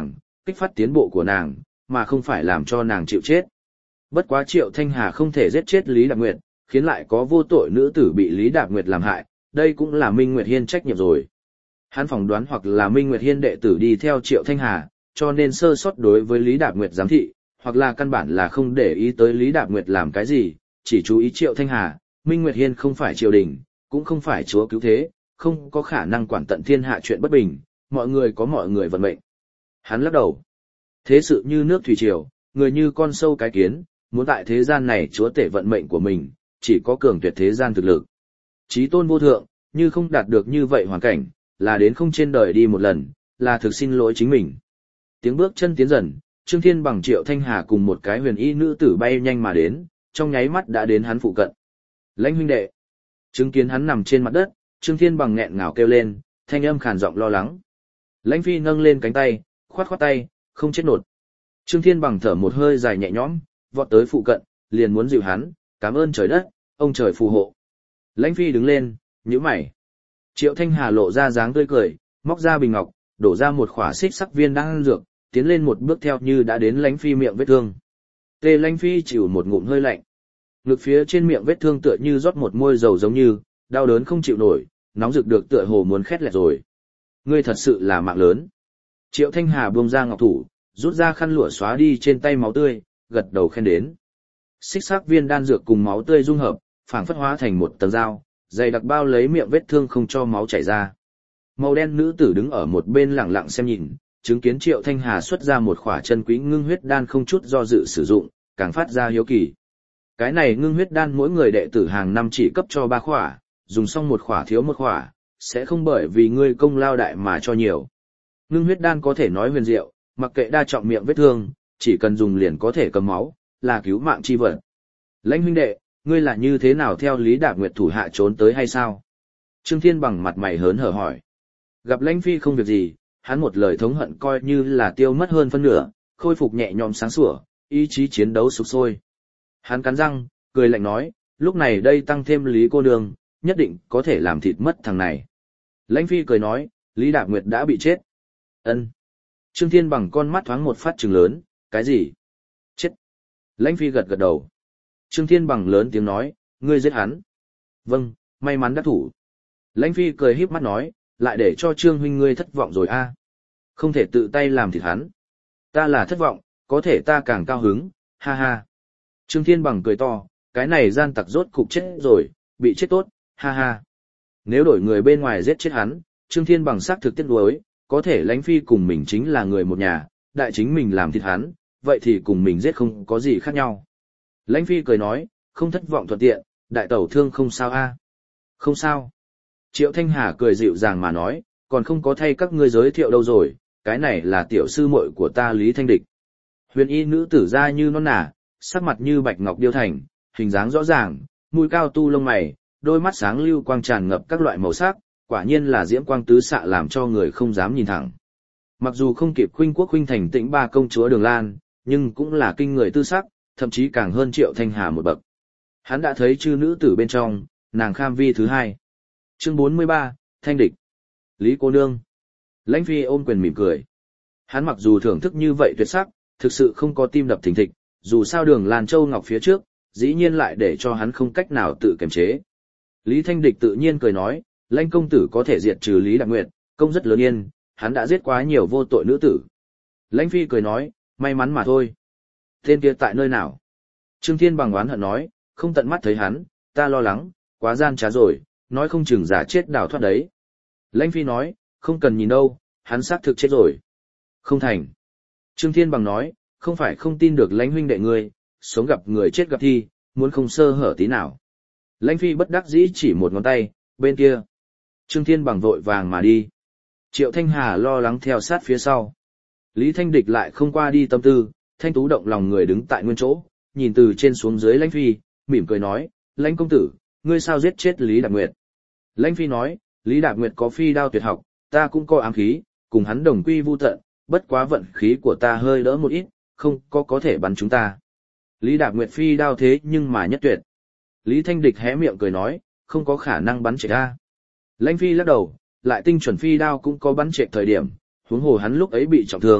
kích phát tiến bộ của nàng, mà không phải làm cho nàng chịu chết. Bất quá Triệu Thanh Hà không thể giết chết Lý Đạp Nguyệt, khiến lại có vô tội nữ tử bị Lý Đạp Nguyệt làm hại, đây cũng là Minh Nguyệt Hiên trách nhiệm rồi. Hắn phỏng đoán hoặc là Minh Nguyệt Hiên đệ tử đi theo Triệu Thanh Hà, cho nên sơ sót đối với Lý Đạp Nguyệt giám thị, hoặc là căn bản là không để ý tới Lý Đạp Nguyệt làm cái gì, chỉ chú ý Triệu Thanh Hà. Minh Nguyệt Hiên không phải triều đình, cũng không phải chúa cứu thế, không có khả năng quản tận thiên hạ chuyện bất bình, mọi người có mọi người vận mệnh. Hắn lắc đầu. Thế sự như nước thủy triều, người như con sâu cái kiến, muốn tại thế gian này chúa tể vận mệnh của mình, chỉ có cường tuyệt thế gian thực lực. Chí tôn vô thượng, như không đạt được như vậy hoàn cảnh, là đến không trên đời đi một lần, là thực xin lỗi chính mình. Tiếng bước chân tiến dần, Trương Thiên Bằng Triệu Thanh Hà cùng một cái huyền y nữ tử bay nhanh mà đến, trong nháy mắt đã đến hắn phụ cận. Lãnh huynh đệ. Chứng kiến hắn nằm trên mặt đất, Trương Thiên Bằng nghẹn ngào kêu lên, thanh âm khàn giọng lo lắng. Lãnh Phi nâng lên cánh tay, khoát khoát tay, không chết nột. Trương Thiên Bằng thở một hơi dài nhẹ nhõm, vọt tới phụ cận, liền muốn dịu hắn, cảm ơn trời đất, ông trời phù hộ. Lãnh Phi đứng lên, nhíu mày. Triệu Thanh Hà lộ ra dáng tươi cười, móc ra bình ngọc, đổ ra một khỏa xích sắc viên đan dược, tiến lên một bước theo như đã đến Lãnh Phi miệng vết thương. Tề Lãnh Phi chịu một ngụm hơi lạnh. Ngực phía trên miệng vết thương tựa như rót một môi dầu giống như, đau đớn không chịu nổi, nóng rực được tựa hồ muốn khét lẹt rồi. Ngươi thật sự là mạng lớn. Triệu Thanh Hà buông ra ngọc thủ, rút ra khăn lụa xóa đi trên tay máu tươi, gật đầu khen đến. Xích sắc viên đan dược cùng máu tươi dung hợp, phảng phất hóa thành một tầng dao, dày đặc bao lấy miệng vết thương không cho máu chảy ra. Màu đen nữ tử đứng ở một bên lặng lặng xem nhìn, chứng kiến Triệu Thanh Hà xuất ra một khỏa chân quý ngưng huyết đan không chút do dự sử dụng, càng phát ra hiếu kỳ. Cái này ngưng huyết đan mỗi người đệ tử hàng năm chỉ cấp cho 3 khỏa, dùng xong một khỏa thiếu một khỏa, sẽ không bởi vì ngươi công lao đại mà cho nhiều. Ngưng huyết đan có thể nói huyền diệu, mặc kệ đa trọng miệng vết thương, chỉ cần dùng liền có thể cầm máu, là cứu mạng chi vật. Lãnh huynh đệ, ngươi là như thế nào theo Lý Đạp Nguyệt thủ hạ trốn tới hay sao? Trương Thiên Bằng mặt mày hớn hở hỏi. Gặp Lãnh Phi không việc gì, hắn một lời thống hận coi như là tiêu mất hơn phân nửa, khôi phục nhẹ nhõm sáng sủa, ý chí chiến đấu sục sôi. Hắn cắn răng, cười lạnh nói, lúc này đây tăng thêm Lý cô nương, nhất định có thể làm thịt mất thằng này. Lãnh Phi cười nói, Lý Đạp Nguyệt đã bị chết. Ân. Trương Thiên Bằng con mắt thoáng một phát trừng lớn, cái gì? Chết. Lãnh Phi gật gật đầu. Trương Thiên Bằng lớn tiếng nói, ngươi giết hắn. Vâng, may mắn đắc thủ. Lãnh Phi cười híp mắt nói, lại để cho Trương huynh ngươi thất vọng rồi a. Không thể tự tay làm thịt hắn. Ta là thất vọng, có thể ta càng cao hứng, ha ha. Trương Thiên Bằng cười to, cái này gian tặc rốt cục chết rồi, bị chết tốt, ha ha. Nếu đổi người bên ngoài giết chết hắn, Trương Thiên Bằng xác thực tiếc nuối, có thể Lãnh Phi cùng mình chính là người một nhà, đại chính mình làm thịt hắn, vậy thì cùng mình giết không có gì khác nhau. Lãnh Phi cười nói, không thất vọng thuận tiện, đại tẩu thương không sao a? Không sao. Triệu Thanh Hà cười dịu dàng mà nói, còn không có thay các ngươi giới thiệu đâu rồi, cái này là tiểu sư muội của ta Lý Thanh Địch. Huyền y nữ tử da như non nả, sắc mặt như bạch ngọc điêu thành, hình dáng rõ ràng, mũi cao tu lông mày, đôi mắt sáng lưu quang tràn ngập các loại màu sắc, quả nhiên là diễm quang tứ xạ làm cho người không dám nhìn thẳng. Mặc dù không kịp Khuynh Quốc Khuynh Thành Tĩnh ba công chúa Đường Lan, nhưng cũng là kinh người tư sắc, thậm chí càng hơn Triệu Thanh Hà một bậc. Hắn đã thấy chư nữ tử bên trong, nàng kham vi thứ hai. Chương 43, Thanh Địch. Lý cô nương. Lãnh Phi ôm quyền mỉm cười. Hắn mặc dù thưởng thức như vậy tuyệt sắc, thực sự không có tim đập thình thịch, dù sao Đường Lan Châu Ngọc phía trước, dĩ nhiên lại để cho hắn không cách nào tự kiềm chế. Lý Thanh Địch tự nhiên cười nói, Lãnh công tử có thể diệt trừ Lý Đạp Nguyệt, công rất lớn yên, hắn đã giết quá nhiều vô tội nữ tử. Lãnh Phi cười nói, may mắn mà thôi. Tên kia tại nơi nào? Trương Thiên Bằng oán hận nói, không tận mắt thấy hắn, ta lo lắng, quá gian trá rồi, nói không chừng giả chết đào thoát đấy. Lãnh Phi nói, không cần nhìn đâu, hắn xác thực chết rồi. Không thành. Trương Thiên Bằng nói, không phải không tin được Lãnh huynh đệ ngươi, sống gặp người chết gặp thi, muốn không sơ hở tí nào. Lãnh Phi bất đắc dĩ chỉ một ngón tay, bên kia. Trương Thiên Bằng vội vàng mà đi. Triệu Thanh Hà lo lắng theo sát phía sau. Lý Thanh Địch lại không qua đi tâm tư, thanh tú động lòng người đứng tại nguyên chỗ, nhìn từ trên xuống dưới Lãnh Phi, mỉm cười nói, Lãnh công tử, ngươi sao giết chết Lý Đạp Nguyệt? Lãnh Phi nói, Lý Đạp Nguyệt có phi đao tuyệt học, ta cũng có ám khí, cùng hắn đồng quy vu tận, bất quá vận khí của ta hơi đỡ một ít, không có thể bắn chúng ta. Lý Đạp Nguyệt phi đao thế nhưng mà nhất tuyệt. Lý Thanh Địch hé miệng cười nói, không có khả năng bắn trệch ta. Lãnh Phi lắc đầu, lại tinh chuẩn phi đao cũng có bắn trệch thời điểm, huống hồ hắn lúc ấy bị trọng thương,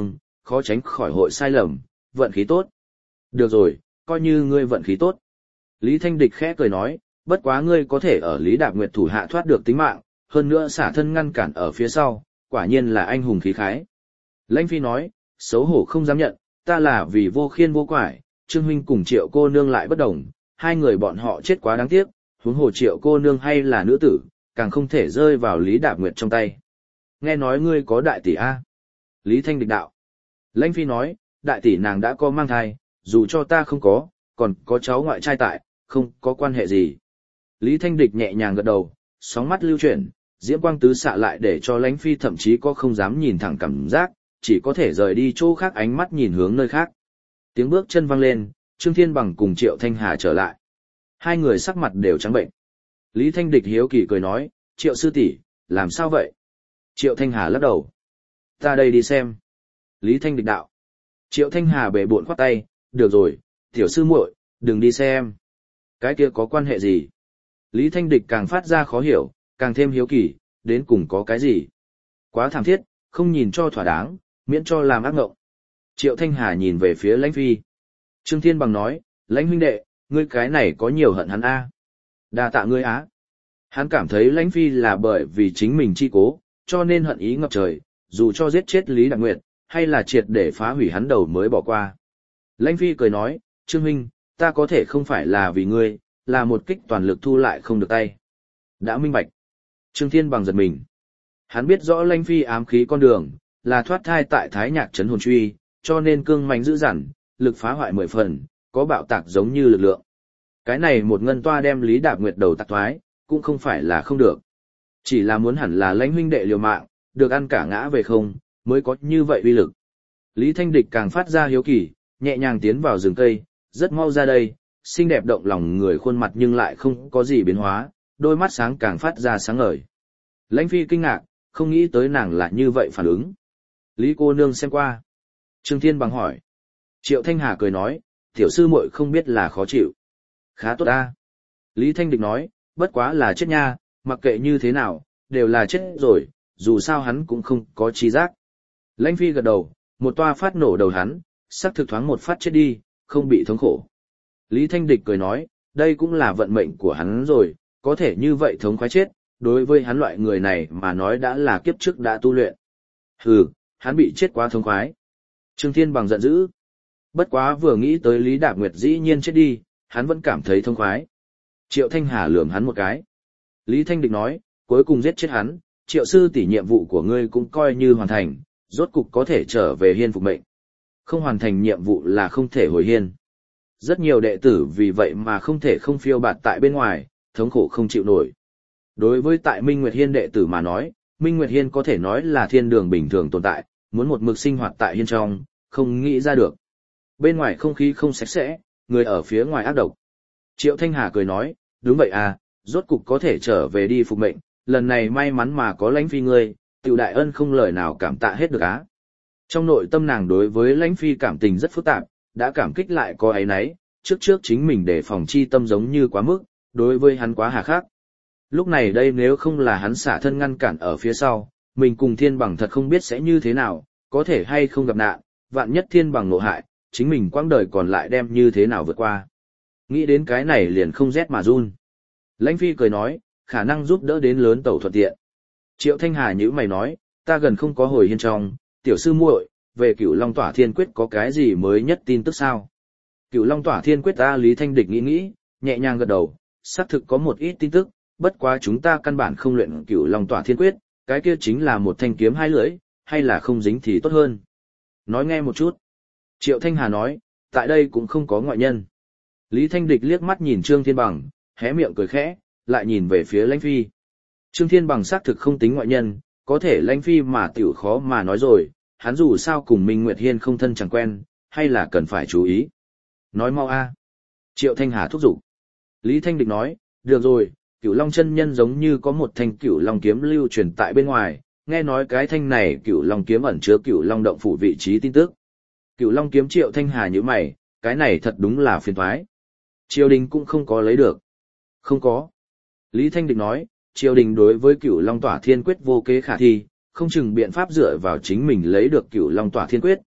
khó tránh khỏi hội sai lầm, vận khí tốt. Được rồi, coi như ngươi vận khí tốt. Lý Thanh Địch khẽ cười nói, bất quá ngươi có thể ở Lý Đạp Nguyệt thủ hạ thoát được tính mạng, hơn nữa xả thân ngăn cản ở phía sau, quả nhiên là anh hùng khí khái. Lãnh Phi nói, xấu hổ không dám nhận, ta là vì vô khiên vô quải, Trương huynh cùng Triệu cô nương lại bất đồng, hai người bọn họ chết quá đáng tiếc, huống hồ Triệu cô nương hay là nữ tử, càng không thể rơi vào Lý Đạp Nguyệt trong tay. Nghe nói ngươi có đại tỷ a? Lý Thanh Địch đạo. Lãnh Phi nói, đại tỷ nàng đã có mang thai, dù cho ta không có, còn có cháu ngoại trai tại, không có quan hệ gì. Lý Thanh Địch nhẹ nhàng gật đầu, sóng mắt lưu chuyển, diễm quang tứ xạ lại để cho Lãnh Phi thậm chí có không dám nhìn thẳng cảm giác, chỉ có thể rời đi chỗ khác ánh mắt nhìn hướng nơi khác. Tiếng bước chân vang lên, Trương Thiên Bằng cùng Triệu Thanh Hà trở lại. Hai người sắc mặt đều trắng bệnh. Lý Thanh Địch hiếu kỳ cười nói, Triệu sư tỷ, làm sao vậy? Triệu Thanh Hà lắc đầu. Ta đây đi xem. Lý Thanh Địch đạo. Triệu Thanh Hà bể bộn khoát tay, được rồi, tiểu sư muội, đừng đi xem. Cái kia có quan hệ gì? Lý Thanh Địch càng phát ra khó hiểu, càng thêm hiếu kỳ, đến cùng có cái gì? Quá thảm thiết, không nhìn cho thỏa đáng, miễn cho làm ác ngộng. Triệu Thanh Hà nhìn về phía Lãnh Phi. Trương Thiên Bằng nói, Lãnh huynh đệ, ngươi cái này có nhiều hận hắn a? Đa tạ ngươi á. Hắn cảm thấy Lãnh Phi là bởi vì chính mình chi cố, cho nên hận ý ngập trời, dù cho giết chết Lý Đạp Nguyệt, hay là triệt để phá hủy hắn đầu mới bỏ qua. Lãnh Phi cười nói, Trương huynh, ta có thể không phải là vì ngươi, là một kích toàn lực thu lại không được tay. Đã minh bạch. Trương Thiên Bằng giật mình. Hắn biết rõ Lãnh Phi ám khí con đường, là thoát thai tại Thái Nhạc trấn hồn truy, cho nên cương mãnh dữ dằn, lực phá hoại 10 phần, có bạo tạc giống như lực lượng. Cái này một ngân toa đem Lý Đạp Nguyệt đầu tạc thoái, cũng không phải là không được. Chỉ là muốn hẳn là Lãnh huynh đệ liều mạng, được ăn cả ngã về không, mới có như vậy uy lực. Lý Thanh Địch càng phát ra hiếu kỳ, nhẹ nhàng tiến vào rừng cây, rất mau ra đây, xinh đẹp động lòng người khuôn mặt nhưng lại không có gì biến hóa, đôi mắt sáng càng phát ra sáng ngời. Lãnh Phi kinh ngạc, không nghĩ tới nàng lại như vậy phản ứng. Lý cô nương xem qua. Trương Thiên Bằng hỏi. Triệu Thanh Hà cười nói, tiểu sư muội không biết là khó chịu. Khá tốt ta. Lý Thanh Địch nói, bất quá là chết nha, mặc kệ như thế nào, đều là chết rồi, dù sao hắn cũng không có trí giác. Lãnh Phi gật đầu, một toa phát nổ đầu hắn, sắc thực thoáng một phát chết đi, không bị thống khổ. Lý Thanh Địch cười nói, đây cũng là vận mệnh của hắn rồi, có thể như vậy thống khoái chết, đối với hắn loại người này mà nói đã là kiếp trước đã tu luyện. Hừ, hắn bị chết quá thống khoái. Trương Thiên Bằng giận dữ. Bất quá vừa nghĩ tới Lý Đạp Nguyệt dĩ nhiên chết đi, hắn vẫn cảm thấy thống khoái. Triệu Thanh Hà lườm hắn một cái. Lý Thanh Địch nói, cuối cùng giết chết hắn, Triệu sư tỷ nhiệm vụ của ngươi cũng coi như hoàn thành, rốt cục có thể trở về hiên phục mệnh. Không hoàn thành nhiệm vụ là không thể hồi hiên. Rất nhiều đệ tử vì vậy mà không thể không phiêu bạt tại bên ngoài, thống khổ không chịu nổi. Đối với tại Minh Nguyệt Hiên đệ tử mà nói, Minh Nguyệt Hiên có thể nói là thiên đường bình thường tồn tại, muốn một mực sinh hoạt tại hiên trong, không nghĩ ra được. Bên ngoài không khí không sạch sẽ, người ở phía ngoài ác độc. Triệu Thanh Hà cười nói, đúng vậy à, rốt cục có thể trở về đi phục mệnh, lần này may mắn mà có Lãnh Phi ngươi, Tiểu đại ân không lời nào cảm tạ hết được á. Trong nội tâm nàng đối với Lãnh Phi cảm tình rất phức tạp, đã cảm kích lại có áy náy, trước chính mình để phòng chi tâm giống như quá mức, đối với hắn quá hà khắc. Lúc này đây nếu không là hắn xả thân ngăn cản ở phía sau, mình cùng Thiên Bằng thật không biết sẽ như thế nào, có thể hay không gặp nạn, vạn nhất Thiên Bằng nộ hại, chính mình quãng đời còn lại đem như thế nào vượt qua. Nghĩ đến cái này liền không rét mà run. Lãnh Phi cười nói, khả năng giúp đỡ đến lớn tẩu thuận tiện. Triệu Thanh Hà nhíu mày nói, ta gần không có hồi hiên trong, tiểu sư muội, về Cửu Long Tỏa Thiên Quyết có cái gì mới nhất tin tức sao? Cửu Long Tỏa Thiên Quyết ta Lý Thanh Địch nghĩ, nhẹ nhàng gật đầu, xác thực có một ít tin tức, bất quá chúng ta căn bản không luyện Cửu Long Tỏa Thiên Quyết, cái kia chính là một thanh kiếm hai lưỡi, hay là không dính thì tốt hơn. Nói nghe một chút. Triệu Thanh Hà nói, tại đây cũng không có ngoại nhân. Lý Thanh Địch liếc mắt nhìn Trương Thiên Bằng, hé miệng cười khẽ, lại nhìn về phía Lãnh Phi. Trương Thiên Bằng xác thực không tính ngoại nhân, có thể Lãnh Phi mà tiểu khó mà nói rồi, hắn dù sao cùng Minh Nguyệt Hiên không thân chẳng quen, hay là cần phải chú ý. Nói mau a. Triệu Thanh Hà thúc giục. Lý Thanh Địch nói, được rồi, Cửu Long chân nhân giống như có một thanh Cửu Long kiếm lưu truyền tại bên ngoài, nghe nói cái thanh này Cửu Long kiếm ẩn chứa Cửu Long động phủ vị trí tin tức. Cửu Long kiếm Triệu Thanh Hà nhíu mày, cái này thật đúng là phiền toái. Triều đình cũng không có lấy được. Không có. Lý Thanh Địch nói, triều đình đối với Cửu Long Tỏa Thiên Quyết vô kế khả thi, không chừng biện pháp dựa vào chính mình lấy được Cửu Long Tỏa Thiên Quyết,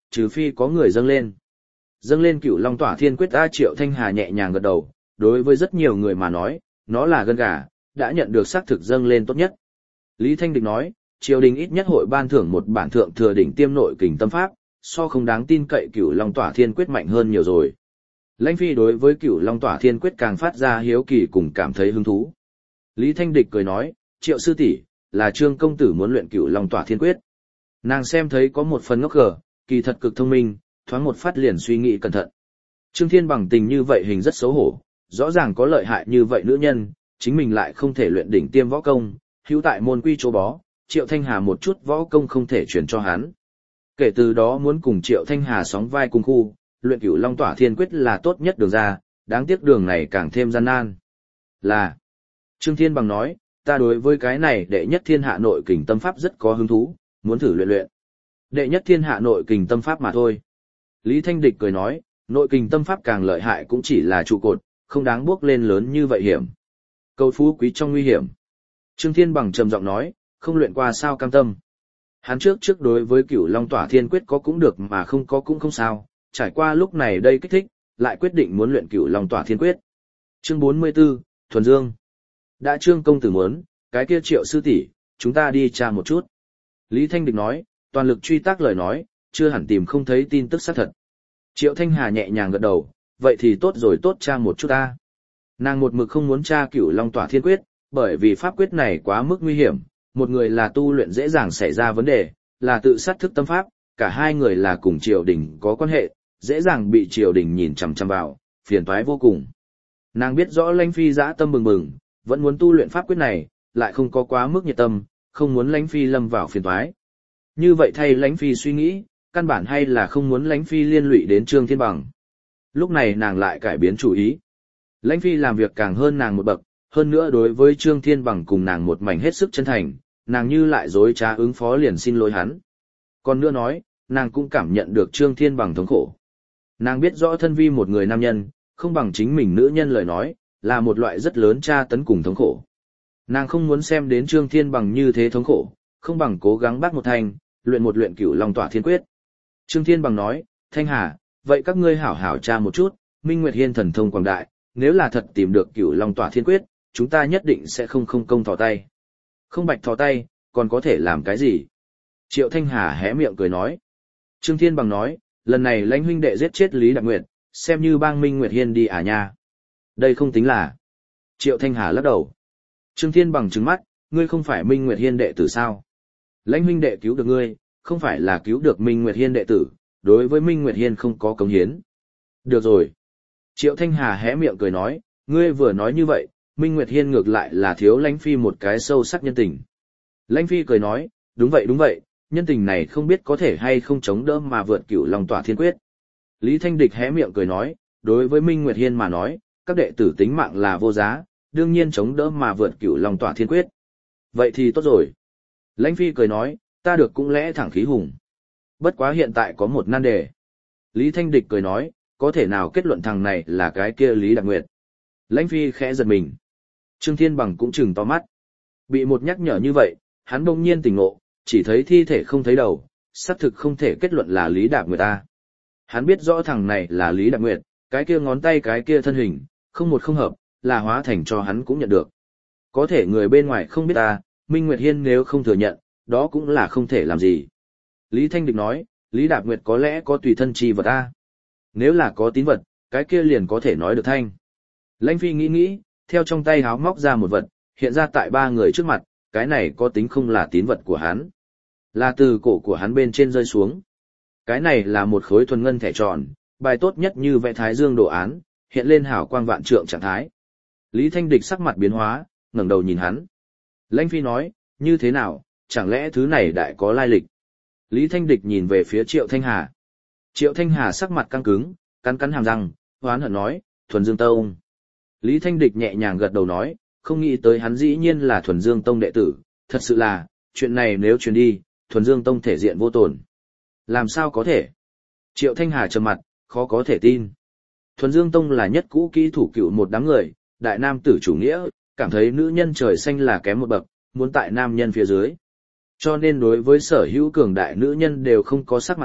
trừ phi có người dâng lên. Dâng lên Cửu Long Tỏa Thiên Quyết A Triệu Thanh Hà nhẹ nhàng gật đầu, đối với rất nhiều người mà nói, nó là gân gà, đã nhận được xác thực dâng lên tốt nhất. Lý Thanh Địch nói, triều đình ít nhất hội ban thưởng một bản thượng thừa đỉnh tiêm nội kình tâm pháp, so không đáng tin cậy Cửu Long Tỏa Thiên Quyết mạnh hơn nhiều rồi. Lãnh Phi đối với Cửu Long Tỏa Thiên Quyết càng phát ra hiếu kỳ cùng cảm thấy hứng thú. Lý Thanh Địch cười nói, Triệu sư tỷ, là Trương công tử muốn luyện Cửu Long Tỏa Thiên Quyết. Nàng xem thấy có một phần ngốc gở, kỳ thật cực thông minh, thoáng một phát liền suy nghĩ cẩn thận. Trương Thiên Bằng tình như vậy hình rất xấu hổ, rõ ràng có lợi hại như vậy nữ nhân, chính mình lại không thể luyện đỉnh tiêm võ công, hữu tại môn quy chỗ bó, Triệu Thanh Hà một chút võ công không thể truyền cho hắn. Kể từ đó muốn cùng Triệu Thanh Hà sóng vai cùng khu, luyện Cửu Long Tỏa Thiên Quyết là tốt nhất đường ra, đáng tiếc đường này càng thêm gian nan. Là, Trương Thiên Bằng nói, ta đối với cái này đệ nhất thiên hạ nội kình tâm pháp rất có hứng thú, muốn thử luyện luyện. Đệ nhất thiên hạ nội kình tâm pháp mà thôi. Lý Thanh Địch cười nói, nội kình tâm pháp càng lợi hại cũng chỉ là trụ cột, không đáng bước lên lớn như vậy hiểm. Cầu phú quý trong nguy hiểm. Trương Thiên Bằng trầm giọng nói, không luyện qua sao cam tâm. Hắn trước đối với Cửu Long Tỏa Thiên Quyết có cũng được mà không có cũng không sao, trải qua lúc này đây kích thích, lại quyết định muốn luyện Cửu Long Tỏa Thiên Quyết. Chương 44, Thuần Dương. Đã Trương công tử muốn, cái kia Triệu sư tỷ, chúng ta đi tra một chút. Lý Thanh Địch nói, toàn lực truy tác lời nói, chưa hẳn tìm không thấy tin tức xác thật. Triệu Thanh Hà nhẹ nhàng gật đầu, vậy thì tốt rồi, tốt tra một chút ta. Nàng một mực không muốn tra Cửu Long Tỏa Thiên Quyết, bởi vì pháp quyết này quá mức nguy hiểm, một người là tu luyện dễ dàng xảy ra vấn đề, là tự sát thức tâm pháp, cả hai người là cùng triều đình có quan hệ, dễ dàng bị triều đình nhìn chằm chằm vào, phiền toái vô cùng. Nàng biết rõ Lãnh Phi dã tâm bừng bừng, vẫn muốn tu luyện pháp quyết này, lại không có quá mức nhiệt tâm, không muốn Lãnh Phi lâm vào phiền toái. Như vậy thay Lãnh Phi suy nghĩ, căn bản hay là không muốn Lãnh Phi liên lụy đến Trương Thiên Bằng. Lúc này nàng lại cải biến chủ ý. Lãnh Phi làm việc càng hơn nàng một bậc, hơn nữa đối với Trương Thiên Bằng cùng nàng một mảnh hết sức chân thành, nàng như lại dối trá ứng phó liền xin lỗi hắn. Còn nữa nói, nàng cũng cảm nhận được Trương Thiên Bằng thống khổ. Nàng biết rõ thân vi một người nam nhân, không bằng chính mình nữ nhân lời nói, là một loại rất lớn tra tấn cùng thống khổ. Nàng không muốn xem đến Trương Thiên Bằng như thế thống khổ, không bằng cố gắng bắt một thành, luyện một luyện Cửu Long Tỏa Thiên Quyết. Trương Thiên Bằng nói, Thanh Hà, vậy các ngươi hảo hảo tra một chút, Minh Nguyệt Hiên thần thông quảng đại, nếu là thật tìm được Cửu Long Tỏa Thiên Quyết, chúng ta nhất định sẽ không công thò tay. Không bạch thò tay, còn có thể làm cái gì? Triệu Thanh Hà hé miệng cười nói. Trương Thiên Bằng nói, lần này Lãnh huynh đệ giết chết Lý Đặc Nguyệt, xem như bang Minh Nguyệt Hiên đi à nha. Đây không tính là. Triệu Thanh Hà lắc đầu. Trương Thiên Bằng trừng mắt, ngươi không phải Minh Nguyệt Hiên đệ tử sao? Lãnh huynh đệ cứu được ngươi, không phải là cứu được Minh Nguyệt Hiên đệ tử, đối với Minh Nguyệt Hiên không có cống hiến. Được rồi. Triệu Thanh Hà hé miệng cười nói, ngươi vừa nói như vậy, Minh Nguyệt Hiên ngược lại là thiếu Lãnh Phi một cái sâu sắc nhân tình. Lãnh Phi cười nói, đúng vậy, nhân tình này không biết có thể hay không chống đỡ mà vượt Cửu Long Tỏa Thiên Quyết. Lý Thanh Địch hé miệng cười nói, đối với Minh Nguyệt Hiên mà nói, các đệ tử tính mạng là vô giá, đương nhiên chống đỡ mà vượt Cửu Long Tỏa Thiên Quyết. Vậy thì tốt rồi. Lãnh Phi cười nói, ta được cũng lẽ thẳng khí hùng. Bất quá hiện tại có một nan đề. Lý Thanh Địch cười nói, có thể nào kết luận thằng này là cái kia Lý Đặc Nguyệt. Lãnh Phi khẽ giật mình. Trương Thiên Bằng cũng trừng to mắt. Bị một nhắc nhở như vậy, hắn bỗng nhiên tỉnh ngộ, chỉ thấy thi thể không thấy đầu, xác thực không thể kết luận là Lý Đặc Nguyệt ta. Hắn biết rõ thằng này là Lý Đặc Nguyệt, cái kia ngón tay cái kia thân hình, không một không hợp, là hóa thành cho hắn cũng nhận được. Có thể người bên ngoài không biết ta, Minh Nguyệt Hiên nếu không thừa nhận, đó cũng là không thể làm gì. Lý Thanh Địch nói, Lý Đặc Nguyệt có lẽ có tùy thân chi vật ta. Nếu là có tín vật, cái kia liền có thể nói được thanh. Lãnh Phi nghĩ, theo trong tay háo móc ra một vật, hiện ra tại ba người trước mặt, cái này có tính không là tín vật của hắn. Là từ cổ của hắn bên trên rơi xuống. Cái này là một khối thuần ngân thẻ tròn, bài tốt nhất như vẽ thái dương đồ án, hiện lên hào quang vạn trượng trạng thái. Lý Thanh Địch sắc mặt biến hóa, ngẩng đầu nhìn hắn. Lãnh Phi nói, như thế nào, chẳng lẽ thứ này đại có lai lịch? Lý Thanh Địch nhìn về phía Triệu Thanh Hà. Triệu Thanh Hà sắc mặt căng cứng, cắn hàm răng, hoán hận nói, Thuần Dương Tông. Lý Thanh Địch nhẹ nhàng gật đầu nói, không nghĩ tới hắn dĩ nhiên là Thuần Dương Tông đệ tử, thật sự là, chuyện này nếu truyền đi, Thuần Dương Tông thể diện vô tổn. Làm sao có thể? Triệu Thanh Hà trầm mặt, khó có thể tin. Thuần Dương Tông là nhất cũ kỹ thủ cựu một đám người, đại nam tử chủ nghĩa, cảm thấy nữ nhân trời xanh là kém một bậc, muốn tại nam nhân phía dưới. Cho nên đối với sở hữu cường đại nữ nhân đều không có sắc mặt tốt,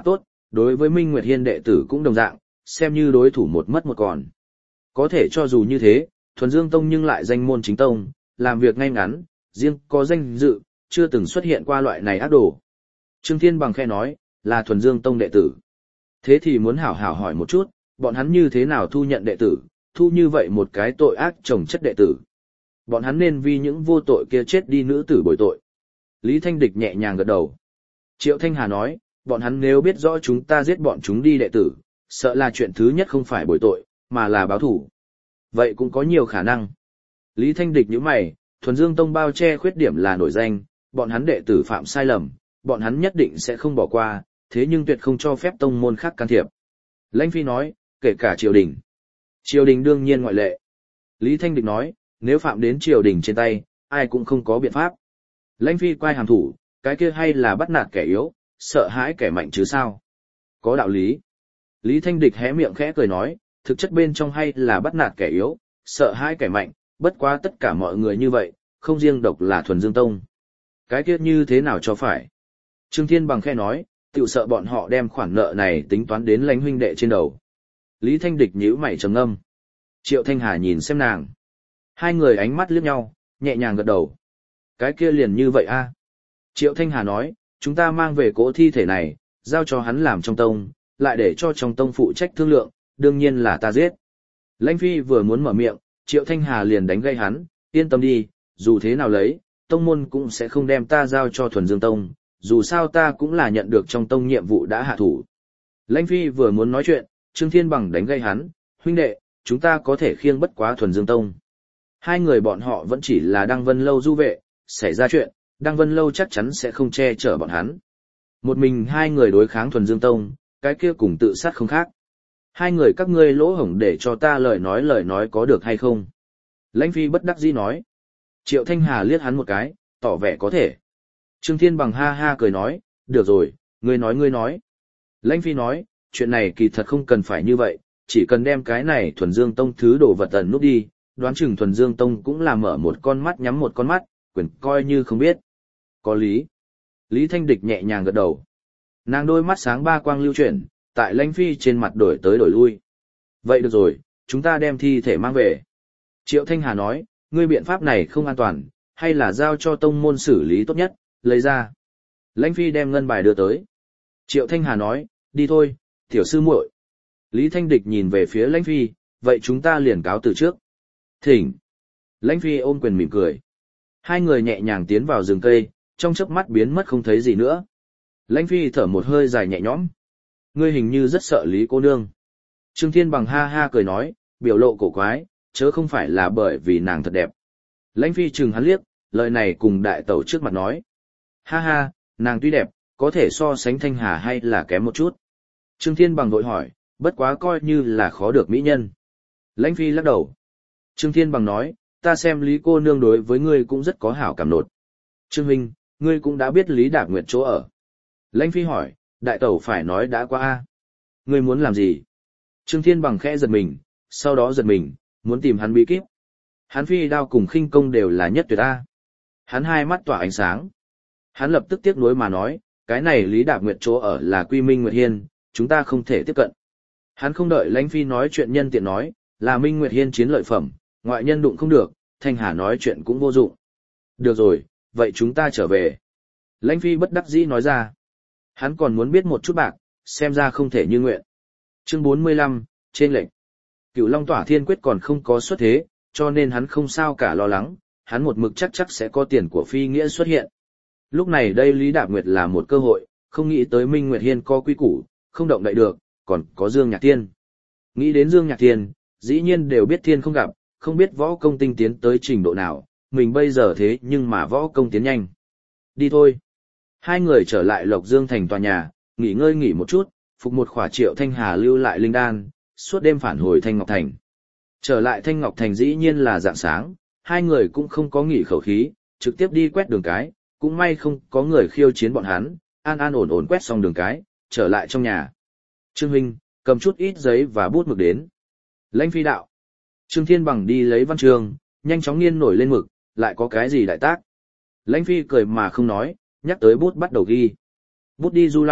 đối với Minh Nguyệt Hiên đệ tử cũng đồng dạng, xem như đối thủ một mất một còn. Có thể cho dù như thế, Thuần Dương Tông nhưng lại danh môn chính tông, làm việc ngay ngắn, riêng có danh dự, chưa từng xuất hiện qua loại này ác đồ. Trương Thiên Bằng khẽ nói, là Thuần Dương Tông đệ tử. Thế thì muốn hảo hảo hỏi một chút, bọn hắn như thế nào thu nhận đệ tử, thu như vậy một cái tội ác chồng chất đệ tử. Bọn hắn nên vì những vô tội kia chết đi nữ tử bồi tội. Lý Thanh Địch nhẹ nhàng gật đầu. Triệu Thanh Hà nói, bọn hắn nếu biết rõ chúng ta giết bọn chúng đi đệ tử, sợ là chuyện thứ nhất không phải bồi tội, mà là báo thủ. Vậy cũng có nhiều khả năng. Lý Thanh Địch nhíu mày, Thuần Dương Tông bao che khuyết điểm là nổi danh, bọn hắn đệ tử phạm sai lầm, bọn hắn nhất định sẽ không bỏ qua, thế nhưng tuyệt không cho phép tông môn khác can thiệp. Lãnh Phi nói, kể cả triều đình. Triều đình đương nhiên ngoại lệ. Lý Thanh Địch nói, nếu phạm đến triều đình trên tay, ai cũng không có biện pháp. Lãnh Phi quay hàm thủ, cái kia hay là bắt nạt kẻ yếu, sợ hãi kẻ mạnh chứ sao? Có đạo lý. Lý Thanh Địch hé miệng khẽ cười nói, thực chất bên trong hay là bắt nạt kẻ yếu, sợ hãi kẻ mạnh, bất quá tất cả mọi người như vậy, không riêng độc là Thuần Dương Tông. Cái kia như thế nào cho phải? Trương Thiên Bằng khẽ nói, tự sợ bọn họ đem khoản nợ này tính toán đến Lãnh huynh đệ trên đầu. Lý Thanh Địch nhíu mày trầm ngâm. Triệu Thanh Hà nhìn xem nàng. Hai người ánh mắt liếc nhau, nhẹ nhàng gật đầu. Cái kia liền như vậy a. Triệu Thanh Hà nói, chúng ta mang về cỗ thi thể này, giao cho hắn làm trong tông, lại để cho trong tông phụ trách thương lượng, đương nhiên là ta giết. Lãnh Phi vừa muốn mở miệng, Triệu Thanh Hà liền đánh gây hắn, yên tâm đi, dù thế nào lấy, tông môn cũng sẽ không đem ta giao cho Thuần Dương Tông, dù sao ta cũng là nhận được trong tông nhiệm vụ đã hạ thủ. Lãnh Phi vừa muốn nói chuyện, Trương Thiên Bằng đánh gây hắn, huynh đệ, chúng ta có thể khiêng bất quá Thuần Dương Tông. Hai người bọn họ vẫn chỉ là Đăng Vân Lâu du vệ, xảy ra chuyện, Đăng Vân Lâu chắc chắn sẽ không che chở bọn hắn. Một mình hai người đối kháng Thuần Dương Tông, cái kia cùng tự sát không khác. Hai người các ngươi lỗ hổng để cho ta lời nói có được hay không? Lãnh Phi bất đắc dĩ nói. Triệu Thanh Hà liếc hắn một cái, tỏ vẻ có thể. Trương Thiên Bằng ha ha cười nói, được rồi, ngươi nói. Lãnh Phi nói, chuyện này kỳ thật không cần phải như vậy, chỉ cần đem cái này Thuần Dương Tông thứ đồ vật ẩn nút đi, đoán chừng Thuần Dương Tông cũng là mở một con mắt nhắm một con mắt, quyền coi như không biết. Có lý. Lý Thanh Địch nhẹ nhàng gật đầu. Nàng đôi mắt sáng ba quang lưu chuyển, tại Lãnh Phi trên mặt đổi tới đổi lui. Vậy được rồi, chúng ta đem thi thể mang về. Triệu Thanh Hà nói, ngươi biện pháp này không an toàn, hay là giao cho tông môn xử lý tốt nhất, lấy ra. Lãnh Phi đem ngân bài đưa tới. Triệu Thanh Hà nói, đi thôi, tiểu sư muội. Lý Thanh Địch nhìn về phía Lãnh Phi, vậy chúng ta liền cáo từ trước. Thỉnh. Lãnh Phi ôm quyền mỉm cười. Hai người nhẹ nhàng tiến vào rừng cây, trong chớp mắt biến mất không thấy gì nữa. Lãnh Phi thở một hơi dài nhẹ nhõm. Ngươi hình như rất sợ Lý cô nương. Trương Thiên Bằng ha ha cười nói, biểu lộ cổ quái, chớ không phải là bởi vì nàng thật đẹp. Lãnh Phi chừng hắn liếc, lời này cùng đại tẩu trước mặt nói. Ha ha, nàng tuy đẹp, có thể so sánh Thanh Hà hay là kém một chút. Trương Thiên Bằng vội hỏi, bất quá coi như là khó được mỹ nhân. Lãnh Phi lắc đầu. Trương Thiên Bằng nói, ta xem Lý cô nương đối với ngươi cũng rất có hảo cảm nột. Trương huynh, ngươi cũng đã biết Lý Đạp Nguyệt chỗ ở. Lãnh Phi hỏi, đại tẩu phải nói đã qua a. Ngươi muốn làm gì? Trương Thiên Bằng khẽ giật mình, sau đó giật mình, muốn tìm hắn bí kíp. Hắn phi đao cùng khinh công đều là nhất tuyệt a. Hắn hai mắt tỏa ánh sáng. Hắn lập tức tiếc nuối mà nói, cái này Lý Đạp Nguyệt chỗ ở là Quy Minh Nguyệt Hiên, chúng ta không thể tiếp cận. Hắn không đợi Lãnh Phi nói chuyện nhân tiện nói, là Minh Nguyệt Hiên chiến lợi phẩm, ngoại nhân đụng không được, Thanh Hà nói chuyện cũng vô dụng. Được rồi, vậy chúng ta trở về. Lãnh Phi bất đắc dĩ nói ra. Hắn còn muốn biết một chút bạc, xem ra không thể như nguyện. Chương 45, trên lệnh. Cửu Long Tỏa Thiên Quyết còn không có xuất thế, cho nên hắn không sao cả lo lắng, hắn một mực chắc sẽ có tiền của Phi Nghĩa xuất hiện. Lúc này đây Lý Đạp Nguyệt là một cơ hội, không nghĩ tới Minh Nguyệt Hiên có quy củ, không động đậy được, còn có Dương Nhạc Thiên. Nghĩ đến Dương Nhạc Thiên, dĩ nhiên đều biết thiên không gặp, không biết võ công tinh tiến tới trình độ nào, mình bây giờ thế nhưng mà võ công tiến nhanh. Đi thôi. Hai người trở lại Lộc Dương thành tòa nhà, nghỉ ngơi nghỉ một chút, phục một khỏa Triệu Thanh Hà lưu lại linh đan, suốt đêm phản hồi Thanh Ngọc Thành. Trở lại Thanh Ngọc Thành dĩ nhiên là rạng sáng, hai người cũng không có nghỉ khẩu khí, trực tiếp đi quét đường cái, cũng may không có người khiêu chiến bọn hắn, an an ổn ổn quét xong đường cái, trở lại trong nhà. Trương huynh, cầm chút ít giấy và bút mực đến. Lãnh Phi đạo. Trương Thiên Bằng đi lấy văn chương, nhanh chóng nghiên nổi lên mực, lại có cái gì đại tác. Lãnh Phi cười mà không nói, nhắc tới bút bắt đầu ghi. Bút đi du long,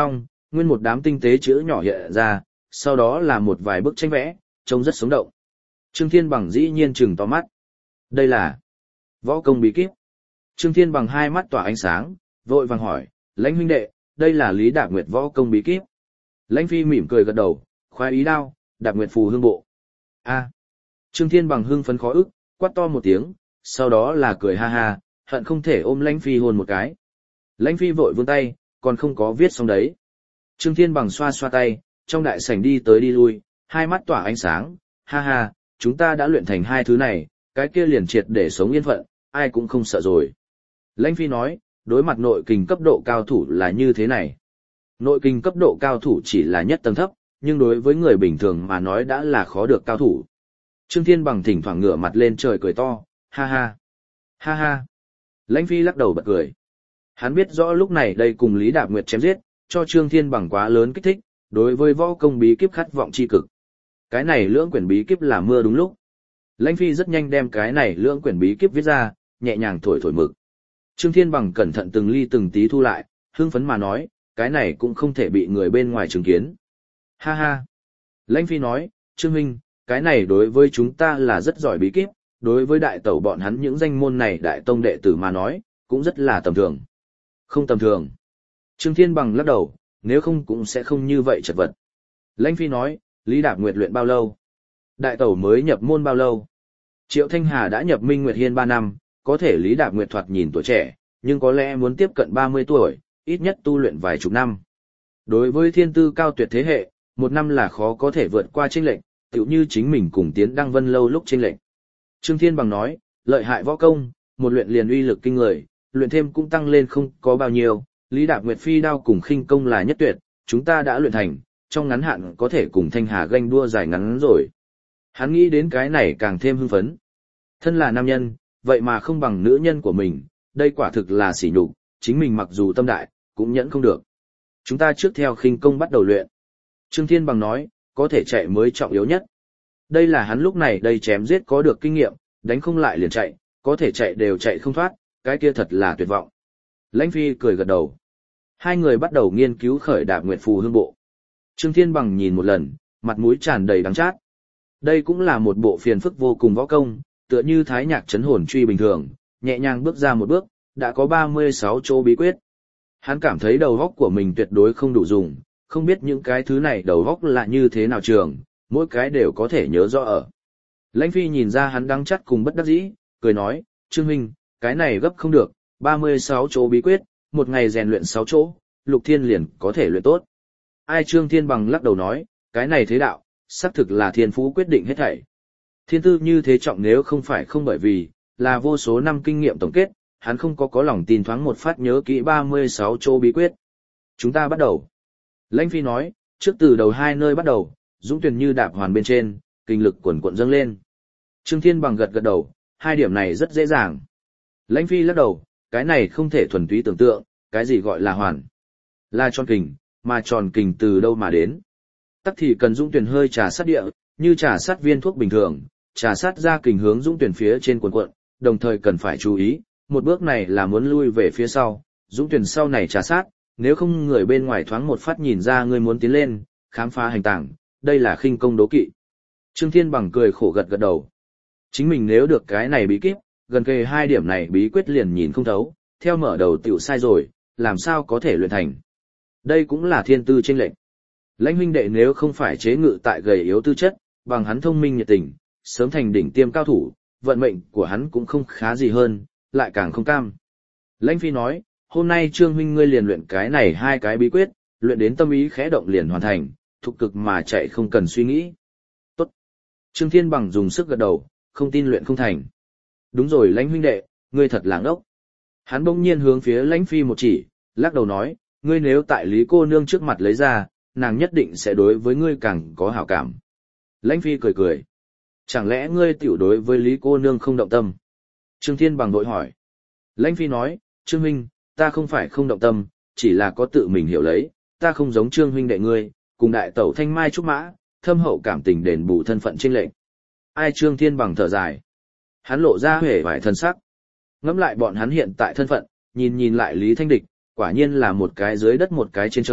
nguyên một đám tinh tế chữ nhỏ hiện ra, sau đó là một vài bức tranh vẽ, trông rất sống động. Trương Thiên Bằng dĩ nhiên trừng to mắt. Đây là võ công bí kíp. Trương Thiên Bằng hai mắt tỏa ánh sáng, vội vàng hỏi, Lãnh huynh đệ, đây là Lý Đạp Nguyệt võ công bí kíp. Lãnh Phi mỉm cười gật đầu, khoái ý đao, Đạp Nguyệt phù hương bộ. A. Trương Thiên Bằng hưng phấn khó ức, quát to một tiếng, sau đó là cười ha ha, hận không thể ôm Lãnh Phi hôn một cái. Lãnh Phi vội vươn tay, còn không có viết xong đấy. Trương Thiên Bằng xoa xoa tay, trong đại sảnh đi tới đi lui, hai mắt tỏa ánh sáng, ha ha, chúng ta đã luyện thành hai thứ này, cái kia liền triệt để sống yên phận, ai cũng không sợ rồi. Lãnh Phi nói, đối mặt nội kình cấp độ cao thủ là như thế này. Nội kình cấp độ cao thủ chỉ là nhất tầng thấp, nhưng đối với người bình thường mà nói đã là khó được cao thủ. Trương Thiên Bằng thỉnh thoảng ngửa mặt lên trời cười to, ha ha, ha ha. Lãnh Phi lắc đầu bật cười. Hắn biết rõ lúc này đây cùng Lý Đạp Nguyệt chém giết, cho Trương Thiên Bằng quá lớn kích thích, đối với võ công bí kíp khát vọng chi cực. Cái này lưỡng quyển bí kíp là mưa đúng lúc. Lãnh Phi rất nhanh đem cái này lưỡng quyển bí kíp viết ra, nhẹ nhàng thổi thổi mực. Trương Thiên Bằng cẩn thận từng ly từng tí thu lại, hưng phấn mà nói, cái này cũng không thể bị người bên ngoài chứng kiến. Ha ha. Lãnh Phi nói, Trương Minh, cái này đối với chúng ta là rất giỏi bí kíp, đối với đại tẩu bọn hắn những danh môn này đại tông đệ tử mà nói, cũng rất là tầm thường. Không tầm thường. Trương Thiên Bằng lắc đầu, nếu không cũng sẽ không như vậy chật vật. Lãnh Phi nói, Lý Đạp Nguyệt luyện bao lâu? Đại tẩu mới nhập môn bao lâu? Triệu Thanh Hà đã nhập Minh Nguyệt Hiên 3 năm, có thể Lý Đạp Nguyệt thoạt nhìn tuổi trẻ, nhưng có lẽ muốn tiếp cận 30 tuổi, ít nhất tu luyện vài chục năm. Đối với thiên tư cao tuyệt thế hệ, một năm là khó có thể vượt qua chênh lệch, tựu như chính mình cùng Tiến Đăng Vân lâu lúc chênh lệch. Trương Thiên Bằng nói, lợi hại võ công, một luyện liền uy lực kinh người, luyện thêm cũng tăng lên không có bao nhiêu, Lý Đạp Nguyệt phi đao cùng khinh công là nhất tuyệt, chúng ta đã luyện thành, trong ngắn hạn có thể cùng Thanh Hà ganh đua dài ngắn rồi. Hắn nghĩ đến cái này càng thêm hưng phấn. Thân là nam nhân, vậy mà không bằng nữ nhân của mình, đây quả thực là sỉ nhục, chính mình mặc dù tâm đại, cũng nhẫn không được. Chúng ta trước theo khinh công bắt đầu luyện. Trương Thiên Bằng nói, có thể chạy mới trọng yếu nhất. Đây là hắn lúc này đây chém giết có được kinh nghiệm, đánh không lại liền chạy, có thể chạy đều chạy không thoát, cái kia thật là tuyệt vọng. Lãnh Phi cười gật đầu. Hai người bắt đầu nghiên cứu khởi Đạp Nguyệt phù hương bộ. Trương Thiên Bằng nhìn một lần, mặt mũi tràn đầy đắng chát. Đây cũng là một bộ phiền phức vô cùng võ công, tựa như thái nhạc trấn hồn truy bình thường, nhẹ nhàng bước ra một bước, đã có 36 chỗ bí quyết. Hắn cảm thấy đầu óc của mình tuyệt đối không đủ dùng, không biết những cái thứ này đầu óc là như thế nào trường, mỗi cái đều có thể nhớ rõ ở. Lãnh Phi nhìn ra hắn đắng chát cùng bất đắc dĩ, cười nói, Trương Huynh, cái này gấp không được, 36 chỗ bí quyết, một ngày rèn luyện 6 chỗ, Lục Thiên liền có thể luyện tốt. Ai Trương Thiên Bằng lắc đầu nói, cái này thế đạo, xác thực là thiên phú quyết định hết thảy. Thiên tư như thế trọng nếu không phải không bởi vì, là vô số năm kinh nghiệm tổng kết, hắn không có lòng tin thoáng một phát nhớ kỹ 36 chỗ bí quyết. Chúng ta bắt đầu. Lãnh Phi nói, trước từ đầu hai nơi bắt đầu, dũng tuyển như đạp hoàn bên trên, kinh lực cuồn cuộn dâng lên. Trương Thiên Bằng gật gật đầu, hai điểm này rất dễ dàng. Lãnh Phi lắc đầu, cái này không thể thuần túy tưởng tượng, cái gì gọi là hoàn? Là tròn kình, mà tròn kình từ đâu mà đến? Tắc thì cần dũng tuyển hơi trà sát địa, như trà sát viên thuốc bình thường, trà sát ra kình hướng dũng tuyển phía trên cuộn cuộn, đồng thời cần phải chú ý, một bước này là muốn lui về phía sau, dũng tuyển sau này trà sát, nếu không người bên ngoài thoáng một phát nhìn ra ngươi muốn tiến lên, khám phá hành tảng, đây là khinh công đố kỵ. Trương Thiên Bằng cười khổ gật gật đầu. Chính mình nếu được cái này bí kíp, gần kề hai điểm này bí quyết liền nhìn không thấu, theo mở đầu tiểu sai rồi, làm sao có thể luyện thành. Đây cũng là thiên tư chênh lệch. Lãnh huynh đệ nếu không phải chế ngự tại gầy yếu tư chất, bằng hắn thông minh nhiệt tình, sớm thành đỉnh tiêm cao thủ, vận mệnh của hắn cũng không khá gì hơn, lại càng không cam. Lãnh Phi nói, hôm nay Trương huynh ngươi liền luyện cái này hai cái bí quyết, luyện đến tâm ý khẽ động liền hoàn thành, thục cực mà chạy không cần suy nghĩ. Tốt. Trương Thiên Bằng dùng sức gật đầu, không tin luyện không thành. Đúng rồi Lãnh huynh đệ, ngươi thật làng ốc. Hắn bỗng nhiên hướng phía Lãnh Phi một chỉ, lắc đầu nói, ngươi nếu tại Lý cô nương trước mặt lấy ra, nàng nhất định sẽ đối với ngươi càng có hảo cảm. Lãnh Phi cười cười. Chẳng lẽ ngươi tiểu đối với Lý cô nương không động tâm? Trương Thiên Bằng vội hỏi. Lãnh Phi nói, Trương huynh, ta không phải không động tâm, chỉ là có tự mình hiểu lấy, ta không giống Trương huynh đệ ngươi, cùng đại tẩu Thanh Mai trúc mã, thâm hậu cảm tình đền bù thân phận chênh lệch. Ai Trương Thiên Bằng thở dài. Hắn lộ ra huệ vải thân sắc. Ngẫm lại bọn hắn hiện tại thân phận, nhìn lại Lý Thanh Địch, quả nhiên là một cái dưới đất một cái trên trời,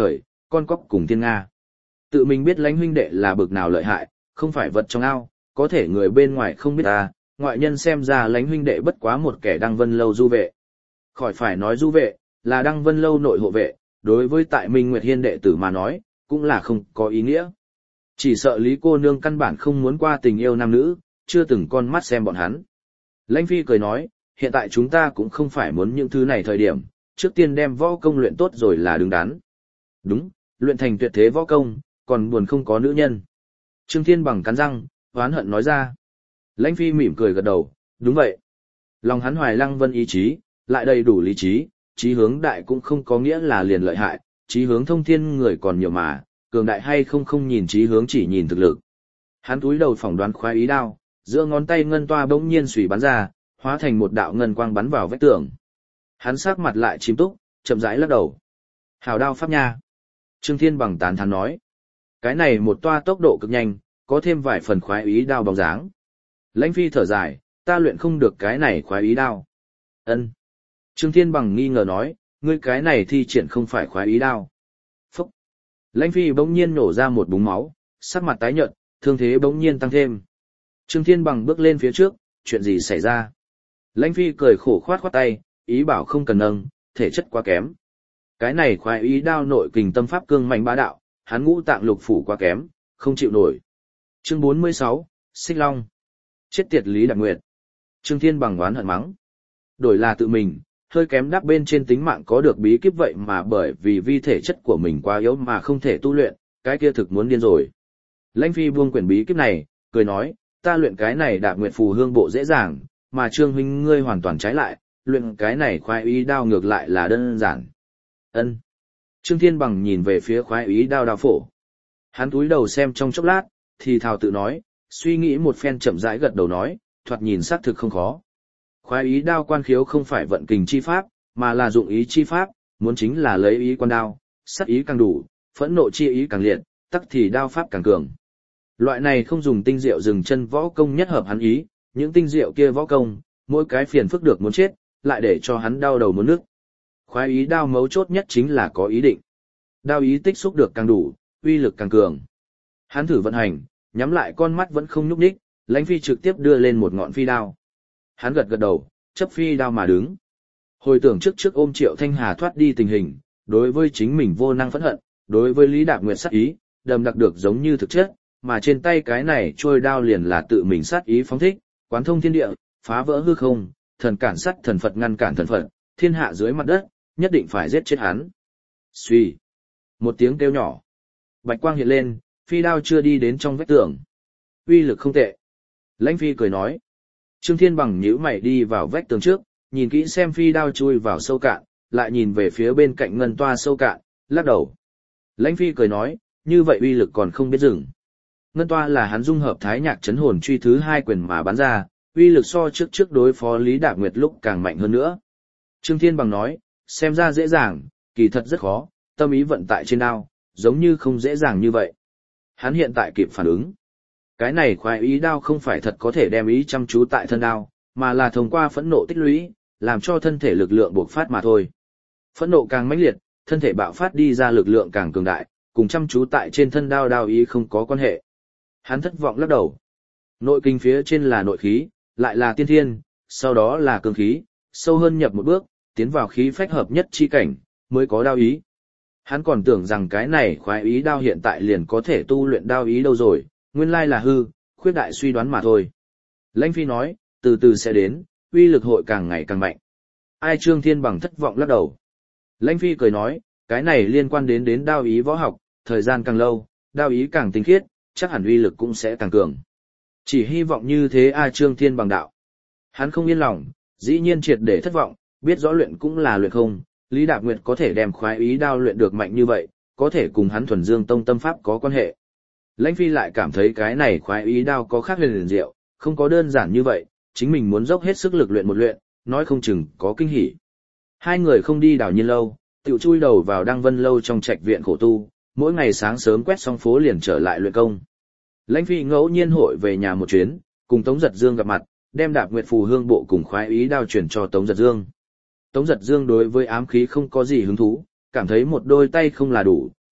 con cóc cùng thiên nga. Tự mình biết Lãnh huynh đệ là bực nào lợi hại, không phải vật trong ao, có thể người bên ngoài không biết ta, ngoại nhân xem ra Lãnh huynh đệ bất quá một kẻ Đăng Vân Lâu du vệ. Khỏi phải nói du vệ, là Đăng Vân Lâu nội hộ vệ, đối với tại Minh Nguyệt Hiên đệ tử mà nói, cũng là không có ý nghĩa. Chỉ sợ Lý cô nương căn bản không muốn qua tình yêu nam nữ, chưa từng con mắt xem bọn hắn. Lãnh Phi cười nói, hiện tại chúng ta cũng không phải muốn những thứ này thời điểm, trước tiên đem võ công luyện tốt rồi là đứng đắn. Đúng, luyện thành tuyệt thế võ công, còn buồn không có nữ nhân. Trương Thiên Bằng cắn răng, oán hận nói ra. Lãnh Phi mỉm cười gật đầu, đúng vậy. Lòng hắn hoài Lăng Vân ý chí, lại đầy đủ lý trí, chí hướng đại cũng không có nghĩa là liền lợi hại, chí hướng thông thiên người còn nhiều mà, cường đại hay không nhìn chí hướng chỉ nhìn thực lực. Hắn túi đầu phỏng đoán khoái ý đao, giữa ngón tay ngân toa bỗng nhiên xùy bắn ra, hóa thành một đạo ngân quang bắn vào vách tường. Hắn sắc mặt lại chìm túc, chậm rãi lắc đầu. Hào đao pháp nha. Trương Thiên Bằng tán thán nói. Cái này một toa tốc độ cực nhanh, có thêm vài phần khoái ý đao bóng dáng. Lãnh Phi thở dài, ta luyện không được cái này khoái ý đao. Ân. Trương Thiên Bằng nghi ngờ nói, ngươi cái này thi triển không phải khoái ý đao. Phúc. Lãnh Phi bỗng nhiên nổ ra một búng máu, sắc mặt tái nhợt, thương thế bỗng nhiên tăng thêm. Trương Thiên Bằng bước lên phía trước, chuyện gì xảy ra? Lãnh Phi cười khổ khoát khoát tay, ý bảo không cần nâng, thể chất quá kém. Cái này khoái ý đao nội kình tâm pháp cương mạnh bá đạo, hắn ngũ tạng lục phủ quá kém, không chịu nổi. Chương 46, Xích Long. Chết tiệt Lý Đạp Nguyệt. Trương Thiên Bằng oán hận mắng. Đổi là tự mình, hơi kém đắc bên trên tính mạng có được bí kíp vậy mà bởi vì vi thể chất của mình quá yếu mà không thể tu luyện, cái kia thực muốn điên rồi. Lãnh Phi buông quyển bí kíp này, cười nói, ta luyện cái này Đạp Nguyệt phù hương bộ dễ dàng, mà Trương huynh ngươi hoàn toàn trái lại, luyện cái này khoái ý đao ngược lại là đơn giản. Ân. Trương Thiên Bằng nhìn về phía khoái ý đao đao phổ. Hắn cúi đầu xem trong chốc lát, thì thào tự nói, suy nghĩ một phen chậm rãi gật đầu nói, thoạt nhìn xác thực không khó. Khoái ý đao quan khiếu không phải vận kình chi pháp, mà là dụng ý chi pháp, muốn chính là lấy ý quan đao, sát ý càng đủ, phẫn nộ chi ý càng liệt, tắc thì đao pháp càng cường. Loại này không dùng tinh diệu dừng chân võ công nhất hợp hắn ý, những tinh diệu kia võ công, mỗi cái phiền phức được muốn chết, lại để cho hắn đau đầu muốn nước. Khoái ý đao mấu chốt nhất chính là có ý định. Đao ý tích xúc được càng đủ, uy lực càng cường. Hắn thử vận hành, nhắm lại con mắt vẫn không nhúc nhích, Lãnh Phi trực tiếp đưa lên một ngọn phi đao. Hắn gật gật đầu, chấp phi đao mà đứng. Hồi tưởng trước ôm Triệu Thanh Hà thoát đi tình hình, đối với chính mình vô năng phẫn hận, đối với Lý Đạp Nguyệt sát ý, đầm đặc được giống như thực chất, mà trên tay cái này trôi đao liền là tự mình sát ý phóng thích, quán thông thiên địa, phá vỡ hư không, thần cản sát thần Phật ngăn cản thần Phật, thiên hạ dưới mặt đất, nhất định phải giết chết hắn. Xuy. Một tiếng kêu nhỏ. Bạch quang hiện lên, phi đao chưa đi đến trong vách tường. Uy lực không tệ. Lãnh Phi cười nói. Trương Thiên Bằng nhíu mày đi vào vách tường trước, nhìn kỹ xem phi đao chui vào sâu cạn, lại nhìn về phía bên cạnh ngân toa sâu cạn, lắc đầu. Lãnh Phi cười nói, như vậy uy lực còn không biết dừng. Ngân toa là hắn dung hợp thái nhạc chấn hồn truy thứ 2 quyền mà bắn ra, uy lực so trước đối phó Lý Đạp Nguyệt lúc càng mạnh hơn nữa. Trương Thiên Bằng nói, xem ra dễ dàng, kỳ thật rất khó, tâm ý vận tại trên đao, giống như không dễ dàng như vậy. Hắn hiện tại kịp phản ứng. Cái này khoái ý đao không phải thật có thể đem ý chăm chú tại thân đao, mà là thông qua phẫn nộ tích lũy, làm cho thân thể lực lượng bộc phát mà thôi. Phẫn nộ càng mãnh liệt, thân thể bạo phát đi ra lực lượng càng cường đại, cùng chăm chú tại trên thân đao đao ý không có quan hệ. Hắn thất vọng lắc đầu. Nội kinh phía trên là nội khí, lại là tiên thiên, sau đó là cương khí, sâu hơn nhập một bước, tiến vào khí phách hợp nhất chi cảnh, mới có đao ý. Hắn còn tưởng rằng cái này khoái ý đao hiện tại liền có thể tu luyện đao ý đâu rồi, nguyên lai là hư, khuyết đại suy đoán mà thôi. Lãnh Phi nói, từ từ sẽ đến, uy lực hội càng ngày càng mạnh. Ai Trương Thiên Bằng thất vọng lắc đầu. Lãnh Phi cười nói, cái này liên quan đến đao ý võ học, thời gian càng lâu, đao ý càng tinh khiết, chắc hẳn uy lực cũng sẽ càng cường. Chỉ hy vọng như thế ai Trương Thiên Bằng đạo. Hắn không yên lòng, dĩ nhiên triệt để thất vọng, biết rõ luyện cũng là luyện không, Lý Đạp Nguyệt có thể đem khoái ý đao luyện được mạnh như vậy, có thể cùng hắn thuần dương tông tâm pháp có quan hệ. Lãnh Phi lại cảm thấy cái này khoái ý đao có khác huyền diệu, không có đơn giản như vậy, chính mình muốn dốc hết sức lực luyện một luyện, nói không chừng có kinh hỉ. Hai người không đi Đào Nhiên lâu, tiểu chui đầu vào Đăng Vân lâu trong trạch viện khổ tu, mỗi ngày sáng sớm quét xong phố liền trở lại luyện công. Lãnh Phi ngẫu nhiên hội về nhà một chuyến, cùng Tống Giật Dương gặp mặt, đem Đạp Nguyệt phù hương bộ cùng khoái ý đao chuyển cho Tống Giật Dương. Tống Giật Dương đối với ám khí không có gì hứng thú, cảm thấy một đôi tay không là đủ,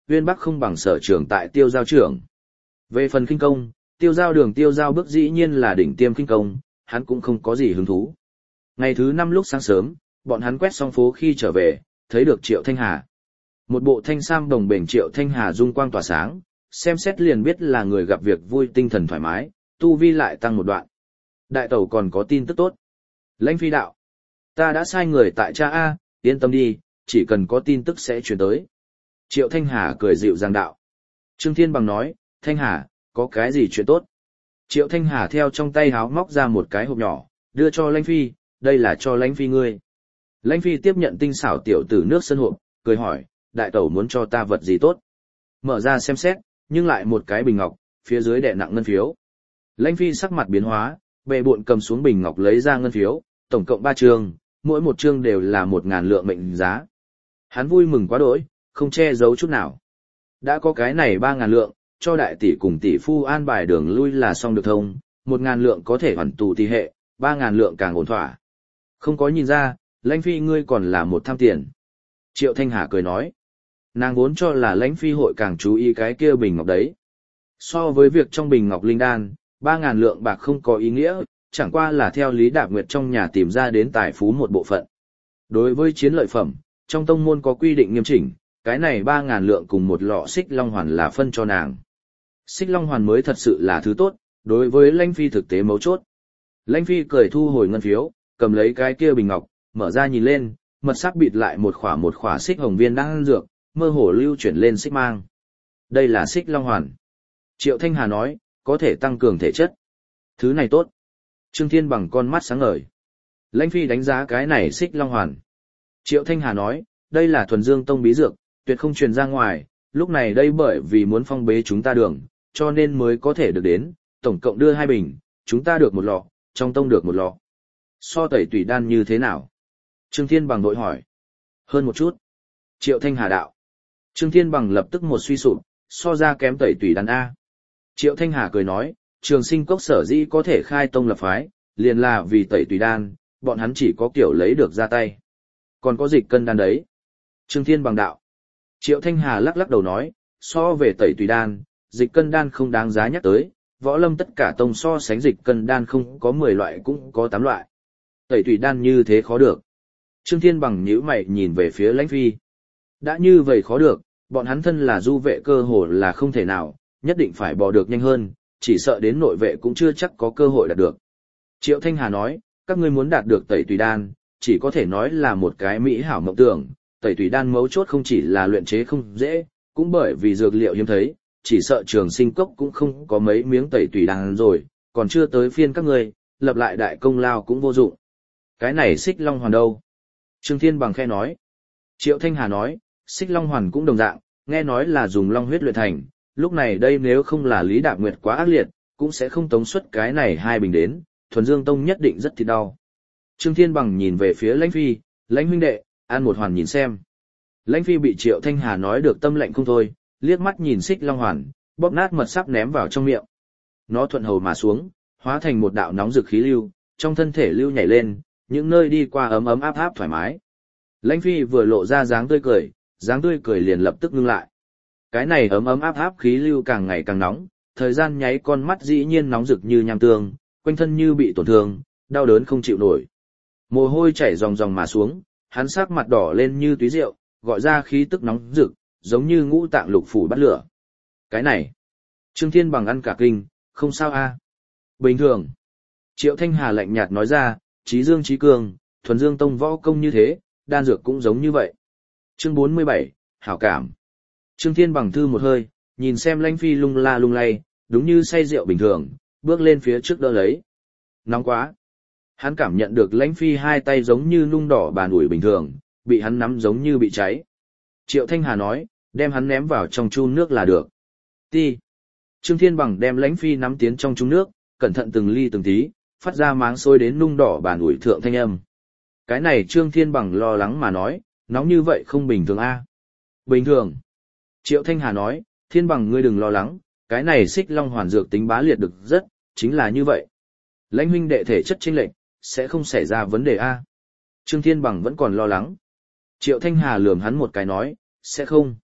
Uyên Bắc không bằng sở trường tại Tiêu Giao trưởng. Về phần kinh công, Tiêu Giao bước dĩ nhiên là đỉnh tiêm kinh công, hắn cũng không có gì hứng thú. Ngày thứ 5 lúc sáng sớm, bọn hắn quét xong phố khi trở về, thấy được Triệu Thanh Hà. Một bộ thanh sam đồng bền Triệu Thanh Hà dung quang tỏa sáng, xem xét liền biết là người gặp việc vui, tinh thần thoải mái, tu vi lại tăng một đoạn. Đại tẩu còn có tin tức tốt. Lãnh Phi đạo: ta đã sai người tại cha A, yên tâm đi, chỉ cần có tin tức sẽ chuyển tới. Triệu Thanh Hà cười dịu dàng đạo. Trương Thiên Bằng nói: Thanh Hà, có cái gì chuyện tốt? Triệu Thanh Hà theo trong tay háo móc ra một cái hộp nhỏ, đưa cho Lãnh Phi, đây là cho Lãnh Phi ngươi. Lãnh Phi tiếp nhận tinh xảo tiểu tử nước sơn hộp, cười hỏi: đại tẩu muốn cho ta vật gì tốt? Mở ra xem xét, nhưng lại một cái bình ngọc, phía dưới đè nặng ngân phiếu. Lãnh Phi sắc mặt biến hóa, bệ bộn cầm xuống bình ngọc lấy ra ngân phiếu, tổng cộng 3 chương, mỗi một chương đều là 1.000 lượng mệnh giá. Hắn vui mừng quá đỗi, không che giấu chút nào. Đã có cái này 3.000 lượng, cho đại tỷ cùng tỷ phu an bài đường lui là xong được thông, 1.000 lượng có thể hoàn tù tỷ hệ, 3.000 lượng càng ổn thỏa. Không có nhìn ra, Lãnh Phi ngươi còn là một tham tiền. Triệu Thanh Hà cười nói. Nàng vốn cho là Lãnh Phi hội càng chú ý cái kia bình ngọc đấy. So với việc trong bình ngọc linh đan, 3.000 lượng bạc không có ý nghĩa, chẳng qua là theo Lý Đạp Nguyệt trong nhà tìm ra đến tài phú một bộ phận. Đối với chiến lợi phẩm, trong tông môn có quy định nghiêm chỉnh, cái này 3.000 lượng cùng một lọ xích long hoàn là phân cho nàng. Xích long hoàn mới thật sự là thứ tốt, đối với Lãnh Phi thực tế mấu chốt. Lãnh Phi cười thu hồi ngân phiếu, cầm lấy cái kia bình ngọc, mở ra nhìn lên, mật sắc bịt lại một khỏa xích hồng viên đang ăn dược, mơ hồ lưu chuyển lên xích mang. Đây là xích long hoàn. Triệu Thanh Hà nói, có thể tăng cường thể chất. Thứ này tốt. Trương Thiên Bằng con mắt sáng ngời. Lãnh Phi đánh giá cái này xích long hoàn. Triệu Thanh Hà nói, đây là thuần dương tông bí dược, tuyệt không truyền ra ngoài, lúc này đây bởi vì muốn phong bế chúng ta đường, cho nên mới có thể được đến, tổng cộng đưa 2 bình, chúng ta được 1 lọ, trong tông được 1 lọ. So tẩy tùy đan như thế nào? Trương Thiên Bằng đội hỏi. Hơn một chút. Triệu Thanh Hà đạo. Trương Thiên Bằng lập tức một suy sụp, so ra kém tẩy tùy đan A. Triệu Thanh Hà cười nói, Trường Sinh Cốc sở dĩ có thể khai tông lập phái, liền là vì tẩy tùy đan, bọn hắn chỉ có kiểu lấy được ra tay. Còn có dịch cân đan đấy. Trương Thiên Bằng đạo. Triệu Thanh Hà lắc lắc đầu nói, so về tẩy tùy đan, dịch cân đan không đáng giá nhắc tới, võ lâm tất cả tông so sánh dịch cân đan không có 10 loại cũng có 8 loại. Tẩy tùy đan như thế khó được. Trương Thiên Bằng nhíu mày nhìn về phía Lãnh Phi. Đã như vậy khó được, bọn hắn thân là du vệ cơ hồ là không thể nào, nhất định phải bò được nhanh hơn, chỉ sợ đến nội vệ cũng chưa chắc có cơ hội đạt được. Triệu Thanh Hà nói, các ngươi muốn đạt được tẩy tùy đan, chỉ có thể nói là một cái mỹ hảo mộng tưởng, tẩy tùy đan mấu chốt không chỉ là luyện chế không dễ, cũng bởi vì dược liệu hiếm thấy, chỉ sợ Trường Sinh Cốc cũng không có mấy miếng tẩy tùy đan rồi, còn chưa tới phiên các ngươi, lập lại đại công lao cũng vô dụng. Cái này xích long hoàn đâu? Trương Thiên Bằng khe nói. Triệu Thanh Hà nói, xích long hoàn cũng đồng dạng, nghe nói là dùng long huyết luyện thành, lúc này đây nếu không là Lý Đạp Nguyệt quá ác liệt, cũng sẽ không tống xuất cái này 2 bình đến, thuần dương tông nhất định rất thịt đau. Trương Thiên Bằng nhìn về phía Lãnh Phi, Lãnh huynh đệ, ăn một hoàn nhìn xem. Lãnh Phi bị Triệu Thanh Hà nói được tâm lệnh không thôi, liếc mắt nhìn xích long hoàn, bóp nát mật sắp ném vào trong miệng. Nó thuận hầu mà xuống, hóa thành một đạo nóng rực khí lưu, trong thân thể lưu nhảy lên, những nơi đi qua ấm ấm áp áp thoải mái. Lãnh Phi vừa lộ ra dáng tươi cười liền lập tức ngưng lại. Cái này ấm ấm áp áp khí lưu càng ngày càng nóng, thời gian nháy con mắt dĩ nhiên nóng rực như nham tương, quanh thân như bị tổn thương, đau đớn không chịu nổi. Mồ hôi chảy ròng ròng mà xuống, hắn sắc mặt đỏ lên như túy rượu, gọi ra khí tức nóng rực, giống như ngũ tạng lục phủ bắt lửa. Cái này, Trương Thiên Bằng ăn cả kinh, không sao a. Bình thường. Triệu Thanh Hà lạnh nhạt nói ra, trí dương trí cường, thuần dương tông võ công như thế, đan dược cũng giống như vậy. Chương 47, hảo cảm. Trương Thiên Bằng thư một hơi, nhìn xem Lãnh Phi lung la lung lay, đúng như say rượu bình thường, bước lên phía trước đỡ lấy. Nóng quá. Hắn cảm nhận được Lãnh Phi 2 tay giống như nung đỏ bàn ủi bình thường, bị hắn nắm giống như bị cháy. Triệu Thanh Hà nói, đem hắn ném vào trong chun nước là được. Ti. Trương Thiên Bằng đem Lãnh Phi nắm tiến trong chun nước, cẩn thận từng ly từng tí, phát ra máng sôi đến nung đỏ bàn ủi thượng thanh âm. Cái này Trương Thiên Bằng lo lắng mà nói, nóng như vậy không bình thường a. Bình thường. Triệu Thanh Hà nói, Thiên Bằng ngươi đừng lo lắng, cái này xích long hoàn dược tính bá liệt được rất, chính là như vậy. Lãnh huynh đệ thể chất chênh lệch, sẽ không xảy ra vấn đề a. Trương Thiên Bằng vẫn còn lo lắng. Triệu Thanh Hà lườm hắn một cái nói, sẽ không.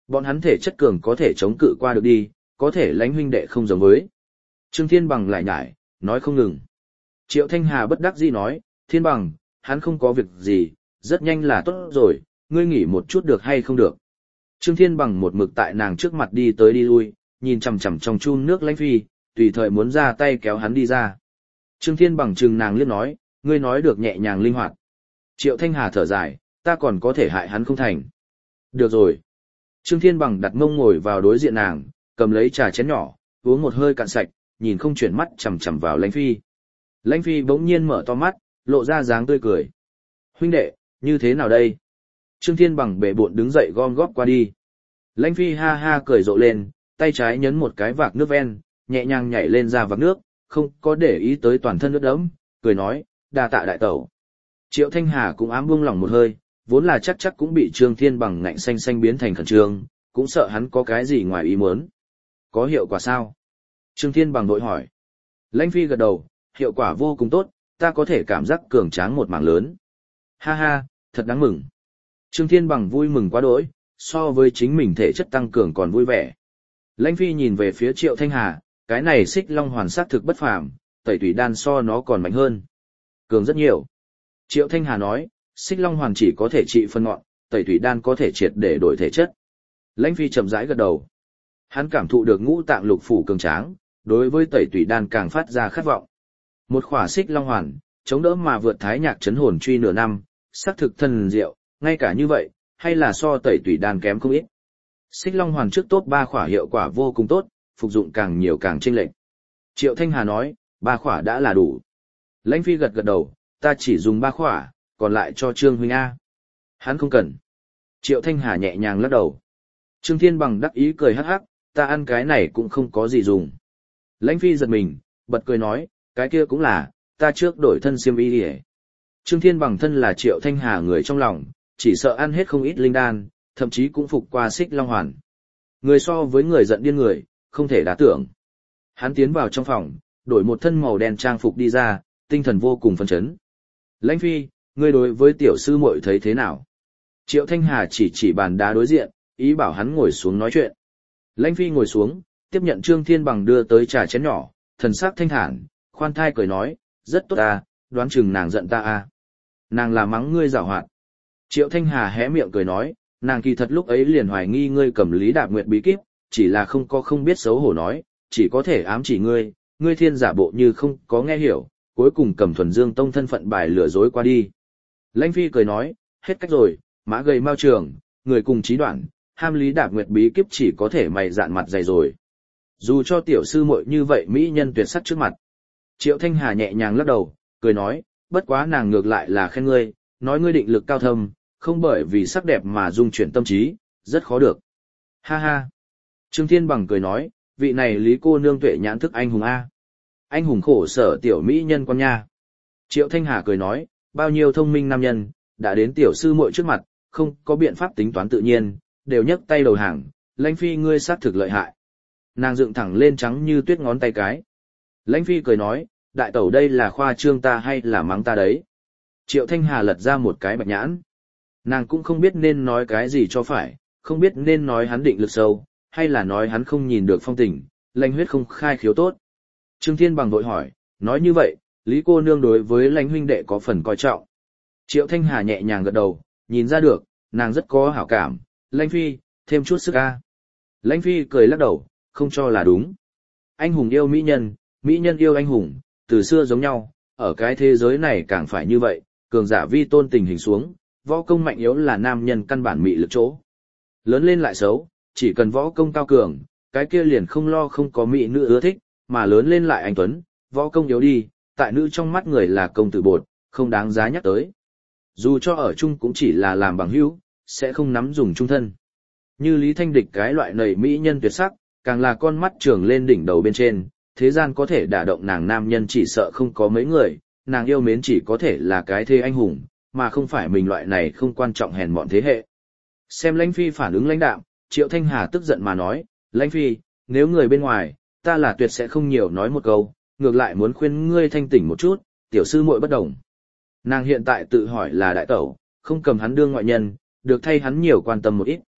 Bọn hắn thể chất cường có thể chống cự qua được đi, có thể Lãnh huynh đệ không giống với. Trương Thiên Bằng lại nhải, nói không ngừng. Triệu Thanh Hà bất đắc dĩ nói, Thiên Bằng, hắn không có việc gì, rất nhanh là tốt rồi, ngươi nghỉ một chút được hay không được. Trương Thiên Bằng một mực tại nàng trước mặt đi tới đi lui, nhìn chằm chằm trong chun nước Lãnh Phi, tùy thời muốn ra tay kéo hắn đi ra. Trương Thiên Bằng chừng nàng liếc nói, ngươi nói được nhẹ nhàng linh hoạt. Triệu Thanh Hà thở dài, ta còn có thể hại hắn không thành. Được rồi. Trương Thiên Bằng đặt mông ngồi vào đối diện nàng, cầm lấy trà chén nhỏ, uống một hơi cạn sạch, nhìn không chuyển mắt chằm chằm vào Lãnh Phi. Lãnh Phi bỗng nhiên mở to mắt, lộ ra dáng tươi cười. Huynh đệ, như thế nào đây? Trương Thiên Bằng bể bộn đứng dậy gom góp qua đi. Lãnh Phi ha ha cười rộ lên, tay trái nhấn một cái vạc nước ven, nhẹ nhàng nhảy lên ra vạc nước, không có để ý tới toàn thân nước đẫm, cười nói, đa tạ đại tẩu. Triệu Thanh Hà cũng ám buông lỏng một hơi, vốn là chắc cũng bị Trương Thiên Bằng ngạnh xanh xanh biến thành khẩn trương, cũng sợ hắn có cái gì ngoài ý muốn. Có hiệu quả sao? Trương Thiên Bằng vội hỏi. Lãnh Phi gật đầu, hiệu quả vô cùng tốt, ta có thể cảm giác cường tráng một mảng lớn. Ha ha, thật đáng mừng. Trương Thiên Bằng vui mừng quá đỗi, so với chính mình thể chất tăng cường còn vui vẻ. Lãnh Phi nhìn về phía Triệu Thanh Hà, cái này Xích Long Hoàn xác thực bất phàm, tẩy tủy đan so nó còn mạnh hơn. Cường rất nhiều. Triệu Thanh Hà nói, Xích Long Hoàn chỉ có thể trị phân ngọn, tẩy tủy đan có thể triệt để đổi thể chất. Lãnh Phi chậm rãi gật đầu. Hắn cảm thụ được ngũ tạng lục phủ cường tráng, đối với tẩy tủy đan càng phát ra khát vọng. Một khỏa Xích Long Hoàn, chống đỡ mà vượt thái nhạc chấn hồn truy nửa năm, xác thực thần diệu, ngay cả như vậy, hay là so tẩy tủy đan kém không ít. Xích Long Hoàn trước top 3 khỏa hiệu quả vô cùng tốt, phục dụng càng nhiều càng chênh lệch. Triệu Thanh Hà nói, 3 khỏa đã là đủ. Lãnh Phi gật gật đầu, ta chỉ dùng 3 khỏa, còn lại cho Trương huynh A. Hắn không cần. Triệu Thanh Hà nhẹ nhàng lắc đầu. Trương Thiên Bằng đắc ý cười hắc hắc, ta ăn cái này cũng không có gì dùng. Lãnh Phi giật mình, bật cười nói, cái kia cũng là, ta trước đổi thân xiêm y đi. Trương Thiên Bằng thân là Triệu Thanh Hà người trong lòng, chỉ sợ ăn hết không ít linh đan, thậm chí cũng phục qua Xích Long Hoàn. Người so với người giận điên người, không thể đá tưởng. Hắn tiến vào trong phòng, đổi một thân màu đen trang phục đi ra, tinh thần vô cùng phấn chấn. Lãnh Phi, ngươi đối với tiểu sư muội thấy thế nào? Triệu Thanh Hà chỉ bàn đá đối diện, ý bảo hắn ngồi xuống nói chuyện. Lãnh Phi ngồi xuống, tiếp nhận Trương Thiên Bằng đưa tới trà chén nhỏ, thần sắc thanh thản, khoan thai cười nói, rất tốt ta, đoán chừng nàng giận ta à. Nàng là mắng ngươi giảo hoạt. Triệu Thanh Hà hé miệng cười nói, nàng kỳ thật lúc ấy liền hoài nghi ngươi cầm Lý Đạp Nguyệt bí kíp, chỉ là không biết xấu hổ nói, chỉ có thể ám chỉ ngươi, ngươi thiên giả bộ như không có nghe hiểu, cuối cùng cầm Thuần Dương Tông thân phận bài lừa dối qua đi. Lãnh Phi cười nói, hết cách rồi, mã gầy mao trường, người cùng trí đoạn, ham Lý Đạp Nguyệt bí kíp chỉ có thể mày dạn mặt dày rồi. Dù cho tiểu sư muội như vậy mỹ nhân tuyệt sắc trước mặt. Triệu Thanh Hà nhẹ nhàng lắc đầu, cười nói, bất quá nàng ngược lại là khen ngươi, nói ngươi định lực cao thâm, không bởi vì sắc đẹp mà dung chuyển tâm trí, rất khó được. Ha ha. Trương Thiên Bằng cười nói, vị này Lý cô nương tuệ nhãn thức anh hùng A. Anh hùng khổ sở tiểu mỹ nhân con nha. Triệu Thanh Hà cười nói, bao nhiêu thông minh nam nhân, đã đến tiểu sư muội trước mặt, không có biện pháp tính toán tự nhiên, đều nhấc tay đầu hàng, Lãnh Phi ngươi sát thực lợi hại. Nàng dựng thẳng lên trắng như tuyết ngón tay cái. Lãnh Phi cười nói, đại tẩu đây là khoa trương ta hay là mắng ta đấy. Triệu Thanh Hà lật ra một cái bạch nhãn. Nàng cũng không biết nên nói cái gì cho phải, không biết nên nói hắn định lực sâu, hay là nói hắn không nhìn được phong tình, Lãnh huyết không khai khiếu tốt. Trương Thiên Bằng vội hỏi, nói như vậy, Lý cô nương đối với Lãnh huynh đệ có phần coi trọng. Triệu Thanh Hà nhẹ nhàng gật đầu, nhìn ra được, nàng rất có hảo cảm, Lãnh Phi, thêm chút sức a. Lãnh Phi cười lắc đầu, không cho là đúng. Anh hùng yêu mỹ nhân yêu anh hùng, từ xưa giống nhau, ở cái thế giới này càng phải như vậy, cường giả vi tôn tình hình xuống, võ công mạnh yếu là nam nhân căn bản mị lực chỗ. Lớn lên lại xấu, chỉ cần võ công cao cường, cái kia liền không lo không có mỹ nữ ưa thích, mà lớn lên lại anh tuấn, võ công yếu đi, tại nữ trong mắt người là công tử bột, không đáng giá nhắc tới. Dù cho ở chung cũng chỉ là làm bằng hữu, sẽ không nắm dùng chung thân. Như Lý Thanh Địch cái loại nầy mỹ nhân tuyệt sắc, càng là con mắt trường lên đỉnh đầu bên trên, thế gian có thể đả động nàng nam nhân chỉ sợ không có mấy người, nàng yêu mến chỉ có thể là cái thê anh hùng, mà không phải mình loại này không quan trọng hèn mọn thế hệ. Xem Lãnh Phi phản ứng lãnh đạm, Triệu Thanh Hà tức giận mà nói, Lãnh Phi, nếu người bên ngoài, ta là tuyệt sẽ không nhiều nói một câu, ngược lại muốn khuyên ngươi thanh tỉnh một chút, tiểu sư muội bất đồng. Nàng hiện tại tự hỏi là đại tẩu, không cầm hắn đương ngoại nhân, được thay hắn nhiều quan tâm một ít.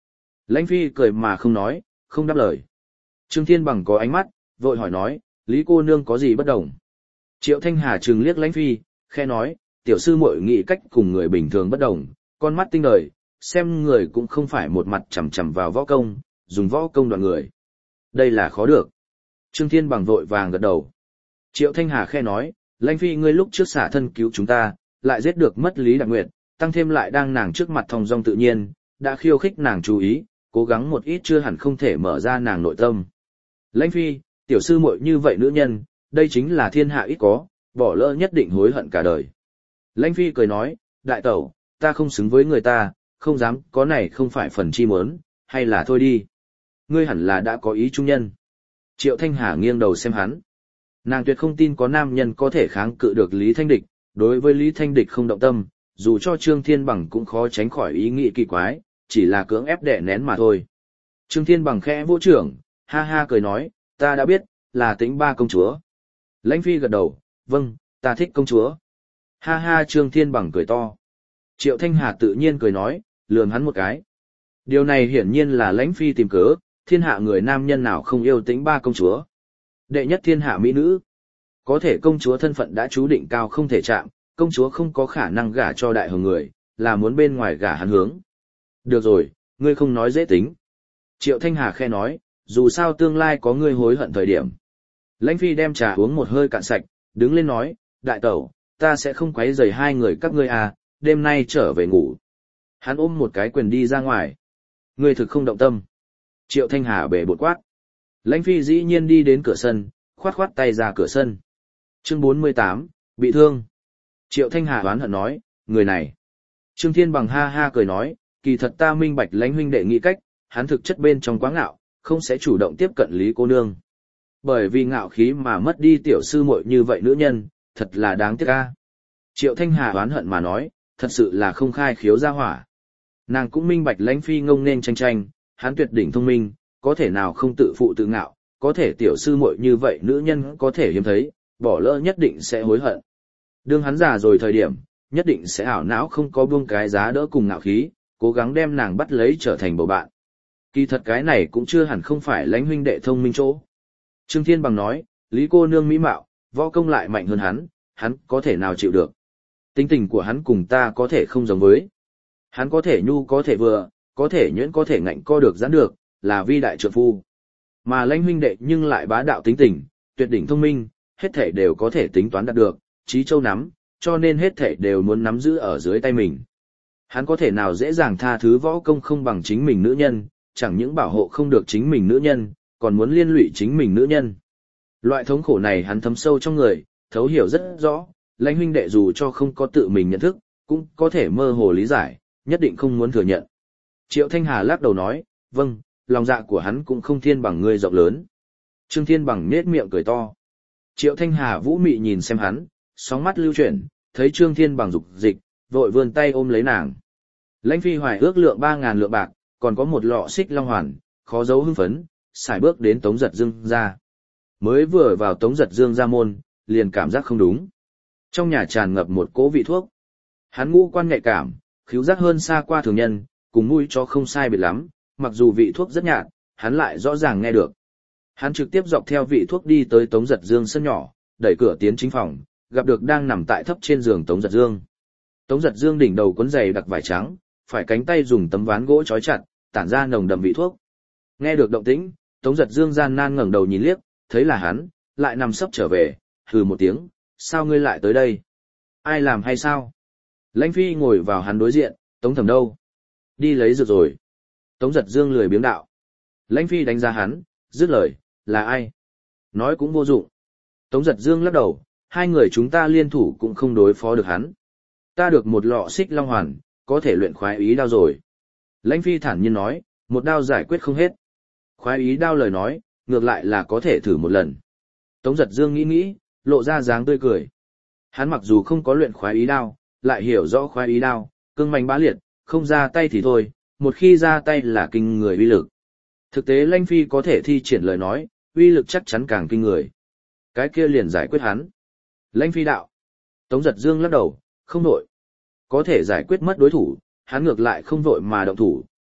Lãnh Phi cười mà không nói, không đáp lời. Trương Thiên Bằng có ánh mắt, vội hỏi nói, Lý cô nương có gì bất đồng? Triệu Thanh Hà trừng liếc Lãnh Phi, khe nói, tiểu sư muội nghĩ cách cùng người bình thường bất đồng, con mắt tinh đời, xem người cũng không phải một mặt chằm chằm vào võ công, dùng võ công đoạn người. Đây là khó được. Trương Thiên Bằng vội vàng gật đầu. Triệu Thanh Hà khe nói, Lãnh Phi ngươi lúc trước xả thân cứu chúng ta, lại giết được mất Lý Đặc Nguyệt, tăng thêm lại đang nàng trước mặt thong dong tự nhiên, đã khiêu khích nàng chú ý, cố gắng một ít chưa hẳn không thể mở ra nàng nội tâm. Lãnh Phi, tiểu sư muội như vậy nữ nhân, đây chính là thiên hạ ít có, bỏ lỡ nhất định hối hận cả đời. Lãnh Phi cười nói, đại tẩu, ta không xứng với người ta, không dám có này không phải phần chi mớn, hay là thôi đi. Ngươi hẳn là đã có ý trung nhân. Triệu Thanh Hà nghiêng đầu xem hắn. Nàng tuyệt không tin có nam nhân có thể kháng cự được Lý Thanh Địch, đối với Lý Thanh Địch không động tâm, dù cho Trương Thiên Bằng cũng khó tránh khỏi ý nghĩ kỳ quái, chỉ là cưỡng ép đè nén mà thôi. Trương Thiên Bằng khẽ vỗ trưởng, ha ha cười nói, ta đã biết, là Tĩnh Ba công chúa. Lãnh Phi gật đầu, vâng, ta thích công chúa. Ha ha Trương Thiên Bằng cười to. Triệu Thanh Hà tự nhiên cười nói, lườm hắn một cái. Điều này hiển nhiên là Lãnh Phi tìm cớ, thiên hạ người nam nhân nào không yêu Tĩnh Ba công chúa. Đệ nhất thiên hạ mỹ nữ. Có thể công chúa thân phận đã chú định cao không thể chạm, công chúa không có khả năng gả cho đại hồng người, là muốn bên ngoài gả hắn hướng. Được rồi, ngươi không nói dễ tính. Triệu Thanh Hà khe nói, dù sao tương lai có ngươi hối hận thời điểm. Lãnh Phi đem trà uống một hơi cạn sạch, đứng lên nói, đại tẩu, ta sẽ không quấy rầy hai người các ngươi à, đêm nay trở về ngủ. Hắn ôm một cái quyền đi ra ngoài. Ngươi thực không động tâm. Triệu Thanh Hà bể bột quát. Lãnh Phi dĩ nhiên đi đến cửa sân, khoát khoát tay ra cửa sân. Chương 48, bị thương. Triệu Thanh Hà oán hận nói, người này. Trương Thiên Bằng ha ha cười nói, kỳ thật ta minh bạch Lãnh huynh đệ nghĩ cách, hắn thực chất bên trong quá ngạo, không sẽ chủ động tiếp cận Lý cô nương. Bởi vì ngạo khí mà mất đi tiểu sư muội như vậy nữ nhân, thật là đáng tiếc a. Triệu Thanh Hà oán hận mà nói, thật sự là không khai khiếu ra hỏa. Nàng cũng minh bạch Lãnh Phi ngông nên tranh tranh, hắn tuyệt đỉnh thông minh, có thể nào không tự phụ tự ngạo, có thể tiểu sư muội như vậy nữ nhân có thể hiếm thấy, bỏ lỡ nhất định sẽ hối hận. Đương hắn già rồi thời điểm, nhất định sẽ ảo não không có buông cái giá đỡ cùng ngạo khí, cố gắng đem nàng bắt lấy trở thành bầu bạn. Kỳ thật cái này cũng chưa hẳn không phải Lãnh huynh đệ thông minh chỗ. Trương Thiên Bằng nói, Lý cô nương mỹ mạo, võ công lại mạnh hơn hắn có thể nào chịu được. Tính tình của hắn cùng ta có thể không giống với. Hắn có thể nhu có thể vừa, có thể nhuyễn có thể ngạnh co được giãn được, là vi đại trượng phu. Mà Lãnh huynh đệ nhưng lại bá đạo tính tình, tuyệt đỉnh thông minh, hết thể đều có thể tính toán đạt được, trí châu nắm, cho nên hết thể đều muốn nắm giữ ở dưới tay mình. Hắn có thể nào dễ dàng tha thứ võ công không bằng chính mình nữ nhân, chẳng những bảo hộ không được chính mình nữ nhân, còn muốn liên lụy chính mình nữ nhân. Loại thống khổ này hắn thấm sâu trong người, thấu hiểu rất rõ, Lãnh huynh đệ dù cho không có tự mình nhận thức, cũng có thể mơ hồ lý giải, nhất định không muốn thừa nhận. Triệu Thanh Hà lắc đầu nói, vâng, lòng dạ của hắn cũng không Thiên Bằng ngươi rộng lớn. Trương Thiên Bằng nết miệng cười to. Triệu Thanh Hà vũ mị nhìn xem hắn, sóng mắt lưu chuyển, thấy Trương Thiên Bằng dục dịch, vội vươn tay ôm lấy nàng. Lãnh Phi hoài ước lượng 3.000 lượng bạc, còn có một lọ xích long hoàn, khó giấu hưng phấn, xài bước đến Tống Giật Dương ra. Mới vừa vào Tống Giật Dương ra môn, liền cảm giác không đúng. Trong nhà tràn ngập một cỗ vị thuốc. Hắn ngũ quan nhạy cảm, khứu giác hơn xa qua thường nhân, cùng mũi cho không sai biệt lắm, mặc dù vị thuốc rất nhạt, hắn lại rõ ràng nghe được. Hắn trực tiếp dọc theo vị thuốc đi tới Tống Giật Dương sân nhỏ, đẩy cửa tiến chính phòng, gặp được đang nằm tại thấp trên giường Tống Giật Dương. Tống Giật Dương đỉnh đầu cuốn giày đặc vải trắng, phải cánh tay dùng tấm ván gỗ trói chặt, tản ra nồng đậm vị thuốc. Nghe được động tĩnh, Tống Giật Dương gian nan ngẩng đầu nhìn liếc, thấy là hắn, lại nằm sấp trở về, hừ một tiếng, sao ngươi lại tới đây? Ai làm hay sao? Lãnh Phi ngồi vào hắn đối diện, Tống Thẩm đâu? Đi lấy dược rồi. Tống Giật Dương lười biếng đạo. Lãnh Phi đánh giá hắn, dứt lời, là ai? Nói cũng vô dụng. Tống Giật Dương lắc đầu, hai người chúng ta liên thủ cũng không đối phó được hắn. Ta được một lọ xích long hoàn, có thể luyện khoái ý đao rồi. Lãnh Phi thản nhiên nói, một đao giải quyết không hết. Khoái ý đao lời nói, ngược lại là có thể thử một lần. Tống Giật Dương nghĩ nghĩ, lộ ra dáng tươi cười. Hắn mặc dù không có luyện khoái ý đao, lại hiểu rõ khoái ý đao, cương manh bá liệt, không ra tay thì thôi, một khi ra tay là kinh người uy lực. Thực tế Lãnh Phi có thể thi triển lời nói, uy lực chắc chắn càng kinh người. Cái kia liền giải quyết hắn. Lãnh Phi đạo. Tống Giật Dương lắc đầu, không vội. Có thể giải quyết mất đối thủ, hắn ngược lại không vội mà động thủ,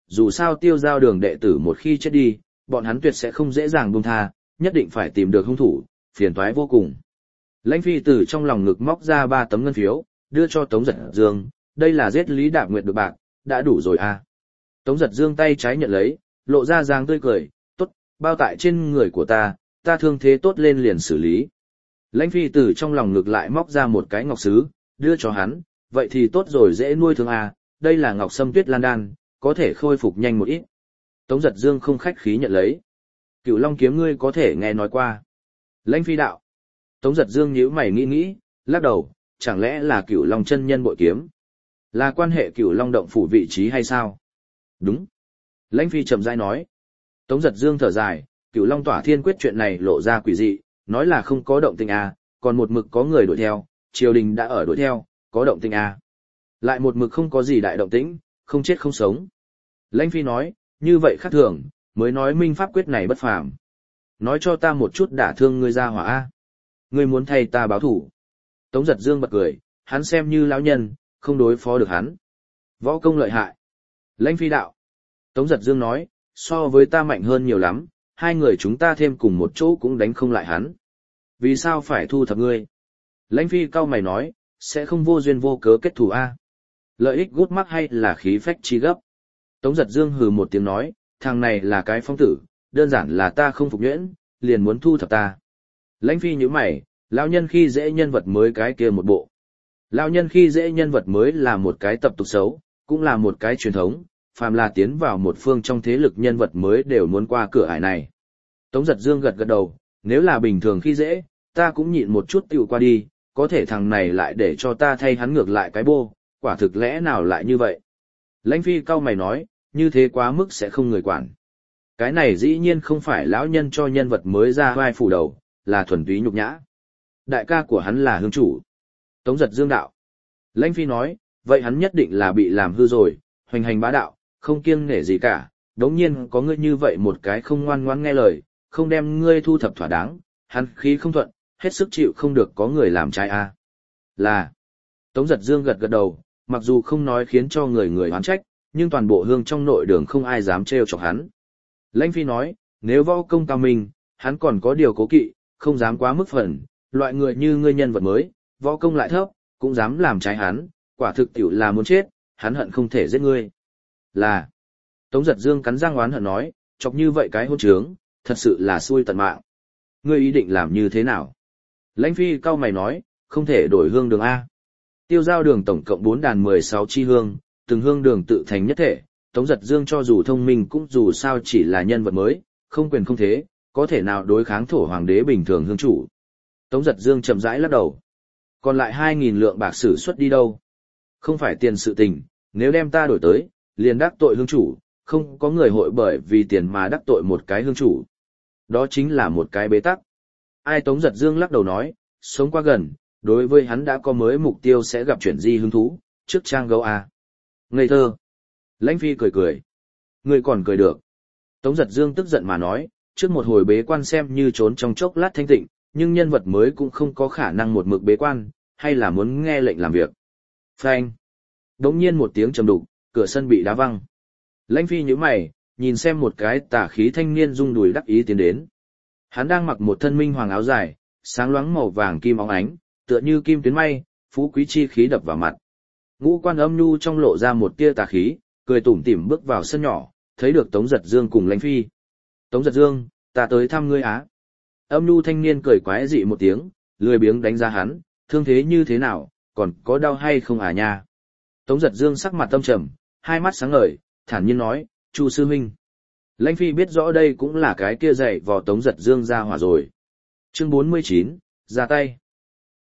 dù sao Tiêu Giao Đường đệ tử một khi chết đi, bọn hắn tuyệt sẽ không dễ dàng buông tha, nhất định phải tìm được hung thủ, phiền toái vô cùng. Lãnh Phi từ trong lòng ngực móc ra 3 tấm ngân phiếu, đưa cho Tống Giật Dương, đây là giết Lý Đạp Nguyệt được bạc, đã đủ rồi à. Tống Giật Dương tay trái nhận lấy, lộ ra dáng tươi cười, tốt, bao tại trên người của ta thương thế tốt lên liền xử lý. Lãnh Phi từ trong lòng ngực lại móc ra một cái ngọc sứ, đưa cho hắn, vậy thì tốt rồi dễ nuôi thương à, đây là ngọc sâm tuyết lan đan, có thể khôi phục nhanh một ít. Tống Giật Dương không khách khí nhận lấy. Cửu Long kiếm ngươi có thể nghe nói qua. Lãnh Phi đạo. Tống Giật Dương nhíu mày nghĩ, lắc đầu, chẳng lẽ là Cửu Long chân nhân bội kiếm? Là quan hệ Cửu Long động phủ vị trí hay sao? Đúng. Lãnh Phi chậm rãi nói. Tống Giật Dương thở dài, Cửu Long tỏa thiên quyết chuyện này lộ ra quỷ dị, nói là không có động tĩnh à, còn một mực có người đuổi theo, triều đình đã ở đuổi theo, có động tĩnh à. Lại một mực không có gì đại động tĩnh, không chết không sống. Lãnh Phi nói, như vậy khác thường, mới nói minh pháp quyết này bất phàm. Nói cho ta một chút đả thương ngươi ra hỏa a. Ngươi muốn thay ta báo thủ. Tống Giật Dương bật cười, hắn xem như lão nhân, không đối phó được hắn. Võ công lợi hại. Lãnh Phi đạo. Tống Giật Dương nói, so với ta mạnh hơn nhiều lắm, hai người chúng ta thêm cùng một chỗ cũng đánh không lại hắn. Vì sao phải thu thập ngươi? Lãnh Phi cau mày nói, sẽ không vô duyên vô cớ kết thù a. Lợi ích gút mắc hay là khí phách chi gấp? Tống Giật Dương hừ một tiếng nói, thằng này là cái phong tử, đơn giản là ta không phục nhuyễn, liền muốn thu thập ta. Lãnh Phi nhíu mày, lão nhân khi dễ nhân vật mới cái kia một bộ. Lão nhân khi dễ nhân vật mới là một cái tập tục xấu, cũng là một cái truyền thống, phàm là tiến vào một phương trong thế lực nhân vật mới đều muốn qua cửa ải này. Tống Giật Dương gật gật đầu, nếu là bình thường khi dễ, ta cũng nhịn một chút tiêu qua đi, có thể thằng này lại để cho ta thay hắn ngược lại cái bô, quả thực lẽ nào lại như vậy? Lãnh Phi cau mày nói, như thế quá mức sẽ không người quản. Cái này dĩ nhiên không phải lão nhân cho nhân vật mới ra vai phủ đầu, là thuần túy nhục nhã. Đại ca của hắn là hương chủ. Tống Giật Dương đạo. Lãnh Phi nói, vậy hắn nhất định là bị làm hư rồi, hoành hành bá đạo, không kiêng nể gì cả. Đống nhiên có ngươi như vậy một cái không ngoan ngoãn nghe lời, không đem ngươi thu thập thỏa đáng, hắn khí không thuận, hết sức chịu không được có người làm trái a. Là. Tống Giật Dương gật gật đầu, mặc dù không nói khiến cho người oán trách, nhưng toàn bộ hương trong nội đường không ai dám trêu chọc hắn. Lãnh Phi nói, nếu võ công cao minh, hắn còn có điều cố kỵ, không dám quá mức phần, loại người như ngươi nhân vật mới, võ công lại thấp, cũng dám làm trái hắn, quả thực tiểu là muốn chết, hắn hận không thể giết ngươi. Là. Tống Giật Dương cắn răng oán hận nói, chọc như vậy cái hôn trướng, thật sự là xui tận mạng. Ngươi ý định làm như thế nào? Lãnh Phi cau mày nói, không thể đổi hương đường A. Tiêu Giao đường tổng cộng 4 đàn 16 chi hương, từng hương đường tự thành nhất thể, Tống Giật Dương cho dù thông minh cũng dù sao chỉ là nhân vật mới, không quyền không thế, có thể nào đối kháng thổ hoàng đế bình thường hương chủ. Tống Giật Dương chậm rãi lắc đầu. Còn lại 2.000 lượng bạc sử xuất đi đâu? Không phải tiền sự tình, nếu đem ta đổi tới, liền đắc tội hương chủ, không có người hội bởi vì tiền mà đắc tội một cái hương chủ. Đó chính là một cái bế tắc. Ai Tống Giật Dương lắc đầu nói, sống quá gần, đối với hắn đã có mới mục tiêu sẽ gặp chuyển di hứng thú, trước trang gấu à. Ngây thơ. Lãnh Phi cười cười. Ngươi còn cười được. Tống Giật Dương tức giận mà nói, trước một hồi bế quan xem như trốn trong chốc lát thanh tịnh, nhưng nhân vật mới cũng không có khả năng một mực bế quan, hay là muốn nghe lệnh làm việc. Phanh. Đống nhiên một tiếng trầm đục, cửa sân bị đá văng. Lãnh Phi nhíu mày, nhìn xem một cái tà khí thanh niên rung đùi đắc ý tiến đến. Hắn đang mặc một thân minh hoàng áo dài, sáng loáng màu vàng kim óng ánh, tựa như kim tuyến may, phú quý chi khí đập vào mặt. Ngũ Quan âm nhu trong lộ ra một tia tà khí, cười tủm tỉm bước vào sân nhỏ, thấy được Tống Giật Dương cùng Lãnh Phi. Tống Giật Dương, ta tới thăm ngươi á. Âm nhu thanh niên cười quái dị một tiếng, lười biếng đánh giá hắn, thương thế như thế nào, còn có đau hay không à nha. Tống Giật Dương sắc mặt tâm trầm, hai mắt sáng ngời, thản nhiên nói, Chu sư huynh. Lãnh Phi biết rõ đây cũng là cái kia dạy vò Tống Giật Dương ra hỏa rồi. Chương 49, ra tay.